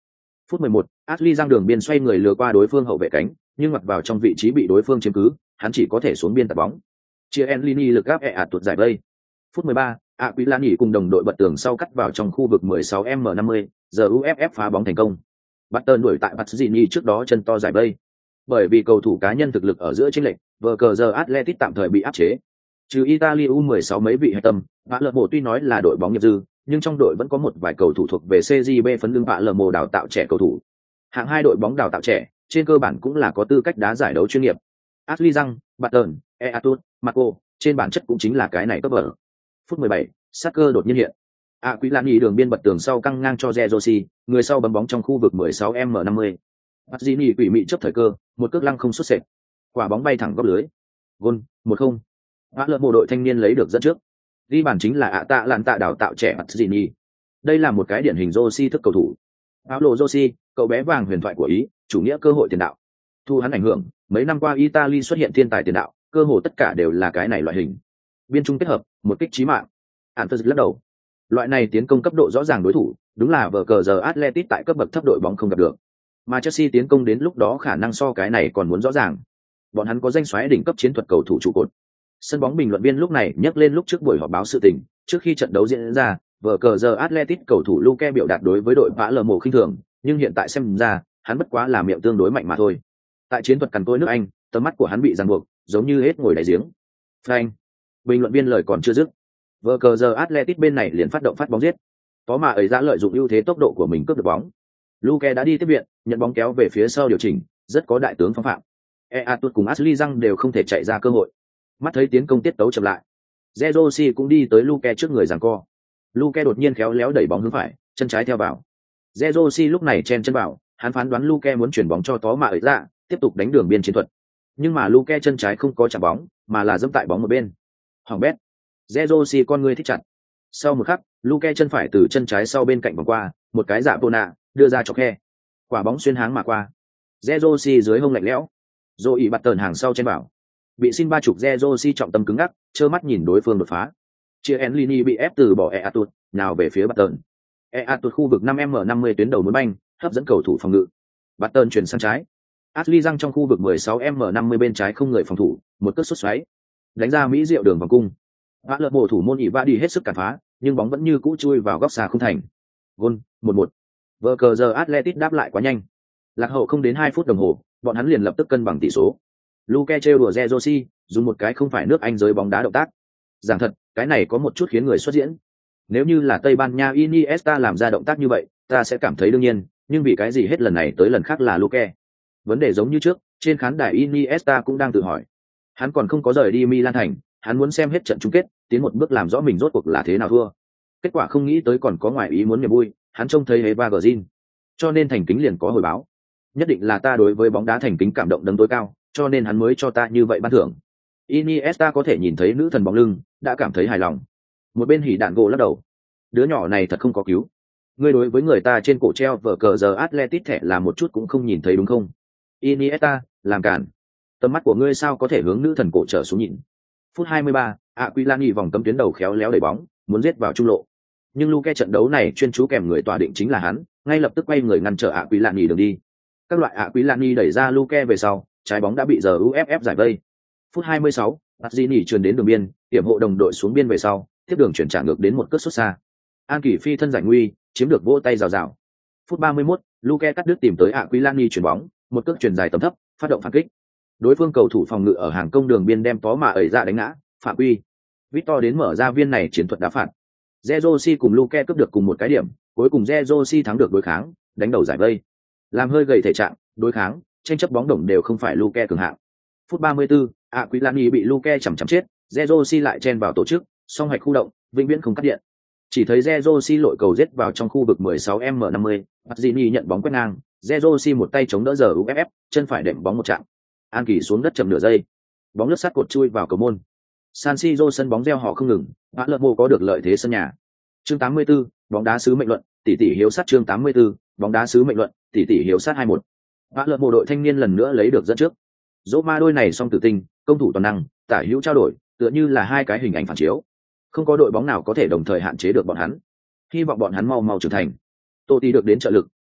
Phút mười một, Ashley giang đường biên xoay người lừa qua đối phương hậu vệ cánh, nhưng mặc vào trong vị trí bị đối phương chiếm cứ, hắn chỉ có thể xuống biên tạt bóng. Chia Enlini lực gáp ẹ tuột giải vây. Phút mười ba, Aquilani cùng đồng đội bật tường sau cắt vào trong khu vực mười sáu m năm mươi, giờ u ép ép phá bóng thành công. Button đuổi tại Pazzini trước đó chân to giải vây. Bởi vì cầu thủ cá nhân thực lực ở giữa chênh lệch, vờ cờ giờ Atletic tạm thời bị áp chế. Trừ Italia u mười sáu mấy vị hạch tâm, Vã Lợ Mộ tuy nói là đội bóng nghiệp dư, nhưng trong đội vẫn có một vài cầu thủ thuộc về xê giê bê phấn lưng Vã Lợ Mộ đào tạo trẻ cầu thủ. Hạng hai đội bóng đào tạo trẻ, trên cơ bản cũng là có tư cách đá giải đấu chuyên nghiệp. Ashley Young, Button, Eatut, Marco, trên bản chất cũng chính là cái này cấp bậc. Phút mười bảy, Saka đột nhiên hiện. Aquilani đường biên bật tường sau căng ngang cho Zerosi, người sau bấm bóng trong khu vực mười sáu m năm mươi. Pazzini quỷ mị chấp thời cơ, một cước lăng không xuất sệt. Quả bóng bay thẳng góc lưới. Gol, một không. Vã Lợ Mộ đội thanh niên lấy được dẫn trước. Ghi bàn chính là ạ tạ lạn tạ đào tạo trẻ Pazzini. Đây là một cái điển hình Rossi thức cầu thủ. Paolo Rossi, cậu bé vàng huyền thoại của Ý, chủ nghĩa cơ hội tiền đạo. Thu hắn ảnh hưởng, mấy năm qua Italy xuất hiện thiên tài tiền đạo, cơ hồ tất cả đều là cái này loại hình. Biên trung kết hợp, một kích chí mạng. Antus lắc đầu. Loại này tiến công cấp độ rõ ràng đối thủ, đúng là vở cờ giờ Atletic tại cấp bậc thấp đội bóng không gặp được. Mà Chelsea tiến công đến lúc đó khả năng so cái này còn muốn rõ ràng. Bọn hắn có danh xoáy đỉnh cấp chiến thuật cầu thủ trụ cột. Sân bóng bình luận viên lúc này nhắc lên lúc trước buổi họp báo sự tình, trước khi trận đấu diễn ra, vở cờ giờ Atletic cầu thủ Luke biểu đạt đối với đội Vã Lợ Mộ khinh thường, nhưng hiện tại xem ra, hắn bất quá là miệng tương đối mạnh mà thôi. Tại chiến thuật cằn cỗi nước Anh, tầm mắt của hắn bị ràng buộc, giống như hết ngồi đáy giếng. Frank, bình luận viên lời còn chưa dứt, vở cờ giờ Atletic bên này liền phát động phát bóng giết. Có mà ấy ra lợi dụng ưu thế tốc độ của mình cướp được bóng. Luke đã đi tiếp viện, nhận bóng kéo về phía sau điều chỉnh, rất có đại tướng phong phạm. Eatut cùng Ashley Young đều không thể chạy ra cơ hội. Mắt thấy tiến công tiết tấu chậm lại, Zerosi cũng đi tới Luke trước người giằng co. Luke đột nhiên khéo léo đẩy bóng hướng phải, chân trái theo vào. Zerosi lúc này chen chân vào, hắn phán đoán Luke muốn chuyển bóng cho Tó Mạ ấy ra, tiếp tục đánh đường biên chiến thuật. Nhưng mà Luke chân trái không có chạm bóng, mà là dẫm tại bóng một bên. Hỏng bét. Zerosi con người thích chặt. Sau một khắc, Luke chân phải từ chân trái sau bên cạnh vòng qua, một cái dạ vô nạ, đưa ra chọc khe. Quả bóng xuyên háng mà qua. Zerosi dưới hông lạnh lẽo. Rồi ỉ bạt tờn hàng sau trên bảo. Bị xin ba chục Zerosi trọng tâm cứng ngắc, trơ mắt nhìn đối phương đột phá. Chia Enlini bị ép từ bỏ Eatut, nào về phía bạt tờn. Eatut khu vực năm m năm mươi tuyến đầu muốn banh, hấp dẫn cầu thủ phòng ngự. Bạt tờn chuyển sang trái. Ashley Young trong khu vực mười sáu m năm mươi bên trái không người phòng thủ, một cước sút xoáy. Đánh ra mỹ diệu đường vòng cung. Vã Lợ Mộ thủ môn ỉ va đi hết sức cản phá, nhưng bóng vẫn như cũ chui vào góc xa không thành. Gol, một một. Vở cờ giờ Atletic đáp lại quá nhanh. Lạc hậu không đến hai phút đồng hồ, bọn hắn liền lập tức cân bằng tỷ số. Luke trêu đùa Zerosi, dùng một cái không phải nước Anh giới bóng đá động tác. Giảng thật, cái này có một chút khiến người xuất diễn. Nếu như là Tây Ban Nha Iniesta làm ra động tác như vậy, ta sẽ cảm thấy đương nhiên, nhưng vì cái gì hết lần này tới lần khác là Luke. Vấn đề giống như trước, trên khán đài Iniesta cũng đang tự hỏi. Hắn còn không có rời đi Milan thành, hắn muốn xem hết trận chung kết, tiến một bước làm rõ mình rốt cuộc là thế nào thua. Kết quả không nghĩ tới còn có ngoài ý muốn niềm vui, hắn trông thấy Eva Green. Cho nên thành kính liền có hồi báo. Nhất định là ta đối với bóng đá thành kính cảm động đấng tối cao, cho nên hắn mới cho ta như vậy ban thưởng. Iniesta có thể nhìn thấy nữ thần bóng lưng, đã cảm thấy hài lòng. Một bên hỉ đạn gỗ lắc đầu. Đứa nhỏ này thật không có cứu. Ngươi đối với người ta trên cổ treo vở cờ giờ Atletic thẻ là một chút cũng không nhìn thấy đúng không? Iniesta, làm cản. Tầm mắt của ngươi sao có thể hướng nữ thần cổ trở xuống nhìn? Phút hai mươi ba, Aquilani vòng cấm tuyến đầu khéo léo đẩy bóng, muốn giết vào trung lộ. Nhưng Luke trận đấu này chuyên chú kèm người tỏa định chính là hắn, ngay lập tức quay người ngăn trở Aquilani đường đi. Các loại Aquilani đẩy ra Luke về sau, trái bóng đã bị giờ u ép ép giải vây. Phút hai mươi sáu, Pazzini truyền đến đường biên, hiểm hộ đồng đội xuống biên về sau, tiếp đường chuyển trả ngược đến một cước sút xa. An Kỳ phi thân giải nguy, chiếm được vỗ tay rào rào. Phút ba mươi mốt, Luke cắt đứt tìm tới Aquilani chuyển bóng, một cước chuyển dài tầm thấp, phát động phản kích. Đối phương cầu thủ phòng ngự ở hàng công đường biên đem Tó Mạ ấy ra đánh ngã, phạm quy. Victor đến mở ra viên này chiến thuật đá phạt. Zerosi cùng Luke cướp được cùng một cái điểm, cuối cùng Zerosi thắng được đối kháng, đánh đầu giải vây. Làm hơi gầy thể trạng, đối kháng, tranh chấp bóng đồng đều không phải Luke cường hạng. Phút ba mươi tư, Aquilani bị Luke chầm chậm chết, Zerosi lại chen vào tổ chức, song hoạch khu động, vĩnh viễn không cắt điện. Chỉ thấy Zerosi lội cầu giết vào trong khu vực mười sáu m năm mươi, Pazzini nhận bóng quét ngang, Zerosi một tay chống đỡ giờ u ép ép, chân phải đệm bóng một chạm. An Kỳ xuống đất chậm nửa giây, bóng lướt sát cột chui vào cầu môn. San Siro sân bóng reo họ không ngừng, Vã Lợ Mộ có được lợi thế sân nhà. Chương tám mươi tư, bóng đá sứ mệnh luận, tỷ tỷ hiếu sát chương tám mươi tư, bóng đá sứ mệnh luận, tỷ tỷ hiếu sát hai một. Vã Lợ Mộ đội thanh niên lần nữa lấy được dẫn trước. Roma đôi này song tử tinh, công thủ toàn năng, tả hữu trao đổi, tựa như là hai cái hình ảnh phản chiếu. Không có đội bóng nào có thể đồng thời hạn chế được bọn hắn. Hy vọng bọn hắn mau mau trưởng thành. Totti được đến trợ lực,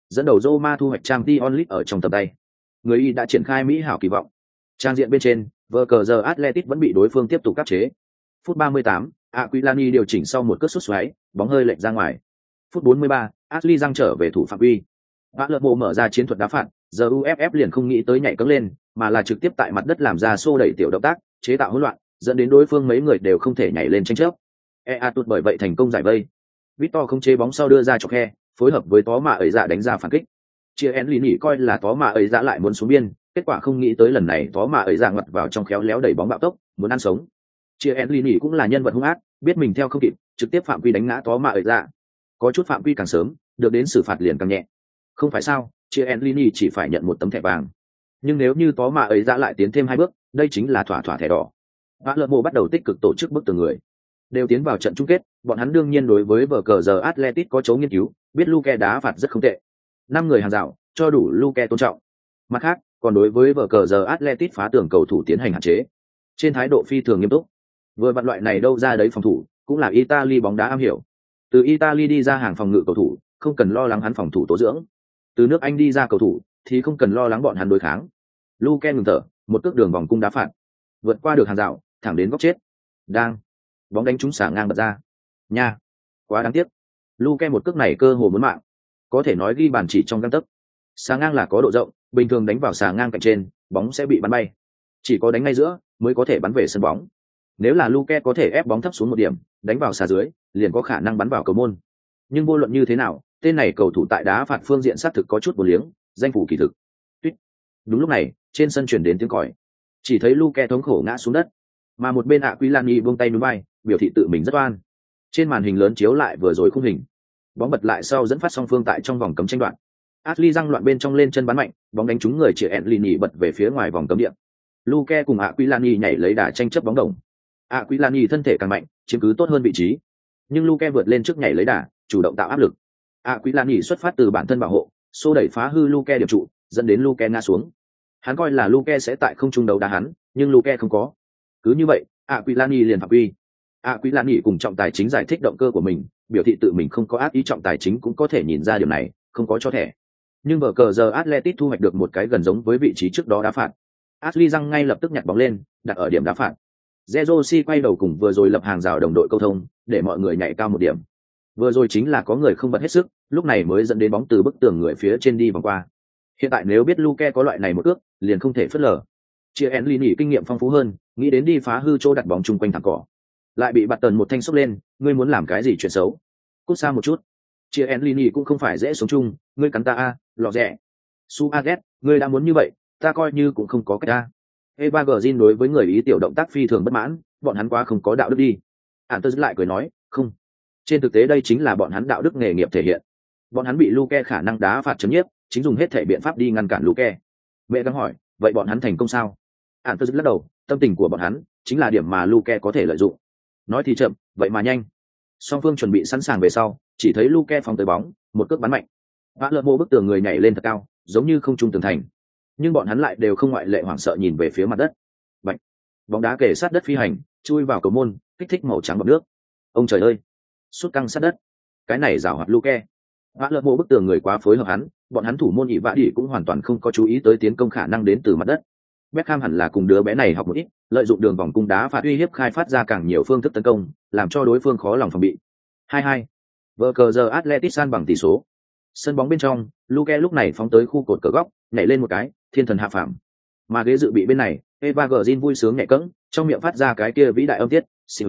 dẫn đầu Roma thu hoạch Champions League ở trong tầm tay. Người Y đã triển khai mỹ hảo kỳ vọng. Trang diện bên trên, vờ cờ giờ Atletico vẫn bị đối phương tiếp tục áp chế. Phút ba mươi tám, Aquilani điều chỉnh sau một cước sút xoáy, bóng hơi lệch ra ngoài. Phút bốn mươi ba, Ashley răng trở về thủ phạm quy. Palermo mở ra chiến thuật đá phạt, giờ u ép ép liền không nghĩ tới nhảy cẫng lên, mà là trực tiếp tại mặt đất làm ra xô đẩy tiểu động tác, chế tạo hỗn loạn, dẫn đến đối phương mấy người đều không thể nhảy lên tranh chấp. ea tụt bởi vậy thành công giải vây. Victor không chế bóng sau đưa ra cho khe, phối hợp với Tó Mạ ấy dạ đánh ra phản kích. Chia én lì nhỉ coi là Tó Mạ ấy dạ lại muốn xuống biên, kết quả không nghĩ tới lần này Tó Mạ ấy dạ ngoặt vào trong khéo léo đẩy bóng bạo tốc, muốn ăn sống. Chia én lì nhỉ cũng là nhân vật hung ác, biết mình theo không kịp, trực tiếp phạm quy đánh ngã Tó Mạ ấy dạ. Có chút phạm quy càng sớm, được đến xử phạt liền càng nhẹ. Không phải sao, Chia én lì nhỉ chỉ phải nhận một tấm thẻ vàng. Nhưng nếu như Tó Mạ ấy dạ lại tiến thêm hai bước, đây chính là thỏa thỏa thẻ đỏ. Palermo bắt đầu tích cực tổ chức bức tường người, đều tiến vào trận chung kết. Bọn hắn đương nhiên đối với vở cờ giờ Atletico có chấu nghiên cứu, biết Luke đá phạt rất không tệ. Năm người hàng rào, cho đủ Luke tôn trọng. Mặt khác, còn đối với vở cờ giờ Atletico phá tường cầu thủ tiến hành hạn chế. Trên thái độ phi thường nghiêm túc. Vừa vặn loại này đâu ra đấy phòng thủ, cũng là Italy bóng đá am hiểu. Từ Italy đi ra hàng phòng ngự cầu thủ, không cần lo lắng hắn phòng thủ tố dưỡng. Từ nước Anh đi ra cầu thủ, thì không cần lo lắng bọn hắn đối kháng. Luke ngừng thở, một cước đường vòng cung đá phạt, vượt qua được hàng rào, thẳng đến góc chết. Đang bóng đánh trúng xả ngang bật ra. Nha, quá đáng tiếc. Luke một cước này cơ hồ muốn mạng, có thể nói ghi bàn chỉ trong gang tấc. Xả ngang là có độ rộng, bình thường đánh vào xả ngang cạnh trên, bóng sẽ bị bắn bay. Chỉ có đánh ngay giữa mới có thể bắn về sân bóng. Nếu là Luke có thể ép bóng thấp xuống một điểm, đánh vào xả dưới, liền có khả năng bắn vào cầu môn. Nhưng vô luận như thế nào, tên này cầu thủ tại đá phạt phương diện sát thực có chút vô liếng, danh phủ kỳ thực. Tuyết. Đúng lúc này, trên sân truyền đến tiếng còi. Chỉ thấy Luke thống khổ ngã xuống đất, mà một bên Aquilani buông tay núi bay, biểu thị tự mình rất oan. Trên màn hình lớn chiếu lại vừa rồi khung hình, bóng bật lại sau dẫn phát song phương tại trong vòng cấm tranh đoạn. Ashley răng loạn bên trong lên chân bắn mạnh, bóng đánh trúng người chị Enlini bật về phía ngoài vòng cấm địa. Luke cùng Aquilani nhảy lấy đà tranh chấp bóng đồng. Aquilani thân thể càng mạnh, chiếm cứ tốt hơn vị trí, nhưng Luke vượt lên trước nhảy lấy đà, chủ động tạo áp lực. Aquilani xuất phát từ bản thân bảo hộ, xô đẩy phá hư Luke điểm trụ, dẫn đến Luke ngã xuống. Hắn coi là Luke sẽ tại không trung đấu đá hắn, nhưng Luke không có. Cứ như vậy, Aquilani liền phạm quy. Aquilani cùng trọng tài chính giải thích động cơ của mình, biểu thị tự mình không có ác ý, trọng tài chính cũng có thể nhìn ra điều này, không có cho thẻ. Nhưng vở cờ giờ Atletico thu hoạch được một cái gần giống với vị trí trước đó đá phạt. Ashley răng ngay lập tức nhặt bóng lên, đặt ở điểm đá phạt. Zerosi quay đầu cùng vừa rồi lập hàng rào đồng đội câu thông, để mọi người nhảy cao một điểm. Vừa rồi chính là có người không bật hết sức, lúc này mới dẫn đến bóng từ bức tường người phía trên đi vòng qua. Hiện tại nếu biết Luke có loại này một ước, liền không thể phớt lờ. Chia Enlini kinh nghiệm phong phú hơn, nghĩ đến đi phá hư chỗ đặt bóng chung quanh thẳng cỏ, lại bị bạt tần một thanh xốc lên. Ngươi muốn làm cái gì chuyện xấu? Cút xa một chút. Chia Enlini cũng không phải dễ sống chung, ngươi cắn ta a, lọt rẻ. Su Aget, ngươi đã muốn như vậy, ta coi như cũng không có cách a. Eva Green đối với người ý tiểu động tác phi thường bất mãn, bọn hắn quá không có đạo đức đi. Antus lại cười nói, không. Trên thực tế đây chính là bọn hắn đạo đức nghề nghiệp thể hiện. Bọn hắn bị Luke khả năng đá phạt chấm nhiếp, chính dùng hết thể biện pháp đi ngăn cản Luke. Mẹ đang hỏi, vậy bọn hắn thành công sao? Antus lắc đầu, tâm tình của bọn hắn chính là điểm mà Luke có thể lợi dụng. Nói thì chậm, vậy mà nhanh. Song phương chuẩn bị sẵn sàng về sau, chỉ thấy Luke phóng tới bóng, một cước bắn mạnh. Vã lợn mô bức tường người nhảy lên thật cao, giống như không trung tường thành. Nhưng bọn hắn lại đều không ngoại lệ hoảng sợ nhìn về phía mặt đất. Bạch, bóng đá kề sát đất phi hành, chui vào cầu môn, kích thích màu trắng bọt nước. Ông trời ơi, sút căng sát đất. Cái này giảo hoạt Luke. Vã lợn mô bức tường người quá phối hợp hắn, bọn hắn thủ môn ỷ vã đi cũng hoàn toàn không có chú ý tới tiến công khả năng đến từ mặt đất. Beckham hẳn là cùng đứa bé này học một ít, lợi dụng đường vòng cung đá phạt uy hiếp khai phát ra càng nhiều phương thức tấn công, làm cho đối phương khó lòng phòng bị. hai hai. Vở cờ giờ Atletico san bằng tỷ số. Sân bóng bên trong, Luke lúc này phóng tới khu cột cờ góc, nhảy lên một cái, thiên thần hạ phàm. Mà ghế dự bị bên này, Eva Green vui sướng nhảy cẫng, trong miệng phát ra cái kia vĩ đại âm tiết.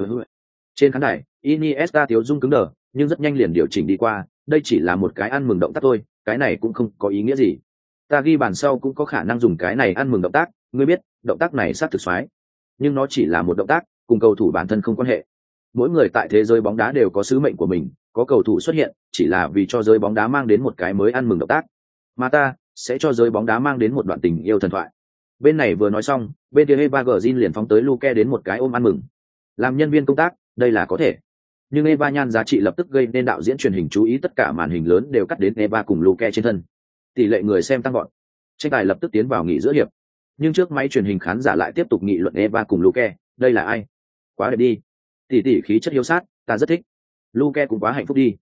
Trên khán đài, Iniesta thiếu dung cứng đờ, nhưng rất nhanh liền điều chỉnh đi qua, đây chỉ là một cái ăn mừng động tác thôi, cái này cũng không có ý nghĩa gì. Ta ghi bàn sau cũng có khả năng dùng cái này ăn mừng động tác, ngươi biết, động tác này sát thực xoái. Nhưng nó chỉ là một động tác, cùng cầu thủ bản thân không quan hệ. Mỗi người tại thế giới bóng đá đều có sứ mệnh của mình, có cầu thủ xuất hiện, chỉ là vì cho giới bóng đá mang đến một cái mới ăn mừng động tác. Mà ta sẽ cho giới bóng đá mang đến một đoạn tình yêu thần thoại. Bên này vừa nói xong, bên kia Eva Green liền phóng tới Luke đến một cái ôm ăn mừng. Làm nhân viên công tác, đây là có thể. Nhưng Eva nhan giá trị lập tức gây nên đạo diễn truyền hình chú ý, tất cả màn hình lớn đều cắt đến Eva cùng Luke trên thân. Tỷ lệ người xem tăng vọt. Tranh tài lập tức tiến vào nghỉ giữa hiệp. Nhưng trước máy truyền hình khán giả lại tiếp tục nghị luận Eva cùng Luke, đây là ai? Quá đẹp đi. Tỷ tỷ khí chất hiếu sát, ta rất thích. Luke cũng quá hạnh phúc đi.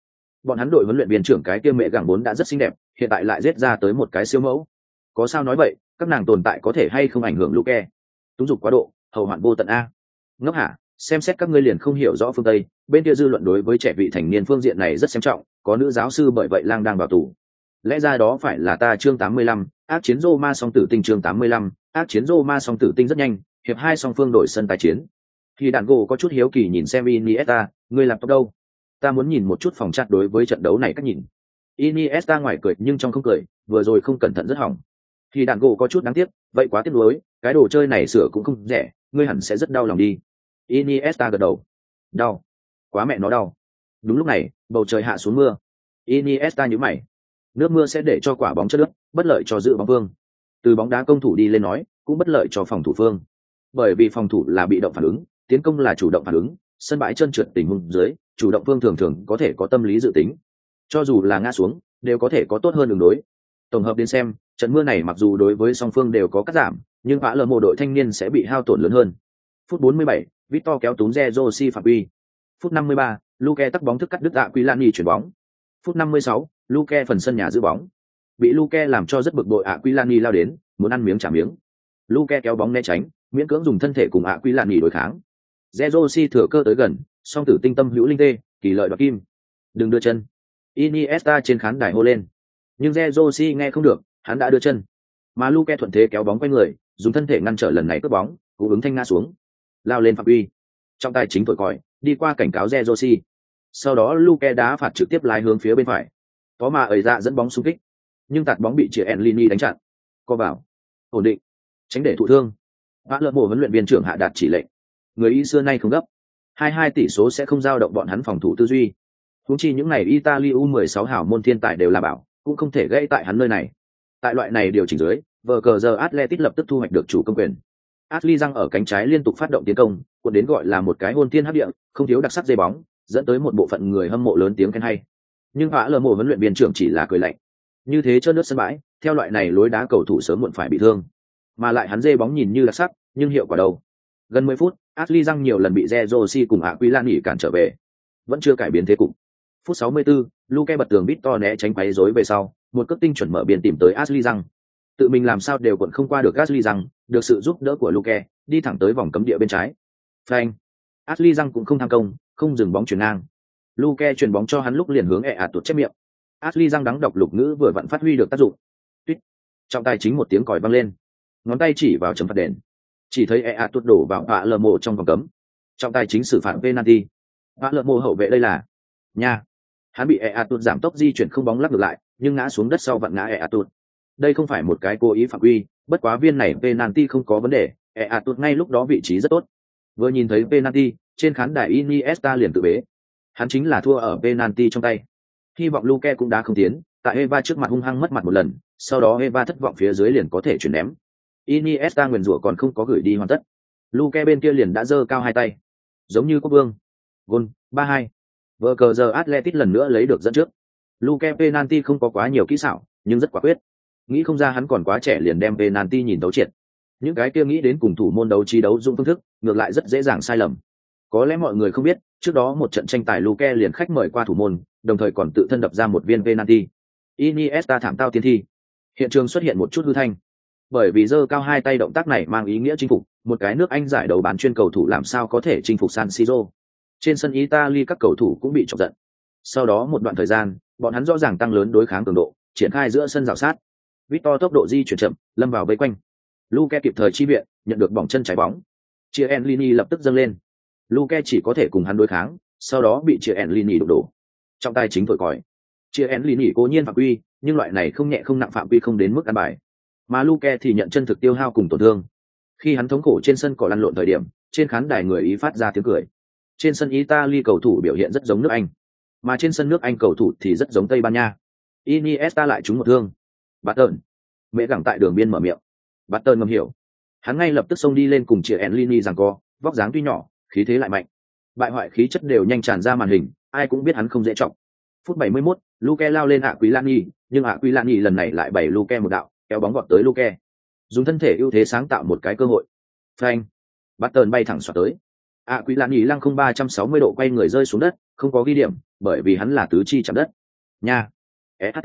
Bọn hắn đội huấn luyện viên trưởng cái kia mẹ gẳng bốn đã rất xinh đẹp, hiện tại lại giết ra tới một cái siêu mẫu. Có sao nói vậy, các nàng tồn tại có thể hay không ảnh hưởng Luke? Túng dục quá độ, hầu hoạn vô tận a. Ngốc hả? Xem xét các ngươi liền không hiểu rõ phương Tây, bên kia dư luận đối với trẻ vị thành niên phương diện này rất xem trọng, có nữ giáo sư bởi vậy lang đang vào tù. Lẽ ra đó phải là ta chương tám mươi lăm, ác chiến Roma song tử tinh chương tám mươi lăm, ác chiến Roma song tử tinh rất nhanh, hiệp hai song phương đổi sân tái chiến. Khi đạn gỗ có chút hiếu kỳ nhìn xem Iniesta, ngươi làm tốt đâu? Ta muốn nhìn một chút phòng chat đối với trận đấu này cách nhìn. Iniesta ngoài cười nhưng trong không cười, vừa rồi không cẩn thận rất hỏng. Khi đạn gỗ có chút đáng tiếc, vậy quá tiếc nuối, cái đồ chơi này sửa cũng không rẻ, ngươi hẳn sẽ rất đau lòng đi. Iniesta gật đầu. Đau. Quá mẹ nó đau. Đúng lúc này, bầu trời hạ xuống mưa. Iniesta nhíu mày. Nước mưa sẽ để cho quả bóng chất nước, bất lợi cho giữ bóng vương. Từ bóng đá công thủ đi lên nói, cũng bất lợi cho phòng thủ phương. Bởi vì phòng thủ là bị động phản ứng, tiến công là chủ động phản ứng, sân bãi trơn trượt tình huống dưới, chủ động phương thường thường có thể có tâm lý dự tính. Cho dù là ngã xuống, đều có thể có tốt hơn đường đối. Tổng hợp đến xem, trận mưa này mặc dù đối với song phương đều có cắt giảm, nhưng vã lờ mồ đội thanh niên sẽ bị hao tổn lớn hơn. Phút bốn mươi bảy, Victor kéo túm Zerosi phạm quy. Phút năm mươi ba, Luke tắc bóng thức cắt đứt Aquilani chuyển bóng. Phút năm mươi sáu, Luke phần sân nhà giữ bóng. Bị Luke làm cho rất bực bội, Aquilani lao đến, muốn ăn miếng trả miếng. Luke kéo bóng né tránh, miễn cưỡng dùng thân thể cùng Aquilani đối kháng. Zerosi thừa cơ tới gần, song tử tinh tâm hữu linh tê, kỳ lợi đoạt kim. Đừng đưa chân. Iniesta trên khán đài hô lên. Nhưng Zerosi nghe không được, hắn đã đưa chân. Mà Luke thuận thế kéo bóng quay người, dùng thân thể ngăn trở lần này cướp bóng, cú ứng thanh ngã xuống. Lao lên phạm uy. Trong tay chính thổi còi, đi qua cảnh cáo Zerosi. Sau đó Luke đá phạt trực tiếp lái hướng phía bên phải. Có mà ẩy ra dẫn bóng xung kích, nhưng tạt bóng bị Chiellini đánh chặn. Co vào. Ổn định. Tránh để thụ thương. Vã lợ mồ huấn luyện viên trưởng hạ đạt chỉ lệnh. Người Y xưa nay không gấp. hai hai tỷ số sẽ không dao động bọn hắn phòng thủ tư duy. Huống chi những này Italy U mười sáu hảo môn thiên tài đều là bảo, cũng không thể gây tại hắn nơi này. Tại loại này điều chỉnh dưới, vờ cờ giờ Atletico lập tức thu hoạch được chủ công quyền. Ashley răng ở cánh trái liên tục phát động tiến công, cuốn đến gọi là một cái hôn thiên hấp địa, không thiếu đặc sắc dây bóng, dẫn tới một bộ phận người hâm mộ lớn tiếng khen hay. Nhưng vã lờ mồ huấn luyện viên trưởng chỉ là cười lạnh. Như thế trơn nước sân bãi, theo loại này lối đá cầu thủ sớm muộn phải bị thương. Mà lại hắn dây bóng nhìn như đặc sắc, nhưng hiệu quả đâu? Gần mười phút, Ashley răng nhiều lần bị Zerosi cùng Aquilani cản trở về, vẫn chưa cải biến thế cục. Phút sáu mươi tư, Luke bật tường Victor né tránh quấy rối về sau, một cước tinh chuẩn mở biển tìm tới Ashley răng. Tự mình làm sao đều còn không qua được Ashley răng, được sự giúp đỡ của Luke, đi thẳng tới vòng cấm địa bên trái. Phanh. Ashley răng cũng không tham công, không dừng bóng chuyển ngang. Luke chuyển bóng cho hắn lúc liền hướng ẹ tuột chép miệng. Ashley răng đắng đọc lục ngữ vừa vặn phát huy được tác dụng. Tuyết. Trọng tài chính một tiếng còi vang lên, ngón tay chỉ vào chấm phạt đền. Chỉ thấy ẹ tuột đổ vào vạ lờ mồ trong vòng cấm. Trọng tài chính xử phạt penalty. Vạ lờ mồ hậu vệ đây là nha. Hắn bị ẹ tuột giảm tốc di chuyển không bóng lắc ngược lại, nhưng ngã xuống đất sau vặn ngã ẹ tuột. Đây không phải một cái cố ý phạm quy, bất quá viên này penalty không có vấn đề, ẹ tuột ngay lúc đó vị trí rất tốt. Vừa nhìn thấy penalty, trên khán đài Iniesta liền tự bế. Hắn chính là thua ở penalty trong tay. Hy vọng Luke cũng đã không tiến, tại Eva trước mặt hung hăng mất mặt một lần, sau đó Eva thất vọng phía dưới liền có thể chuyển ném. Iniesta nguyền rủa còn không có gửi đi hoàn tất. Luke bên kia liền đã giơ cao hai tay, giống như quốc vương. Gol, ba hai. Vở cờ giờ Atletic lần nữa lấy được dẫn trước. Luke penalty không có quá nhiều kỹ xảo, nhưng rất quả quyết. Nghĩ không ra hắn còn quá trẻ liền đem penalty nhìn thấu triệt. Những cái kia nghĩ đến cùng thủ môn đấu trí đấu dụng phương thức, ngược lại rất dễ dàng sai lầm. Có lẽ mọi người không biết, trước đó một trận tranh tài Luke liền khách mời qua thủ môn, đồng thời còn tự thân đập ra một viên penalty. Iniesta thảm tao tiên thi. Hiện trường xuất hiện một chút hư thanh. Bởi vì giơ cao hai tay động tác này mang ý nghĩa chinh phục, một cái nước Anh giải đấu bán chuyên cầu thủ làm sao có thể chinh phục San Siro. Trên sân Italy các cầu thủ cũng bị chọc giận. Sau đó một đoạn thời gian, bọn hắn rõ ràng tăng lớn đối kháng cường độ, triển khai giữa sân rào sát. Victor tốc độ di chuyển chậm, lâm vào vây quanh. Luke kịp thời chi viện, nhận được bỏng chân trái bóng. Chiellini lập tức dâng lên. Luke chỉ có thể cùng hắn đối kháng, sau đó bị Chiellini đụng đổ. Trọng tài chính thổi còi. Chiellini cố nhiên phạm quy, nhưng loại này không nhẹ không nặng phạm quy không đến mức ăn bài. Mà Luke thì nhận chân thực tiêu hao cùng tổn thương. Khi hắn thống khổ trên sân cỏ lăn lộn thời điểm, trên khán đài người Ý phát ra tiếng cười. Trên sân Italy cầu thủ biểu hiện rất giống nước Anh, mà trên sân nước Anh cầu thủ thì rất giống Tây Ban Nha. Iniesta lại trúng một thương. Barton. Mẹ gẳng tại đường biên mở miệng. Barton ngầm hiểu. Hắn ngay lập tức xông đi lên cùng Chiellini giằng co, vóc dáng tuy nhỏ, khí thế lại mạnh. Bại hoại khí chất đều nhanh tràn ra màn hình, ai cũng biết hắn không dễ trọng. Phút bảy mươi mốt, Luke lao lên Aquilani, nhưng Aquilani lần này lại bày Luke một đạo, kéo bóng gọt tới Luke. Dùng thân thể ưu thế sáng tạo một cái cơ hội. Phanh. Barton bay thẳng xoạc tới. ạ quỷ lạn nhì lăng không ba trăm sáu mươi độ quay người rơi xuống đất, không có ghi điểm bởi vì hắn là tứ chi chạm đất nha. sht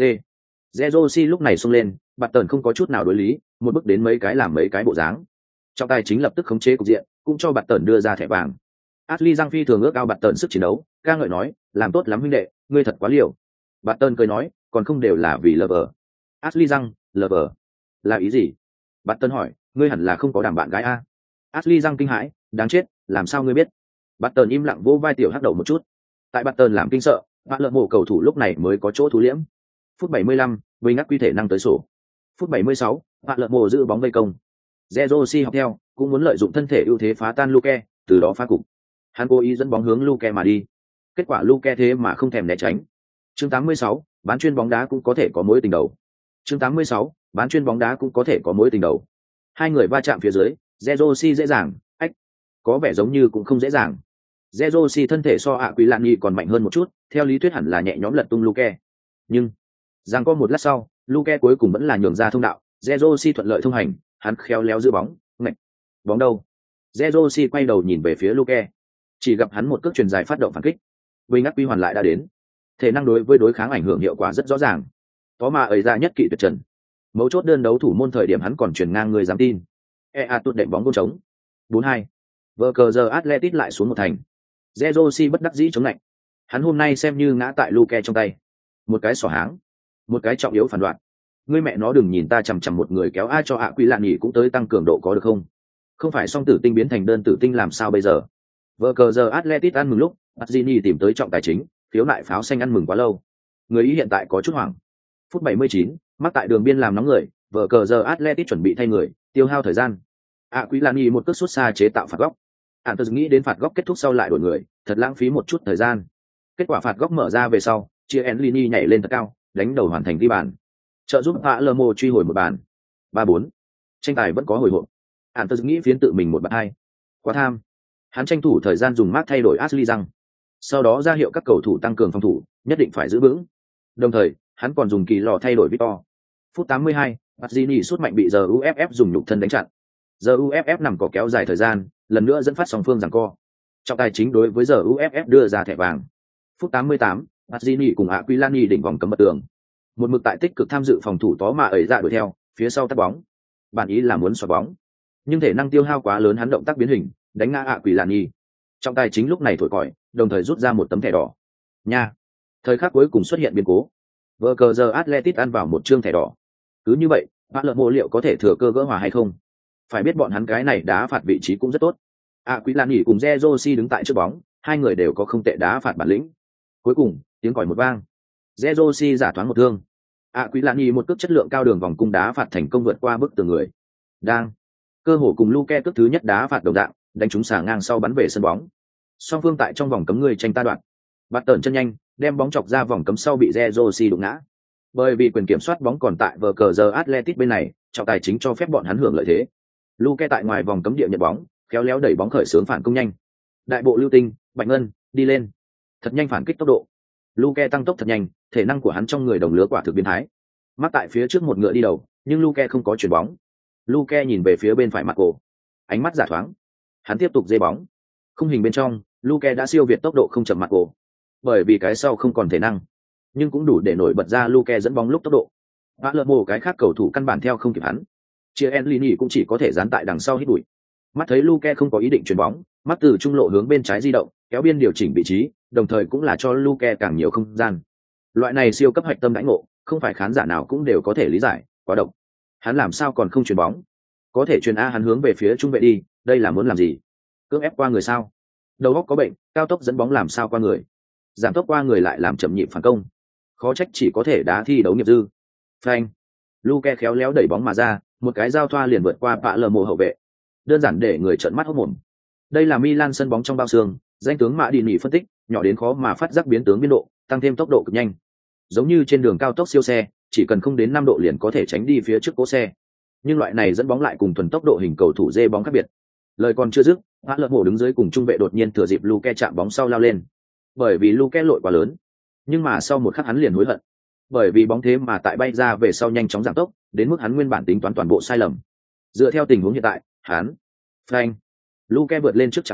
Zerosi lúc này xông lên, bạt tần không có chút nào đối lý, một bước đến mấy cái làm mấy cái bộ dáng. Trọng tài chính lập tức khống chế cục diện, cũng cho bạt tần đưa ra thẻ vàng. Ashley Giang phi thường ước ao bạt tần sức chiến đấu, ca ngợi nói, làm tốt lắm huynh đệ, ngươi thật quá liều. Bạt tần cười nói, còn không đều là vì lover. Ashley Giang, lover là ý gì? Bạt tần hỏi, ngươi hẳn là không có đàm bạn gái a? Ashley Giang kinh hãi, đáng chết, làm sao ngươi biết? Bạt tần im lặng vỗ vai tiểu hắc đầu một chút. Tại bạt tần làm kinh sợ, bạn lợn mổ cầu thủ lúc này mới có chỗ thu liễm. Phút bảy mươi lăm, Bình ngắc quy thể năng tới sổ. Phút bảy mươi sáu, bạn lợn mổ giữ bóng vây công. Zerosi học theo, cũng muốn lợi dụng thân thể ưu thế phá tan Luke, từ đó phá cục. Hắn cố ý dẫn bóng hướng Luke mà đi. Kết quả Luke thế mà không thèm né tránh. Chương tám mươi sáu, bán chuyên bóng đá cũng có thể có mối tình đầu. Chương tám mươi sáu, bán chuyên bóng đá cũng có thể có mối tình đầu. Hai người va chạm phía dưới, Zerosi dễ dàng, ách, có vẻ giống như cũng không dễ dàng. Zerosi thân thể so ạ Quỷ Lạn Nhì còn mạnh hơn một chút, theo lý thuyết hẳn là nhẹ nhõm lật tung Luke. Nhưng, giằng co một lát sau, Luke cuối cùng vẫn là nhường ra thông đạo, Zerosi thuận lợi thông hành, hắn khéo léo giữ bóng, ngạch. Bóng đâu? Zerosi quay đầu nhìn về phía Luke. Chỉ gặp hắn một cước chuyền dài phát động phản kích. Bình ngắc quy hoàn lại đã đến. Thể năng đối với đối kháng ảnh hưởng hiệu quả rất rõ ràng. Có mà ấy ra nhất kỵ tuyệt trần. Mấu chốt đơn đấu thủ môn thời điểm hắn còn chuyển ngang người dám tin. Ea tụt đệm bóng gôn trống. bốn hai. Vờ cờ giờ Atletic lại xuống một thành. Zerosi bất đắc dĩ chống lạnh. Hắn hôm nay xem như ngã tại Luke trong tay. Một cái xỏ háng, một cái trọng yếu phản đoạn. Ngươi mẹ nó đừng nhìn ta chằm chằm một người kéo ai cho ạ Quỷ Lạn Nhì cũng tới tăng cường độ có được không? Không phải song tử tinh biến thành đơn tử tinh làm sao bây giờ? Vờ cờ giờ Atletic ăn mừng lúc, Mazzini tìm tới trọng tài chính, phiếu lại pháo xanh ăn mừng quá lâu. Người ý hiện tại có chút hoảng. Phút bảy mươi chín, mắc tại đường biên làm nóng người, vờ cờ giờ Atletic chuẩn bị thay người, tiêu hao thời gian. ạ Quỷ Lạn Nhì một cước sút xa chế tạo phạt góc. Ản tôi nghĩ đến phạt góc kết thúc sau lại đổi người, thật lãng phí một chút thời gian. Kết quả phạt góc mở ra về sau, chia Enlini nhảy lên thật cao, đánh đầu hoàn thành ghi bàn. Trợ giúp Palermo truy hồi một bàn. ba bốn. Tranh tài vẫn có hồi hộp. Ản tôi nghĩ phiến tự mình một bàn hai. Quá tham. Hắn tranh thủ thời gian dùng mát thay đổi Ashley răng. Sau đó ra hiệu các cầu thủ tăng cường phòng thủ, nhất định phải giữ vững. Đồng thời, hắn còn dùng kỳ lò thay đổi Victor. Phút tám mươi hai, Mazzini sút mạnh bị giờ u ép ép dùng nhục thân đánh chặn. Giờ u ép ép nằm cỏ kéo dài thời gian, lần nữa dẫn phát song phương giằng co. Trọng tài chính đối với giờ u ép ép đưa ra thẻ vàng. Phút tám mươi tám, Mazzini cùng Aquilani đỉnh vòng cấm bật tường. Một mực tại tích cực tham dự phòng thủ tó mà ấy ra đuổi theo, phía sau tắt bóng. Bản ý là muốn xoạc bóng, nhưng thể năng tiêu hao quá lớn hắn động tác biến hình, đánh ngã Aquilani. Trọng tài chính lúc này thổi còi, đồng thời rút ra một tấm thẻ đỏ. Nha. Thời khắc cuối cùng xuất hiện biến cố. Vờ cờ giờ Atletic ăn vào một trương thẻ đỏ. Cứ như vậy, Palermo liệu có thể thừa cơ gỡ hòa hay không? Phải biết bọn hắn cái này đá phạt vị trí cũng rất tốt. Aquilani cùng Zerosi đứng tại trước bóng, hai người đều có không tệ đá phạt bản lĩnh. Cuối cùng, tiếng còi một vang. Zerosi giả thoáng một thương. Aquilani một cước chất lượng cao đường vòng cung đá phạt thành công vượt qua bức tường người. Đang. Cơ hồ cùng Luke cước thứ nhất đá phạt đồng dạng, đánh trúng xà ngang sau bắn về sân bóng. Song phương tại trong vòng cấm người tranh ta đoạn. Bắt tởn chân nhanh, đem bóng chọc ra vòng cấm sau bị Zerosi đụng ngã. Bởi vì quyền kiểm soát bóng còn tại vờ cờ giờ Atletic bên này, trọng tài chính cho phép bọn hắn hưởng lợi thế. Luke tại ngoài vòng cấm địa nhận bóng, khéo léo đẩy bóng khởi xướng phản công nhanh. Đại bộ lưu tinh, Bạch Ngân, đi lên. Thật nhanh phản kích tốc độ. Luke tăng tốc thật nhanh, thể năng của hắn trong người đồng lứa quả thực biến thái. Mắc tại phía trước một ngựa đi đầu, nhưng Luke không có chuyền bóng. Luke nhìn về phía bên phải mặt cổ. Ánh mắt giả thoáng. Hắn tiếp tục dây bóng. Khung hình bên trong, Luke đã siêu việt tốc độ không chậm mặt cổ. Bởi vì cái sau không còn thể năng, nhưng cũng đủ để nổi bật ra Luke dẫn bóng lúc tốc độ. Palermo cái khác cầu thủ căn bản theo không kịp hắn. Chia Enlini cũng chỉ có thể dán tại đằng sau hít bụi. Mắt thấy Luke không có ý định chuyền bóng, mắt từ trung lộ hướng bên trái di động, kéo biên điều chỉnh vị trí, đồng thời cũng là cho Luke càng nhiều không gian. Loại này siêu cấp hạch tâm đãi ngộ, không phải khán giả nào cũng đều có thể lý giải, quá độc. Hắn làm sao còn không chuyền bóng? Có thể chuyền a hắn hướng về phía trung vệ đi, đây là muốn làm gì? Cưỡng ép qua người sao? Đầu óc có bệnh, cao tốc dẫn bóng làm sao qua người? Giảm tốc qua người lại làm chậm nhịp phản công. Khó trách chỉ có thể đá thi đấu nghiệp dư. Phanh. Luke khéo léo đẩy bóng mà ra, một cái giao thoa liền vượt qua Palermo hậu vệ. Đơn giản để người trợn mắt hốt mồm. Đây là Milan sân bóng trong bao xương, danh tướng Mã Đi Nỉ phân tích, nhỏ đến khó mà phát giác biến tướng biến độ, tăng thêm tốc độ cực nhanh. Giống như trên đường cao tốc siêu xe, chỉ cần không đến năm độ liền có thể tránh đi phía trước cố xe. Nhưng loại này dẫn bóng lại cùng thuần tốc độ hình cầu thủ dê bóng khác biệt. Lời còn chưa dứt, Palermo đứng dưới cùng trung vệ đột nhiên thừa dịp Luke chạm bóng sau lao lên. Bởi vì Luke lội quá lớn, nhưng mà sau một khắc hắn liền hối hận. Bởi vì bóng thế mà tại bay ra về sau nhanh chóng giảm tốc, đến mức hắn nguyên bản tính toán toàn bộ sai lầm. Dựa theo tình huống hiện tại, hắn, phanh, Luke vượt lên trước chạm bóng,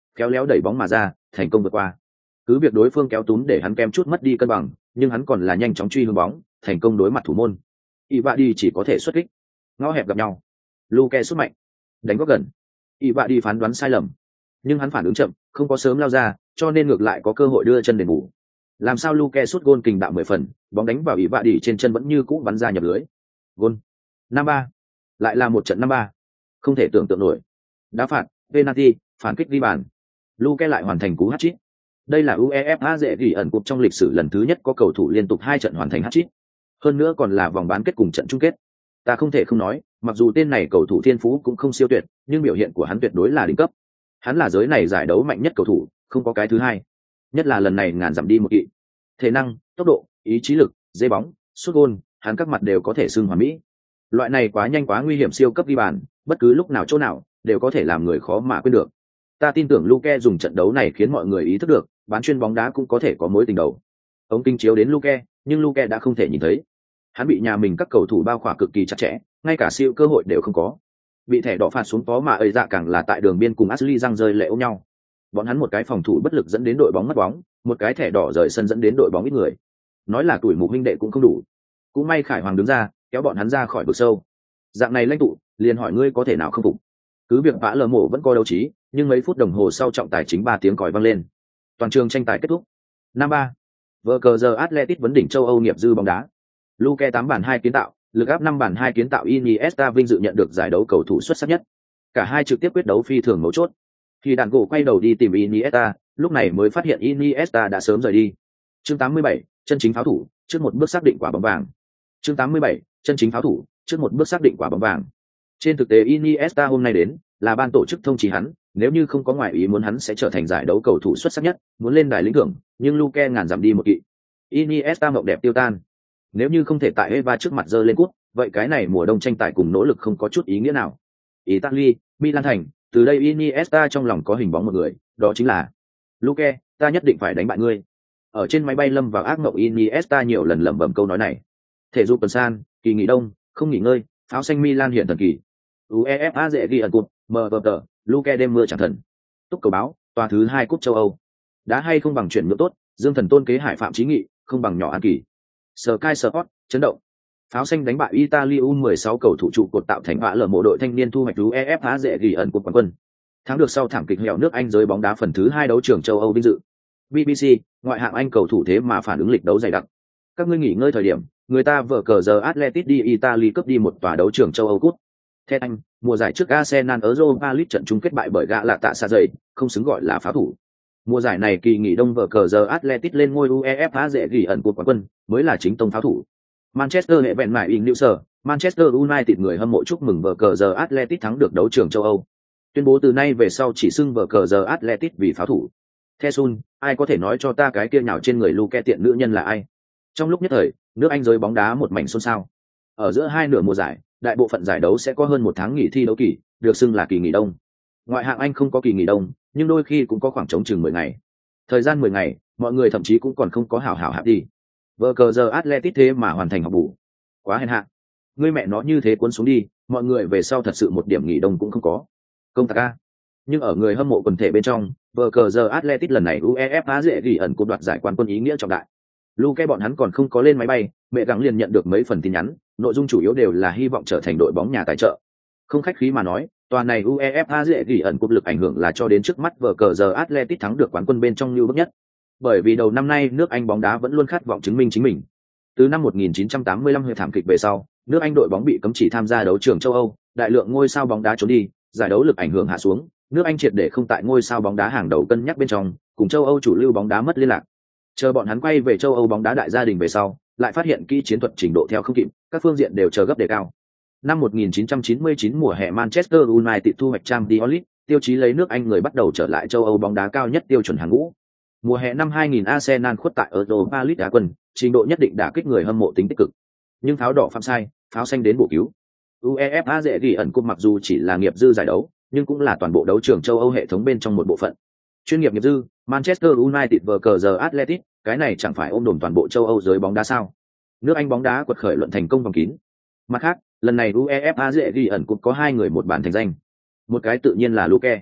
khéo léo đẩy bóng mà ra, thành công vượt qua. Cứ việc đối phương kéo túm để hắn kem chút mất đi cân bằng, nhưng hắn còn là nhanh chóng truy hướng bóng, thành công đối mặt thủ môn. Ivadi chỉ có thể xuất kích. Ngõ hẹp gặp nhau. Luke sút mạnh, đánh góc gần. Ivadi phán đoán sai lầm, nhưng hắn phản ứng chậm, không có sớm lao ra, cho nên ngược lại có cơ hội đưa chân đền bù. Làm sao Luke sút gôn kình đạo mười phần, bóng đánh vào Ivadi trên chân vẫn như cũ bắn ra nhập lưới. Gôn. năm ba. Lại là một trận năm ba. Không thể tưởng tượng nổi. Đá phạt, penalty, phản kích ghi bàn. Luke lại hoàn thành cú hat-trick. Đây là UEFA dễ ghi ẩn cuộc trong lịch sử lần thứ nhất có cầu thủ liên tục hai trận hoàn thành hat-trick. Hơn nữa còn là vòng bán kết cùng trận chung kết. Ta không thể không nói, mặc dù tên này cầu thủ thiên phú cũng không siêu tuyệt, nhưng biểu hiện của hắn tuyệt đối là đỉnh cấp. Hắn là giới này giải đấu mạnh nhất cầu thủ, không có cái thứ hai. Nhất là lần này ngàn dặm đi một kỵ. Thể năng, tốc độ, ý chí lực, dây bóng, sút gôn, hắn các mặt đều có thể xưng hoàn mỹ. Loại này quá nhanh quá nguy hiểm siêu cấp ghi bàn, bất cứ lúc nào chỗ nào đều có thể làm người khó mà quên được. Ta tin tưởng Luke dùng trận đấu này khiến mọi người ý thức được, bán chuyên bóng đá cũng có thể có mối tình đầu. Ống kính chiếu đến Luke, nhưng Luke đã không thể nhìn thấy. Hắn bị nhà mình các cầu thủ bao khỏa cực kỳ chặt chẽ, ngay cả siêu cơ hội đều không có. Bị thẻ đỏ phạt xuống phó mà ấy dạ càng là tại đường biên cùng Ashley răng rơi lệ ôm nhau. Bọn hắn một cái phòng thủ bất lực dẫn đến đội bóng mất bóng, một cái thẻ đỏ rời sân dẫn đến đội bóng ít người. Nói là tuổi mụ huynh đệ cũng không đủ. Cũng may Khải Hoàng đứng ra, kéo bọn hắn ra khỏi vực sâu. Dạng này lãnh tụ, liền hỏi ngươi có thể nào không phục. Cứ việc vã lờ mổ vẫn coi đấu trí, nhưng mấy phút đồng hồ sau trọng tài chính ba tiếng còi vang lên. Toàn trường tranh tài kết thúc. năm ba. Vở cờ giờ Atletico vấn đỉnh châu Âu nghiệp dư bóng đá. Luke tám bàn hai kiến tạo, lực áp năm bàn hai kiến tạo. Iniesta vinh dự nhận được giải đấu cầu thủ xuất sắc nhất. Cả hai trực tiếp quyết đấu phi thường mấu chốt. Khi đàn gỗ quay đầu đi tìm Iniesta, lúc này mới phát hiện Iniesta đã sớm rời đi. Chương tám mươi bảy, chân chính pháo thủ, trước một bước xác định quả bóng vàng. Chương tám mươi bảy, chân chính pháo thủ, trước một bước xác định quả bóng vàng. Trên thực tế Iniesta hôm nay đến, là ban tổ chức thông chỉ hắn, nếu như không có ngoại ý muốn hắn sẽ trở thành giải đấu cầu thủ xuất sắc nhất, muốn lên đài lĩnh thưởng, nhưng Luke ngàn dặm đi một kỵ. Iniesta mộng đẹp tiêu tan. Nếu như không thể tại Eva trước mặt giơ lên cúp, vậy cái này mùa đông tranh tài cùng nỗ lực không có chút ý nghĩa nào. Italy, Milan thành, từ đây Iniesta trong lòng có hình bóng một người, đó chính là Luke, ta nhất định phải đánh bại ngươi. Ở trên máy bay lâm vào ác mộng Iniesta nhiều lần lẩm bẩm câu nói này. Thể dục tuần san, kỳ nghỉ đông, không nghỉ ngơi, áo xanh Milan hiện thần kỳ. UEFA dễ ghi ẩn cúp, mờ vờ tờ, Luke đêm mưa chẳng thần. Túc cầu báo, tòa thứ hai cúp châu Âu. Đã hay không bằng chuyển nhượng tốt, Dương Thần tôn kế Hải Phạm Chí Nghị, không bằng nhỏ An Kỳ. Sky Sport, chấn động. Pháo xanh đánh bại Italy u mười sáu cầu thủ trụ cột tạo thành vã lở mộ đội thanh niên thu hoạch UEFA dễ ghi ẩn cúp quán quân. Thắng được sau thảm kịch mèo nước Anh giới bóng đá phần thứ hai đấu trường châu Âu vinh dự. bê bê xê, ngoại hạng Anh cầu thủ thế mà phản ứng lịch đấu dày đặc. Các ngươi nghỉ ngơi thời điểm, người ta vở cờ giờ Atletico đi Italy cướp đi một tòa đấu trường châu Âu cúp. Theo anh, mùa giải trước Arsenal ở Europa League trận chung kết bại bởi gã lạ tạ xa dày, không xứng gọi là pháo thủ. Mùa giải này kỳ nghỉ đông vở cờ giờ Atletico lên ngôi UEFA dễ ghi ẩn cúp quán quân, mới là chính tông pháo thủ. Manchester hệ vẹn mải in Newser, Manchester United người hâm mộ chúc mừng vở cờ giờ Atletico thắng được đấu trường châu Âu. Tuyên bố từ nay về sau chỉ xưng vở cờ giờ Atletico vì pháo thủ. The Sun, ai có thể nói cho ta cái kia nhào trên người Luke tiện nữ nhân là ai? Trong lúc nhất thời, nước Anh giới bóng đá một mảnh xôn xao. Ở giữa hai nửa mùa giải, đại bộ phận giải đấu sẽ có hơn một tháng nghỉ thi đấu kỳ, được xưng là kỳ nghỉ đông. Ngoại hạng Anh không có kỳ nghỉ đông, nhưng đôi khi cũng có khoảng trống chừng mười ngày. Thời gian mười ngày, mọi người thậm chí cũng còn không có hảo hảo hạp đi. Vở cờ giờ Atletico thế mà hoàn thành học bù. Quá hèn hạ. Ngươi mẹ nó như thế cuốn xuống đi, mọi người về sau thật sự một điểm nghỉ đông cũng không có. Công tạc a. Nhưng ở người hâm mộ quần thể bên trong, vở cờ giờ Atletico lần này UEFA dễ ghi ẩn cúp đoạt giải quán quân ý nghĩa trọng đại. Luke bọn hắn còn không có lên máy bay, mẹ gắng liền nhận được mấy phần tin nhắn, nội dung chủ yếu đều là hy vọng trở thành đội bóng nhà tài trợ. Không khách khí mà nói, toàn này UEFA dễ ghi ẩn cúp lực ảnh hưởng là cho đến trước mắt vở cờ giờ Atletico thắng được quán quân bên trong lưu bước nhất. Bởi vì đầu năm nay nước Anh bóng đá vẫn luôn khát vọng chứng minh chính mình. Từ năm một nghìn chín trăm tám mươi lăm hệ thảm kịch về sau, nước Anh đội bóng bị cấm chỉ tham gia đấu trường châu Âu, đại lượng ngôi sao bóng đá trốn đi, giải đấu lực ảnh hưởng hạ xuống, nước Anh triệt để không tại ngôi sao bóng đá hàng đầu cân nhắc bên trong, cùng châu Âu chủ lưu bóng đá mất liên lạc. Chờ bọn hắn quay về châu Âu bóng đá đại gia đình về sau, lại phát hiện kỹ chiến thuật trình độ theo không kịp, các phương diện đều chờ gấp đề cao. Năm một nghìn chín trăm chín mươi chín mùa hè Manchester United thu hoạch Champions League, tiêu chí lấy nước Anh người bắt đầu trở lại châu Âu bóng đá cao nhất tiêu chuẩn hàng ngũ. Mùa hè năm hai nghìn Arsenal khuất tại Europa League đá quân, trình độ nhất định đã kích người hâm mộ tính tích cực. Nhưng pháo đỏ phạm sai, pháo xanh đến bổ cứu. UEFA dễ ghi ẩn cúp mặc dù chỉ là nghiệp dư giải đấu, nhưng cũng là toàn bộ đấu trường châu Âu hệ thống bên trong một bộ phận. Chuyên nghiệp nghiệp dư, Manchester United vs cờ giờ Atletico, cái này chẳng phải ôm đồm toàn bộ châu Âu giới bóng đá sao? Nước Anh bóng đá quật khởi luận thành công vòng kín. Mặt khác, lần này UEFA dễ ghi ẩn cúp có hai người một bản thành danh. Một cái tự nhiên là Luke.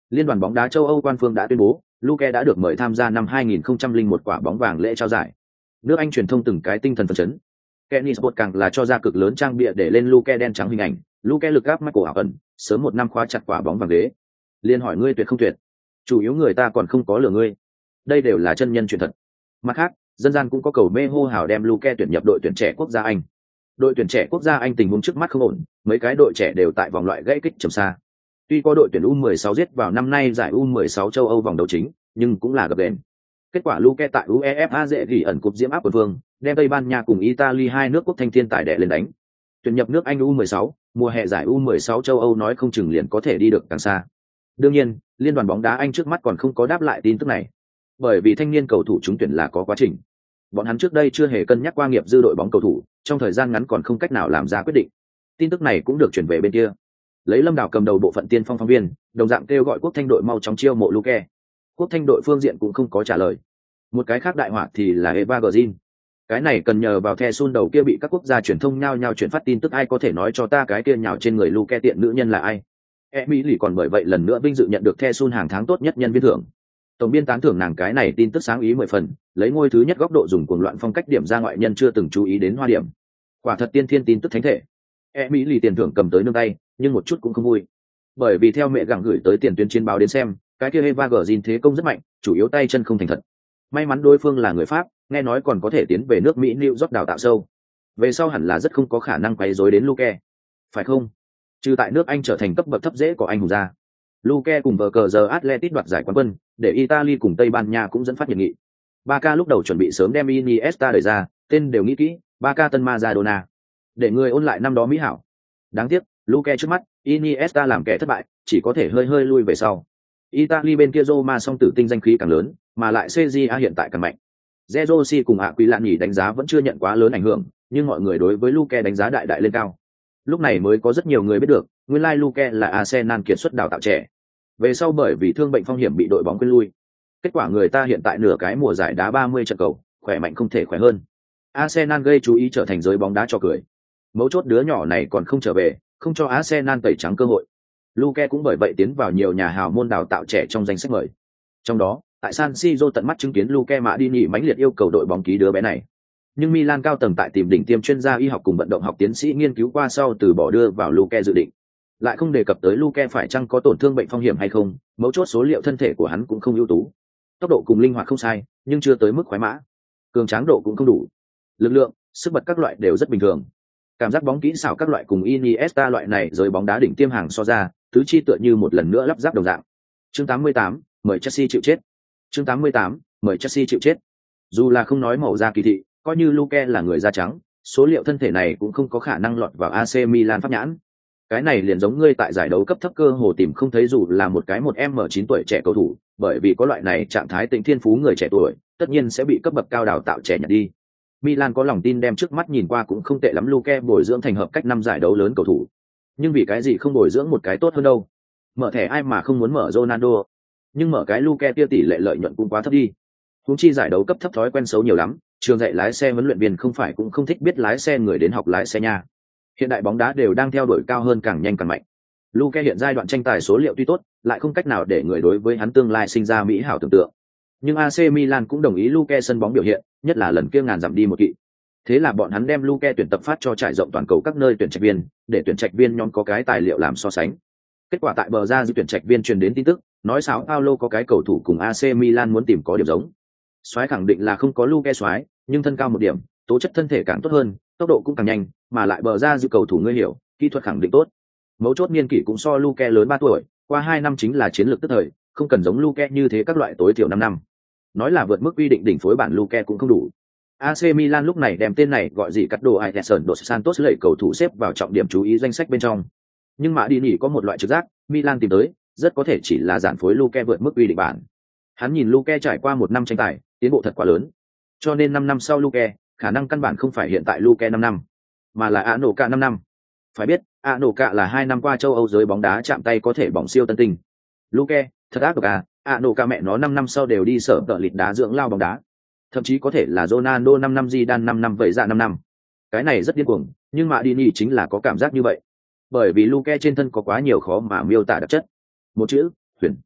Liên đoàn bóng đá châu Âu quan phương đã tuyên bố, Luke đã được mời tham gia năm hai nghìn không trăm lẻ một quả bóng vàng lễ trao giải. Nước Anh truyền thông từng cái tinh thần phấn chấn. Kenny Sport càng là cho ra cực lớn trang bìa để lên Luke đen trắng hình ảnh, Luke lực áp Michael Owen, sớm một năm khóa chặt quả bóng vàng ghế. Liên hỏi ngươi tuyệt không tuyệt? Chủ yếu người ta còn không có lừa ngươi. Đây đều là chân nhân chuyện thật. Mặt khác, dân gian cũng có cầu mê hô hào đem Luke tuyển nhập đội tuyển trẻ quốc gia Anh. Đội tuyển trẻ quốc gia Anh tình huống trước mắt không ổn, mấy cái đội trẻ đều tại vòng loại gãy kích trầm xa. Tuy có đội tuyển U mười sáu giết vào năm nay giải U mười sáu châu Âu vòng đấu chính, nhưng cũng là gập đền. Kết quả Luke tại UEFA dễ ghi ẩn cúp diễm áp quần vương, đem Tây Ban Nha cùng Italy hai nước quốc thanh thiên tài đè lên đánh. Tuyển nhập nước Anh U mười sáu, mùa hè giải U mười sáu châu Âu nói không chừng liền có thể đi được càng xa. Đương nhiên, liên đoàn bóng đá Anh trước mắt còn không có đáp lại tin tức này. Bởi vì thanh niên cầu thủ trúng tuyển là có quá trình. Bọn hắn trước đây chưa hề cân nhắc qua nghiệp dư đội bóng cầu thủ, trong thời gian ngắn còn không cách nào làm ra quyết định. Tin tức này cũng được chuyển về bên kia. Lấy Lâm Đào cầm đầu bộ phận tiên phong phóng viên, đồng dạng kêu gọi quốc thanh đội mau chóng chiêu mộ Luke. Quốc thanh đội phương diện cũng không có trả lời. Một cái khác đại họa thì là Eva Green. Cái này cần nhờ vào The Sun đầu kia bị các quốc gia truyền thông nhao nhao chuyển phát tin tức, ai có thể nói cho ta cái kia nhào trên người Luke tiện nữ nhân là ai? Emily còn bởi vậy lần nữa vinh dự nhận được The Sun hàng tháng tốt nhất nhân viên thưởng. Tổng biên tán thưởng nàng cái này tin tức sáng ý mười phần, lấy ngôi thứ nhất góc độ dùng cuồng loạn phong cách điểm ra ngoại nhân chưa từng chú ý đến hoa điểm. Quả thật tiên thiên tin tức thánh thể. Emily tiền thưởng cầm tới nương tay, nhưng một chút cũng không vui. Bởi vì theo mẹ gặng gửi tới tiền tuyến chiến báo đến xem, cái kia Eva Green thế công rất mạnh, chủ yếu tay chân không thành thật. May mắn đối phương là người Pháp, nghe nói còn có thể tiến về nước Mỹ New York đào tạo sâu. Về sau hẳn là rất không có khả năng quấy rối đến Luke. Phải không? Trừ tại nước Anh trở thành cấp bậc thấp dễ của anh hùng ra. Luke cùng vợ cờ giờ Atletico đoạt giải quán quân, để Italy cùng Tây Ban Nha cũng dẫn phát nhiệt nghị. Barca lúc đầu chuẩn bị sớm đem Iniesta đẩy ra, tên đều nghĩ kỹ, Barca tân Maradona. Để người ôn lại năm đó mỹ hảo. Đáng tiếc, Luke trước mắt, Iniesta làm kẻ thất bại, chỉ có thể hơi hơi lui về sau. Italy bên kia Roma song tử tinh danh khí càng lớn, mà lại xê giê a hiện tại càng mạnh. Zerosi cùng Aquilani đánh giá vẫn chưa nhận quá lớn ảnh hưởng, nhưng mọi người đối với Luke đánh giá đại đại lên cao. Lúc này mới có rất nhiều người biết được, nguyên lai Luke là Arsenal kiệt xuất đào tạo trẻ. Về sau bởi vì thương bệnh phong hiểm bị đội bóng quên lui. Kết quả người ta hiện tại nửa cái mùa giải đá ba mươi trận cầu, khỏe mạnh không thể khỏe hơn. Arsenal gây chú ý trở thành giới bóng đá cho cười. Mấu chốt đứa nhỏ này còn không trở về, không cho Arsenal tẩy trắng cơ hội. Luke cũng bởi vậy tiến vào nhiều nhà hào môn đào tạo trẻ trong danh sách mời. Trong đó, tại San Siro tận mắt chứng kiến Luke Maldini mãnh liệt yêu cầu đội bóng ký đứa bé này. Nhưng Milan cao tầng tại tìm đỉnh tiêm chuyên gia y học cùng vận động học tiến sĩ nghiên cứu qua sau từ bỏ đưa vào Luke dự định. Lại không đề cập tới Luke phải chăng có tổn thương bệnh phong hiểm hay không, mấu chốt số liệu thân thể của hắn cũng không ưu tú. Tốc độ cùng linh hoạt không sai, nhưng chưa tới mức khoái mã. Cường tráng độ cũng không đủ. Lực lượng, sức bật các loại đều rất bình thường. Cảm giác bóng kỹ xảo các loại cùng Iniesta loại này rồi bóng đá đỉnh tiêm hàng so ra, tứ chi tựa như một lần nữa lắp ráp đồng dạng. Chương tám mươi tám, mời Chelsea chịu chết. Chương tám mươi tám, mời Chelsea chịu chết. Dù là không nói màu da kỳ thị, coi như Luke là người da trắng, số liệu thân thể này cũng không có khả năng lọt vào a xê Milan pháp nhãn. Cái này liền giống ngươi tại giải đấu cấp thấp cơ hồ tìm không thấy dù là một cái một em chín tuổi trẻ cầu thủ, bởi vì có loại này trạng thái tịnh thiên phú người trẻ tuổi, tất nhiên sẽ bị cấp bậc cao đào tạo trẻ nhặt đi. Milan có lòng tin đem trước mắt nhìn qua cũng không tệ lắm Luke bồi dưỡng thành hợp cách năm giải đấu lớn cầu thủ. Nhưng vì cái gì không bồi dưỡng một cái tốt hơn đâu? Mở thẻ ai mà không muốn mở Ronaldo, nhưng mở cái Luke kia tỷ lệ lợi nhuận cũng quá thấp đi. Huống chi giải đấu cấp thấp thói quen xấu nhiều lắm, trường dạy lái xe huấn luyện viên không phải cũng không thích biết lái xe người đến học lái xe nha. Hiện đại bóng đá đều đang theo đuổi cao hơn càng nhanh càng mạnh. Luke hiện giai đoạn tranh tài số liệu tuy tốt, lại không cách nào để người đối với hắn tương lai sinh ra mỹ hảo tưởng tượng. Nhưng a xê Milan cũng đồng ý Luke sân bóng biểu hiện, nhất là lần kia ngàn dặm đi một kỵ. Thế là bọn hắn đem Luke tuyển tập phát cho trải rộng toàn cầu các nơi tuyển trạch viên, để tuyển trạch viên nhóm có cái tài liệu làm so sánh. Kết quả tại bờ ra dư tuyển trạch viên truyền đến tin tức, nói Sao Paulo có cái cầu thủ cùng a xê Milan muốn tìm có điểm giống. Soái khẳng định là không có Luke soái, nhưng thân cao một điểm, tố chất thân thể càng tốt hơn, tốc độ cũng càng nhanh, mà lại bờ ra dư cầu thủ ngươi hiểu, kỹ thuật khẳng định tốt. Mấu chốt niên kỷ cũng so Luke lớn ba tuổi, qua hai năm chính là chiến lược tức thời, không cần giống Luke như thế các loại tối thiểu năm năm. Nói là vượt mức quy định đỉnh phối bản Luke cũng không đủ. a xê Milan lúc này đem tên này gọi gì cắt đồ Ederson dos Santos lệ cầu thủ xếp vào trọng điểm chú ý danh sách bên trong. Nhưng mà đi nghỉ có một loại trực giác, Milan tìm tới, rất có thể chỉ là giản phối Luke vượt mức quy định bản. Hắn nhìn Luke trải qua một năm tranh tài, tiến bộ thật quá lớn. Cho nên năm năm sau Luke, khả năng căn bản không phải hiện tại Luke năm năm, mà là Anoka năm năm. Phải biết, Anoka là hai năm qua châu Âu giới bóng đá chạm tay có thể bỏng siêu tân tinh. Luke, thật ác độc à, Anoka mẹ nó năm năm sau đều đi sở tợ lịt đá dưỡng lao bóng đá. Thậm chí có thể là Ronaldo năm năm, Zidane năm năm vậy dạ năm năm. Cái này rất điên cuồng, nhưng mà Dini chính là có cảm giác như vậy. Bởi vì Luke trên thân có quá nhiều khó mà miêu tả đặc chất. Một chữ, huyền.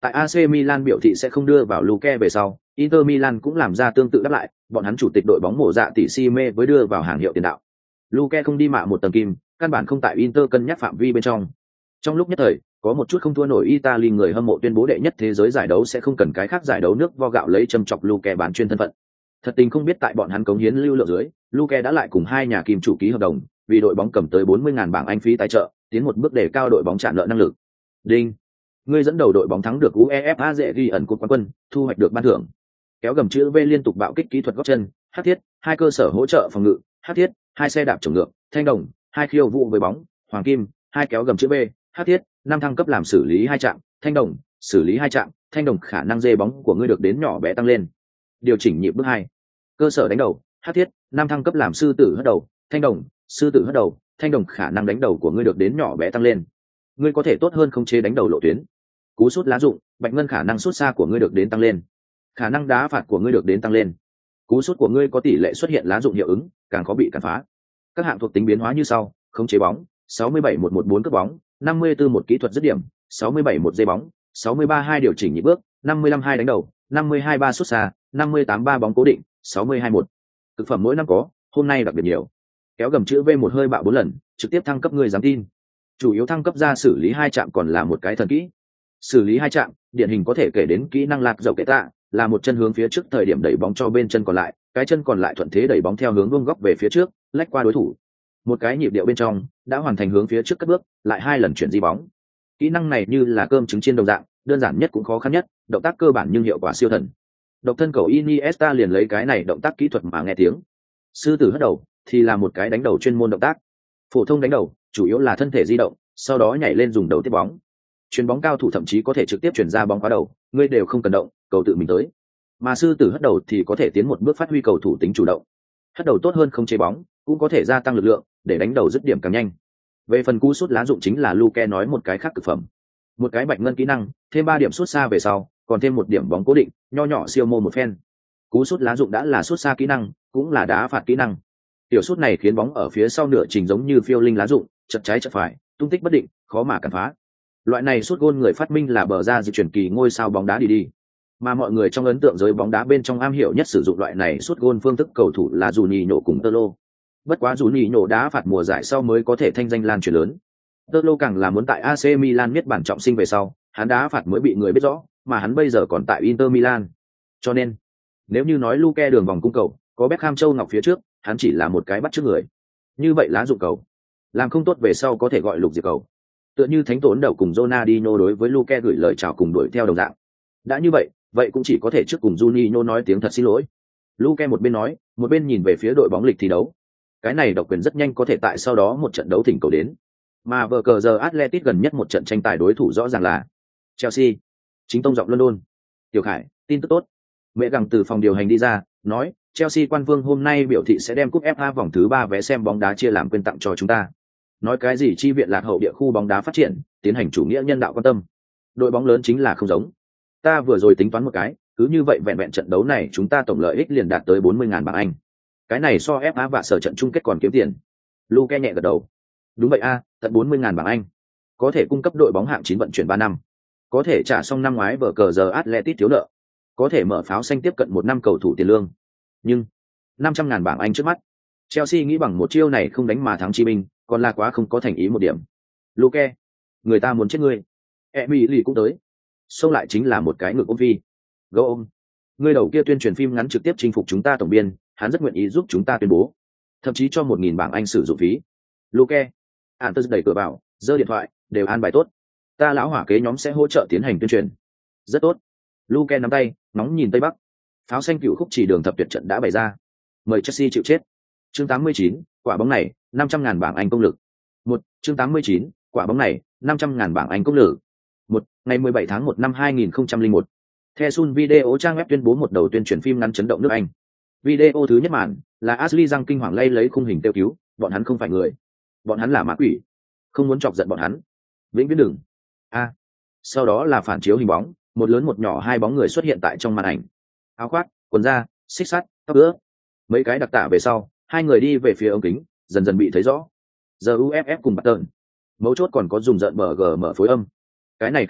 Tại a xê Milan biểu thị sẽ không đưa vào Luke về sau, Inter Milan cũng làm ra tương tự đáp lại, bọn hắn chủ tịch đội bóng mổ dạ tỷ si mê với đưa vào hàng hiệu tiền đạo. Luke không đi mạ một tầng kim, căn bản không tại Inter cân nhắc phạm vi bên trong. Trong lúc nhất thời, có một chút không thua nổi Italy người hâm mộ tuyên bố đệ nhất thế giới giải đấu sẽ không cần cái khác giải đấu nước vo gạo lấy châm chọc Luke bán chuyên thân phận. Thật tình không biết tại bọn hắn cống hiến lưu lượng dưới, Luke đã lại cùng hai nhà kim chủ ký hợp đồng, vì đội bóng cầm tới bốn mươi ngàn bảng Anh phí tài trợ, tiến một bước để cao đội bóng trả nợ năng lực. Đinh, ngươi dẫn đầu đội bóng thắng được UEFA dễ ghi ẩn cúp quán quân, thu hoạch được ban thưởng. Kéo gầm chữ V liên tục bạo kích kỹ thuật gót chân, hắc thiết, hai cơ sở hỗ trợ phòng ngự, hắc thiết, hai xe đạp trồng ngược, thanh đồng, hai khiêu vũ với bóng, hoàng kim, hai kéo gầm chữ V, hắc thiết, năm thăng cấp làm xử lý hai chạm, thanh đồng, xử lý hai chạm, thanh đồng khả năng dê bóng của ngươi được đến nhỏ bé tăng lên. Điều chỉnh nhịp bước hai, cơ sở đánh đầu, hắc thiết, năm thăng cấp làm sư tử hất đầu, thanh đồng, sư tử hất đầu, thanh đồng khả năng đánh đầu của ngươi được đến nhỏ bé tăng lên. Ngươi có thể tốt hơn khống chế đánh đầu lộ tuyến. Cú sút lá dụng, bạch ngân khả năng sút xa của ngươi được đến tăng lên. Khả năng đá phạt của ngươi được đến tăng lên. Cú sút của ngươi có tỷ lệ xuất hiện lá dụng hiệu ứng, càng khó bị cản phá. Các hạng thuộc tính biến hóa như sau: khống chế bóng, sáu mươi bảy một một bốn cướp bóng, năm mươi tư một kỹ thuật dứt điểm, sáu mươi bảy một dây bóng, sáu mươi ba hai điều chỉnh nhịp bước, năm mươi lăm hai đánh đầu, năm mươi hai ba sút xa, năm mươi tám ba bóng cố định, sáu mươi hai một. Cực phẩm mỗi năm có, hôm nay đặc biệt nhiều. Kéo gầm chữ V một hơi bạo bốn lần, trực tiếp thăng cấp người dám tin. Chủ yếu thăng cấp ra xử lý hai chạm còn là một cái thần kỹ. Xử lý hai chạm, điển hình có thể kể đến kỹ năng lạc dậu kệ tạ, là một chân hướng phía trước thời điểm đẩy bóng cho bên chân còn lại, cái chân còn lại thuận thế đẩy bóng theo hướng vuông góc về phía trước, lách qua đối thủ. Một cái nhịp điệu bên trong, đã hoàn thành hướng phía trước cất bước, lại hai lần chuyển di bóng. Kỹ năng này như là cơm trứng chiên đồng dạng, đơn giản nhất cũng khó khăn nhất, động tác cơ bản nhưng hiệu quả siêu thần. Độc thân cầu Iniesta liền lấy cái này động tác kỹ thuật mà nghe tiếng. Sư tử hất đầu thì là một cái đánh đầu chuyên môn động tác. Phổ thông đánh đầu, chủ yếu là thân thể di động, sau đó nhảy lên dùng đầu tiếp bóng. Chuyền bóng cao thủ thậm chí có thể trực tiếp chuyển ra bóng khóa đầu, ngươi đều không cần động, cầu tự mình tới. Mà sư tử hất đầu thì có thể tiến một bước phát huy cầu thủ tính chủ động. Hất đầu tốt hơn không chế bóng, cũng có thể gia tăng lực lượng để đánh đầu dứt điểm càng nhanh. Về phần cú sút lá dụng chính là Luke nói một cái khác cực phẩm. Một cái bạch ngân kỹ năng, thêm ba điểm sút xa về sau, còn thêm một điểm bóng cố định, nho nhỏ siêu mô một phen. Cú sút lá dụng đã là sút xa kỹ năng, cũng là đá phạt kỹ năng. Tiểu sút này khiến bóng ở phía sau nửa trình giống như phiêu linh lá dụng, chật trái chật phải, tung tích bất định, khó mà cản phá. Loại này sút gôn người phát minh là bờ ra di chuyển kỳ ngôi sao bóng đá đi đi. Mà mọi người trong ấn tượng giới bóng đá bên trong am hiểu nhất sử dụng loại này sút gôn phương thức cầu thủ là Juninho cùng Tơ Lô. Bất quá Juninho đá phạt mùa giải sau mới có thể thanh danh lan truyền lớn. Tơ Lô càng là muốn tại a xê Milan miết bản trọng sinh về sau, hắn đá phạt mới bị người biết rõ, mà hắn bây giờ còn tại Inter Milan. Cho nên, nếu như nói Luke đường vòng cung cầu, có Beckham Châu Ngọc phía trước, hắn chỉ là một cái bắt trước người. Như vậy lá dụng cầu, làm không tốt về sau có thể gọi lục diệp cầu. Tựa như thánh tốn đầu cùng Ronaldinho đối với Luke gửi lời chào cùng đuổi theo đồng dạng. Đã như vậy, vậy cũng chỉ có thể trước cùng Juninho nói tiếng thật xin lỗi. Luke một bên nói, một bên nhìn về phía đội bóng lịch thi đấu. Cái này độc quyền rất nhanh có thể tại sau đó một trận đấu thỉnh cầu đến. Mà vờ cờ giờ Atletico gần nhất một trận tranh tài đối thủ rõ ràng là Chelsea. Chính tông giọng London. Tiểu Khải, tin tức tốt. Mẹ gặng từ phòng điều hành đi ra, nói, Chelsea quan vương hôm nay biểu thị sẽ đem cúp ép a vòng thứ ba vé xem bóng đá chia làm quyên tặng cho chúng ta. Nói cái gì chi viện lạc hậu địa khu bóng đá phát triển, tiến hành chủ nghĩa nhân đạo quan tâm. Đội bóng lớn chính là không giống. Ta vừa rồi tính toán một cái, cứ như vậy vẹn vẹn trận đấu này chúng ta tổng lợi ích liền đạt tới bốn mươi ngàn bảng Anh. Cái này so ép a và sở trận chung kết còn kiếm tiền. Luke nhẹ gật đầu. Đúng vậy a, tận bốn mươi ngàn bảng Anh. Có thể cung cấp đội bóng hạng chín vận chuyển ba năm. Có thể trả xong năm ngoái vở cờ giờ Atletico thiếu nợ. Có thể mở pháo xanh tiếp cận một năm cầu thủ tiền lương. Nhưng năm trăm ngàn bảng Anh trước mắt. Chelsea nghĩ bằng một chiêu này không đánh mà thắng Chi Minh, còn là quá không có thành ý một điểm. Luke, người ta muốn chết ngươi. Emily cũng tới. Xông lại chính là một cái ngực ôm phi. Gấu ôm. Người đầu kia tuyên truyền phim ngắn trực tiếp chinh phục chúng ta tổng biên, hắn rất nguyện ý giúp chúng ta tuyên bố. Thậm chí cho một nghìn bảng Anh sử dụng phí. Luke. Antus đẩy cửa vào, giơ điện thoại, đều an bài tốt. Ta lão hỏa kế nhóm sẽ hỗ trợ tiến hành tuyên truyền. Rất tốt. Luke nắm tay, nóng nhìn Tây Bắc. Pháo xanh cựu khúc chỉ đường thập tuyệt trận đã bày ra. Mời Chelsea chịu chết. Chương tám mươi chín, quả bóng này, năm trăm ngàn bảng Anh công lực. Một, chương tám mươi chín, quả bóng này, năm trăm ngàn bảng Anh công lực. Một, ngày mười bảy tháng một năm hai nghìn không trăm lẻ một. The Sun Video trang web tuyên bố một đầu tuyên truyền phim ngắn chấn động nước Anh. Video thứ nhất màn là Ashley răng kinh hoàng lay lấy khung hình tiêu cứu, bọn hắn không phải người, bọn hắn là ma quỷ, không muốn chọc giận bọn hắn, vĩnh viễn đừng. A. À. Sau đó là phản chiếu hình bóng, một lớn một nhỏ hai bóng người xuất hiện tại trong màn ảnh. Áo khoác, quần da, xích sắt, tóc ứa. Mấy cái đặc tả về sau, hai người đi về phía ống kính, dần dần bị thấy rõ. Giờ u ép ép cùng Barton. Mấu chốt còn có dùng giận bờ gờ mở phối âm. Cái này cảm nhận,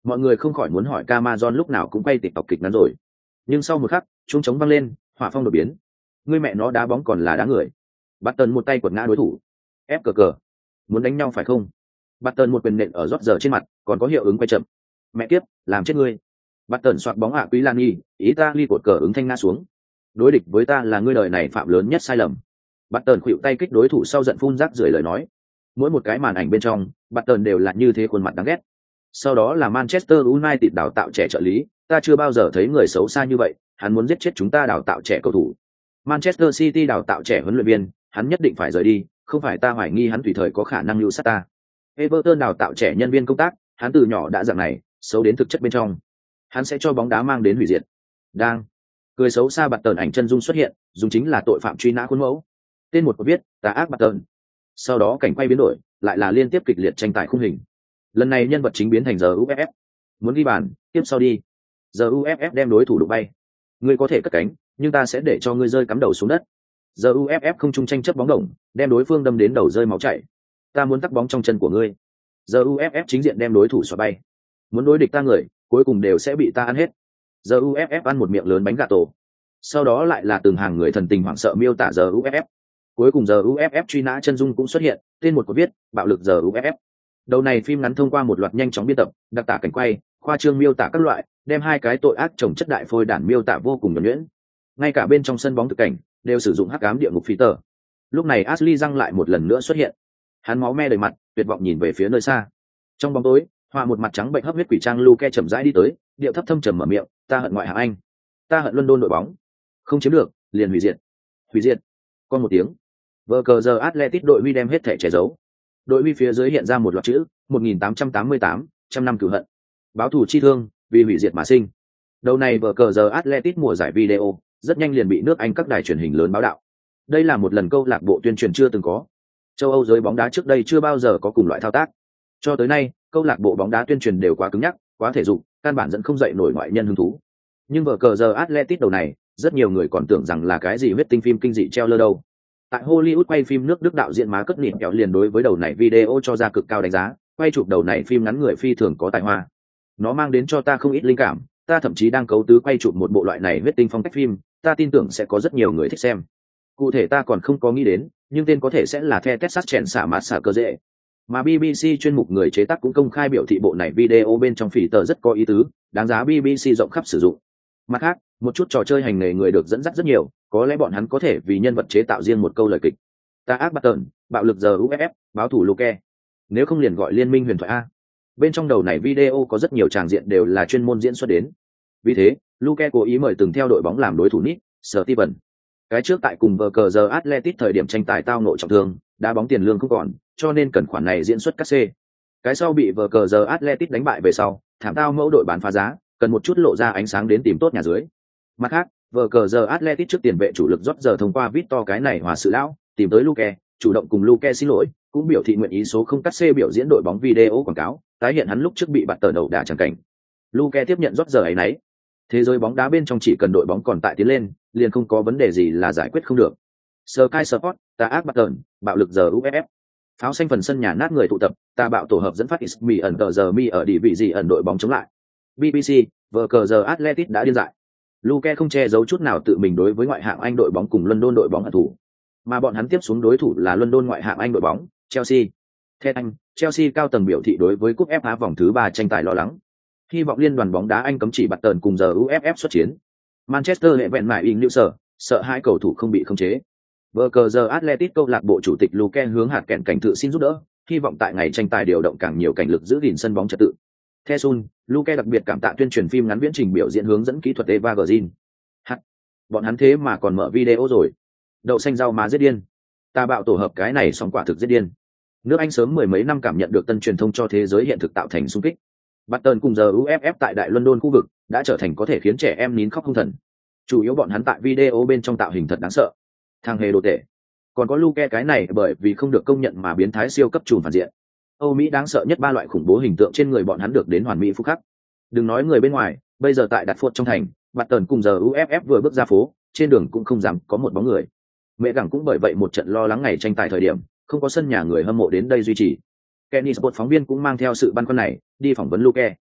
Mọi người không khỏi muốn hỏi Camazon lúc nào cũng quay TikTok kịch ngắn rồi. Nhưng sau một khắc, chuông trống vang lên, hỏa phong đột biến. Người mẹ nó đá bóng còn là đá người. Barton một tay quật ngã đối thủ. Ép cờ cờ. Muốn đánh nhau phải không? Barton một quyền nện ở rót giờ trên mặt, còn có hiệu ứng quay chậm. Mẹ kiếp, làm chết ngươi. Barton xoạc bóng ạ Quý Lan Nhi, Italy cột cờ ứng thanh ngã xuống. Đối địch với ta là ngươi đời này phạm lớn nhất sai lầm. Barton khuỵu tay kích đối thủ sau giận phun rác rưởi lời nói. Mỗi một cái màn ảnh bên trong, Barton đều là như thế khuôn mặt đáng ghét. Sau đó là Manchester United đào tạo trẻ trợ lý, ta chưa bao giờ thấy người xấu xa như vậy, hắn muốn giết chết chúng ta đào tạo trẻ cầu thủ. Manchester City đào tạo trẻ huấn luyện viên, hắn nhất định phải rời đi, không phải ta hoài nghi hắn tùy thời có khả năng lưu sát ta. Everton đào tạo trẻ nhân viên công tác, hắn từ nhỏ đã dạng này, xấu đến thực chất bên trong. Hắn sẽ cho bóng đá mang đến hủy diệt. Đang cười xấu xa bạt tờn ảnh chân dung xuất hiện, dùng chính là tội phạm truy nã khuôn mẫu. Tên một có viết, tà ác bạt tờn. Sau đó cảnh quay biến đổi, lại là liên tiếp kịch liệt tranh tài khung hình. Lần này nhân vật chính biến thành giờ u ép ép. Muốn ghi bàn, tiếp sau đi. Giờ u ép ép đem đối thủ đụng bay. Ngươi có thể cất cánh, nhưng ta sẽ để cho ngươi rơi cắm đầu xuống đất. Giờ u ép ép không chung tranh chấp bóng đồng, đem đối phương đâm đến đầu rơi máu chảy. Ta muốn tắc bóng trong chân của ngươi. Giờ u ép ép chính diện đem đối thủ xoa bay. Muốn đối địch ta người, cuối cùng đều sẽ bị ta ăn hết. Giờ u ép ép ăn một miệng lớn bánh gà tổ. Sau đó lại là từng hàng người thần tình hoảng sợ miêu tả giờ u ép ép. Cuối cùng giờ u ép ép truy nã chân dung cũng xuất hiện, tên một có viết, bạo lực giờ u ép ép. Đầu này phim ngắn thông qua một loạt nhanh chóng biên tập, đặc tả cảnh quay, khoa trương miêu tả các loại, đem hai cái tội ác chồng chất đại phôi đản miêu tả vô cùng nhuần nhuyễn. Ngay cả bên trong sân bóng thực cảnh đều sử dụng hắc ám địa ngục phi tờ. Lúc này Ashley răng lại một lần nữa xuất hiện. Hắn máu me đầy mặt, tuyệt vọng nhìn về phía nơi xa. Trong bóng tối, Hoa một mặt trắng bệnh hấp huyết quỷ trang Luke chậm rãi đi tới, điệu thấp thâm trầm mở miệng, ta hận ngoại hạng Anh, ta hận London đội bóng, không chiếm được, liền hủy diệt. Hủy diệt. Con một tiếng. Vở cờ giờ Atletico đội huy đem hết thể che giấu. Đội huy phía dưới hiện ra một loạt chữ, một nghìn tám trăm tám mươi tám, trăm năm cửu hận. Báo thù chi thương, vì hủy diệt mà sinh. Đầu này vở cờ giờ Atletico mùa giải video, rất nhanh liền bị nước Anh các đài truyền hình lớn báo đạo. Đây là một lần câu lạc bộ tuyên truyền chưa từng có. Châu Âu giới bóng đá trước đây chưa bao giờ có cùng loại thao tác. Cho tới nay, câu lạc bộ bóng đá tuyên truyền đều quá cứng nhắc, quá thể dục, căn bản dẫn không dậy nổi ngoại nhân hứng thú. Nhưng vở cờ giờ Atletico đầu này, rất nhiều người còn tưởng rằng là cái gì huyết tinh phim kinh dị treo lơ đâu. Tại Hollywood quay phim nước Đức đạo diễn má cất nịt kẹo liền đối với đầu này video cho ra cực cao đánh giá, quay chụp đầu này phim ngắn người phi thường có tài hoa. Nó mang đến cho ta không ít linh cảm, ta thậm chí đang cấu tứ quay chụp một bộ loại này huyết tinh phong cách phim, ta tin tưởng sẽ có rất nhiều người thích xem. Cụ thể ta còn không có nghĩ đến, nhưng tên có thể sẽ là The Texas Chainsaw Massacre. Mà bê bê xê chuyên mục người chế tác cũng công khai biểu thị bộ này video bên trong phỉ tờ rất có ý tứ, đáng giá bê bê xê rộng khắp sử dụng. Mặt khác, một chút trò chơi hành nghề người được dẫn dắt rất nhiều, có lẽ bọn hắn có thể vì nhân vật chế tạo riêng một câu lời kịch. Ta ác Barton, bạo lực giờ u ép ép, báo thủ Luke. Nếu không liền gọi liên minh huyền thoại a. Bên trong đầu này video có rất nhiều tràng diện đều là chuyên môn diễn xuất đến. Vì thế, Luke cố ý mời từng theo đội bóng làm đối thủ Nick, Steven. Cái trước tại cùng vở cờ giờ Atletico thời điểm tranh tài tao nội trọng thương, đá bóng tiền lương không còn, cho nên cần khoản này diễn xuất cắt xê. Cái sau bị vở cờ giờ Atletico đánh bại về sau, thảm tao mẫu đội bán phá giá, cần một chút lộ ra ánh sáng đến tìm tốt nhà dưới. Mặt khác, vở cờ giờ Atletico trước tiền vệ chủ lực rót giờ thông qua Victor cái này hòa sự lão, tìm tới Luke, chủ động cùng Luke xin lỗi, cũng biểu thị nguyện ý số không cắt xê biểu diễn đội bóng video quảng cáo, tái hiện hắn lúc trước bị bạt tờ đầu đả chẳng cảnh. Luke tiếp nhận rót giờ ấy nấy. Thế giới bóng đá bên trong chỉ cần đội bóng còn tại tiến lên, liền không có vấn đề gì là giải quyết không được. Sky Sport, ta ác bắt tờn, bạo lực giờ u ép ép. Pháo xanh phần sân nhà nát người tụ tập, ta bạo tổ hợp dẫn phát Ismi ẩn tờ giờ mi ở địa vị gì ẩn đội bóng chống lại. bê bê xê, vở cờ giờ Atletico đã điên dại. Luke không che giấu chút nào tự mình đối với ngoại hạng Anh đội bóng cùng London đội bóng hận thù. Mà bọn hắn tiếp xuống đối thủ là London ngoại hạng Anh đội bóng, Chelsea. Theo anh, Chelsea cao tầng biểu thị đối với cúp ép a vòng thứ ba tranh tài lo lắng. Hy vọng liên đoàn bóng đá Anh cấm chỉ bạt tờn cùng giờ u ép ép xuất chiến. Manchester hệ vẹn mại in lưu sở, sợ hai cầu thủ không bị khống chế. Vở cờ giờ Atletico câu lạc bộ chủ tịch Luke hướng hạt kẹn cảnh tự xin giúp đỡ, hy vọng tại ngày tranh tài điều động càng nhiều cảnh lực giữ gìn sân bóng trật tự. Theo Sun, Luke đặc biệt cảm tạ tuyên truyền phim ngắn viễn trình biểu diễn hướng dẫn kỹ thuật Eva Green. Hạt, bọn hắn thế mà còn mở video rồi. Đậu xanh rau má giết điên. Ta bạo tổ hợp cái này xong quả thực giết điên. Nước Anh sớm mười mấy năm cảm nhận được tân truyền thông cho thế giới hiện thực tạo thành xung kích. Barton cùng giờ u ép ép tại Đại London khu vực đã trở thành có thể khiến trẻ em nín khóc không thần. Chủ yếu bọn hắn tại video bên trong tạo hình thật đáng sợ. Thằng hề đồ tệ. Còn có Luke cái này bởi vì không được công nhận mà biến thái siêu cấp trùm phản diện. Âu Mỹ đáng sợ nhất ba loại khủng bố hình tượng trên người bọn hắn được đến hoàn mỹ phúc khắc. Đừng nói người bên ngoài, bây giờ tại đặt phốt trong thành, Barton cùng giờ u ép ép vừa bước ra phố, trên đường cũng không dám có một bóng người. Mẹ gẳng cũng bởi vậy một trận lo lắng ngày tranh tài thời điểm, không có sân nhà người hâm mộ đến đây duy trì. Kenny Sport phóng viên cũng mang theo sự băn khoăn này, đi phỏng vấn Luke.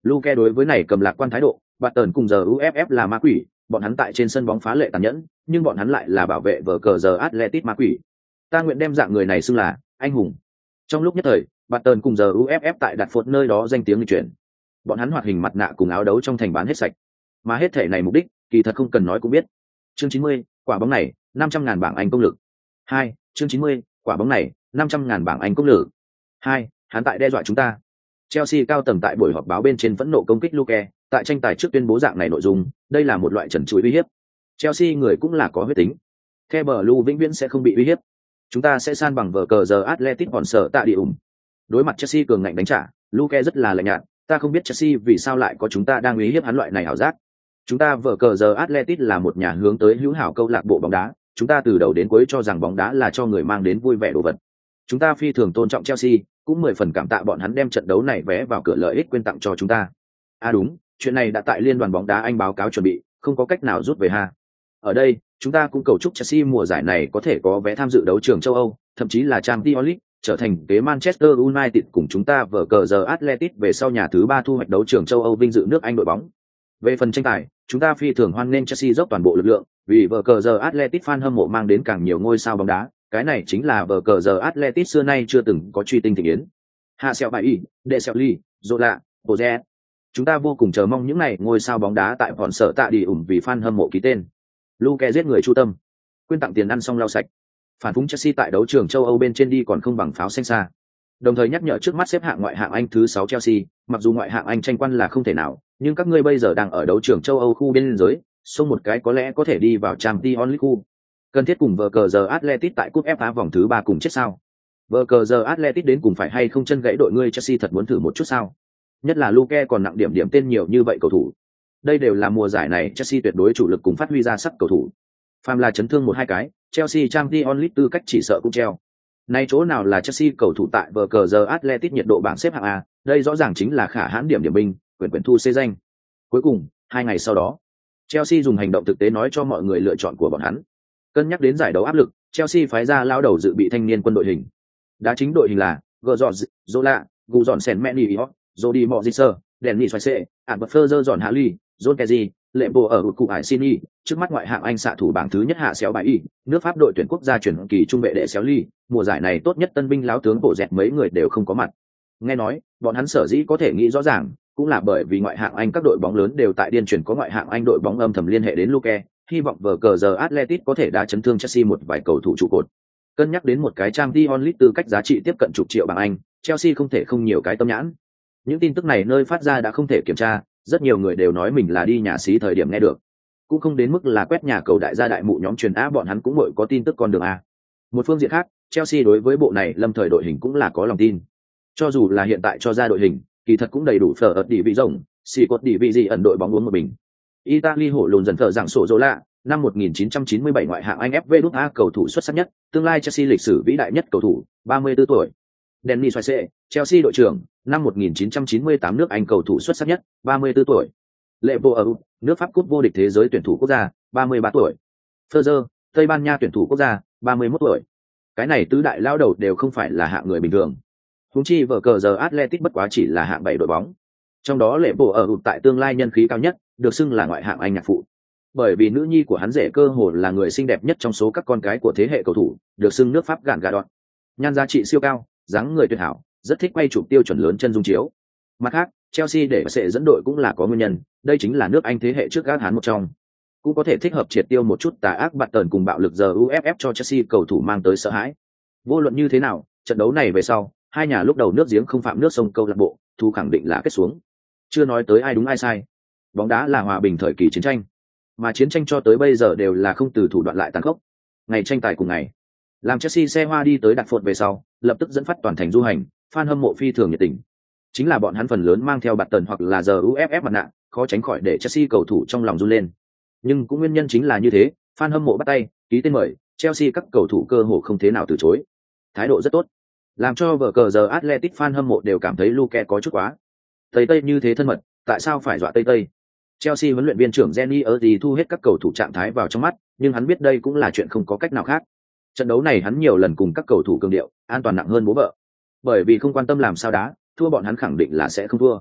Luke đối với này cầm lạc quan thái độ, Barton cùng giờ u ép ép là ma quỷ, bọn hắn tại trên sân bóng phá lệ tàn nhẫn, nhưng bọn hắn lại là bảo vệ vở cờ giờ Atletico ma quỷ. Ta nguyện đem dạng người này xưng là anh hùng. Trong lúc nhất thời, Barton cùng giờ u ép ép tại đặt phốt nơi đó danh tiếng lịch chuyển. Bọn hắn hoạt hình mặt nạ cùng áo đấu trong thành bán hết sạch. Mà hết thể này mục đích, kỳ thật không cần nói cũng biết. Chương chín mươi, quả bóng này, năm trăm ngàn bảng Anh công lực. Hai, chương chín mươi, quả bóng này, năm trăm ngàn bảng Anh công lực. Hai, hắn tại đe dọa chúng ta. Chelsea cao tầng tại buổi họp báo bên trên phẫn nộ công kích Luke, tại tranh tài trước tuyên bố dạng này nội dung, đây là một loại trần trụi uy hiếp. Chelsea người cũng là có huyết tính. The Blue vĩnh viễn sẽ không bị uy hiếp. Chúng ta sẽ san bằng vở cờ giờ Atletico còn sở tạ địa ủng. Đối mặt Chelsea cường ngạnh đánh trả, Luke rất là lạnh nhạt, ta không biết Chelsea vì sao lại có chúng ta đang uy hiếp hắn loại này ảo giác. Chúng ta vở cờ giờ Atletico là một nhà hướng tới hữu hảo câu lạc bộ bóng đá, chúng ta từ đầu đến cuối cho rằng bóng đá là cho người mang đến vui vẻ đồ vật. Chúng ta phi thường tôn trọng Chelsea, cũng mười phần cảm tạ bọn hắn đem trận đấu này vé vào cửa lợi ích quyên tặng cho chúng ta. À đúng, chuyện này đã tại liên đoàn bóng đá Anh báo cáo chuẩn bị, không có cách nào rút về ha. Ở đây, chúng ta cũng cầu chúc Chelsea mùa giải này có thể có vé tham dự đấu trường châu Âu, thậm chí là Champions League, trở thành kế Manchester United cùng chúng ta vở cờ giờ Atletico về sau nhà thứ ba thu hoạch đấu trường châu Âu vinh dự nước Anh đội bóng. Về phần tranh tài, chúng ta phi thường hoan nghênh Chelsea dốc toàn bộ lực lượng, vì vở cờ giờ Atletico fan hâm mộ mang đến càng nhiều ngôi sao bóng đá, cái này chính là vở cờ giờ Atletico xưa nay chưa từng có truy tinh thịnh yến. Hạ Sẹo Bài Y, Đệ Sẹo Ly, Zola, Boze. Chúng ta vô cùng chờ mong những ngày ngôi sao bóng đá tại bọn sở tạ đi ủng vì fan hâm mộ ký tên. Luke giết người chu tâm, quyên tặng tiền ăn xong lau sạch. Phản phúng Chelsea tại đấu trường châu Âu bên trên đi còn không bằng pháo xanh xa. Đồng thời nhắc nhở trước mắt xếp hạng ngoại hạng Anh thứ sáu Chelsea, mặc dù ngoại hạng Anh tranh quan là không thể nào, nhưng các ngươi bây giờ đang ở đấu trường châu Âu khu biên giới, xông một cái có lẽ có thể đi vào Champions League khu. Cần thiết cùng vở cờ giờ Atletico tại cúp ép a vòng thứ ba cùng chết sao? Vở cờ giờ Atletico đến cùng phải hay không chân gãy đội ngươi Chelsea thật muốn thử một chút sao? Nhất là Luke còn nặng điểm điểm tên nhiều như vậy cầu thủ. Đây đều là mùa giải này Chelsea tuyệt đối chủ lực cùng phát huy ra sắc cầu thủ. Phàm là chấn thương một hai cái, Chelsea Champions League tư cách chỉ sợ cũng treo. Nay chỗ nào là Chelsea cầu thủ tại vở cờ giờ Atletico nhiệt độ bảng xếp hạng A, đây rõ ràng chính là khả hãn điểm điểm binh, quyền quyền thu xê danh. Cuối cùng, hai ngày sau đó, Chelsea dùng hành động thực tế nói cho mọi người lựa chọn của bọn hắn. Cân nhắc đến giải đấu áp lực, Chelsea phái ra lao đầu dự bị thanh niên quân đội hình. Đá chính đội hình là Gerrard, Zola, Guzon Senmenio, Jody Moises, Dennis Suarez, Alberto Giòn Hali, John Kezi, lệ bộ ở hụt cụ Hải Sini, trước mắt ngoại hạng Anh xạ thủ bảng thứ nhất Hạ Xéo Bài Y, nước Pháp đội tuyển quốc gia chuyển kỳ trung vệ Đệ Xéo Ly, mùa giải này tốt nhất tân binh láo tướng bộ dẹt mấy người đều không có mặt. Nghe nói, bọn hắn sở dĩ có thể nghĩ rõ ràng, cũng là bởi vì ngoại hạng Anh các đội bóng lớn đều tại điên chuyển có ngoại hạng Anh đội bóng âm thầm liên hệ đến Luke, hy vọng vở cờ giờ Atletico có thể đá chấn thương Chelsea một vài cầu thủ trụ cột. Cân nhắc đến một cái Champions League tư cách giá trị tiếp cận chục triệu bảng Anh, Chelsea không thể không nhiều cái tâm nhãn. Những tin tức này nơi phát ra đã không thể kiểm tra, rất nhiều người đều nói mình là đi nhà xí thời điểm nghe được. Cũng không đến mức là quét nhà cầu đại gia đại mụ nhóm truyền á bọn hắn cũng mỗi có tin tức con đường a. Một phương diện khác, Chelsea đối với bộ này lâm thời đội hình cũng là có lòng tin. Cho dù là hiện tại cho ra đội hình, kỳ thật cũng đầy đủ phở ở địa vị rộng, xì cột địa vị gì ẩn đội bóng uống một bình. Italy hổ lùn dần thở dạng sổ dỗ lạ, năm một nghìn chín trăm chín mươi bảy ngoại hạng Anh ép vê đút a cầu thủ xuất sắc nhất, tương lai Chelsea lịch sử vĩ đại nhất cầu thủ, ba mươi tư tuổi. Dennis Suarez, Chelsea đội trưởng, năm một nghìn chín trăm chín mươi tám nước Anh cầu thủ xuất sắc nhất, ba mươi tư tuổi. Lệ bộ ở nước Pháp cúp vô địch thế giới tuyển thủ quốc gia, ba mươi ba tuổi. Ferzer, Tây Ban Nha tuyển thủ quốc gia, ba mươi mốt tuổi. Cái này tứ đại lao đầu đều không phải là hạng người bình thường. Huống chi vở cờ giờ Atletico bất quá chỉ là hạng bảy đội bóng. Trong đó lệ bộ ở tại tương lai nhân khí cao nhất, được xưng là ngoại hạng Anh nhạc phụ. Bởi vì nữ nhi của hắn rể cơ hồ là người xinh đẹp nhất trong số các con cái của thế hệ cầu thủ, được xưng nước Pháp gạn gà đọt. Nhan giá trị siêu cao, dáng người tuyệt hảo, rất thích quay chụp tiêu chuẩn lớn chân dung chiếu. Mặt khác, Chelsea để sẽ dẫn đội cũng là có nguyên nhân, đây chính là nước Anh thế hệ trước gác hắn một trong. Cũng có thể thích hợp triệt tiêu một chút tà ác bạt tần cùng bạo lực giờ u ép ép cho Chelsea cầu thủ mang tới sợ hãi. Vô luận như thế nào, trận đấu này về sau, hai nhà lúc đầu nước giếng không phạm nước sông câu lạc bộ, thu khẳng định là kết xuống. Chưa nói tới ai đúng ai sai. Bóng đá là hòa bình thời kỳ chiến tranh, mà chiến tranh cho tới bây giờ đều là không từ thủ đoạn lại tàn khốc. Ngày tranh tài cùng ngày, làm Chelsea xe hoa đi tới đặt phột về sau, lập tức dẫn phát toàn thành du hành, fan hâm mộ phi thường nhiệt tình. Chính là bọn hắn phần lớn mang theo bạt tần hoặc là giờ u ép ép mặt nạ, khó tránh khỏi để Chelsea cầu thủ trong lòng run lên. Nhưng cũng nguyên nhân chính là như thế, fan hâm mộ bắt tay, ký tên mời, Chelsea các cầu thủ cơ hồ không thế nào từ chối. Thái độ rất tốt, làm cho vở cờ giờ Atletico fan hâm mộ đều cảm thấy Luke có chút quá. Tây Tây như thế thân mật, tại sao phải dọa Tây Tây? Chelsea huấn luyện viên trưởng Jenny Erdi thu hết các cầu thủ trạng thái vào trong mắt, nhưng hắn biết đây cũng là chuyện không có cách nào khác. Trận đấu này hắn nhiều lần cùng các cầu thủ cường điệu, an toàn nặng hơn bố vợ. Bởi vì không quan tâm làm sao đá, thua bọn hắn khẳng định là sẽ không thua.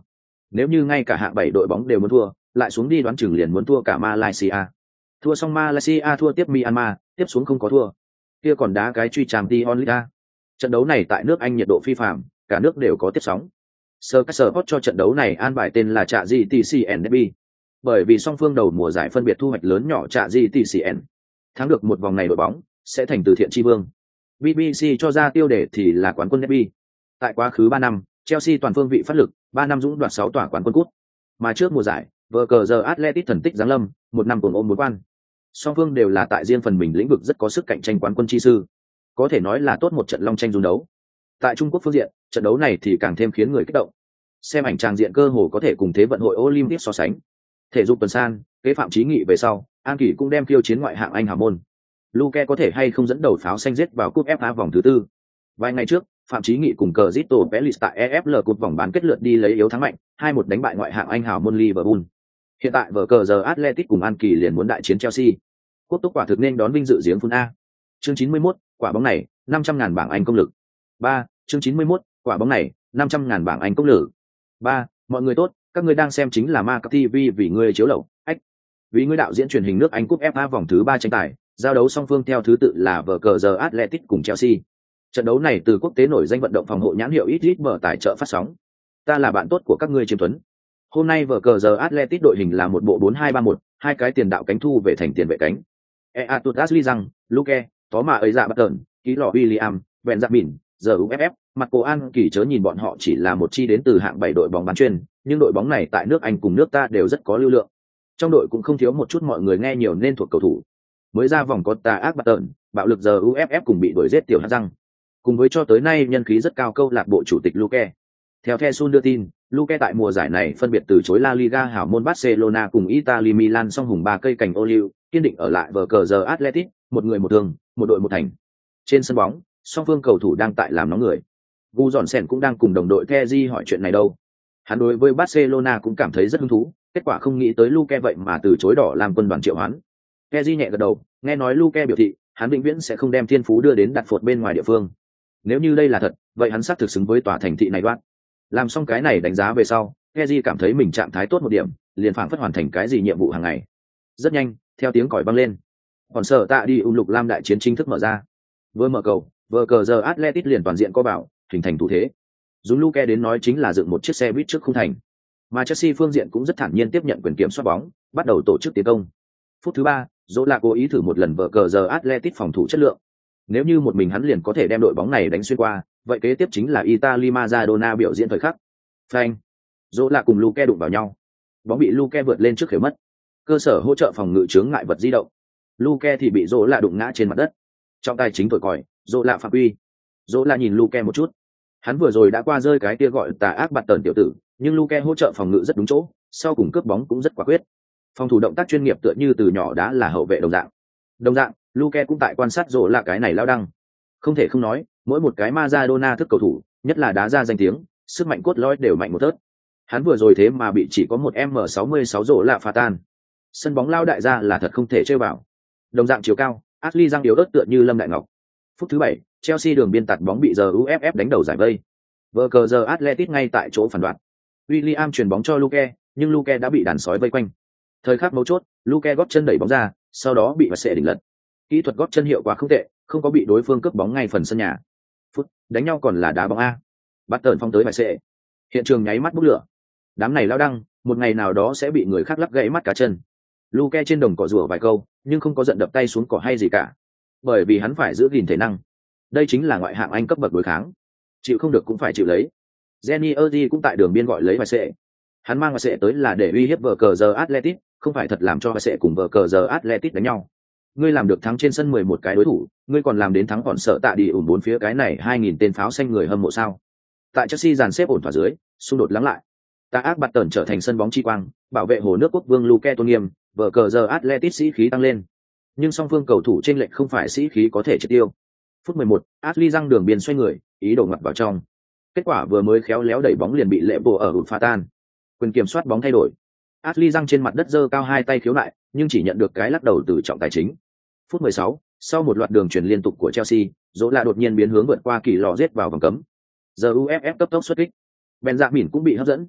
Nếu như ngay cả hạng bảy đội bóng đều muốn thua, lại xuống đi đoán chừng liền muốn thua cả Malaysia. Thua xong Malaysia thua tiếp Myanmar, tiếp xuống không có thua. Kia còn đá cái truy Champions League. Trận đấu này tại nước Anh nhiệt độ phi phàm, cả nước đều có tiếp sóng. Sir Sport cho trận đấu này an bài tên là Trạ giê tê xê en Derby. Bởi vì song phương đầu mùa giải phân biệt thu hoạch lớn nhỏ Trạ giê tê xê en. Thắng được một vòng này đội bóng sẽ thành từ thiện tri vương. bê bê xê cho ra tiêu đề thì là quán quân Derby. Tại quá khứ ba năm, Chelsea toàn phương vị phát lực, ba năm dũng đoạt sáu tòa quán quân cúp. Mà trước mùa giải, vờ cờ giờ Atletico thần tích giáng lâm, một năm cùng ôm bốn quan. Song phương đều là tại riêng phần mình lĩnh vực rất có sức cạnh tranh quán quân chi sư. Có thể nói là tốt một trận long tranh rung đấu. Tại Trung Quốc phương diện, trận đấu này thì càng thêm khiến người kích động. Xem ảnh tràng diện cơ hồ có thể cùng thế vận hội Olympic so sánh. Thể dục tuần san, kế phạm chí nghị về sau, An Kỳ cũng đem khiêu chiến ngoại hạng Anh hào môn. Luke có thể hay không dẫn đầu pháo xanh giết vào cúp ép a vòng thứ tư. Vài ngày trước, Phạm Chí Nghị cùng cờ Crystal Palace tại e ép lờ cột vòng bán kết lượt đi lấy yếu thắng mạnh, hai một đánh bại ngoại hạng Anh hào môn Liverpool. Hiện tại vở cờ giờ Atletico cùng An Kỳ liền muốn đại chiến Chelsea. Quốc túc quả thực nên đón vinh dự giếng phun A. Chương chín mươi mốt, quả bóng này, năm trăm ngàn bảng Anh công lực. ba, chương chín mươi mốt, quả bóng này, năm trăm ngàn bảng Anh công lực. ba, mọi người tốt, các người đang xem chính là Ma ti vi vì người chiếu lậu. Ách. Vì người đạo diễn truyền hình nước Anh cúp ép a vòng thứ ba tranh tài, giao đấu song phương theo thứ tự là vở cờ giờ Atletico cùng Chelsea. Trận đấu này từ quốc tế nổi danh vận động phòng hộ nhãn hiệu ít ít mở tài trợ phát sóng. Ta là bạn tốt của các ngươi Chiêm Tuấn. Hôm nay vở cờ giờ Atletico đội hình là một bộ bốn hai ba một, hai cái tiền đạo cánh thu về thành tiền vệ cánh. Eatutas Lizang, Luke, Tó mà ấy dạ bắt tợn, Ký lọ William, Vẹn dạ mỉn, giờ u ép ép, mặt cổ An Kỳ chớ nhìn bọn họ chỉ là một chi đến từ hạng bảy đội bóng bán chuyên, nhưng đội bóng này tại nước Anh cùng nước ta đều rất có lưu lượng. Trong đội cũng không thiếu một chút mọi người nghe nhiều nên thuộc cầu thủ. Mới ra vòng có tà ác bắt tợn, bạo lực giờ u ép ép cùng bị đuổi giết tiểu hắc răng. Cùng với cho tới nay nhân khí rất cao câu lạc bộ chủ tịch Luke. Theo The Sun đưa tin, Luke tại mùa giải này phân biệt từ chối La Liga hảo môn Barcelona cùng Italy Milan song hùng ba cây cành ô liu, kiên định ở lại vở cờ giờ Atletico, một người một thương, một đội một thành. Trên sân bóng, song phương cầu thủ đang tại làm nóng người. Gu Dọn Sen cũng đang cùng đồng đội Kezi hỏi chuyện này đâu. Hắn đối với Barcelona cũng cảm thấy rất hứng thú, kết quả không nghĩ tới Luke vậy mà từ chối đỏ làm quân đoàn triệu hoán. Kezi nhẹ gật đầu, nghe nói Luke biểu thị, hắn vĩnh viễn sẽ không đem thiên phú đưa đến đặt phột bên ngoài địa phương. Nếu như đây là thật, vậy hắn xác thực xứng với tòa thành thị này đoạt. Làm xong cái này đánh giá về sau, Kezi cảm thấy mình trạng thái tốt một điểm, liền phảng phất hoàn thành cái gì nhiệm vụ hàng ngày. Rất nhanh, theo tiếng còi vang lên, còn sợ tạ đi ung lục lam đại chiến chính thức mở ra. Vừa mở cầu, vừa cờ giờ Atletico liền toàn diện co bảo, hình thành thủ thế. Dùng Luke đến nói chính là dựng một chiếc xe buýt trước khung thành. Mà Chelsea phương diện cũng rất thản nhiên tiếp nhận quyền kiểm soát bóng, bắt đầu tổ chức tiến công. Phút thứ ba, Dỗ là cố ý thử một lần vở cờ giờ Atletico phòng thủ chất lượng. Nếu như một mình hắn liền có thể đem đội bóng này đánh xuyên qua, vậy kế tiếp chính là Italy Maradona biểu diễn thời khắc. Phanh. Dỗ là cùng Luke đụng vào nhau. Bóng bị Luke vượt lên trước khều mất. Cơ sở hỗ trợ phòng ngự chướng ngại vật di động. Luke thì bị Dỗ là đụng ngã trên mặt đất. Trọng tài chính thổi còi, Dỗ là phạm quy. Dỗ là nhìn Luke một chút. Hắn vừa rồi đã qua rơi cái kia gọi tà ác bạt tần tiểu tử, nhưng Luke hỗ trợ phòng ngự rất đúng chỗ, sau cùng cướp bóng cũng rất quả quyết. Phòng thủ động tác chuyên nghiệp tựa như từ nhỏ đã là hậu vệ đồng dạng. Đồng dạng, Luke cũng tại quan sát Dỗ là cái này lao đăng. Không thể không nói, mỗi một cái Maradona thức cầu thủ, nhất là đá ra danh tiếng, sức mạnh cốt lõi đều mạnh một tớt. Hắn vừa rồi thế mà bị chỉ có một em sáu mươi sáu Dỗ là phá tan. Sân bóng lao đại ra là thật không thể chơi vào. Đồng dạng chiều cao, Ashley răng yếu ớt tựa như Lâm Đại Ngọc. Phút thứ bảy, Chelsea đường biên tạt bóng bị giờ u ép ép đánh đầu giải vây. Vở cờ giờ Atletico ngay tại chỗ phản đoạt. William chuyền bóng cho Luke, nhưng Luke đã bị đàn sói vây quanh. Thời khắc mấu chốt, Luke góp chân đẩy bóng ra, sau đó bị Vasse đỉnh lật. Kỹ thuật góp chân hiệu quả không tệ, không có bị đối phương cướp bóng ngay phần sân nhà. Phút, đánh nhau còn là đá bóng a. Bắt tợn phong tới Vasse. Hiện trường nháy mắt bốc lửa. Đám này lao đăng, một ngày nào đó sẽ bị người khác lắc gãy mắt cá chân. Luke trên đồng cỏ rủa vài câu, nhưng không có giận đập tay xuống cỏ hay gì cả. Bởi vì hắn phải giữ gìn thể năng. Đây chính là ngoại hạng Anh cấp bậc đối kháng. Chịu không được cũng phải chịu lấy. Jenny Erdi cũng tại đường biên gọi lấy Vasse. Hắn mang Vasse tới là để uy hiếp vở cờ giờ Atletico, không phải thật làm cho Vasse cùng vở cờ giờ Atletico đánh nhau. Ngươi làm được thắng trên sân mười một cái đối thủ, ngươi còn làm đến thắng còn sợ tạ đi ủn bốn phía cái này hai nghìn tên pháo xanh người hâm mộ sao? Tại Chelsea dàn xếp ổn thỏa dưới, xung đột lắng lại. Tà ác bạt tần trở thành sân bóng chi quang, bảo vệ hồ nước quốc vương Luke tôn nghiêm, vở cờ giờ Atletico sĩ khí tăng lên. Nhưng song phương cầu thủ trên lệch không phải sĩ khí có thể triệt tiêu. Phút mười một, Ashley răng đường biên xoay người, ý đồ ngoặt vào trong. Kết quả vừa mới khéo léo đẩy bóng liền bị lệ bộ ở hụt pha tan. Quyền kiểm soát bóng thay đổi. Ashley răng trên mặt đất giơ cao hai tay khiếu nại, nhưng chỉ nhận được cái lắc đầu từ trọng tài chính. Phút mười sáu, sau một loạt đường chuyển liên tục của Chelsea, Dỗ là đột nhiên biến hướng vượt qua kỳ lò giết vào vòng cấm. Giờ u ép ép cấp tốc xuất kích. Benjamin cũng bị hấp dẫn.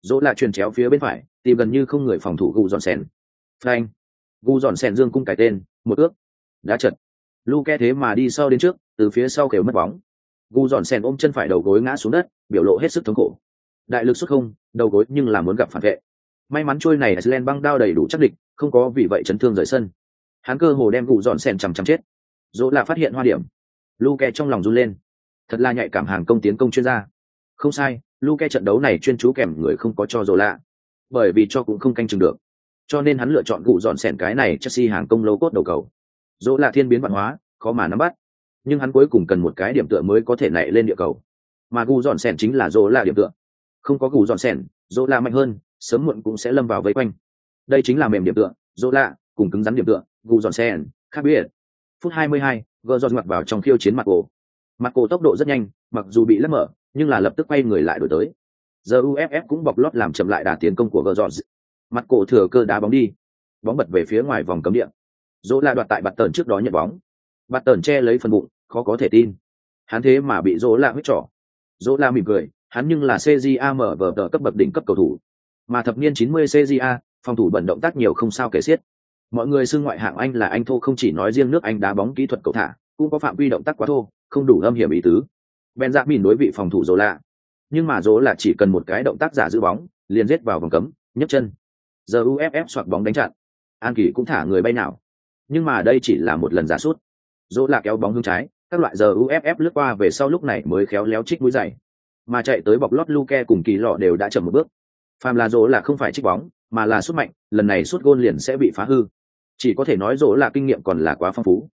Dỗ là truyền chéo phía bên phải, tìm gần như không người phòng thủ gù dọn sèn. Frank, gù dọn sèn dương cung cái tên, một ước, đá chật. Luke thế mà đi sau đến trước, từ phía sau kêu mất bóng. Gù dọn sèn ôm chân phải đầu gối ngã xuống đất, biểu lộ hết sức thống khổ. Đại lực xuất không, đầu gối nhưng là muốn gặp phản vệ. May mắn trôi này Iceland băng đao đầy đủ chắc địch, không có vì vậy chấn thương rời sân. Hắn cơ hồ đem gù dọn sèn chằm chằm chết. Dỗ là phát hiện hoa điểm. Luke trong lòng run lên. Thật là nhạy cảm hàng công tiến công chuyên gia. Không sai, Luke trận đấu này chuyên chú kèm người không có cho Dỗ lạ, bởi vì cho cũng không canh chừng được, cho nên hắn lựa chọn gù dọn sèn cái này Chelsea hàng công lâu cốt đầu cầu. Dỗ là thiên biến văn hóa, khó mà nắm bắt, nhưng hắn cuối cùng cần một cái điểm tựa mới có thể nảy lên địa cầu, mà gù dọn sèn chính là Dỗ là điểm tựa. Không có gù dọn sèn, Dỗ là mạnh hơn, sớm muộn cũng sẽ lâm vào vây quanh. Đây chính là mềm điểm tựa, Dỗ là cùng cứng rắn điểm tựa, gù dọn sèn khác biệt. Phút hai mươi hai, gờ giọt ngoặt vào trong khiêu chiến mặt cổ. Mặt cổ tốc độ rất nhanh, mặc dù bị lấp mở, nhưng là lập tức quay người lại đổi tới. Giờ u ép ép cũng bọc lót làm chậm lại đà tiến công của gờ giọt. Mặt cổ thừa cơ đá bóng đi, bóng bật về phía ngoài vòng cấm địa. Dỗ là đoạt tại bạt tần trước đó nhận bóng, bạt tần che lấy phần bụng, khó có thể tin, hắn thế mà bị Dỗ là huyết trỏ. Dỗ là mỉm cười, hắn nhưng là xê giê a mở vở tờ cấp bậc đỉnh cấp cầu thủ, mà thập niên chín mươi xê giê a phòng thủ bẩn động tác nhiều không sao kể xiết. Mọi người xưng ngoại hạng Anh là anh thô, không chỉ nói riêng nước Anh đá bóng kỹ thuật cầu thả, cũng có phạm vi động tác quá thô, không đủ âm hiểm ý tứ. Benjamin đối vị phòng thủ Dỗ là, nhưng mà Dỗ là chỉ cần một cái động tác giả giữ bóng, liền giết vào vòng cấm, nhấc chân. Giờ u ép ép xoạc bóng đánh chặn, An Kỳ cũng thả người bay nào, nhưng mà đây chỉ là một lần giả sút. Dỗ là kéo bóng hướng trái, các loại giờ u ép ép lướt qua về sau, lúc này mới khéo léo trích mũi giày, mà chạy tới bọc lót Luke cùng Kỳ Lọ đều đã chậm một bước. Phàm là Dỗ là không phải trích bóng, mà là sút mạnh, lần này sút gôn liền sẽ bị phá hư. Chỉ có thể nói Dỗ là kinh nghiệm còn là quá phong phú.